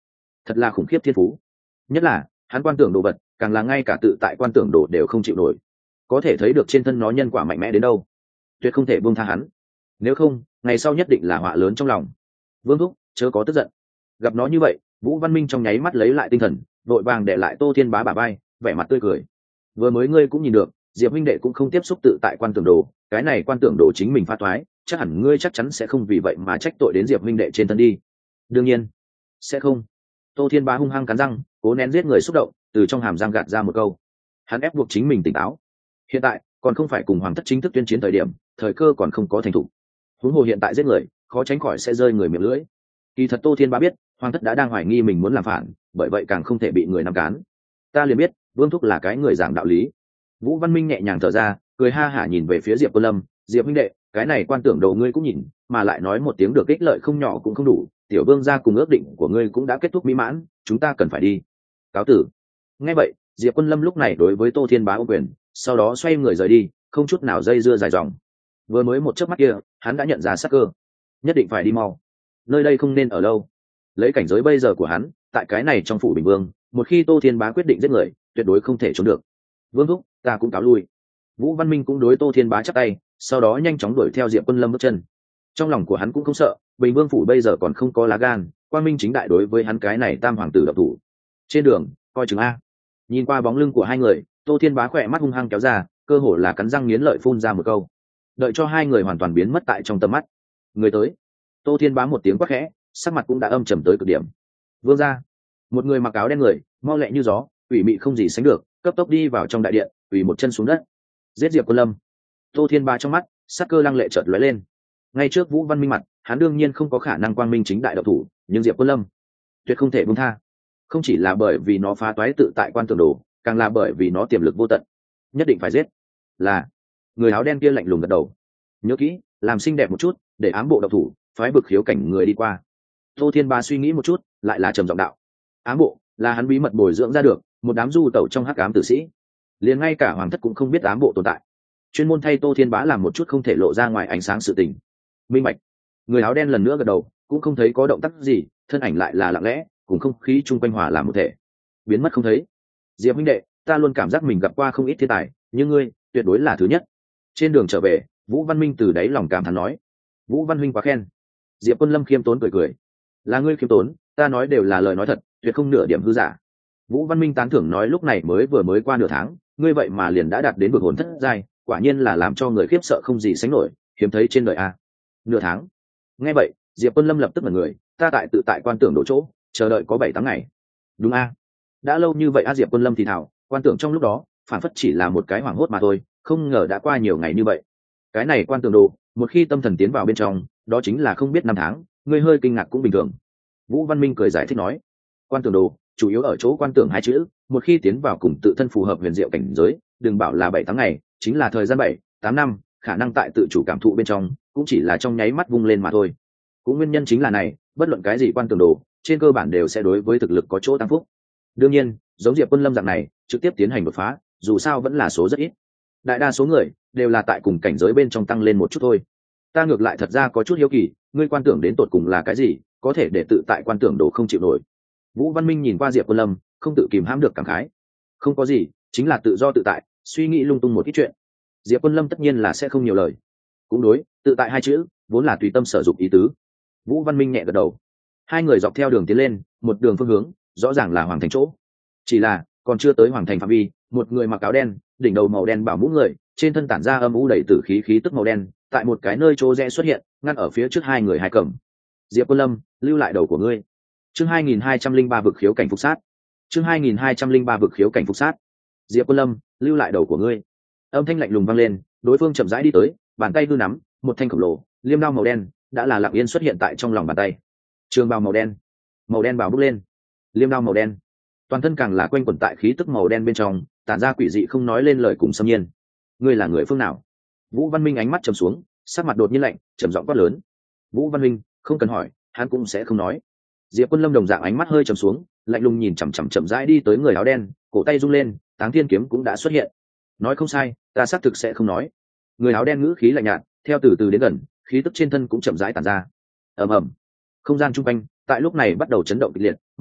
thật là khủng khiếp thiên phú. Nhất là hắn quan tưởng đồ vật càng là ngay cả tự tại quan tưởng đồ đều không chịu nổi, có thể thấy được trên thân nó nhân quả mạnh mẽ đến đâu, tuyệt không thể buông tha hắn, nếu không ngày sau nhất định là họa lớn trong lòng. Vương thúc chớ có tức giận. Gặp nó như vậy, Vũ Văn Minh trong nháy mắt lấy lại tinh thần, vội vàng để lại Tô Thiên Bá bả vai, vẻ mặt tươi cười. Vừa mới ngươi cũng nhìn được, Diệp huynh đệ cũng không tiếp xúc tự tại quan tưởng đồ, cái này quan tưởng đồ chính mình phá toái, chắc hẳn ngươi chắc chắn sẽ không vì vậy mà trách tội đến Diệp huynh đệ trên thân đi. Đương nhiên sẽ không. Tô Thiên Bá hung hăng cắn răng, cố nén giết người xúc động, từ trong hàm răng gạt ra một câu. Hắn ép buộc chính mình tỉnh táo. Hiện tại còn không phải cùng hoàng thất chính thức tuyên chiến thời điểm, thời cơ còn không có thành thủ. Huống hồ hiện tại giết người, khó tránh khỏi sẽ rơi người miệng lưỡi. Kỳ thật Tô Thiên Bá biết, hoàng thất đã đang hoài nghi mình muốn làm phản, bởi vậy càng không thể bị người nắm cán. Ta liền biết, Vương thúc là cái người giảng đạo lý. Vũ Văn Minh nhẹ nhàng thở ra, cười ha hả nhìn về phía Diệp Quân Lâm. Diệp huynh đệ, cái này quan tưởng đồ ngươi cũng nhìn, mà lại nói một tiếng được ích lợi không nhỏ cũng không đủ. Tiểu Vương gia cùng ước định của ngươi cũng đã kết thúc mỹ mãn, chúng ta cần phải đi. Cáo tử. Nghe vậy, Diệp Quân Lâm lúc này đối với Tô Thiên Bá ô quyền, sau đó xoay người rời đi, không chút nào dây dưa dài dòng. Vừa mới một chớp mắt kia, hắn đã nhận ra sắc cơ, nhất định phải đi mau. Nơi đây không nên ở lâu. Lấy cảnh giới bây giờ của hắn, tại cái này trong phủ Bình Vương, một khi Tô Thiên Bá quyết định giết người, tuyệt đối không thể trốn được. Vương thúc, ta cũng cáo lui. Vũ Văn Minh cũng đối Tô Thiên Bá chắp tay, sau đó nhanh chóng đuổi theo Diệp Quân Lâm bước chân. Trong lòng của hắn cũng không sợ, Bình Vương phủ bây giờ còn không có lá gan, Quang Minh chính đại đối với hắn cái này tam hoàng tử độc thủ. Trên đường, coi chừng a. Nhìn qua bóng lưng của hai người, Tô Thiên Bá khỏe mắt hung hăng kéo ra, cơ hồ là cắn răng nghiến lợi phun ra một câu. Đợi cho hai người hoàn toàn biến mất tại trong tầm mắt. Người tới. Tô Thiên Bá một tiếng quát khẽ, sắc mặt cũng đã âm trầm tới cực điểm. Vương gia. Một người mặc áo đen người, mau lẹ như gió, ủy mị không gì sánh được, cấp tốc đi vào trong đại điện, ủy một chân xuống đất. Giết Diệp Quân Lâm. Tô Thiên Bá trong mắt, sắc cơ lăng lệ chợt lóe lên. Ngay trước Vũ Văn Minh mặt, hắn đương nhiên không có khả năng quang minh chính đại độc thủ, nhưng Diệp Quân Lâm tuyệt không thể buông tha. Không chỉ là bởi vì nó phá toái tự tại quan tưởng đồ, càng là bởi vì nó tiềm lực vô tận, nhất định phải giết. Là. Người áo đen kia lạnh lùng gật đầu. Nhớ kỹ, làm xinh đẹp một chút, để ám bộ độc thủ, phái bực khiếu cảnh người đi qua. Tô Thiên Bá suy nghĩ một chút, lại là trầm giọng đạo. Ám bộ là hắn bí mật bồi dưỡng ra được một đám du tẩu trong hắc ám tử sĩ, liền ngay cả hoàng thất cũng không biết ám bộ tồn tại, chuyên môn thay Tô Thiên Bá làm một chút không thể lộ ra ngoài ánh sáng sự tình. Minh bạch. Người áo đen lần nữa gật đầu, cũng không thấy có động tác gì, thân ảnh lại là lặng lẽ cùng không khí chung quanh hòa làm một thể, biến mất không thấy. Diệp huynh đệ, ta luôn cảm giác mình gặp qua không ít thiên tài, nhưng ngươi tuyệt đối là thứ nhất. Trên đường trở về, Vũ Văn Minh từ đáy lòng cảm thán nói. Vũ Văn Minh quá khen. Diệp Quân Lâm khiêm tốn cười cười. Là ngươi khiêm tốn, ta nói đều là lời nói thật, tuyệt không nửa điểm hư giả. Vũ Văn Minh tán thưởng nói, lúc này mới vừa mới qua nửa tháng, ngươi vậy mà liền đã đạt đến vực hồn thất giai, quả nhiên là làm cho người khiếp sợ không gì sánh nổi, hiếm thấy trên đời a. Nửa tháng. Nghe vậy, Diệp Quân Lâm lập tức mở người, ta tại tự tại quan tưởng đổ chỗ, chờ đợi có bảy tháng ngày. Đúng a. Đã lâu như vậy a. Diệp Quân Lâm thì thảo, quan tưởng trong lúc đó, phản phất chỉ là một cái hoảng hốt mà thôi, không ngờ đã qua nhiều ngày như vậy. Cái này quan tưởng đồ, một khi tâm thần tiến vào bên trong, đó chính là không biết năm tháng, ngươi hơi kinh ngạc cũng bình thường. Vũ Văn Minh cười giải thích nói, quan tưởng đồ chủ yếu ở chỗ quan tưởng hai chữ, một khi tiến vào cùng tự thân phù hợp huyền diệu cảnh giới, đừng bảo là bảy tháng ngày, chính là thời gian bảy, tám năm, khả năng tại tự chủ cảm thụ bên trong, cũng chỉ là trong nháy mắt vung lên mà thôi. Cũng nguyên nhân chính là này, bất luận cái gì quan tưởng đồ, trên cơ bản đều sẽ đối với thực lực có chỗ tăng phúc. Đương nhiên, giống Diệp Quân Lâm dạng này, trực tiếp tiến hành đột phá, dù sao vẫn là số rất ít. Đại đa số người đều là tại cùng cảnh giới bên trong tăng lên một chút thôi. Ta ngược lại thật ra có chút hiếu kỳ, ngươi quan tưởng đến tột cùng là cái gì, có thể để tự tại quan tưởng đồ không chịu nổi. Vũ Văn Minh nhìn qua Diệp Quân Lâm, không tự kìm hãm được cảm khái. Không có gì, chính là tự do tự tại, suy nghĩ lung tung một ít chuyện. Diệp Quân Lâm tất nhiên là sẽ không nhiều lời. Cũng đối, tự tại hai chữ vốn là tùy tâm sở dụng ý tứ. Vũ Văn Minh nhẹ gật đầu. Hai người dọc theo đường tiến lên, một đường phương hướng rõ ràng là hoàng thành chỗ. Chỉ là còn chưa tới hoàng thành phạm vi, một người mặc áo đen, đỉnh đầu màu đen bảo mũ người, trên thân tản ra âm u đầy tử khí khí tức màu đen, tại một cái nơi chỗ rẽ xuất hiện, ngăn ở phía trước hai người hai cầm. Diệp Quân Lâm, lưu lại đầu của ngươi. Chương hai nghìn hai trăm linh ba vực khiếu cảnh phục sát. Chương hai nghìn hai trăm linh ba vực khiếu cảnh phục sát. Diệp Quân Lâm, lưu lại đầu của ngươi. Âm thanh lạnh lùng vang lên, đối phương chậm rãi đi tới, bàn tay hư nắm một thanh khổng lồ liêm đao màu đen đã là lặng yên xuất hiện tại trong lòng bàn tay. Trường bào màu đen, màu đen bào bốc lên, liêm đao màu đen, toàn thân càng là quanh quẩn tại khí tức màu đen bên trong, tản ra quỷ dị không nói lên lời cùng xâm nhiên. Ngươi là người phương nào? Vũ Văn Minh ánh mắt trầm xuống, sắc mặt đột nhiên lạnh, trầm giọng quát lớn. Vũ Văn Minh, không cần hỏi, hắn cũng sẽ không nói. Diệp Quân Lâm đồng dạng ánh mắt hơi trầm xuống, lạnh lùng nhìn chằm chằm chậm rãi đi tới người áo đen, cổ tay rung lên, Táng Thiên kiếm cũng đã xuất hiện. Nói không sai, ta xác thực sẽ không nói. Người áo đen ngữ khí lạnh nhạt, theo từ từ đến gần, khí tức trên thân cũng chậm rãi tản ra. Ầm ầm, không gian trung quanh tại lúc này bắt đầu chấn động kịch liệt,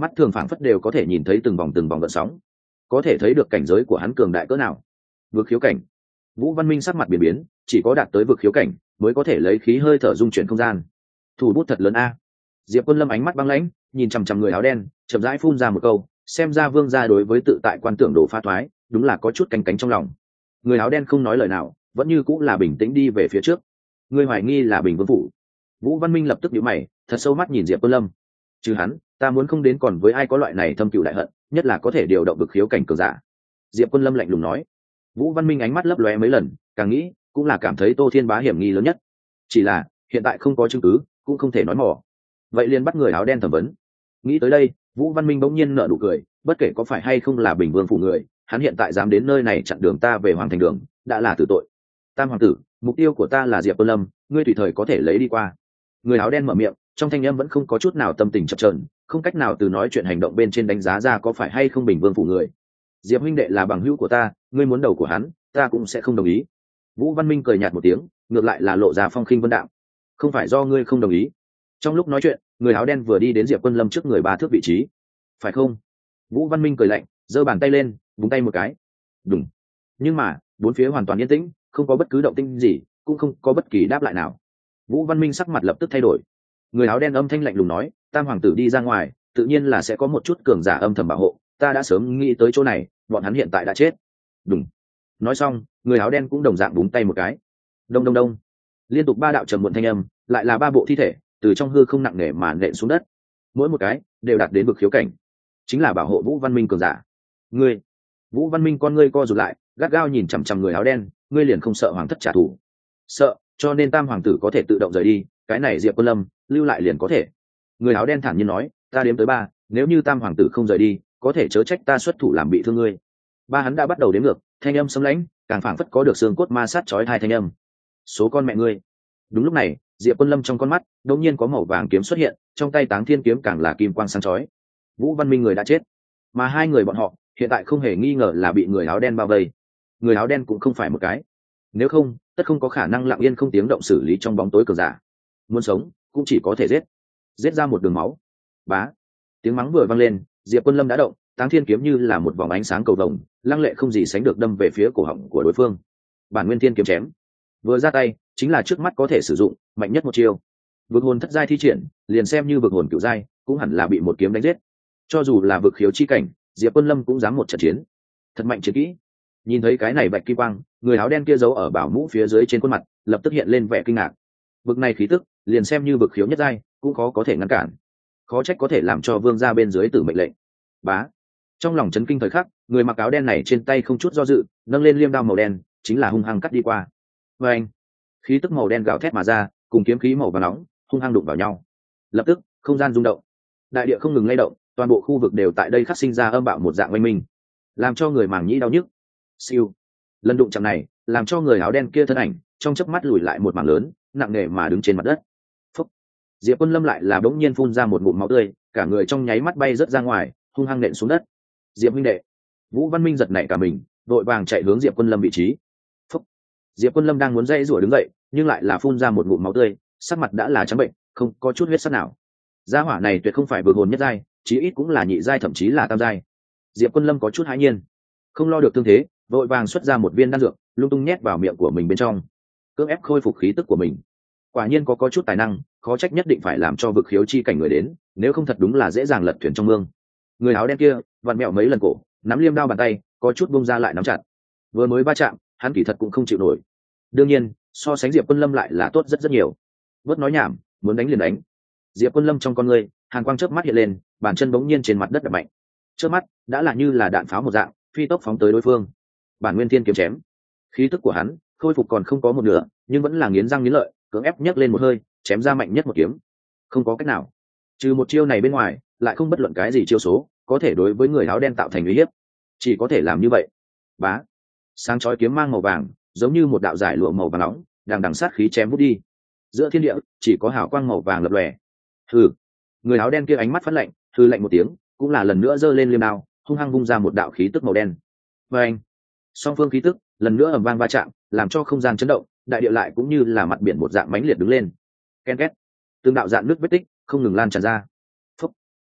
mắt thường phảng phất đều có thể nhìn thấy từng vòng từng vòng gợn sóng, có thể thấy được cảnh giới của hắn cường đại cỡ nào. Vực khiếu cảnh. Vũ Văn Minh sắc mặt biến biến, chỉ có đạt tới vực khiếu cảnh mới có thể lấy khí hơi thở dung chuyển không gian. Thủ bút thật lớn a. Diệp Quân Lâm ánh mắt băng lãnh, nhìn chằm chằm người áo đen, chậm rãi phun ra một câu, xem ra Vương gia đối với tự tại quan tưởng đồ pha thoái, đúng là có chút canh cánh trong lòng. Người áo đen không nói lời nào, vẫn như cũng là bình tĩnh đi về phía trước. Người hoài nghi là Bình Vương phủ. Vũ Văn Minh lập tức nhíu mày, thật sâu mắt nhìn Diệp Quân Lâm. Chứ hắn, ta muốn không đến còn với ai có loại này thâm cừu đại hận, nhất là có thể điều động vực khiếu cảnh cường giả. Diệp Quân Lâm lạnh lùng nói. Vũ Văn Minh ánh mắt lấp lóe mấy lần, càng nghĩ cũng là cảm thấy Tô Thiên Bá hiểm nghi lớn nhất. Chỉ là hiện tại không có chứng cứ, cũng không thể nói mỏ. Vậy liền bắt người áo đen thẩm vấn. Nghĩ tới đây, Vũ Văn Minh bỗng nhiên nở nụ cười, bất kể có phải hay không là Bình Vương phủ người, hắn hiện tại dám đến nơi này chặn đường ta về Hoàng Thành đường, đã là tử tội. Tam hoàng tử, mục tiêu của ta là Diệp Quân Lâm, ngươi tùy thời có thể lấy đi qua. Người áo đen mở miệng, trong thanh âm vẫn không có chút nào tâm tình chập chờn, không cách nào từ nói chuyện hành động bên trên đánh giá ra có phải hay không Bình Vương phủ người. Diệp huynh đệ là bằng hữu của ta, ngươi muốn đầu của hắn, ta cũng sẽ không đồng ý. Vũ Văn Minh cười nhạt một tiếng, ngược lại là lộ ra phong khinh vân đạm. Không phải do ngươi không đồng ý. Trong lúc nói chuyện, người áo đen vừa đi đến Diệp Quân Lâm trước người ba thước vị trí. Phải không? Vũ Văn Minh cười lạnh, giơ bàn tay lên, búng tay một cái. Đùng. Nhưng mà, bốn phía hoàn toàn yên tĩnh, không có bất cứ động tĩnh gì, cũng không có bất kỳ đáp lại nào. Vũ Văn Minh sắc mặt lập tức thay đổi. Người áo đen âm thanh lạnh lùng nói, Tam hoàng tử đi ra ngoài, tự nhiên là sẽ có một chút cường giả âm thầm bảo hộ, ta đã sớm nghĩ tới chỗ này, bọn hắn hiện tại đã chết. Đùng. Nói xong, người áo đen cũng đồng dạng búng tay một cái. Đông đông đông. Liên tục ba đạo trầm muộn thanh âm, lại là ba bộ thi thể từ trong hư không nặng nề mà nện xuống đất. Mỗi một cái đều đạt đến vực khiếu cảnh, chính là bảo hộ Vũ Văn Minh cường giả. Ngươi, Vũ Văn Minh con ngươi co rụt lại, gắt gao nhìn chằm chằm người áo đen, ngươi liền không sợ hoàng thất trả thù? Sợ, cho nên Tam hoàng tử có thể tự động rời đi, cái này Diệp Quân Lâm lưu lại liền có thể. Người áo đen thản nhiên nói, ta đếm tới ba, nếu như Tam hoàng tử không rời đi, có thể chớ trách ta xuất thủ làm bị thương ngươi. Ba hắn đã bắt đầu đếm ngược, thanh âm sấm lãnh, càng phảng phất có được xương cốt ma sát chói tai thanh âm. Số con mẹ ngươi. Đúng lúc này, Diệp Quân Lâm trong con mắt đột nhiên có màu vàng kiếm xuất hiện, trong tay Táng Thiên kiếm càng là kim quang sáng chói. Vũ Văn Minh người đã chết, mà hai người bọn họ hiện tại không hề nghi ngờ là bị người áo đen bao vây. Người áo đen cũng không phải một cái, nếu không, tất không có khả năng lặng yên không tiếng động xử lý trong bóng tối cường giả. Muốn sống, cũng chỉ có thể giết, giết ra một đường máu. Bá, tiếng mắng vừa vang lên, Diệp Quân Lâm đã động, Táng Thiên kiếm như là một vòng ánh sáng cầu vồng, lăng lệ không gì sánh được đâm về phía cổ họng của đối phương. Bản Nguyên Thiên kiếm chém, vừa ra tay chính là trước mắt có thể sử dụng mạnh nhất một chiêu. Vực hồn thất giai thi triển, liền xem như vực hồn cửu giai cũng hẳn là bị một kiếm đánh giết. Cho dù là vực khiếu chi cảnh, Diệp Quân Lâm cũng dám một trận chiến. Thật mạnh chiến kỹ. Nhìn thấy cái này bạch kim quang, người áo đen kia giấu ở bảo mũ phía dưới trên khuôn mặt lập tức hiện lên vẻ kinh ngạc. Vực này khí tức, liền xem như vực khiếu nhất giai cũng khó có thể ngăn cản. Khó trách có thể làm cho vương gia bên dưới tử mệnh lệnh. Bá. Trong lòng chấn kinh thời khắc, người mặc áo đen này trên tay không chút do dự, nâng lên liêm đao màu đen, chính là hung hăng cắt đi qua. Và anh, khí tức màu đen gào thét mà ra, cùng kiếm khí màu vàng nóng hung hăng đụng vào nhau. Lập tức, không gian rung động, đại địa không ngừng lay động, toàn bộ khu vực đều tại đây khắc sinh ra âm bạo một dạng oanh minh, làm cho người màng nhĩ đau nhức. Siêu, lần đụng chạm này làm cho người áo đen kia thân ảnh trong chớp mắt lùi lại một mảng lớn, nặng nề mà đứng trên mặt đất. Phúc. Diệp Quân Lâm lại là bỗng nhiên phun ra một ngụm máu tươi, cả người trong nháy mắt bay rớt ra ngoài, hung hăng nện xuống đất. Diệp huynh đệ. Vũ Văn Minh giật nảy cả mình, đội vàng chạy hướng Diệp Quân Lâm vị trí. Phúc. Diệp Quân Lâm đang muốn dãy rủa đứng dậy, nhưng lại là phun ra một ngụm máu tươi, sắc mặt đã là trắng bệnh, không có chút huyết sắc nào. Gia hỏa này tuyệt không phải vực hồn nhất giai, chí ít cũng là nhị giai thậm chí là tam giai. Diệp Quân Lâm có chút hãi nhiên, không lo được thương thế, vội vàng xuất ra một viên đan dược, lung tung nhét vào miệng của mình bên trong, cưỡng ép khôi phục khí tức của mình. Quả nhiên có có chút tài năng, khó trách nhất định phải làm cho vực khiếu chi cảnh người đến, nếu không thật đúng là dễ dàng lật thuyền trong mương. Người áo đen kia vặn mẹo mấy lần cổ, nắm liêm đao bàn tay có chút bung ra lại nắm chặt. Vừa mới va chạm, hắn kỳ thật cũng không chịu nổi. Đương nhiên, so sánh Diệp Quân Lâm lại là tốt rất rất nhiều. Bớt nói nhảm, muốn đánh liền đánh. Diệp Quân Lâm trong con người, hàn quang chớp mắt hiện lên, bàn chân bỗng nhiên trên mặt đất đập mạnh. Chớp mắt, đã là như là đạn pháo một dạng, phi tốc phóng tới đối phương. Bản Nguyên Thiên kiếm chém. Khí tức của hắn khôi phục còn không có một nửa, nhưng vẫn là nghiến răng nghiến lợi, cưỡng ép nhấc lên một hơi, chém ra mạnh nhất một kiếm. Không có cách nào, trừ một chiêu này bên ngoài, lại không bất luận cái gì chiêu số có thể đối với người áo đen tạo thành uy hiếp, chỉ có thể làm như vậy. Bá, sáng chói kiếm mang màu vàng, giống như một đạo giải lụa màu vàng nóng, đang đằng sát khí chém vút đi. Giữa thiên địa chỉ có hào quang màu vàng lập lòe. Hừ, người áo đen kia ánh mắt phát lạnh, hừ lạnh một tiếng, cũng là lần nữa giơ lên liêm đao, hung hăng vung ra một đạo khí tức màu đen. Và anh, song phương khí tức lần nữa ầm vang va chạm, làm cho không gian chấn động, đại địa lại cũng như là mặt biển một dạng mãnh liệt đứng lên. Ken két, từng đạo dạn nước vết tích không ngừng lan tràn ra. Phúc,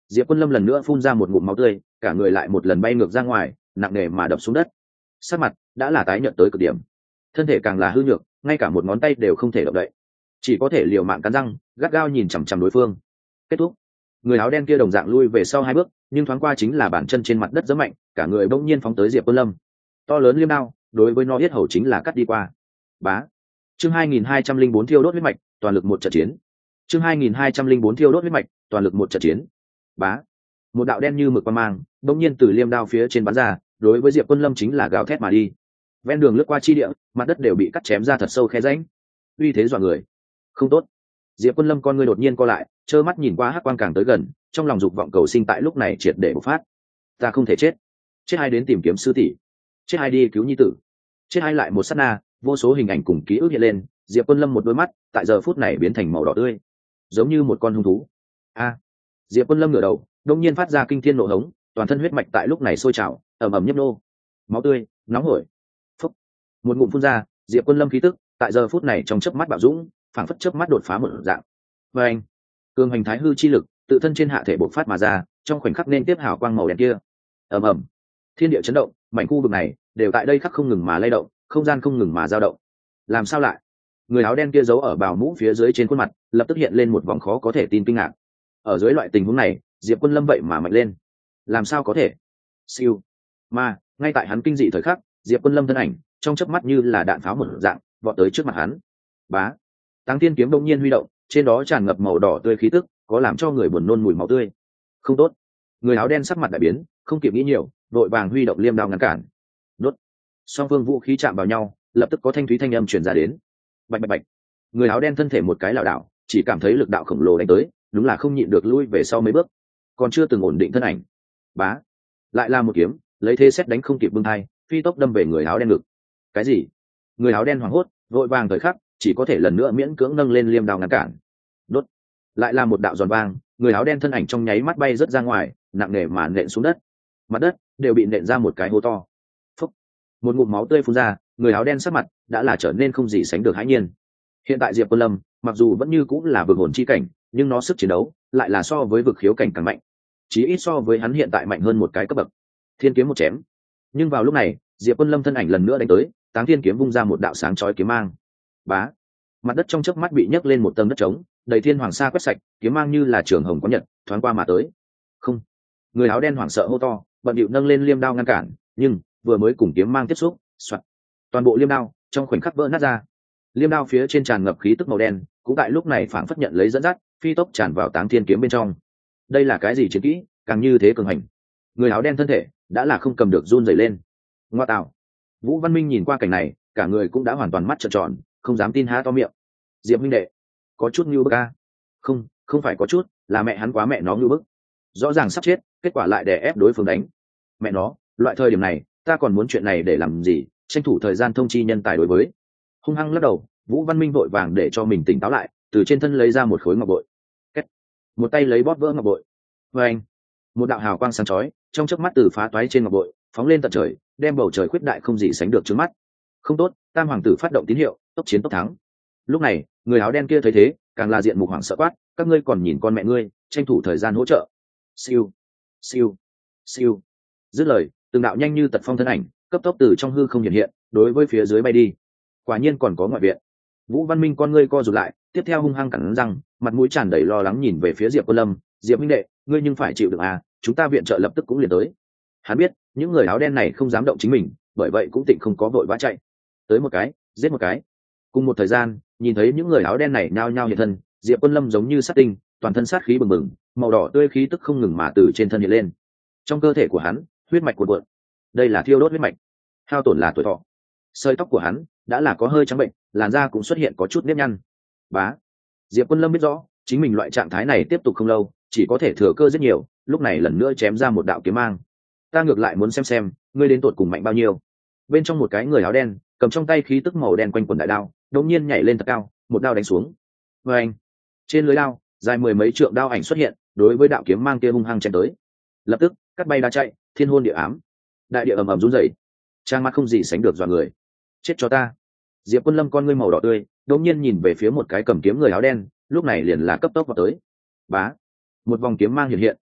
Diệp Quân Lâm lần nữa phun ra một ngụm máu tươi, cả người lại một lần bay ngược ra ngoài, nặng nề mà đập xuống đất. Sắc mặt đã là tái nhợt tới cực điểm, thân thể càng là hư nhược, ngay cả một ngón tay đều không thể động đậy, chỉ có thể liều mạng cắn răng, gắt gao nhìn chằm chằm đối phương. Kết thúc. Người áo đen kia đồng dạng lui về sau hai bước, nhưng thoáng qua chính là bàn chân trên mặt đất giẫm mạnh, cả người bỗng nhiên phóng tới Diệp Quân Lâm. To lớn liêm đao, đối với nó yết hầu chính là cắt đi qua. Bá. Chương hai nghìn hai trăm linh bốn thiêu đốt huyết mạch, toàn lực một trận chiến. Chương hai nghìn hai trăm linh bốn thiêu đốt huyết mạch, toàn lực một trận chiến. Bá. Một đạo đen như mực quang mang, bỗng nhiên từ liêm đao phía trên bắn ra, đối với Diệp Quân Lâm chính là gào thét mà đi. Ven đường lướt qua chi địa, mặt đất đều bị cắt chém ra thật sâu khe rãnh. Uy thế dọa người. Không tốt. Diệp Quân Lâm con ngươi đột nhiên co lại, trơ mắt nhìn qua hắc quang càng tới gần, trong lòng dục vọng cầu sinh tại lúc này triệt để bộc phát. Ta không thể chết. Chết hay đến tìm kiếm sư tỷ. Chết hay đi cứu nhi tử. Chết hay lại một sát na, vô số hình ảnh cùng ký ức hiện lên, Diệp Quân Lâm một đôi mắt, tại giờ phút này biến thành màu đỏ tươi, giống như một con hung thú. A. Diệp Quân Lâm ngửa đầu, đột nhiên phát ra kinh thiên nộ hống, toàn thân huyết mạch tại lúc này sôi trào, ầm ầm nhấp nô. Máu tươi, nóng hổi. Phốc. Một ngụm phun ra, Diệp Quân Lâm khí tức, tại giờ phút này trong chớp mắt bạo dũng, phảng phất chớp mắt đột phá một dạng. Và anh, cường hành thái hư chi lực, tự thân trên hạ thể bộc phát mà ra, trong khoảnh khắc nên tiếp hào quang màu đen kia. Ầm ầm. Thiên địa chấn động, mảnh khu vực này đều tại đây khắc không ngừng mà lay động, không gian không ngừng mà dao động. Làm sao lại? Người áo đen kia giấu ở bào mũ phía dưới trên khuôn mặt, lập tức hiện lên một vòng khó có thể tin kinh ngạc. Ở dưới loại tình huống này, Diệp Quân Lâm vậy mà mạnh lên. Làm sao có thể? Siêu. Mà, ngay tại hắn kinh dị thời khắc, Diệp Quân Lâm thân ảnh, trong chớp mắt như là đạn pháo một dạng, vọt tới trước mặt hắn. Bá. Táng Thiên kiếm đông nhiên huy động, trên đó tràn ngập màu đỏ tươi khí tức, có làm cho người buồn nôn mùi máu tươi. Không tốt. Người áo đen sắc mặt đại biến, không kịp nghĩ nhiều, đội vàng huy động liêm đao ngăn cản. Đốt. Song phương vũ khí chạm vào nhau, lập tức có thanh thúy thanh âm truyền ra đến. Bạch bạch bạch. Người áo đen thân thể một cái lảo đảo, chỉ cảm thấy lực đạo khổng lồ đánh tới, đúng là không nhịn được lui về sau mấy bước, còn chưa từng ổn định thân ảnh. Bá. Lại là một kiếm, lấy thế xét đánh không kịp bưng thai, phi tốc đâm về người áo đen ngực. Cái gì? Người áo đen hoảng hốt, vội vàng thời khắc, chỉ có thể lần nữa miễn cưỡng nâng lên liêm đao ngăn cản. Đốt. Lại là một đạo giòn vang, người áo đen thân ảnh trong nháy mắt bay rớt ra ngoài, nặng nề mà nện xuống đất. Mặt đất đều bị nện ra một cái hố to. Phúc. Một ngụm máu tươi phun ra, người áo đen sắc mặt đã là trở nên không gì sánh được hãi nhiên. Hiện tại Diệp Quân Lâm, mặc dù vẫn như cũng là vực hồn chi cảnh, nhưng nó sức chiến đấu lại là so với vực khiếu cảnh càng mạnh, chí ít so với hắn hiện tại mạnh hơn một cái cấp bậc. Thiên kiếm một chém. Nhưng vào lúc này, Diệp Quân Lâm thân ảnh lần nữa đánh tới, Táng Thiên kiếm vung ra một đạo sáng chói kiếm mang. Bá. Mặt đất trong chớp mắt bị nhấc lên một tầng đất trống, đầy thiên hoàng sa quét sạch, kiếm mang như là trường hồng có nhật, thoáng qua mà tới. Không. Người áo đen hoảng sợ hô to, bận điệu nâng lên liêm đao ngăn cản, nhưng vừa mới cùng kiếm mang tiếp xúc, soạt, toàn bộ liêm đao trong khoảnh khắc vỡ nát ra. Liêm đao phía trên tràn ngập khí tức màu đen, cũng tại lúc này phảng phất nhận lấy dẫn dắt, phi tốc tràn vào Táng Thiên kiếm bên trong. Đây là cái gì chiến kỹ, càng như thế cường hành. Người áo đen thân thể đã là không cầm được run rẩy lên. Ngoa tạo. Vũ Văn Minh nhìn qua cảnh này, cả người cũng đã hoàn toàn mắt trợn tròn, không dám tin há to miệng. Diệp huynh đệ, có chút như bức a. Không, không phải có chút, là mẹ hắn quá mẹ nó như bức. Rõ ràng sắp chết, kết quả lại đè ép đối phương đánh. Mẹ nó, loại thời điểm này, ta còn muốn chuyện này để làm gì, tranh thủ thời gian thông chi nhân tài đối với. Hung hăng lắc đầu, Vũ Văn Minh vội vàng để cho mình tỉnh táo lại, từ trên thân lấy ra một khối ngọc bội. Kết. Một tay lấy bóp vỡ ngọc bội. Và anh, một đạo hào quang sáng chói, trong chớp mắt từ phá toái trên ngọc bội, phóng lên tận trời, đem bầu trời khuyết đại không gì sánh được trước mắt. Không tốt, Tam hoàng tử phát động tín hiệu, tốc chiến tốc thắng. Lúc này, người áo đen kia thấy thế, càng là diện mục hoảng sợ quát, các ngươi còn nhìn con mẹ ngươi, tranh thủ thời gian hỗ trợ. Siêu, siêu, siêu. Dứt lời, từng đạo nhanh như tật phong thân ảnh, cấp tốc từ trong hư không hiện hiện, đối với phía dưới bay đi. Quả nhiên còn có ngoại viện. Vũ Văn Minh con ngươi co rụt lại, tiếp theo hung hăng cắn răng, mặt mũi tràn đầy lo lắng nhìn về phía Diệp Quân Lâm. Diệp huynh đệ, ngươi nhưng phải chịu được à, chúng ta viện trợ lập tức cũng liền tới. Hắn biết, những người áo đen này không dám động chính mình, bởi vậy cũng tịnh không có vội vã chạy. Tới một cái, giết một cái. Cùng một thời gian, nhìn thấy những người áo đen này nhao nhao hiện thân, Diệp Quân Lâm giống như sát tinh, toàn thân sát khí bừng bừng, màu đỏ tươi khí tức không ngừng mà từ trên thân hiện lên. Trong cơ thể của hắn, huyết mạch cuộn cuộn. Đây là thiêu đốt huyết mạch. Hao tổn là tuổi thọ. Sợi tóc của hắn đã là có hơi trắng bệnh, làn da cũng xuất hiện có chút nếp nhăn. Bá. Diệp Quân Lâm biết rõ, chính mình loại trạng thái này tiếp tục không lâu, chỉ có thể thừa cơ rất nhiều, lúc này lần nữa chém ra một đạo kiếm mang. Ta ngược lại muốn xem xem, ngươi đến tột cùng mạnh bao nhiêu. Bên trong một cái người áo đen, cầm trong tay khí tức màu đen quanh quần đại đao, đột nhiên nhảy lên thật cao, một đao đánh xuống. Và anh, trên lưới đao, dài mười mấy trượng đao ảnh xuất hiện, đối với đạo kiếm mang kia hung hăng chém tới. Lập tức, cắt bay đá chạy, thiên hôn địa ám. Đại địa ầm ầm rung rẩy, trang mắt không gì sánh được dọa người. Chết cho ta. Diệp Quân Lâm con ngươi màu đỏ tươi, đột nhiên nhìn về phía một cái cầm kiếm người áo đen, lúc này liền là cấp tốc vào tới. Bá. Một vòng kiếm mang hiện hiện,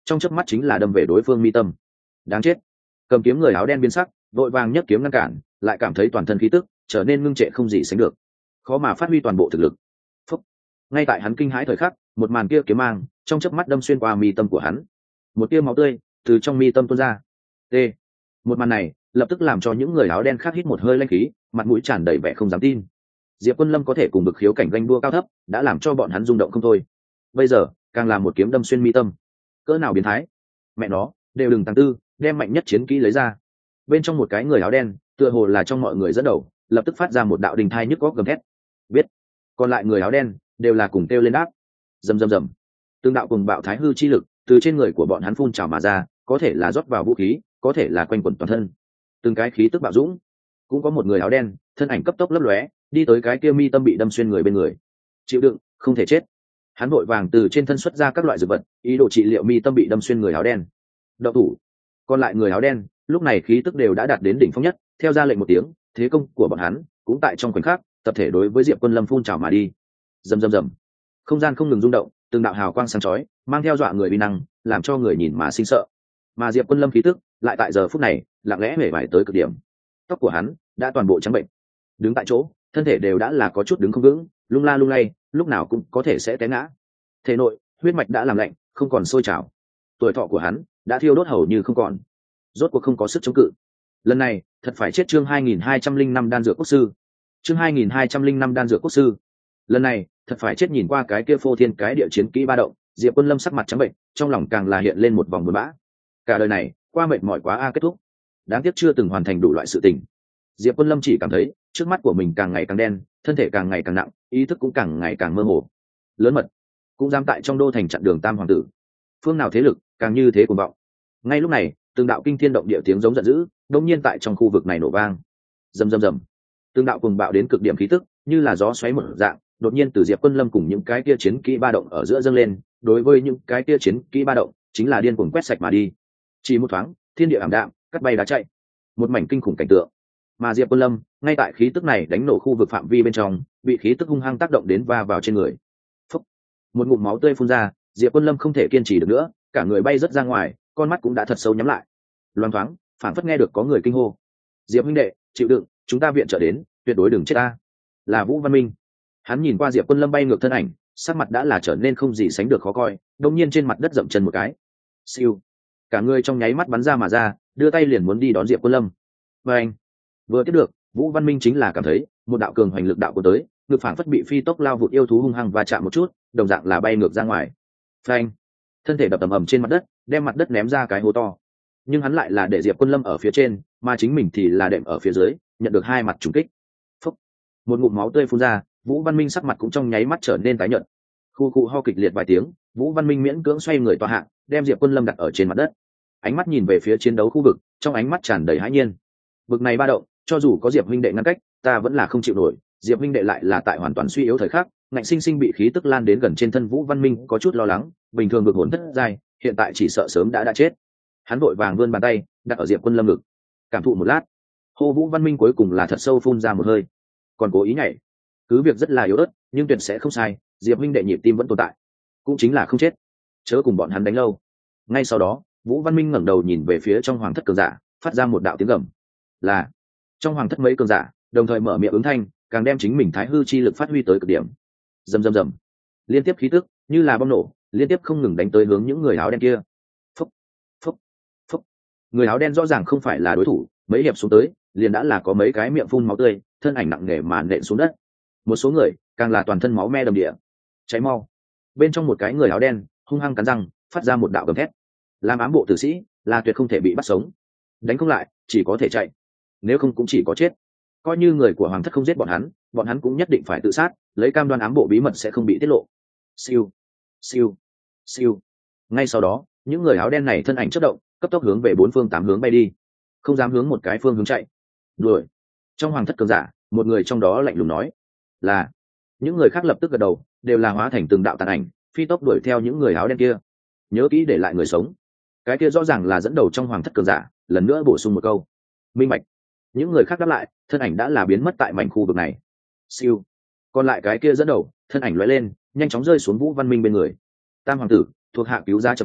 trong chớp mắt chính là đâm về đối phương mi tâm. Đáng chết! Cầm kiếm người áo đen biến sắc, vội vàng nhấc kiếm ngăn cản, lại cảm thấy toàn thân khí tức trở nên ngưng trệ không gì sánh được, khó mà phát huy toàn bộ thực lực. Phúc. Ngay tại hắn kinh hãi thời khắc, một màn kia kiếm mang trong chớp mắt đâm xuyên qua mi tâm của hắn, một tia máu tươi từ trong mi tâm tuôn ra. T. Một màn này lập tức làm cho những người áo đen khác hít một hơi lanh khí, mặt mũi tràn đầy vẻ không dám tin. Diệp Quân Lâm có thể cùng bực khiếu cảnh ganh đua cao thấp, đã làm cho bọn hắn rung động không thôi. Bây giờ càng làm một kiếm đâm xuyên mi tâm, cỡ nào biến thái! Mẹ nó, đều đừng tăng tư, đem mạnh nhất chiến kỹ lấy ra. Bên trong một cái người áo đen, tựa hồ là trong mọi người dẫn đầu, lập tức phát ra một đạo đình thai nhức góc gầm thét. Biết. Còn lại người áo đen đều là cùng kêu lên đáp. Rầm rầm rầm. Tương đạo cùng bạo thái hư chi lực từ trên người của bọn hắn phun trào mà ra, có thể là rót vào vũ khí, có thể là quanh quẩn toàn thân. Từng cái khí tức bạo dũng. Cũng có một người áo đen, thân ảnh cấp tốc lấp lóe, đi tới cái kia mi tâm bị đâm xuyên người bên người. Chịu đựng, không thể chết. Hắn vội vàng từ trên thân xuất ra các loại dược vật, ý đồ trị liệu mi tâm bị đâm xuyên người áo đen. Đậu thủ. Còn lại người áo đen, lúc này khí tức đều đã đạt đến đỉnh phong nhất, theo ra lệnh một tiếng, thế công của bọn hắn cũng tại trong khoảnh khắc tập thể đối với Diệp Quân Lâm phun trào mà đi. Rầm rầm rầm. Không gian không ngừng rung động, từng đạo hào quang sáng chói mang theo dọa người uy năng, làm cho người nhìn mà sinh sợ. Mà Diệp Quân Lâm khí tức lại tại giờ phút này lặng lẽ hể vải tới cực điểm. Tóc của hắn đã toàn bộ trắng bệnh, đứng tại chỗ, thân thể đều đã là có chút đứng không vững, lung la lung lay, lúc nào cũng có thể sẽ té ngã. Thể nội huyết mạch đã làm lạnh, không còn sôi trào. Tuổi thọ của hắn đã thiêu đốt hầu như không còn, rốt cuộc không có sức chống cự. Lần này thật phải chết. Chương hai nghìn hai trăm linh năm đan dược quốc sư. Chương hai nghìn hai trăm linh năm đan dược quốc sư. Lần này thật phải chết. Nhìn qua cái kia phô thiên cái địa chiến kỹ ba động, Diệp Quân Lâm sắc mặt trắng bệnh, trong lòng càng là hiện lên một vòng buồn bã. Cả đời này qua mệt mỏi quá a kết thúc, đáng tiếc chưa từng hoàn thành đủ loại sự tình. Diệp Quân Lâm chỉ cảm thấy trước mắt của mình càng ngày càng đen, thân thể càng ngày càng nặng, ý thức cũng càng ngày càng mơ hồ. Lớn mật cũng dám tại trong đô thành chặn đường Tam hoàng tử, phương nào thế lực càng như thế cuồng vọng. Ngay lúc này, từng đạo kinh thiên động địa tiếng giống giận dữ đột nhiên tại trong khu vực này nổ vang. Rầm rầm rầm. Từng đạo cuồng bạo đến cực điểm khí tức, như là gió xoáy một dạng, đột nhiên từ Diệp Quân Lâm cùng những cái kia chiến kỹ ba động ở giữa dâng lên, đối với những cái kia chiến kỹ ba động, chính là điên cuồng quét sạch mà đi. Chỉ một thoáng, thiên địa ảm đạm, cắt bay đá chạy. Một mảnh kinh khủng cảnh tượng. Mà Diệp Quân Lâm, ngay tại khí tức này đánh nổ khu vực phạm vi bên trong, bị khí tức hung hăng tác động đến va vào trên người. Phốc. Một ngụm máu tươi phun ra, Diệp Quân Lâm không thể kiên trì được nữa, cả người bay rất ra ngoài, con mắt cũng đã thật sâu nhắm lại. Loan thoáng, phản phất nghe được có người kinh hô. Diệp huynh đệ, chịu đựng, chúng ta viện trợ đến, tuyệt đối đừng chết ta. Là Vũ Văn Minh. Hắn nhìn qua Diệp Quân Lâm bay ngược thân ảnh, sắc mặt đã là trở nên không gì sánh được khó coi, đột nhiên trên mặt đất dậm chân một cái. Siêu. Cả người trong nháy mắt bắn ra mà ra, đưa tay liền muốn đi đón Diệp Quân Lâm. Và anh vừa tiếp được, Vũ Văn Minh chính là cảm thấy một đạo cường hoành lực đạo của tới, ngực phản phất bị phi tốc lao vụt yêu thú hung hăng và chạm một chút, đồng dạng là bay ngược ra ngoài. Phanh. Thân thể đập ầm ầm trên mặt đất, đem mặt đất ném ra cái hố to. Nhưng hắn lại là để Diệp Quân Lâm ở phía trên, mà chính mình thì là đệm ở phía dưới, nhận được hai mặt trùng kích. Phúc. Một ngụm máu tươi phun ra, Vũ Văn Minh sắc mặt cũng trong nháy mắt trở nên tái nhợt. Khu cụ ho kịch liệt vài tiếng, Vũ Văn Minh miễn cưỡng xoay người tọa hạ, đem Diệp Quân Lâm đặt ở trên mặt đất. Ánh mắt nhìn về phía chiến đấu khu vực, trong ánh mắt tràn đầy hãi nhiên. Vực này ba động, cho dù có Diệp huynh đệ ngăn cách, ta vẫn là không chịu nổi. Diệp huynh đệ lại là tại hoàn toàn suy yếu thời khắc, ngạnh sinh sinh bị khí tức lan đến gần trên thân Vũ Văn Minh, có chút lo lắng, bình thường vực hồn thất giai, hiện tại chỉ sợ sớm đã đã chết. Hắn vội vàng vươn bàn tay đặt ở Diệp Quân Lâm ngực, cảm thụ một lát, hô Vũ Văn Minh cuối cùng là thật sâu phun ra một hơi, còn cố ý nhảy. Cứ việc rất là yếu ớt, nhưng tuyệt sẽ không sai, Diệp huynh đệ nhịp tim vẫn tồn tại, cũng chính là không chết, chớ cùng bọn hắn đánh lâu. Ngay sau đó, Vũ Văn Minh ngẩng đầu nhìn về phía trong hoàng thất cường giả, phát ra một đạo tiếng gầm. Là trong hoàng thất mấy cường giả đồng thời mở miệng ứng thanh, càng đem chính mình thái hư chi lực phát huy tới cực điểm. Rầm rầm rầm. Liên tiếp khí tức như là bom nổ, liên tiếp không ngừng đánh tới hướng những người áo đen kia. Phúc, phúc, phúc. Người áo đen rõ ràng không phải là đối thủ, mấy hiệp xuống tới, liền đã là có mấy cái miệng phun máu tươi, thân ảnh nặng nề mà nện xuống đất. Một số người càng là toàn thân máu me đầm địa. Cháy mau. Bên trong một cái người áo đen hung hăng cắn răng, phát ra một đạo gầm thét. Làm ám bộ tử sĩ là tuyệt không thể bị bắt sống, đánh không lại chỉ có thể chạy, nếu không cũng chỉ có chết. Coi như người của hoàng thất không giết bọn hắn, bọn hắn cũng nhất định phải tự sát, lấy cam đoan ám bộ bí mật sẽ không bị tiết lộ. Siêu, siêu, siêu. Ngay sau đó, những người áo đen này thân ảnh chớp động, cấp tốc hướng về bốn phương tám hướng bay đi, không dám hướng một cái phương hướng chạy. Đuổi. Trong hoàng thất cường giả, một người trong đó lạnh lùng nói, là. Những người khác lập tức gật đầu, đều là hóa thành từng đạo tàn ảnh, phi tốc đuổi theo những người áo đen kia. Nhớ kỹ để lại người sống. Cái kia rõ ràng là dẫn đầu trong hoàng thất cường giả, lần nữa bổ sung một câu. Minh bạch. Những người khác đáp lại, thân ảnh đã là biến mất tại mảnh khu vực này. Siêu. Còn lại cái kia dẫn đầu, thân ảnh lóe lên, nhanh chóng rơi xuống Vũ Văn Minh bên người. Tam hoàng tử, thuộc hạ cứu ra chậm trễ,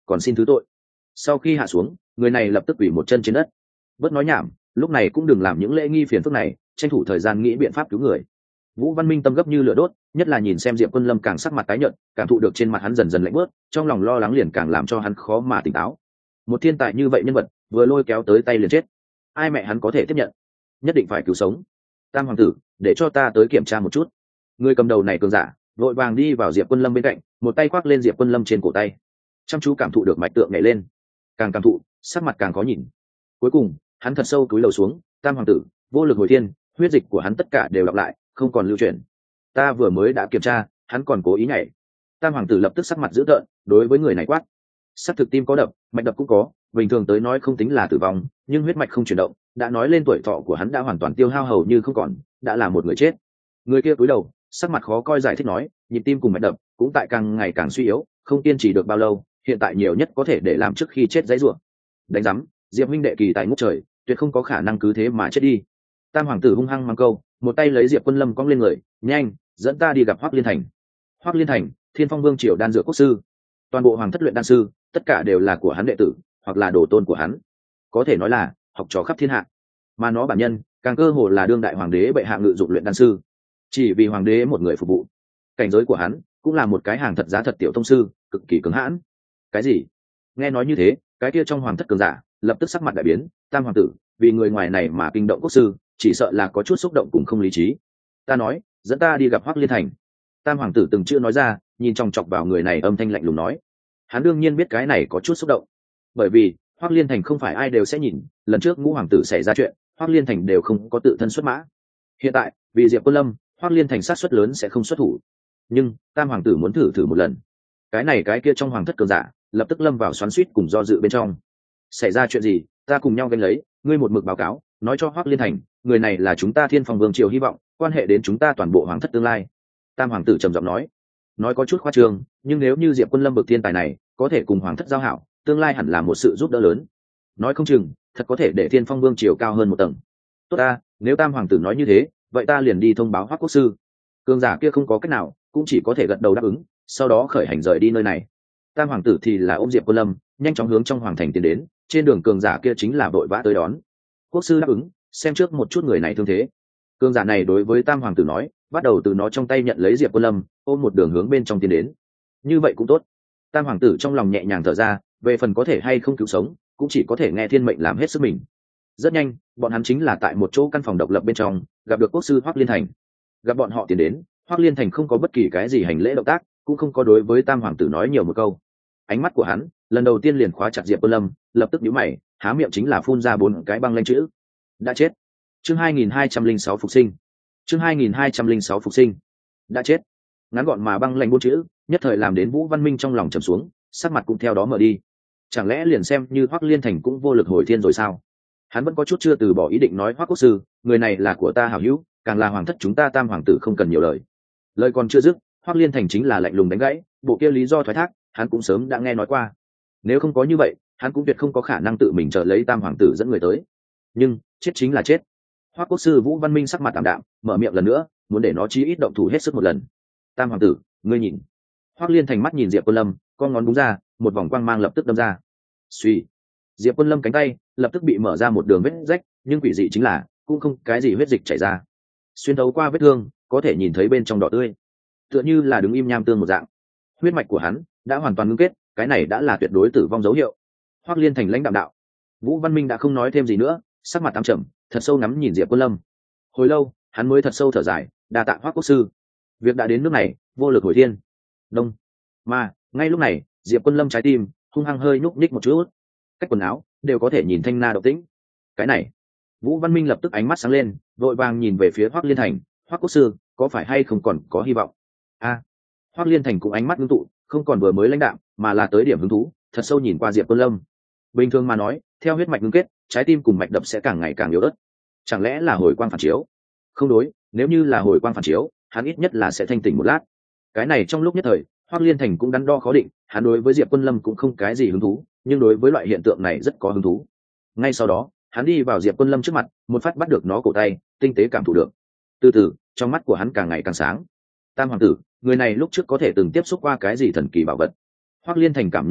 còn xin thứ tội. Sau khi hạ xuống, người này lập tức quỳ một chân trên đất. Bớt nói nhảm, lúc này cũng đừng làm những lễ nghi phiền phức này, tranh thủ thời gian nghĩ biện pháp cứu người. Vũ Văn Minh tâm gấp như lửa đốt, nhất là nhìn xem Diệp Quân Lâm càng sắc mặt tái nhợt, cảm thụ được trên mặt hắn dần dần lạnh bớt, trong lòng lo lắng liền càng làm cho hắn khó mà tỉnh táo. Một thiên tài như vậy nhân vật, vừa lôi kéo tới tay liền chết, ai mẹ hắn có thể tiếp nhận? Nhất định phải cứu sống. Tam hoàng tử, để cho ta tới kiểm tra một chút. Người cầm đầu này cường giả, vội vàng đi vào Diệp Quân Lâm bên cạnh, một tay khoác lên Diệp Quân Lâm trên cổ tay, chăm chú cảm thụ được mạch tượng nhảy lên, càng cảm thụ, sắc mặt càng khó nhìn. Cuối cùng, hắn thật sâu cúi đầu xuống. Tam hoàng tử, vô lực hồi thiên, huyết dịch của hắn tất cả đều đọc lại, không còn lưu chuyển. Ta vừa mới đã kiểm tra, hắn còn cố ý nhảy. Tam hoàng tử lập tức sắc mặt dữ tợn, đối với người này quát. Sắc thực tim có đập, mạch đập cũng có, bình thường tới nói không tính là tử vong, nhưng huyết mạch không chuyển động, đã nói lên tuổi thọ của hắn đã hoàn toàn tiêu hao hầu như không còn, đã là một người chết. Người kia cúi đầu, sắc mặt khó coi giải thích nói, nhịp tim cùng mạch đập cũng tại càng ngày càng suy yếu, không kiên trì được bao lâu, hiện tại nhiều nhất có thể để làm trước khi chết dãy rủa. Đánh rắm, Diệp huynh đệ kỳ tài ngút trời, tuyệt không có khả năng cứ thế mà chết đi. Tam hoàng tử hung hăng mang câu, một tay lấy Diệp Quân Lâm cong lên người, nhanh, dẫn ta đi gặp Hoắc Liên Thành. Hoắc Liên Thành, Thiên Phong Vương triều đan dược quốc sư, toàn bộ hoàng thất luyện đan sư, tất cả đều là của hắn đệ tử, hoặc là đồ tôn của hắn, có thể nói là học trò khắp thiên hạ. Mà nó bản nhân, càng cơ hồ là đương đại hoàng đế bệ hạ ngự dụng luyện đan sư, chỉ vì hoàng đế một người phục vụ. Cảnh giới của hắn cũng là một cái hàng thật giá thật tiểu thông sư, cực kỳ cứng hãn. Cái gì? Nghe nói như thế, cái kia trong hoàng thất cường giả lập tức sắc mặt đại biến. Tam hoàng tử, vì người ngoài này mà kinh động quốc sư, chỉ sợ là có chút xúc động cùng không lý trí. Ta nói, dẫn ta đi gặp Hoắc Liên Thành. Tam hoàng tử từng chưa nói ra, nhìn chòng chọc vào người này, âm thanh lạnh lùng nói. Hắn đương nhiên biết cái này có chút xúc động, bởi vì Hoắc Liên Thành không phải ai đều sẽ nhìn. Lần trước ngũ hoàng tử xảy ra chuyện, Hoắc Liên Thành đều không có tự thân xuất mã. Hiện tại vì Diệp Quân Lâm, Hoắc Liên Thành sát suất lớn sẽ không xuất thủ. Nhưng Tam hoàng tử muốn thử thử một lần. Cái này cái kia trong hoàng thất cường giả lập tức lâm vào xoắn xuýt cùng do dự bên trong. Xảy ra chuyện gì, ta cùng nhau gánh lấy. Ngươi một mực báo cáo, nói cho Hoắc Liên Thành, người này là chúng ta Thiên Phong Vương triều hy vọng, quan hệ đến chúng ta toàn bộ hoàng thất tương lai. Tam hoàng tử trầm giọng nói, nói có chút khoa trương, nhưng nếu như Diệp Quân Lâm bậc thiên tài này có thể cùng hoàng thất giao hảo, tương lai hẳn là một sự giúp đỡ lớn. Nói không chừng thật có thể để Thiên Phong Vương triều cao hơn một tầng. Tốt ta, nếu Tam hoàng tử nói như thế, vậy ta liền đi thông báo Hoắc quốc sư. Cường giả kia không có cách nào, cũng chỉ có thể gật đầu đáp ứng, sau đó khởi hành rời đi nơi này. Tam hoàng tử thì là ôm Diệp Quân Lâm, nhanh chóng hướng trong hoàng thành tiến đến. Trên đường cường giả kia chính là vội vã tới đón. Quốc sư đáp ứng, xem trước một chút người này thương thế. Cường giả này đối với Tam hoàng tử nói, bắt đầu từ nó trong tay nhận lấy Diệp Quân Lâm, ôm một đường hướng bên trong tiến đến. Như vậy cũng tốt. Tam hoàng tử trong lòng nhẹ nhàng thở ra, về phần có thể hay không cứu sống, cũng chỉ có thể nghe thiên mệnh làm hết sức mình. Rất nhanh, bọn hắn chính là tại một chỗ căn phòng độc lập bên trong, gặp được quốc sư Hoắc Liên Thành. Gặp bọn họ tiến đến, Hoắc Liên Thành không có bất kỳ cái gì hành lễ động tác, cũng không có đối với Tam hoàng tử nói nhiều một câu. Ánh mắt của hắn lần đầu tiên liền khóa chặt Diệp Quân Lâm, lập tức nhíu mày, há miệng chính là phun ra bốn cái băng lanh chữ. Đã chết. Chương hai nghìn hai trăm lẻ sáu phục sinh. Chương hai nghìn hai trăm lẻ sáu phục sinh. Đã chết. Ngắn gọn mà băng lanh bốn chữ, nhất thời làm đến Vũ Văn Minh trong lòng trầm xuống, sắc mặt cũng theo đó mở đi. Chẳng lẽ liền xem như Hoắc Liên Thành cũng vô lực hồi thiên rồi sao? Hắn vẫn có chút chưa từ bỏ ý định nói, Hoắc quốc sư, người này là của ta hảo hữu, càng là hoàng thất chúng ta Tam hoàng tử không cần nhiều lời. Lời còn chưa dứt, Hoắc Liên Thành chính là lạnh lùng đánh gãy, bộ kia lý do thoái thác, hắn cũng sớm đã nghe nói qua. Nếu không có như vậy, hắn cũng tuyệt không có khả năng tự mình chờ lấy Tam hoàng tử dẫn người tới. Nhưng chết chính là chết. Hoắc quốc sư Vũ Văn Minh sắc mặt tạm đạm, mở miệng lần nữa, muốn để nó chí ít động thủ hết sức một lần. Tam hoàng tử, ngươi nhìn. Hoắc Liên Thành mắt nhìn Diệp Quân Lâm, con ngón búng ra, một vòng quang mang lập tức đâm ra. Suy. Diệp Quân Lâm cánh tay lập tức bị mở ra một đường vết rách, nhưng quỷ dị chính là cũng không cái gì huyết dịch chảy ra. Xuyên thấu qua vết thương, có thể nhìn thấy bên trong đỏ tươi, tựa như là đứng im nham tương một dạng. Huyết mạch của hắn đã hoàn toàn ngưng kết, cái này đã là tuyệt đối tử vong dấu hiệu. Hoắc Liên Thành lãnh đạm đạo. Vũ Văn Minh đã không nói thêm gì nữa, sắc mặt tám trầm, thật sâu ngắm nhìn Diệp Quân Lâm. Hồi lâu, hắn mới thật sâu thở dài, đa tạ Hoắc quốc sư. Việc đã đến nước này, vô lực hồi thiên. Đông. Mà ngay lúc này, Diệp Quân Lâm trái tim hung hăng hơi nhúc nhích một chút, cách quần áo đều có thể nhìn thanh na động tĩnh. Cái này, Vũ Văn Minh lập tức ánh mắt sáng lên, vội vàng nhìn về phía Hoắc Liên Thành, Hoắc quốc sư, có phải hay không còn có hy vọng? A. À, Hoắc Liên Thành cũng ánh mắt ngưng tụ, không còn vừa mới lãnh đạm, mà là tới điểm hứng thú, thật sâu nhìn qua Diệp Quân Lâm. Bình thường mà nói, theo huyết mạch ngưng kết, trái tim cùng mạch đập sẽ càng ngày càng yếu ớt. Chẳng lẽ là hồi quang phản chiếu? Không đối, nếu như là hồi quang phản chiếu, hắn ít nhất là sẽ thanh tỉnh một lát. Cái này trong lúc nhất thời, Hoắc Liên Thành cũng đắn đo khó định, hắn đối với Diệp Quân Lâm cũng không cái gì hứng thú, nhưng đối với loại hiện tượng này rất có hứng thú. Ngay sau đó, hắn đi vào Diệp Quân Lâm trước mặt, một phát bắt được nó cổ tay, tinh tế cảm thụ được. Từ từ, trong mắt của hắn càng ngày càng sáng. Tam hoàng tử, người này lúc trước có thể từng tiếp xúc qua cái gì thần kỳ bảo vật? Hoắc Liên Thành cảm nhận được,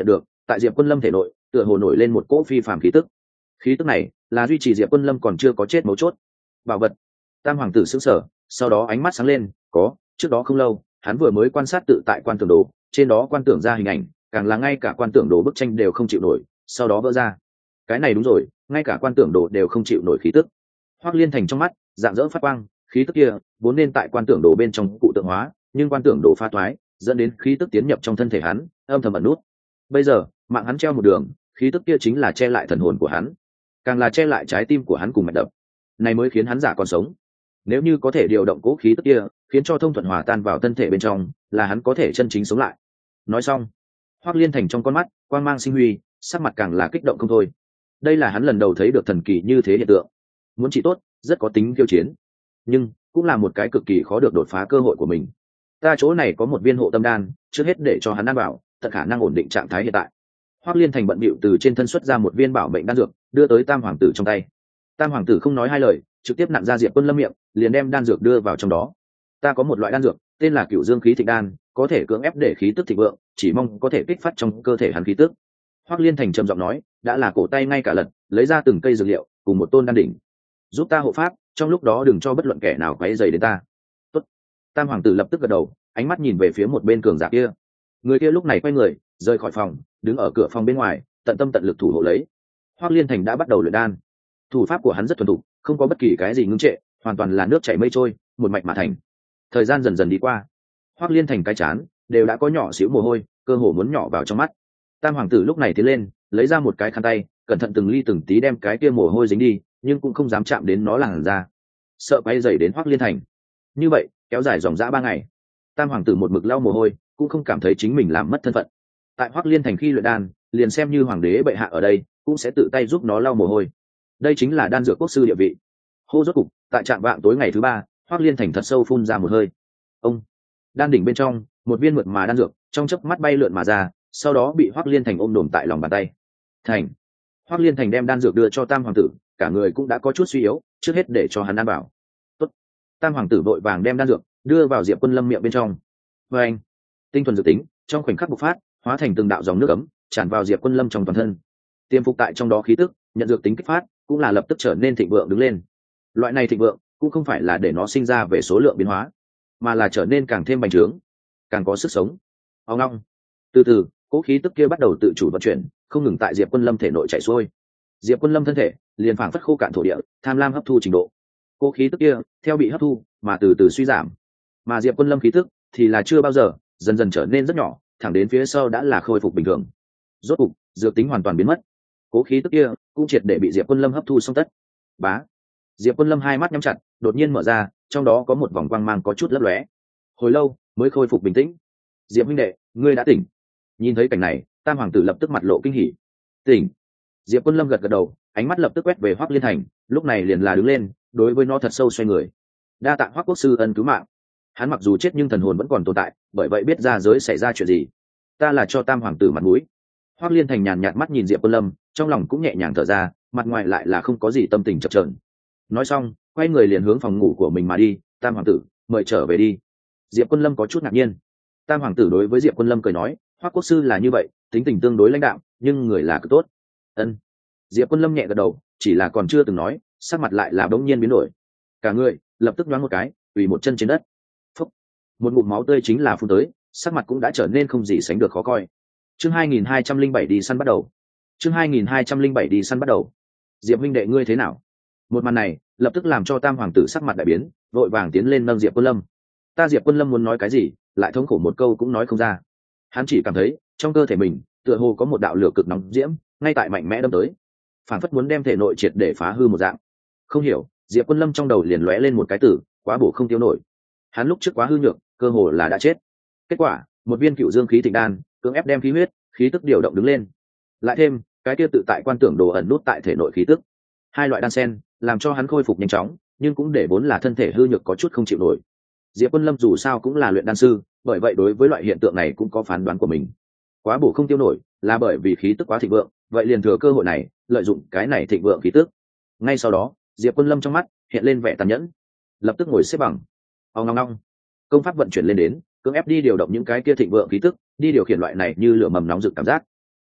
tại Diệp Quân Lâm thể nội tựa hồ nổi lên một cỗ phi phàm khí tức. Khí tức này là duy trì Diệp Quân Lâm còn chưa có chết mấu chốt. Bảo vật. Tam hoàng tử sững sờ, sau đó ánh mắt sáng lên, có, trước đó không lâu, hắn vừa mới quan sát tự tại quan tưởng đồ, trên đó quan tưởng ra hình ảnh, càng là ngay cả quan tưởng đồ bức tranh đều không chịu nổi, sau đó vỡ ra. Cái này đúng rồi, ngay cả quan tưởng đồ đều không chịu nổi khí tức. Hoắc Liên Thành trong mắt dạng dỡ phát quang, khí tức kia vốn nên tại quan tưởng đồ bên trong cụ tượng hóa, nhưng quan tưởng đồ pha toái, dẫn đến khí tức tiến nhập trong thân thể hắn, âm thầm ẩn nút. Bây giờ, mạng hắn treo một đường, khí tức kia chính là che lại thần hồn của hắn, càng là che lại trái tim của hắn cùng mạch đập, này mới khiến hắn giả còn sống. Nếu như có thể điều động cố khí tức kia, khiến cho thông thuận hòa tan vào thân thể bên trong, là hắn có thể chân chính sống lại. Nói xong, Hoắc Liên Thành trong con mắt quang mang sinh huy, sắc mặt càng là kích động không thôi. Đây là hắn lần đầu thấy được thần kỳ như thế hiện tượng. Muốn trị tốt, rất có tính khiêu chiến, nhưng cũng là một cái cực kỳ khó được đột phá cơ hội của mình. Ta chỗ này có một viên hộ tâm đan, trước hết để cho hắn ăn bảo, tận khả năng ổn định trạng thái hiện tại. Hoắc Liên Thành bận bịu từ trên thân xuất ra một viên bảo mệnh đan dược, đưa tới Tam hoàng tử trong tay. Tam hoàng tử không nói hai lời, trực tiếp nặn ra Diệp Quân Lâm miệng, liền đem đan dược đưa vào trong đó. Ta có một loại đan dược, tên là Cửu Dương khí thịnh đan, có thể cưỡng ép để khí tức thịnh vượng, chỉ mong có thể kích phát trong cơ thể hắn khí tức. Hoắc Liên Thành trầm giọng nói, đã là cổ tay ngay cả lật, lấy ra từng cây dược liệu, cùng một tôn đan đỉnh, giúp ta hộ pháp, trong lúc đó đừng cho bất luận kẻ nào quấy rầy đến ta. Tốt. Tam hoàng tử lập tức gật đầu, ánh mắt nhìn về phía một bên cường giả kia. Người kia lúc này quay người, rời khỏi phòng, đứng ở cửa phòng bên ngoài, tận tâm tận lực thủ hộ lấy. Hoắc Liên Thành đã bắt đầu luyện đan. Thủ pháp của hắn rất thuần thục, không có bất kỳ cái gì ngưng trệ, hoàn toàn là nước chảy mây trôi, một mạch mà thành. Thời gian dần dần đi qua, Hoắc Liên Thành cái chán đều đã có nhỏ xíu mồ hôi, cơ hồ muốn nhỏ vào trong mắt. Tam hoàng tử lúc này tiến lên, lấy ra một cái khăn tay, cẩn thận từng ly từng tí đem cái kia mồ hôi dính đi, nhưng cũng không dám chạm đến nó làn ra, sợ bay dày đến Hoắc Liên Thành. Như vậy kéo dài dòng dã ba ngày, Tam hoàng tử một mực lau mồ hôi, cũng không cảm thấy chính mình làm mất thân phận. Tại Hoắc Liên Thành khi luyện đan, liền xem như hoàng đế bệ hạ ở đây, cũng sẽ tự tay giúp nó lau mồ hôi. Đây chính là đan dược quốc sư địa vị. Hô, rốt cục tại trạm vạng tối ngày thứ ba, Hoắc Liên Thành thật sâu phun ra một hơi. Ông đan đỉnh bên trong một viên mượt mà đan dược trong chớp mắt bay lượn mà ra, sau đó bị Hoắc Liên Thành ôm đồm tại lòng bàn tay. Thành. Hoắc Liên Thành đem đan dược đưa cho Tam hoàng tử, cả người cũng đã có chút suy yếu, trước hết để cho hắn ăn bảo. Tốt. Tam hoàng tử vội vàng đem đan dược đưa vào Diệp Quân Lâm miệng bên trong. Và anh, tinh thuần dược tính trong khoảnh khắc bộc phát, hóa thành từng đạo dòng nước ấm tràn vào Diệp Quân Lâm trong toàn thân. Tiêm phục tại trong đó khí tức, nhận dược tính kích phát, cũng là lập tức trở nên thịnh vượng đứng lên. Loại này thịnh vượng cũng không phải là để nó sinh ra về số lượng biến hóa, mà là trở nên càng thêm bành trướng, càng có sức sống. Ông long, từ từ, cỗ khí tức kia bắt đầu tự chủ vận chuyển, không ngừng tại Diệp Quân Lâm thể nội chảy xuôi. Diệp Quân Lâm thân thể liền phảng phất khô cạn thổ địa, tham lam hấp thu trình độ. Cỗ khí tức kia theo bị hấp thu mà từ từ suy giảm, mà Diệp Quân Lâm khí tức thì là chưa bao giờ, dần dần trở nên rất nhỏ, thẳng đến phía sau đã là khôi phục bình thường. Rốt cục, dược tính hoàn toàn biến mất. Cố khí tức kia cũng triệt để bị Diệp Quân Lâm hấp thu xong tất. Bá. Diệp Quân Lâm hai mắt nhắm chặt, đột nhiên mở ra, trong đó có một vòng quang mang có chút lấp lóe. Hồi lâu mới khôi phục bình tĩnh. Diệp huynh đệ, ngươi đã tỉnh. Nhìn thấy cảnh này, Tam hoàng tử lập tức mặt lộ kinh hỉ. Tỉnh. Diệp Quân Lâm gật gật đầu, ánh mắt lập tức quét về Hoắc Liên Thành, lúc này liền là đứng lên, đối với nó thật sâu xoay người. Đa tạ Hoắc quốc sư ân cứu mạng. Hắn mặc dù chết nhưng thần hồn vẫn còn tồn tại, bởi vậy biết ra giới xảy ra chuyện gì. Ta là cho Tam hoàng tử mặt mũi. Hoắc Liên Thành nhàn nhạt mắt nhìn Diệp Quân Lâm, trong lòng cũng nhẹ nhàng thở ra, mặt ngoài lại là không có gì tâm tình chập chờn. Nói xong, quay người liền hướng phòng ngủ của mình mà đi. Tam hoàng tử, mời trở về đi. Diệp Quân Lâm có chút ngạc nhiên. Tam hoàng tử đối với Diệp Quân Lâm cười nói, Hoắc quốc sư là như vậy, tính tình tương đối lãnh đạm, nhưng người là cực tốt. Ân. Diệp Quân Lâm nhẹ gật đầu, chỉ là còn chưa từng nói, sắc mặt lại là bỗng nhiên biến đổi. Cả người lập tức nhoáng một cái, quỳ một chân trên đất. Phúc. Một ngụm máu tươi chính là phun tới, sắc mặt cũng đã trở nên không gì sánh được khó coi. Chương hai nghìn hai trăm linh bảy đi săn bắt đầu. Chương hai nghìn hai trăm linh bảy đi săn bắt đầu. Diệp huynh đệ ngươi thế nào? Một màn này lập tức làm cho Tam hoàng tử sắc mặt đại biến, vội vàng tiến lên nâng Diệp Quân Lâm. Ta Diệp Quân Lâm muốn nói cái gì, lại thống khổ một câu cũng nói không ra. Hắn chỉ cảm thấy trong cơ thể mình tựa hồ có một đạo lửa cực nóng diễm, ngay tại mạnh mẽ đâm tới, phản phất muốn đem thể nội triệt để phá hư một dạng. Không hiểu, Diệp Quân Lâm trong đầu liền lóe lên một cái từ, quá bổ không tiêu nổi. Hắn lúc trước quá hư nhược, cơ hồ là đã chết. Kết quả, một viên Cửu Dương khí thịnh đan, cưỡng ép đem khí huyết, khí tức điều động đứng lên. Lại thêm cái kia tự tại quan tưởng đồ ẩn nút tại thể nội khí tức, hai loại đan sen làm cho hắn khôi phục nhanh chóng, nhưng cũng để vốn là thân thể hư nhược có chút không chịu nổi. Diệp Quân Lâm dù sao cũng là luyện đan sư, bởi vậy đối với loại hiện tượng này cũng có phán đoán của mình. Quá bổ không tiêu nổi là bởi vì khí tức quá thịnh vượng, vậy liền thừa cơ hội này, lợi dụng cái này thịnh vượng khí tức. Ngay sau đó, Diệp Quân Lâm trong mắt hiện lên vẻ tàn nhẫn, lập tức ngồi xếp bằng. Ong long long, công pháp vận chuyển lên đến, cưỡng ép đi điều động những cái kia thịnh vượng khí tức, đi điều khiển loại này như lửa mầm nóng rực cảm giác.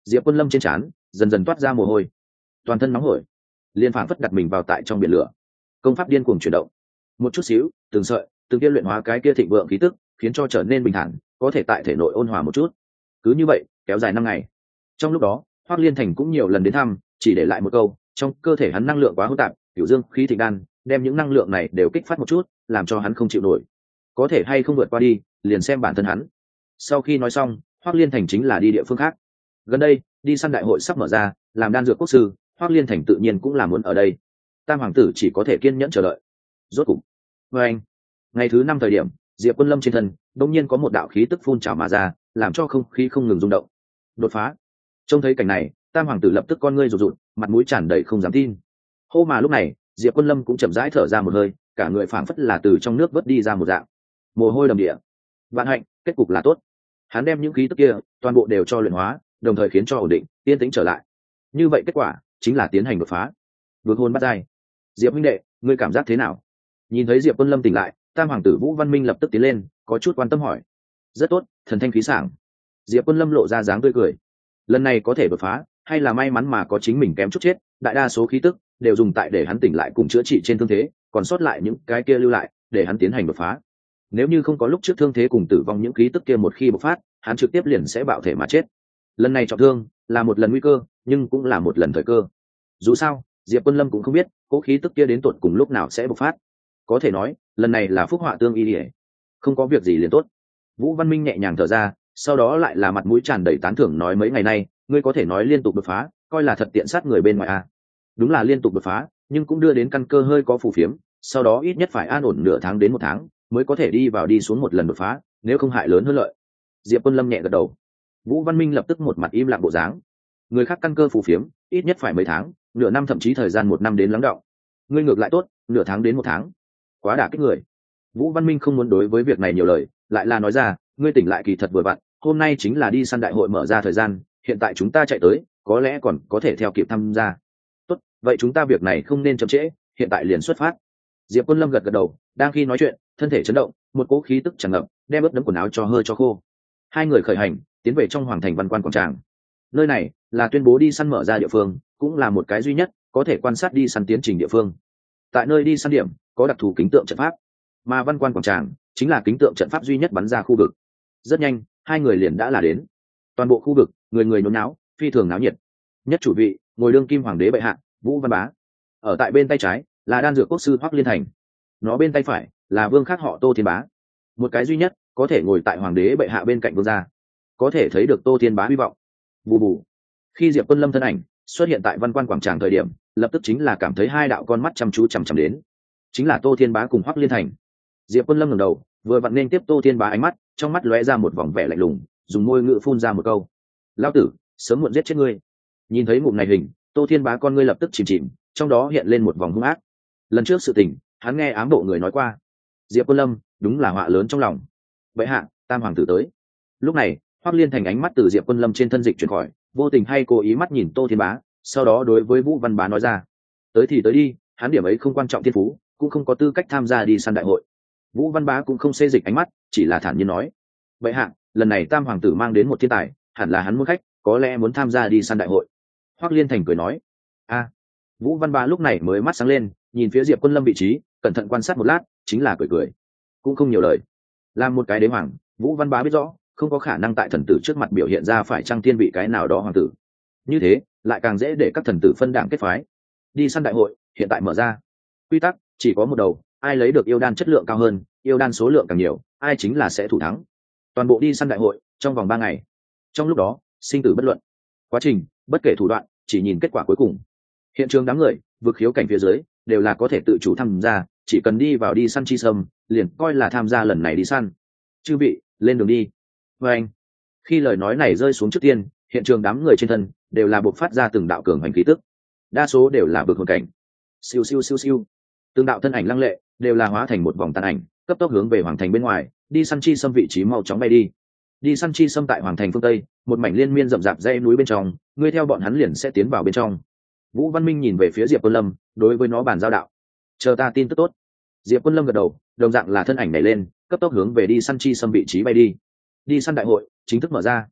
Diệp Quân Lâm trên trán dần dần toát ra mồ hôi, toàn thân nóng hổi, liên phảng phất đặt mình vào tại trong biển lửa. Công pháp điên cuồng chuyển động, một chút xíu, từng sợi, từng kia luyện hóa cái kia thịnh vượng khí tức, khiến cho trở nên bình thản, có thể tại thể nội ôn hòa một chút. Cứ như vậy, kéo dài năm ngày. Trong lúc đó, Hoắc Liên Thành cũng nhiều lần đến thăm, chỉ để lại một câu, trong cơ thể hắn năng lượng quá hỗn tạp, Cửu Dương khí thịnh đan, đem những năng lượng này đều kích phát một chút, làm cho hắn không chịu nổi. Có thể hay không vượt qua đi, liền xem bản thân hắn. Sau khi nói xong, Hoắc Liên Thành chính là đi địa phương khác. Gần đây, đi săn đại hội sắp mở ra, làm đan dược quốc sư, Hoắc Liên Thành tự nhiên cũng là muốn ở đây. Tam hoàng tử chỉ có thể kiên nhẫn chờ đợi. Rốt cục, với anh, ngày thứ năm thời điểm, Diệp Quân Lâm trên thân đột nhiên có một đạo khí tức phun trào mà ra, làm cho không khí không ngừng rung động. Đột phá. Trông thấy cảnh này, Tam hoàng tử lập tức con ngươi rụt rụt, mặt mũi tràn đầy không dám tin. Hô mà lúc này, Diệp Quân Lâm cũng chậm rãi thở ra một hơi, cả người phảng phất là từ trong nước vớt đi ra một dạng. Mồ hôi đầm địa. Vạn hạnh, kết cục là tốt. Hắn đem những khí tức kia toàn bộ đều cho luyện hóa, đồng thời khiến cho ổn định, yên tĩnh trở lại. Như vậy kết quả chính là tiến hành đột phá. Vượt hồn bắt giai. Diệp huynh đệ, ngươi cảm giác thế nào? Nhìn thấy Diệp Quân Lâm tỉnh lại, Tam hoàng tử Vũ Văn Minh lập tức tiến lên, có chút quan tâm hỏi. Rất tốt, thần thanh khí sảng. Diệp Quân Lâm lộ ra dáng tươi cười. Lần này có thể đột phá, hay là may mắn mà có chính mình kém chút chết, đại đa số khí tức đều dùng tại để hắn tỉnh lại cùng chữa trị trên thương thế, còn sót lại những cái kia lưu lại để hắn tiến hành đột phá. Nếu như không có lúc trước thương thế cùng tử vong những khí tức kia một khi bộc phát, hắn trực tiếp liền sẽ bạo thể mà chết. Lần này trọng thương là một lần nguy cơ, nhưng cũng là một lần thời cơ. Dù sao, Diệp Quân Lâm cũng không biết cố khí tức kia đến tột cùng lúc nào sẽ bộc phát. Có thể nói, lần này là phúc họa tương y liễu. Không có việc gì liền tốt. Vũ Văn Minh nhẹ nhàng thở ra, sau đó lại là mặt mũi tràn đầy tán thưởng nói mấy ngày nay, ngươi có thể nói liên tục đột phá, coi là thật tiện sát người bên ngoài à? Đúng là liên tục đột phá, nhưng cũng đưa đến căn cơ hơi có phù phiếm, sau đó ít nhất phải an ổn nửa tháng đến một tháng, mới có thể đi vào đi xuống một lần đột phá, nếu không hại lớn hơn lợi. Diệp Quân Lâm nhẹ gật đầu. Vũ Văn Minh lập tức một mặt im lặng bộ dáng. Người khác căn cơ phù phiếm, ít nhất phải mấy tháng, nửa năm thậm chí thời gian một năm đến lắng đọng. Ngươi ngược lại tốt, nửa tháng đến một tháng, quá đả kích người. Vũ Văn Minh không muốn đối với việc này nhiều lời, lại là nói ra, ngươi tỉnh lại kỳ thật vừa vặn, hôm nay chính là đi săn đại hội mở ra thời gian, hiện tại chúng ta chạy tới, có lẽ còn có thể theo kịp tham gia. Tốt, vậy chúng ta việc này không nên chậm trễ, hiện tại liền xuất phát. Diệp Quân Lâm gật gật đầu, đang khi nói chuyện, thân thể chấn động, một cỗ khí tức tràn ngập, đem ướt đẫm quần áo cho hơi cho khô. Hai người khởi hành, tiến về trong hoàng thành văn quan quảng tràng. Nơi này là tuyên bố đi săn mở ra địa phương, cũng là một cái duy nhất có thể quan sát đi săn tiến trình địa phương. Tại nơi đi săn điểm có đặc thù kính tượng trận pháp, mà văn quan quảng tràng chính là kính tượng trận pháp duy nhất bắn ra khu vực. Rất nhanh, hai người liền đã là đến. Toàn bộ khu vực, người người nhốn náo, phi thường náo nhiệt. Nhất chủ vị, ngồi đương kim hoàng đế bệ hạ, Vũ Văn Bá. Ở tại bên tay trái là đan dược quốc sư Hoắc Liên Thành. Nó bên tay phải là vương khác họ Tô Thiên Bá. Một cái duy nhất có thể ngồi tại hoàng đế bệ hạ bên cạnh vương gia. Có thể thấy được Tô Thiên Bá hy vọng. Bù bù. Khi Diệp Quân Lâm thân ảnh xuất hiện tại văn quan quảng tràng thời điểm, lập tức chính là cảm thấy hai đạo con mắt chăm chú chằm chằm đến. Chính là Tô Thiên Bá cùng Hoắc Liên Thành. Diệp Quân Lâm ngẩng đầu, vừa vặn nên tiếp Tô Thiên Bá ánh mắt, trong mắt lóe ra một vòng vẻ lạnh lùng, dùng môi ngự phun ra một câu: "Lão tử, sớm muộn giết chết ngươi." Nhìn thấy ngụm này hình, Tô Thiên Bá con ngươi lập tức chìm chìm, trong đó hiện lên một vòng hung ác. Lần trước sự tình, hắn nghe ám bộ người nói qua. Diệp Quân Lâm đúng là họa lớn trong lòng. Bệ hạ, Tam hoàng tử tới. Lúc này, Hoắc Liên Thành ánh mắt từ Diệp Quân Lâm trên thân dịch chuyển khỏi, vô tình hay cố ý mắt nhìn Tô Thiên Bá, sau đó đối với Vũ Văn Bá nói ra: "Tới thì tới đi, hắn điểm ấy không quan trọng thiên phú, cũng không có tư cách tham gia đi săn đại hội." Vũ Văn Bá cũng không xê dịch ánh mắt, chỉ là thản nhiên nói: "Bệ hạ, lần này Tam hoàng tử mang đến một thiên tài, hẳn là hắn muốn khách, có lẽ muốn tham gia đi săn đại hội." Hoắc Liên Thành cười nói. A. Vũ Văn Bá lúc này mới mắt sáng lên, nhìn phía Diệp Quân Lâm vị trí, cẩn thận quan sát một lát, chính là cười cười, cũng không nhiều lời. Làm một cái đế hoàng, Vũ Văn Bá biết rõ, không có khả năng tại thần tử trước mặt biểu hiện ra phải trang thiên vị cái nào đó hoàng tử. Như thế, lại càng dễ để các thần tử phân đảng kết phái. Đi săn đại hội, hiện tại mở ra. Quy tắc chỉ có một đầu, ai lấy được yêu đan chất lượng cao hơn, yêu đan số lượng càng nhiều, ai chính là sẽ thủ thắng. Toàn bộ đi săn đại hội trong vòng ba ngày. Trong lúc đó, sinh tử bất luận. Quá trình, bất kể thủ đoạn, chỉ nhìn kết quả cuối cùng. Hiện trường đám người, vực khiếu cảnh phía dưới, đều là có thể tự chủ tham gia, chỉ cần đi vào đi săn chi sâm, liền coi là tham gia lần này đi săn. Chư vị, lên đường đi. Và anh, khi lời nói này rơi xuống trước tiên, hiện trường đám người trên thân đều là bộc phát ra từng đạo cường hành khí tức, đa số đều là bực hồn cảnh. Siêu siêu siêu siêu, từng đạo thân ảnh lăng lệ, đều là hóa thành một vòng tàn ảnh, cấp tốc hướng về hoàng thành bên ngoài, đi săn chi sâm vị trí mau chóng bay đi. Đi săn chi sâm tại hoàng thành phương tây, một mảnh liên miên rậm rạp dãy núi bên trong, ngươi theo bọn hắn liền sẽ tiến vào bên trong. Vũ Văn Minh nhìn về phía Diệp Quân Lâm, đối với nó bàn giao đạo: "Chờ ta tin tức tốt." Diệp Quân Lâm gật đầu, đồng dạng là thân ảnh nhảy lên, cấp tốc hướng về đi săn chi sâm vị trí bay đi. Đi săn đại hội chính thức mở ra.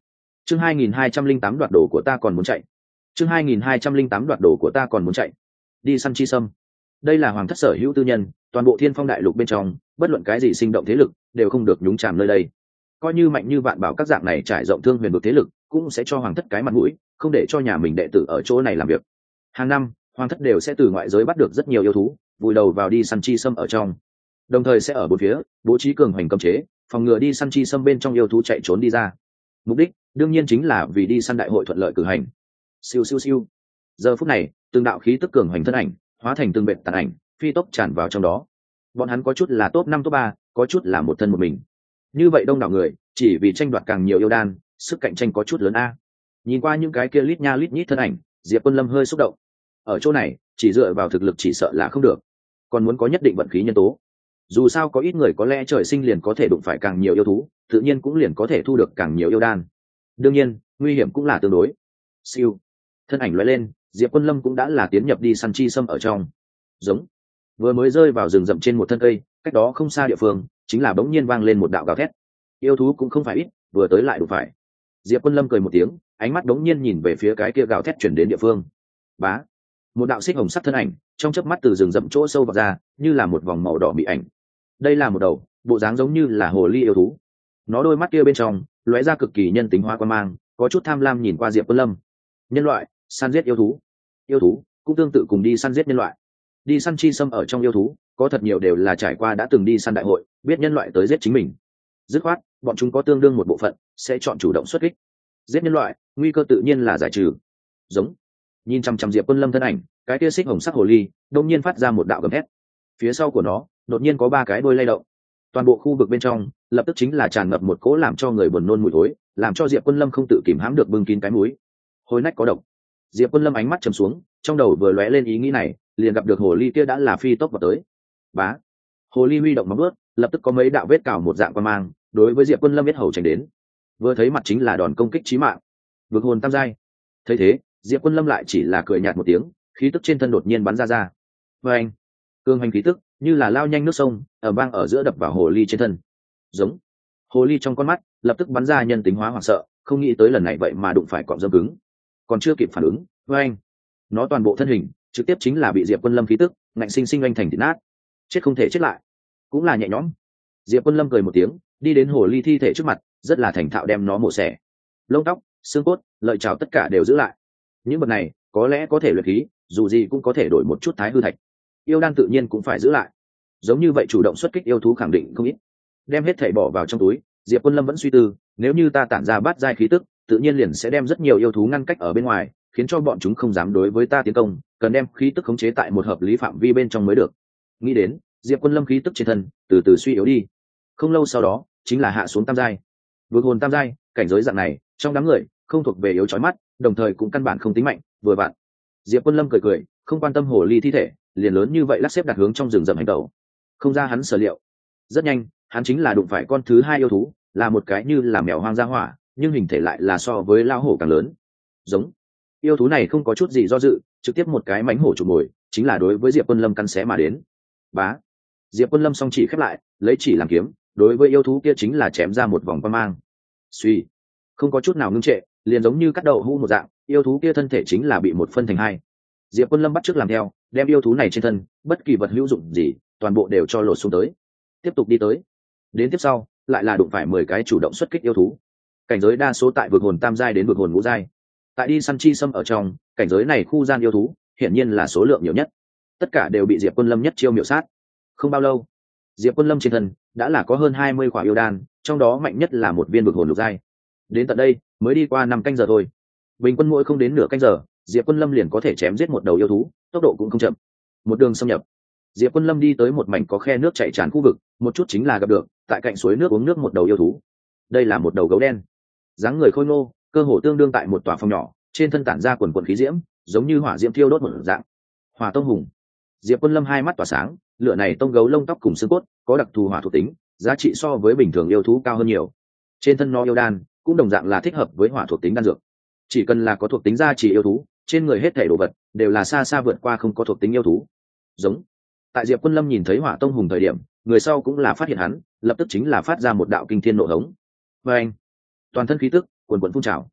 chương hai nghìn hai trăm linh tám đoạt đồ của ta còn muốn chạy chương hai nghìn hai trăm linh tám đoạt đồ của ta còn muốn chạy đi săn chi sâm. Đây là hoàng thất sở hữu tư nhân, toàn bộ thiên phong đại lục bên trong bất luận cái gì sinh động thế lực đều không được nhúng chàm nơi đây. Coi như mạnh như vạn bảo các dạng này trải rộng thương huyền vực thế lực cũng sẽ cho hoàng thất cái mặt mũi, không để cho nhà mình đệ tử ở chỗ này làm việc. Hàng năm hoàng thất đều sẽ từ ngoại giới bắt được rất nhiều yêu thú, vùi đầu vào đi săn chi sâm ở trong, đồng thời sẽ ở bốn phía bố trí cường hoành cấm chế, phòng ngừa đi săn chi sâm bên trong yêu thú chạy trốn đi ra. Mục đích đương nhiên chính là vì đi săn đại hội thuận lợi cử hành. Siêu siêu siêu. Giờ phút này từng đạo khí tức cường hoành thân ảnh hóa thành từng vệt tàn ảnh phi tốc tràn vào trong đó. Bọn hắn có chút là top năm top ba, có chút là một thân một mình. Như vậy đông đảo người chỉ vì tranh đoạt càng nhiều yêu đan, sức cạnh tranh có chút lớn a. Nhìn qua những cái kia lít nha lít nhít thân ảnh, Diệp Quân Lâm hơi xúc động. Ở chỗ này chỉ dựa vào thực lực chỉ sợ là không được, còn muốn có nhất định vận khí nhân tố. Dù sao có ít người có lẽ trời sinh liền có thể đụng phải càng nhiều yêu thú, tự nhiên cũng liền có thể thu được càng nhiều yêu đan. Đương nhiên nguy hiểm cũng là tương đối. Siêu. Thân ảnh lóe lên, Diệp Quân Lâm cũng đã là tiến nhập đi săn chi sâm ở trong. Giống. Vừa mới rơi vào rừng rậm trên một thân cây, cách đó không xa địa phương chính là bỗng nhiên vang lên một đạo gào thét. Yêu thú cũng không phải ít, vừa tới lại đủ phải. Diệp Quân Lâm cười một tiếng, ánh mắt đống nhiên nhìn về phía cái kia gào thét chuyển đến địa phương. Bá. Một đạo xích hồng sắc thân ảnh trong chớp mắt từ rừng rậm chỗ sâu vào ra, như là một vòng màu đỏ bị ảnh. Đây là một đầu bộ dáng giống như là hồ ly yêu thú. Nó đôi mắt kia bên trong lóe ra cực kỳ nhân tính hóa quan mang, có chút tham lam nhìn qua Diệp Quân Lâm. Nhân loại săn giết yêu thú, yêu thú cũng tương tự cùng đi săn giết nhân loại. Đi săn chi sâm ở trong yêu thú có thật nhiều đều là trải qua đã từng đi săn đại hội, biết nhân loại tới giết chính mình. Dứt khoát bọn chúng có tương đương một bộ phận sẽ chọn chủ động xuất kích giết nhân loại, nguy cơ tự nhiên là giải trừ. Giống. Nhìn chăm chăm Diệp Quân Lâm thân ảnh, cái tia xích hồng sắc hồ ly đông nhiên phát ra một đạo gầm thét. Phía sau của nó đột nhiên có ba cái đôi lay động, toàn bộ khu vực bên trong lập tức chính là tràn ngập một cỗ làm cho người buồn nôn mùi thối, làm cho Diệp Quân Lâm không tự kìm hãm được bưng kín cái mũi. Hôi nách có độc. Diệp Quân Lâm ánh mắt trầm xuống, trong đầu vừa lóe lên ý nghĩ này, liền gặp được hồ ly kia đã là phi tốc vào tới. Bá. Hồ ly huy động móng vuốt, lập tức có mấy đạo vết cào một dạng quan mang đối với Diệp Quân Lâm biết hầu tránh đến. Vừa thấy mặt chính là đòn công kích chí mạng. Vực hồn tam giai. Thấy thế, Diệp Quân Lâm lại chỉ là cười nhạt một tiếng, khí tức trên thân đột nhiên bắn ra ra. Và anh, cương hành khí tức như là lao nhanh nước sông, ở vang ở giữa đập vào hồ ly trên thân. Giống. Hồ ly trong con mắt lập tức bắn ra nhân tính hóa hoảng sợ, không nghĩ tới lần này vậy mà đụng phải cọp dâm cứng, còn chưa kịp phản ứng, với anh, nó toàn bộ thân hình trực tiếp chính là bị Diệp Quân Lâm khí tức ngạnh sinh sinh anh thành thịt nát. Chết không thể chết lại, cũng là nhẹ nhõm. Diệp Quân Lâm cười một tiếng, đi đến hồ ly thi thể trước mặt, rất là thành thạo đem nó mổ xẻ. Lông tóc, xương cốt, lợi chảo tất cả đều giữ lại. Những vật này có lẽ có thể luyện khí, dù gì cũng có thể đổi một chút thái hư thạch. Yêu đan tự nhiên cũng phải giữ lại. Giống như vậy chủ động xuất kích yêu thú khẳng định không ít. Đem hết thảy bỏ vào trong túi, Diệp Quân Lâm vẫn suy tư, nếu như ta tản ra bát giai khí tức, tự nhiên liền sẽ đem rất nhiều yêu thú ngăn cách ở bên ngoài, khiến cho bọn chúng không dám đối với ta tiến công, cần đem khí tức khống chế tại một hợp lý phạm vi bên trong mới được. Nghĩ đến, Diệp Quân Lâm khí tức trên thân từ từ suy yếu đi. Không lâu sau đó, chính là hạ xuống tam giai. Vực hồn tam giai, cảnh giới dạng này, trong đám người không thuộc về yếu chói mắt, đồng thời cũng căn bản không tính mạnh, vừa vặn. Diệp Quân Lâm cười cười, không quan tâm hồ ly thi thể, liền lớn như vậy lắc xếp đặt hướng trong rừng rậm hành tẩu. Không ra hắn sở liệu, rất nhanh, hắn chính là đụng phải con thứ hai yêu thú, là một cái như là mèo hoang dã hỏa, nhưng hình thể lại là so với lao hổ càng lớn. Giống. Yêu thú này không có chút gì do dự, trực tiếp một cái mánh hổ chụp mồi, chính là đối với Diệp Quân Lâm căn xé mà đến. Bá. Diệp Quân Lâm song chỉ khép lại, lấy chỉ làm kiếm, đối với yêu thú kia chính là chém ra một vòng quan mang. Suy. Không có chút nào ngưng trệ, liền giống như cắt đậu hũ một dạng, yêu thú kia thân thể chính là bị một phân thành hai. Diệp Quân Lâm bắt chước làm theo, đem yêu thú này trên thân, bất kỳ vật hữu dụng gì, toàn bộ đều cho lột xuống tới. Tiếp tục đi tới. Đến tiếp sau, lại là đụng phải mười cái chủ động xuất kích yêu thú. Cảnh giới đa số tại vực hồn tam giai đến vực hồn ngũ giai. Tại đi săn chi sâm ở trong, cảnh giới này khu gian yêu thú, hiển nhiên là số lượng nhiều nhất. Tất cả đều bị Diệp Quân Lâm nhất chiêu miểu sát. Không bao lâu, Diệp Quân Lâm trên thân đã là có hơn hai mươi quả yêu đan, trong đó mạnh nhất là một viên vực hồn lục giai. Đến tận đây, mới đi qua năm canh giờ thôi. Bình quân mỗi không đến nửa canh giờ, Diệp Quân Lâm liền có thể chém giết một đầu yêu thú, tốc độ cũng không chậm. Một đường xâm nhập, Diệp Quân Lâm đi tới một mảnh có khe nước chảy tràn khu vực, một chút chính là gặp được, tại cạnh suối nước uống nước một đầu yêu thú. Đây là một đầu gấu đen, dáng người khôi ngô, cơ hồ tương đương tại một tòa phòng nhỏ, trên thân tản ra quần quần khí diễm, giống như hỏa diễm thiêu đốt một dạng. Hỏa tông hùng. Diệp Quân Lâm hai mắt tỏa sáng, lửa này tông gấu lông tóc cùng xương cốt, có đặc thù hỏa thuộc tính, giá trị so với bình thường yêu thú cao hơn nhiều. Trên thân nó yêu đan, cũng đồng dạng là thích hợp với hỏa thuộc tính đan dược. Chỉ cần là có thuộc tính gia trì yêu thú, trên người hết thảy đồ vật đều là xa xa vượt qua không có thuộc tính yêu thú. Giống. Tại Diệp Quân Lâm nhìn thấy hỏa tông hùng thời điểm, người sau cũng là phát hiện hắn, lập tức chính là phát ra một đạo kinh thiên nộ hống. Và anh, toàn thân khí tức cuồn cuộn phun trào,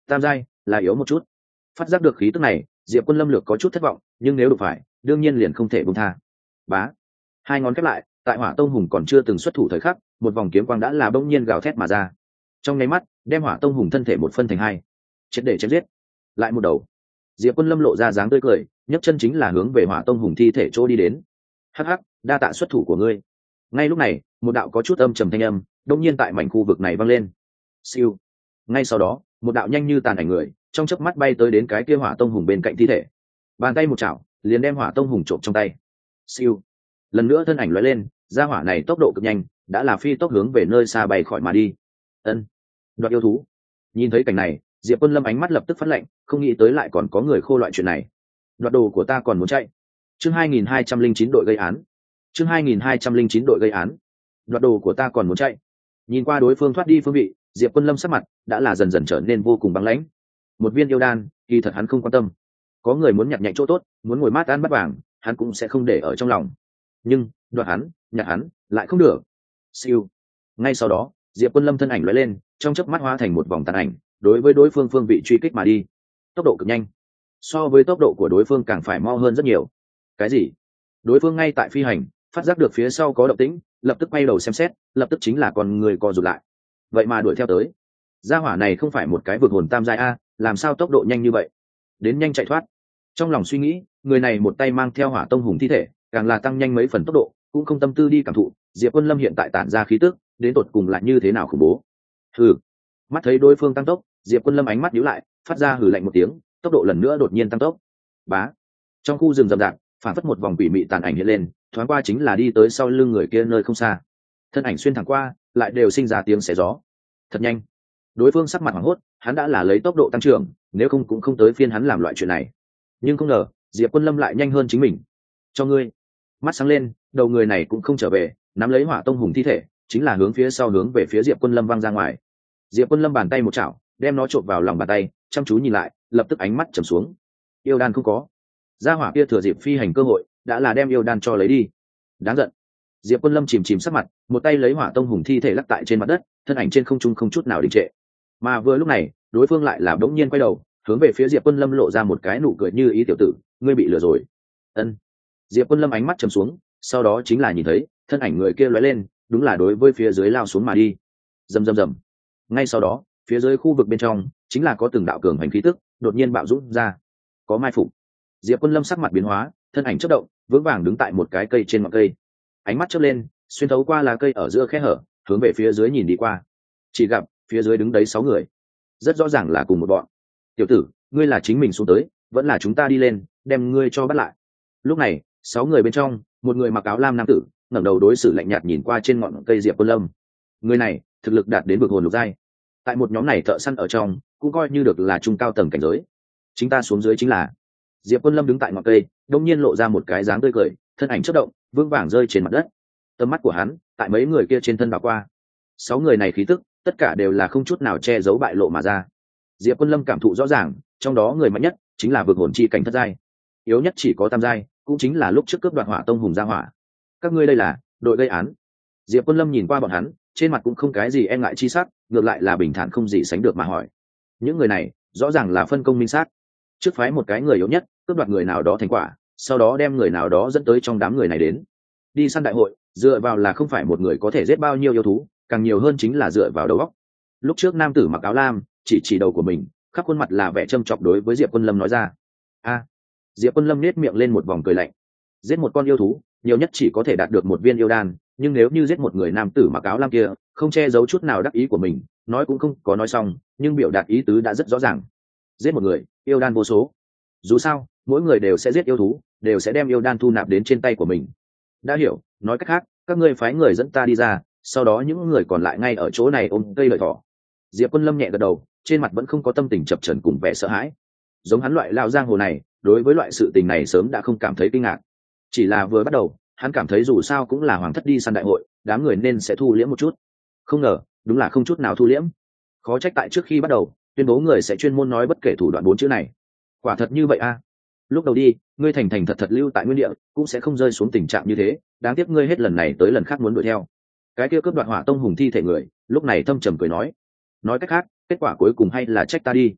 tam giai là yếu một chút. Phát giác được khí tức này, Diệp Quân Lâm lược có chút thất vọng, nhưng nếu đụng phải đương nhiên liền không thể buông tha. Bá, hai ngón khép lại, tại Hỏa Tông Hùng còn chưa từng xuất thủ thời khắc, một vòng kiếm quang đã là bỗng nhiên gào thét mà ra, trong nháy mắt đem Hỏa Tông Hùng thân thể một phân thành hai, triệt để chém giết. Lại một đầu, Diệp Quân Lâm lộ ra dáng tươi cười, nhấc chân chính là hướng về Hỏa Tông Hùng thi thể chỗ đi đến. Hắc hắc, đa tạ xuất thủ của ngươi. Ngay lúc này, một đạo có chút âm trầm thanh âm đột nhiên tại mảnh khu vực này vang lên. Siêu. Ngay sau đó, một đạo nhanh như tàn ảnh người trong chớp mắt bay tới đến cái kia Hỏa Tông Hùng bên cạnh thi thể, bàn tay một chảo liền đem Hỏa Tông Hùng trộm trong tay. Siêu. Lần nữa thân ảnh lóe lên, gia hỏa này tốc độ cực nhanh, đã là phi tốc hướng về nơi xa bay khỏi mà đi. Ân, đoạt yêu thú. Nhìn thấy cảnh này, Diệp Quân Lâm ánh mắt lập tức phát lạnh, không nghĩ tới lại còn có người khô loại chuyện này. Đoạt đồ của ta còn muốn chạy. Chương hai nghìn hai trăm linh chín đội gây án. Chương hai nghìn hai trăm linh chín đội gây án. Đoạt đồ của ta còn muốn chạy. Nhìn qua đối phương thoát đi phương vị, Diệp Quân Lâm sắc mặt đã là dần dần trở nên vô cùng băng lãnh. Một viên yêu đan, kỳ thật hắn không quan tâm. Có người muốn nhặt nhạnh chỗ tốt, muốn ngồi mát ăn bắt vàng, hắn cũng sẽ không để ở trong lòng. Nhưng đoạt hắn, nhặt hắn lại không được. Siêu. Ngay sau đó, Diệp Quân Lâm thân ảnh lóe lên, trong chớp mắt hóa thành một vòng tàn ảnh, đối với đối phương phương vị truy kích mà đi. Tốc độ cực nhanh, so với tốc độ của đối phương càng phải mau hơn rất nhiều. Cái gì? Đối phương ngay tại phi hành, phát giác được phía sau có động tĩnh, lập tức quay đầu xem xét, lập tức chính là con người co rụt lại. Vậy mà đuổi theo tới. Gia hỏa này không phải một cái vực hồn tam giai a, làm sao tốc độ nhanh như vậy? Đến nhanh chạy thoát. Trong lòng suy nghĩ, người này một tay mang theo Hỏa Tông Hùng thi thể, càng là tăng nhanh mấy phần tốc độ, cũng không tâm tư đi cảm thụ Diệp Quân Lâm hiện tại tản ra khí tức đến tột cùng là như thế nào khủng bố. Hừ. Mắt thấy đối phương tăng tốc, Diệp Quân Lâm ánh mắt nhíu lại, phát ra hừ lạnh một tiếng, tốc độ lần nữa đột nhiên tăng tốc. Bá. Trong khu rừng rậm rạp, phản phất một vòng quỷ mị tàn ảnh hiện lên, thoáng qua chính là đi tới sau lưng người kia nơi không xa. Thân ảnh xuyên thẳng qua, lại đều sinh ra tiếng xé gió. Thật nhanh. Đối phương sắc mặt hoảng hốt, hắn đã là lấy tốc độ tăng trưởng, nếu không cũng không tới phiên hắn làm loại chuyện này. Nhưng không ngờ, Diệp Quân Lâm lại nhanh hơn chính mình. Cho ngươi. Mắt sáng lên, đầu người này cũng không trở về, nắm lấy Hỏa Tông Hùng thi thể, chính là hướng phía sau hướng về phía Diệp Quân Lâm văng ra ngoài. Diệp Quân Lâm bàn tay một chảo, đem nó trộn vào lòng bàn tay, chăm chú nhìn lại, lập tức ánh mắt trầm xuống. Yêu đan không có. Gia hỏa kia thừa dịp phi hành cơ hội, đã là đem yêu đan cho lấy đi. Đáng giận. Diệp Quân Lâm chìm chìm sắc mặt, một tay lấy Hỏa Tông Hùng thi thể lắc tại trên mặt đất, thân ảnh trên không trung không chút nào đình trệ. Mà vừa lúc này, đối phương lại là bỗng nhiên quay đầu, hướng về phía Diệp Quân Lâm lộ ra một cái nụ cười như ý tiểu tử, ngươi bị lừa rồi. Ân. Diệp Quân Lâm ánh mắt trầm xuống, sau đó chính là nhìn thấy thân ảnh người kia lóe lên, đúng là đối với phía dưới lao xuống mà đi. Rầm rầm rầm. Ngay sau đó, phía dưới khu vực bên trong chính là có từng đạo cường hành khí tức đột nhiên bạo dũng ra. Có mai phục. Diệp Quân Lâm sắc mặt biến hóa, thân ảnh chớp động, vững vàng đứng tại một cái cây trên ngọn cây. Ánh mắt chớp lên, xuyên thấu qua lá cây ở giữa khe hở, hướng về phía dưới nhìn đi qua. Chỉ gặp phía dưới đứng đấy sáu người, rất rõ ràng là cùng một bọn. Tiểu tử, ngươi là chính mình xuống tới, vẫn là chúng ta đi lên, đem ngươi cho bắt lại. Lúc này, sáu người bên trong, một người mặc áo lam nam tử ngẩng đầu đối xử lạnh nhạt nhìn qua trên ngọn cây Diệp Quân Lâm. Người này thực lực đạt đến vực hồn lục giai, tại một nhóm này thợ săn ở trong cũng coi như được là trung cao tầng cảnh giới. Chính ta xuống dưới chính là. Diệp Quân Lâm đứng tại ngọn cây, đột nhiên lộ ra một cái dáng tươi cười, thân ảnh chớp động, vững vàng rơi trên mặt đất. Tầm mắt của hắn tại mấy người kia trên thân đảo qua. Sáu người này khí tức, tất cả đều là không chút nào che giấu bại lộ mà ra. Diệp Quân Lâm cảm thụ rõ ràng, trong đó người mạnh nhất chính là vực hồn chi cảnh thất giai, yếu nhất chỉ có tam giai, cũng chính là lúc trước cướp đoạt Hỏa Tông Hùng gia hỏa. Các ngươi đây là đội gây án. Diệp Quân Lâm nhìn qua bọn hắn, trên mặt cũng không cái gì e ngại chi sắc, ngược lại là bình thản không gì sánh được mà hỏi. Những người này rõ ràng là phân công minh sát, trước phái một cái người yếu nhất cướp đoạt người nào đó thành quả, sau đó đem người nào đó dẫn tới trong đám người này đến đi săn đại hội, dựa vào là không phải một người có thể giết bao nhiêu yêu thú, càng nhiều hơn chính là dựa vào đầu óc. Lúc trước nam tử mặc áo lam chỉ chỉ đầu của mình, khắp khuôn mặt là vẻ châm chọc đối với Diệp Quân Lâm nói ra. A. Diệp Quân Lâm nét miệng lên một vòng cười lạnh. Giết một con yêu thú, nhiều nhất chỉ có thể đạt được một viên yêu đan, nhưng nếu như giết một người nam tử mặc áo lam kia, không che giấu chút nào đắc ý của mình, nói cũng không có nói xong, nhưng biểu đạt ý tứ đã rất rõ ràng. Giết một người, yêu đan vô số. Dù sao, mỗi người đều sẽ giết yêu thú, đều sẽ đem yêu đan thu nạp đến trên tay của mình. Đã hiểu, nói cách khác, các ngươi phái người dẫn ta đi ra, sau đó những người còn lại ngay ở chỗ này ôm cây lợi thỏ. Diệp Quân Lâm nhẹ gật đầu, trên mặt vẫn không có tâm tình chập chờn cùng vẻ sợ hãi. Giống hắn loại lao giang hồ này, đối với loại sự tình này sớm đã không cảm thấy kinh ngạc. Chỉ là vừa bắt đầu, hắn cảm thấy dù sao cũng là hoàng thất đi săn đại hội, đám người nên sẽ thu liễm một chút. Không ngờ, đúng là không chút nào thu liễm. Khó trách tại trước khi bắt đầu, tuyên bố người sẽ chuyên môn nói bất kể thủ đoạn bốn chữ này. Quả thật như vậy a. À? Lúc đầu đi, ngươi thành thành thật thật lưu tại nguyên địa, cũng sẽ không rơi xuống tình trạng như thế, đáng tiếc ngươi hết lần này tới lần khác muốn đuổi theo. Cái kia cướp đoạt Hỏa Tông Hùng thi thể người, lúc này thâm trầm cười nói. Nói cách khác, kết quả cuối cùng hay là trách ta đi.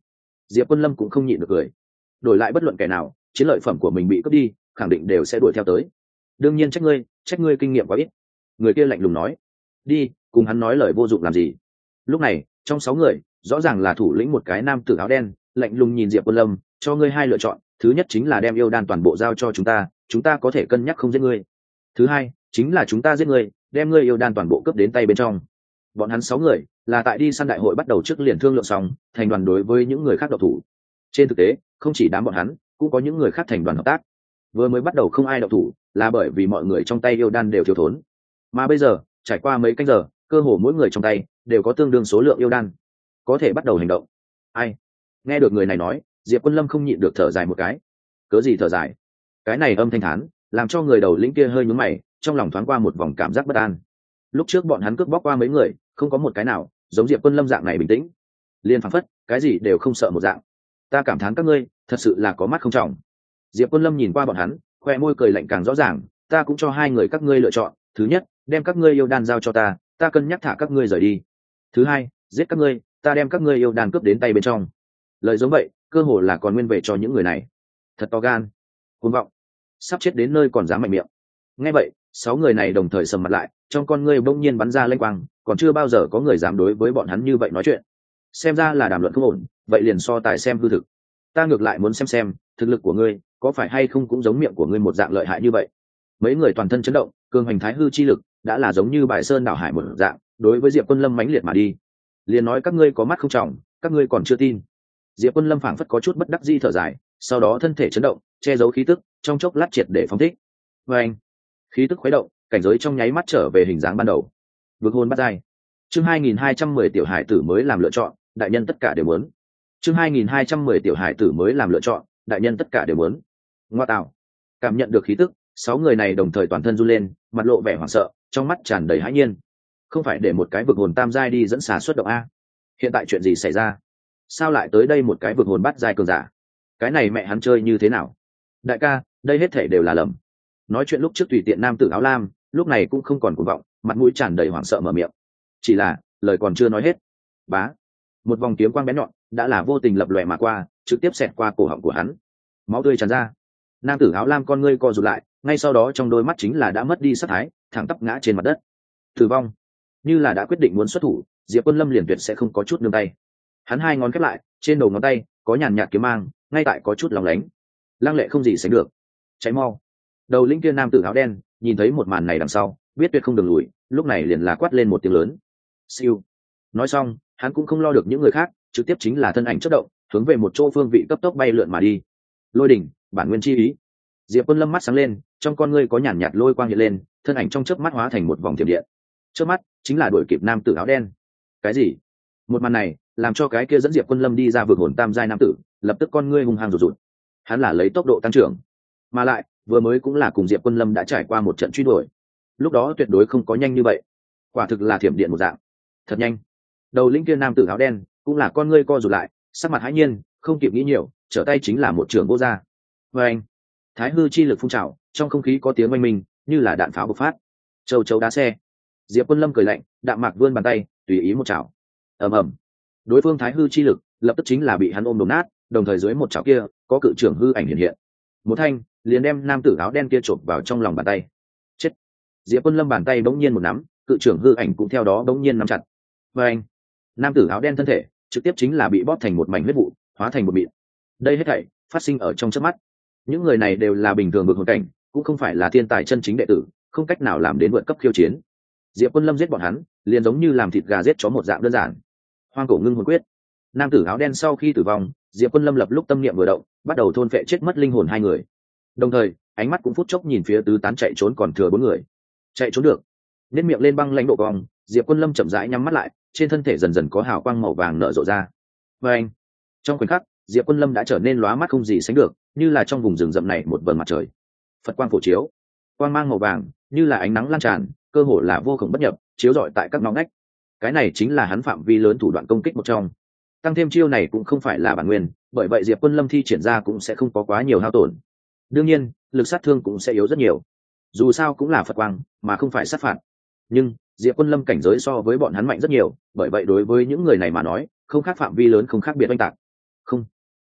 Diệp Quân Lâm cũng không nhịn được cười. Đổi lại bất luận kẻ nào, chiến lợi phẩm của mình bị cướp đi, khẳng định đều sẽ đuổi theo tới. Đương nhiên trách ngươi, trách ngươi kinh nghiệm quá ít. Người kia lạnh lùng nói. Đi, cùng hắn nói lời vô dụng làm gì. Lúc này, trong sáu người, rõ ràng là thủ lĩnh một cái nam tử áo đen, lạnh lùng nhìn Diệp Quân Lâm, cho ngươi hai lựa chọn, thứ nhất chính là đem yêu đan toàn bộ giao cho chúng ta, chúng ta có thể cân nhắc không giết ngươi. Thứ hai, chính là chúng ta giết ngươi, đem ngươi yêu đan toàn bộ cướp đến tay bên trong. Bọn hắn sáu người là tại đi săn đại hội bắt đầu trước liền thương lượng xong, thành đoàn đối với những người khác độc thủ. Trên thực tế, không chỉ đám bọn hắn, cũng có những người khác thành đoàn hợp tác. Vừa mới bắt đầu không ai độc thủ, là bởi vì mọi người trong tay yêu đan đều thiếu thốn. Mà bây giờ, trải qua mấy canh giờ, cơ hồ mỗi người trong tay đều có tương đương số lượng yêu đan, có thể bắt đầu hành động. Ai? Nghe được người này nói, Diệp Quân Lâm không nhịn được thở dài một cái. Cớ gì thở dài? Cái này âm thanh thán, làm cho người đầu lĩnh kia hơi nhướng mày, trong lòng thoáng qua một vòng cảm giác bất an. Lúc trước bọn hắn cướp bóc qua mấy người, không có một cái nào giống Diệp Quân Lâm dạng này bình tĩnh, liền phảng phất cái gì đều không sợ một dạng. Ta cảm thán các ngươi, thật sự là có mắt không trọng. Diệp Quân Lâm nhìn qua bọn hắn, khoe môi cười lạnh càng rõ ràng. Ta cũng cho hai người các ngươi lựa chọn, thứ nhất, đem các ngươi yêu đan giao cho ta, ta cân nhắc thả các ngươi rời đi. Thứ hai, giết các ngươi, ta đem các ngươi yêu đan cướp đến tay bên trong. Lời giống vậy, cơ hồ là còn nguyên về cho những người này. Thật to gan, cuồng vọng, sắp chết đến nơi còn dám mạnh miệng. Nghe vậy, sáu người này đồng thời sầm mặt lại, trong con ngươi bỗng nhiên bắn ra lênh quang, còn chưa bao giờ có người dám đối với bọn hắn như vậy nói chuyện. Xem ra là đàm luận không ổn, vậy liền so tài xem hư thực. Ta ngược lại muốn xem xem, thực lực của ngươi có phải hay không cũng giống miệng của ngươi một dạng lợi hại như vậy. Mấy người toàn thân chấn động, cường hành thái hư chi lực đã là giống như bài sơn đảo hải một dạng, đối với Diệp Quân Lâm mãnh liệt mà đi. Liền nói các ngươi có mắt không trọng, các ngươi còn chưa tin. Diệp Quân Lâm phảng phất có chút bất đắc dĩ thở dài, sau đó thân thể chấn động, che giấu khí tức, trong chốc lát triệt để phóng thích. Và anh, khí tức khuấy động, cảnh giới trong nháy mắt trở về hình dáng ban đầu. Vực hồn bắt dai. Chương hai nghìn hai trăm mười tiểu hải tử mới làm lựa chọn, đại nhân tất cả đều muốn. Chương hai nghìn hai trăm mười tiểu hải tử mới làm lựa chọn, đại nhân tất cả đều muốn. Ngoa tạo. Cảm nhận được khí tức, sáu người này đồng thời toàn thân run lên, mặt lộ vẻ hoảng sợ, trong mắt tràn đầy hãi nhiên. Không phải để một cái vực hồn tam giai đi dẫn xà xuất động a? Hiện tại chuyện gì xảy ra? Sao lại tới đây một cái vực hồn bắt giai cường giả? Cái này mẹ hắn chơi như thế nào? Đại ca, đây hết thể đều là lầm. Nói chuyện lúc trước tùy tiện nam tử áo lam, lúc này cũng không còn cuồng vọng, mặt mũi tràn đầy hoảng sợ mở miệng. Chỉ là, lời còn chưa nói hết. Bá, một vòng kiếm quang bén nhọn đã là vô tình lập lòe mà qua, trực tiếp xẹt qua cổ họng của hắn. Máu tươi tràn ra. Nam tử áo lam con ngươi co rụt lại, ngay sau đó trong đôi mắt chính là đã mất đi sắc thái, thẳng tắp ngã trên mặt đất. Tử vong. Như là đã quyết định muốn xuất thủ, Diệp Quân Lâm liền tuyệt sẽ không có chút nương tay. Hắn hai ngón khép lại, trên đầu ngón tay có nhàn nhạt kiếm mang, ngay tại có chút lóng lánh. Lăng lệ không gì sánh được. Cháy mau. Đầu lĩnh kia nam tử áo đen nhìn thấy một màn này đằng sau, biết tuyệt không đường lùi, lúc này liền là quát lên một tiếng lớn. Siêu. Nói xong, hắn cũng không lo được những người khác, trực tiếp chính là thân ảnh chớp động, hướng về một chỗ phương vị cấp tốc bay lượn mà đi. Lôi đỉnh, bản nguyên chi ý. Diệp Quân Lâm mắt sáng lên, trong con ngươi có nhàn nhạt lôi quang hiện lên, thân ảnh trong chớp mắt hóa thành một vòng thiểm điện. Chớp mắt chính là đuổi kịp nam tử áo đen. Cái gì? Một màn này làm cho cái kia dẫn Diệp Quân Lâm đi ra vực hồn tam giai nam tử, lập tức con ngươi hung hăng rụt rụt. Hắn là lấy tốc độ tăng trưởng, mà lại vừa mới cũng là cùng Diệp Quân Lâm đã trải qua một trận truy đuổi. Lúc đó tuyệt đối không có nhanh như vậy, quả thực là thiểm điện một dạng, thật nhanh. Đầu lĩnh kia nam tử áo đen cũng là con ngươi co rụt lại, sắc mặt hãi nhiên, không kịp nghĩ nhiều, trở tay chính là một trường vô ra. Và anh, thái hư chi lực phun trào, trong không khí có tiếng oanh minh, như là đạn pháo bộc phát. Châu chấu đá xe. Diệp Quân Lâm cười lạnh, đạm mạc vươn bàn tay, tùy ý một chảo. Ầm ầm. Đối phương thái hư chi lực lập tức chính là bị hắn ôm đổ nát, đồng thời dưới một chảo kia có cự trưởng hư ảnh hiện hiện. Một thanh liền đem nam tử áo đen kia chộp vào trong lòng bàn tay. Chết. Diệp Quân Lâm bàn tay bỗng nhiên một nắm, cự trưởng hư ảnh cũng theo đó bỗng nhiên nắm chặt. Và anh, nam tử áo đen thân thể trực tiếp chính là bị bóp thành một mảnh huyết vụ, hóa thành một mịn. Đây hết thảy phát sinh ở trong chớp mắt. Những người này đều là bình thường vực hồn cảnh, cũng không phải là thiên tài chân chính đệ tử, không cách nào làm đến vượt cấp khiêu chiến. Diệp Quân Lâm giết bọn hắn, liền giống như làm thịt gà giết chó một dạng đơn giản. Hoang cổ ngưng hồn quyết. Nam tử áo đen sau khi tử vong, Diệp Quân Lâm lập lúc tâm niệm vừa động, bắt đầu thôn phệ chết mất linh hồn hai người. Đồng thời, ánh mắt cũng phút chốc nhìn phía tứ tán chạy trốn còn thừa bốn người. Chạy trốn được. Nét miệng lên băng lãnh độ cong, Diệp Quân Lâm chậm rãi nhắm mắt lại, trên thân thể dần dần có hào quang màu vàng nở rộ ra. Và anh, trong khoảnh khắc, Diệp Quân Lâm đã trở nên lóa mắt không gì sánh được, như là trong vùng rừng rậm này một vầng mặt trời. Phật quang phổ chiếu, quang mang màu vàng, như là ánh nắng lan tràn, cơ hồ là vô cùng bất nhập, chiếu rọi tại các ngõ ngách. Cái này chính là hắn phạm vi lớn thủ đoạn công kích một trong. Tăng thêm chiêu này cũng không phải là bản nguyên, bởi vậy Diệp Quân Lâm thi triển ra cũng sẽ không có quá nhiều hao tổn. Đương nhiên, lực sát thương cũng sẽ yếu rất nhiều. Dù sao cũng là Phật quang, mà không phải sát phạt. Nhưng Diệp Quân Lâm cảnh giới so với bọn hắn mạnh rất nhiều, bởi vậy đối với những người này mà nói, không khác phạm vi lớn không khác biệt oanh tạc. Không,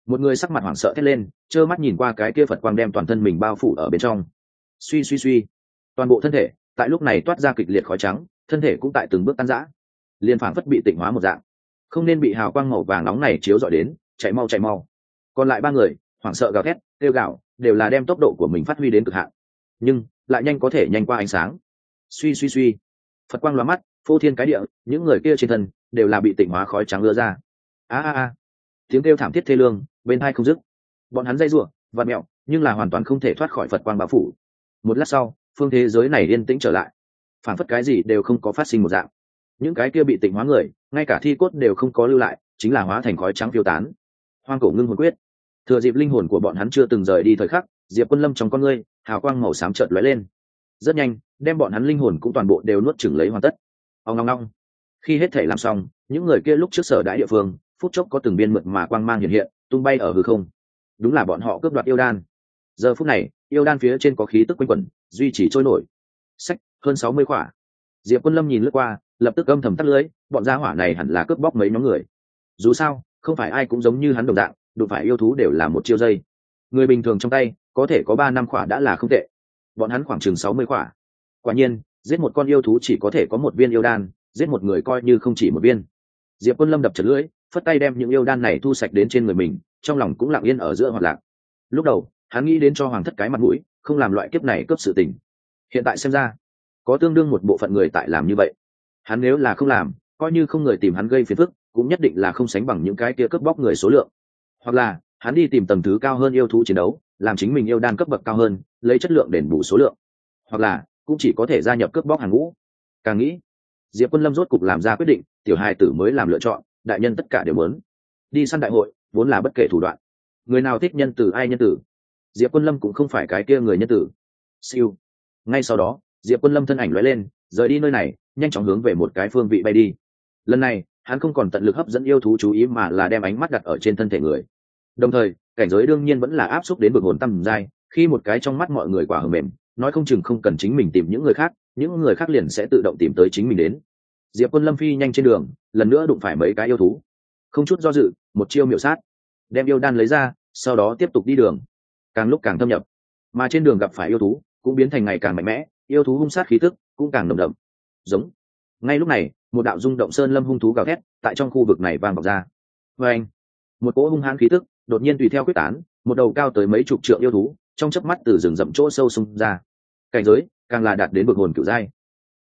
Một người sắc mặt hoảng sợ thét lên, trơ mắt nhìn qua cái kia Phật quang đem toàn thân mình bao phủ ở bên trong. Suy suy suy, toàn bộ thân thể tại lúc này toát ra kịch liệt khói trắng, thân thể cũng tại từng bước tan rã, liền phảng phất bị tịnh hóa một dạng, không nên bị hào quang màu vàng nóng này chiếu rọi đến, chạy mau chạy mau. Còn lại ba người hoảng sợ gào thét, kêu gào, đều là đem tốc độ của mình phát huy đến cực hạn, nhưng lại nhanh có thể nhanh qua ánh sáng. Suy suy suy, Phật quang lóa mắt, phô thiên cái địa, những người kia trên thân đều là bị tịnh hóa khói trắng ứa ra. A a a, tiếng kêu thảm thiết thê lương bên tai không dứt. Bọn hắn dây rủa, vặn mẹo, nhưng là hoàn toàn không thể thoát khỏi Phật quang bao phủ. Một lát sau, phương thế giới này yên tĩnh trở lại, phản phất cái gì đều không có phát sinh một dạng. Những cái kia bị tịnh hóa người, ngay cả thi cốt đều không có lưu lại, chính là hóa thành khói trắng phiêu tán. Hoang cổ ngưng hồn quyết, thừa dịp linh hồn của bọn hắn chưa từng rời đi thời khắc, Diệp Quân Lâm trong con ngươi hào quang màu xám chợt lóe lên, rất nhanh đem bọn hắn linh hồn cũng toàn bộ đều nuốt chửng lấy hoàn tất. Ông long long, khi hết thể làm xong, những người kia lúc trước sở đại địa phương phút chốc có từng biên mượt mà quang mang hiện hiện, tung bay ở hư không. Đúng là bọn họ cướp đoạt yêu đan. Giờ phút này yêu đan phía trên có khí tức quanh quẩn, duy trì trôi nổi. Sách hơn sáu mươi khỏa. Diệp Quân Lâm nhìn lướt qua, lập tức âm thầm tắt lưới, bọn gia hỏa này hẳn là cướp bóc mấy nhóm người. Dù sao không phải ai cũng giống như hắn đồng dạng, đụng phải yêu thú đều là một chiêu dây. Người bình thường trong tay có thể có ba năm khỏa đã là không tệ, bọn hắn khoảng chừng sáu mươi khỏa. Quả nhiên giết một con yêu thú chỉ có thể có một viên yêu đan, giết một người coi như không chỉ một viên. Diệp Quân Lâm đập chật lưỡi, phất tay đem những yêu đan này thu sạch đến trên người mình, trong lòng cũng lặng yên ở giữa hoạt lạc. Lúc đầu hắn nghĩ đến cho hoàng thất cái mặt mũi, không làm loại kiếp này cướp sự tình. Hiện tại xem ra có tương đương một bộ phận người tại làm như vậy. Hắn nếu là không làm, coi như không người tìm hắn gây phiền phức, cũng nhất định là không sánh bằng những cái kia cướp bóc người số lượng. Hoặc là hắn đi tìm tầng thứ cao hơn yêu thú chiến đấu, làm chính mình yêu đan cấp bậc cao hơn, lấy chất lượng đền bù số lượng. Hoặc là cũng chỉ có thể gia nhập cướp bóc hàng ngũ. Càng nghĩ, Diệp Quân Lâm rốt cục làm ra quyết định, tiểu hài tử mới làm lựa chọn, đại nhân tất cả đều muốn. Đi săn đại hội vốn là bất kể thủ đoạn, người nào thích nhân tử ai nhân tử. Diệp Quân Lâm cũng không phải cái kia người nhân tử. Siêu. Ngay sau đó Diệp Quân Lâm thân ảnh lóe lên, rời đi nơi này, nhanh chóng hướng về một cái phương vị bay đi. Lần này hắn không còn tận lực hấp dẫn yêu thú chú ý, mà là đem ánh mắt đặt ở trên thân thể người. Đồng thời cảnh giới đương nhiên vẫn là áp xúc đến bực hồn tầm giai, khi một cái trong mắt mọi người quả hờ mềm, nói không chừng không cần chính mình tìm những người khác, những người khác liền sẽ tự động tìm tới chính mình đến. Diệp Quân Lâm phi nhanh trên đường, lần nữa đụng phải mấy cái yêu thú, không chút do dự, một chiêu miểu sát, đem yêu đan lấy ra, sau đó tiếp tục đi đường, càng lúc càng thâm nhập, mà trên đường gặp phải yêu thú cũng biến thành ngày càng mạnh mẽ, yêu thú hung sát khí tức cũng càng nồng đậm. Giống. Ngay lúc này, một đạo rung động sơn lâm hung thú gào thét tại trong khu vực này vang vọng ra. Và anh, một cỗ hung hãn khí tức đột nhiên tùy theo quyết tán, một đầu cao tới mấy chục trượng yêu thú trong chớp mắt từ rừng rậm chỗ sâu xung ra. Cảnh giới càng là đạt đến bực hồn cửu giai.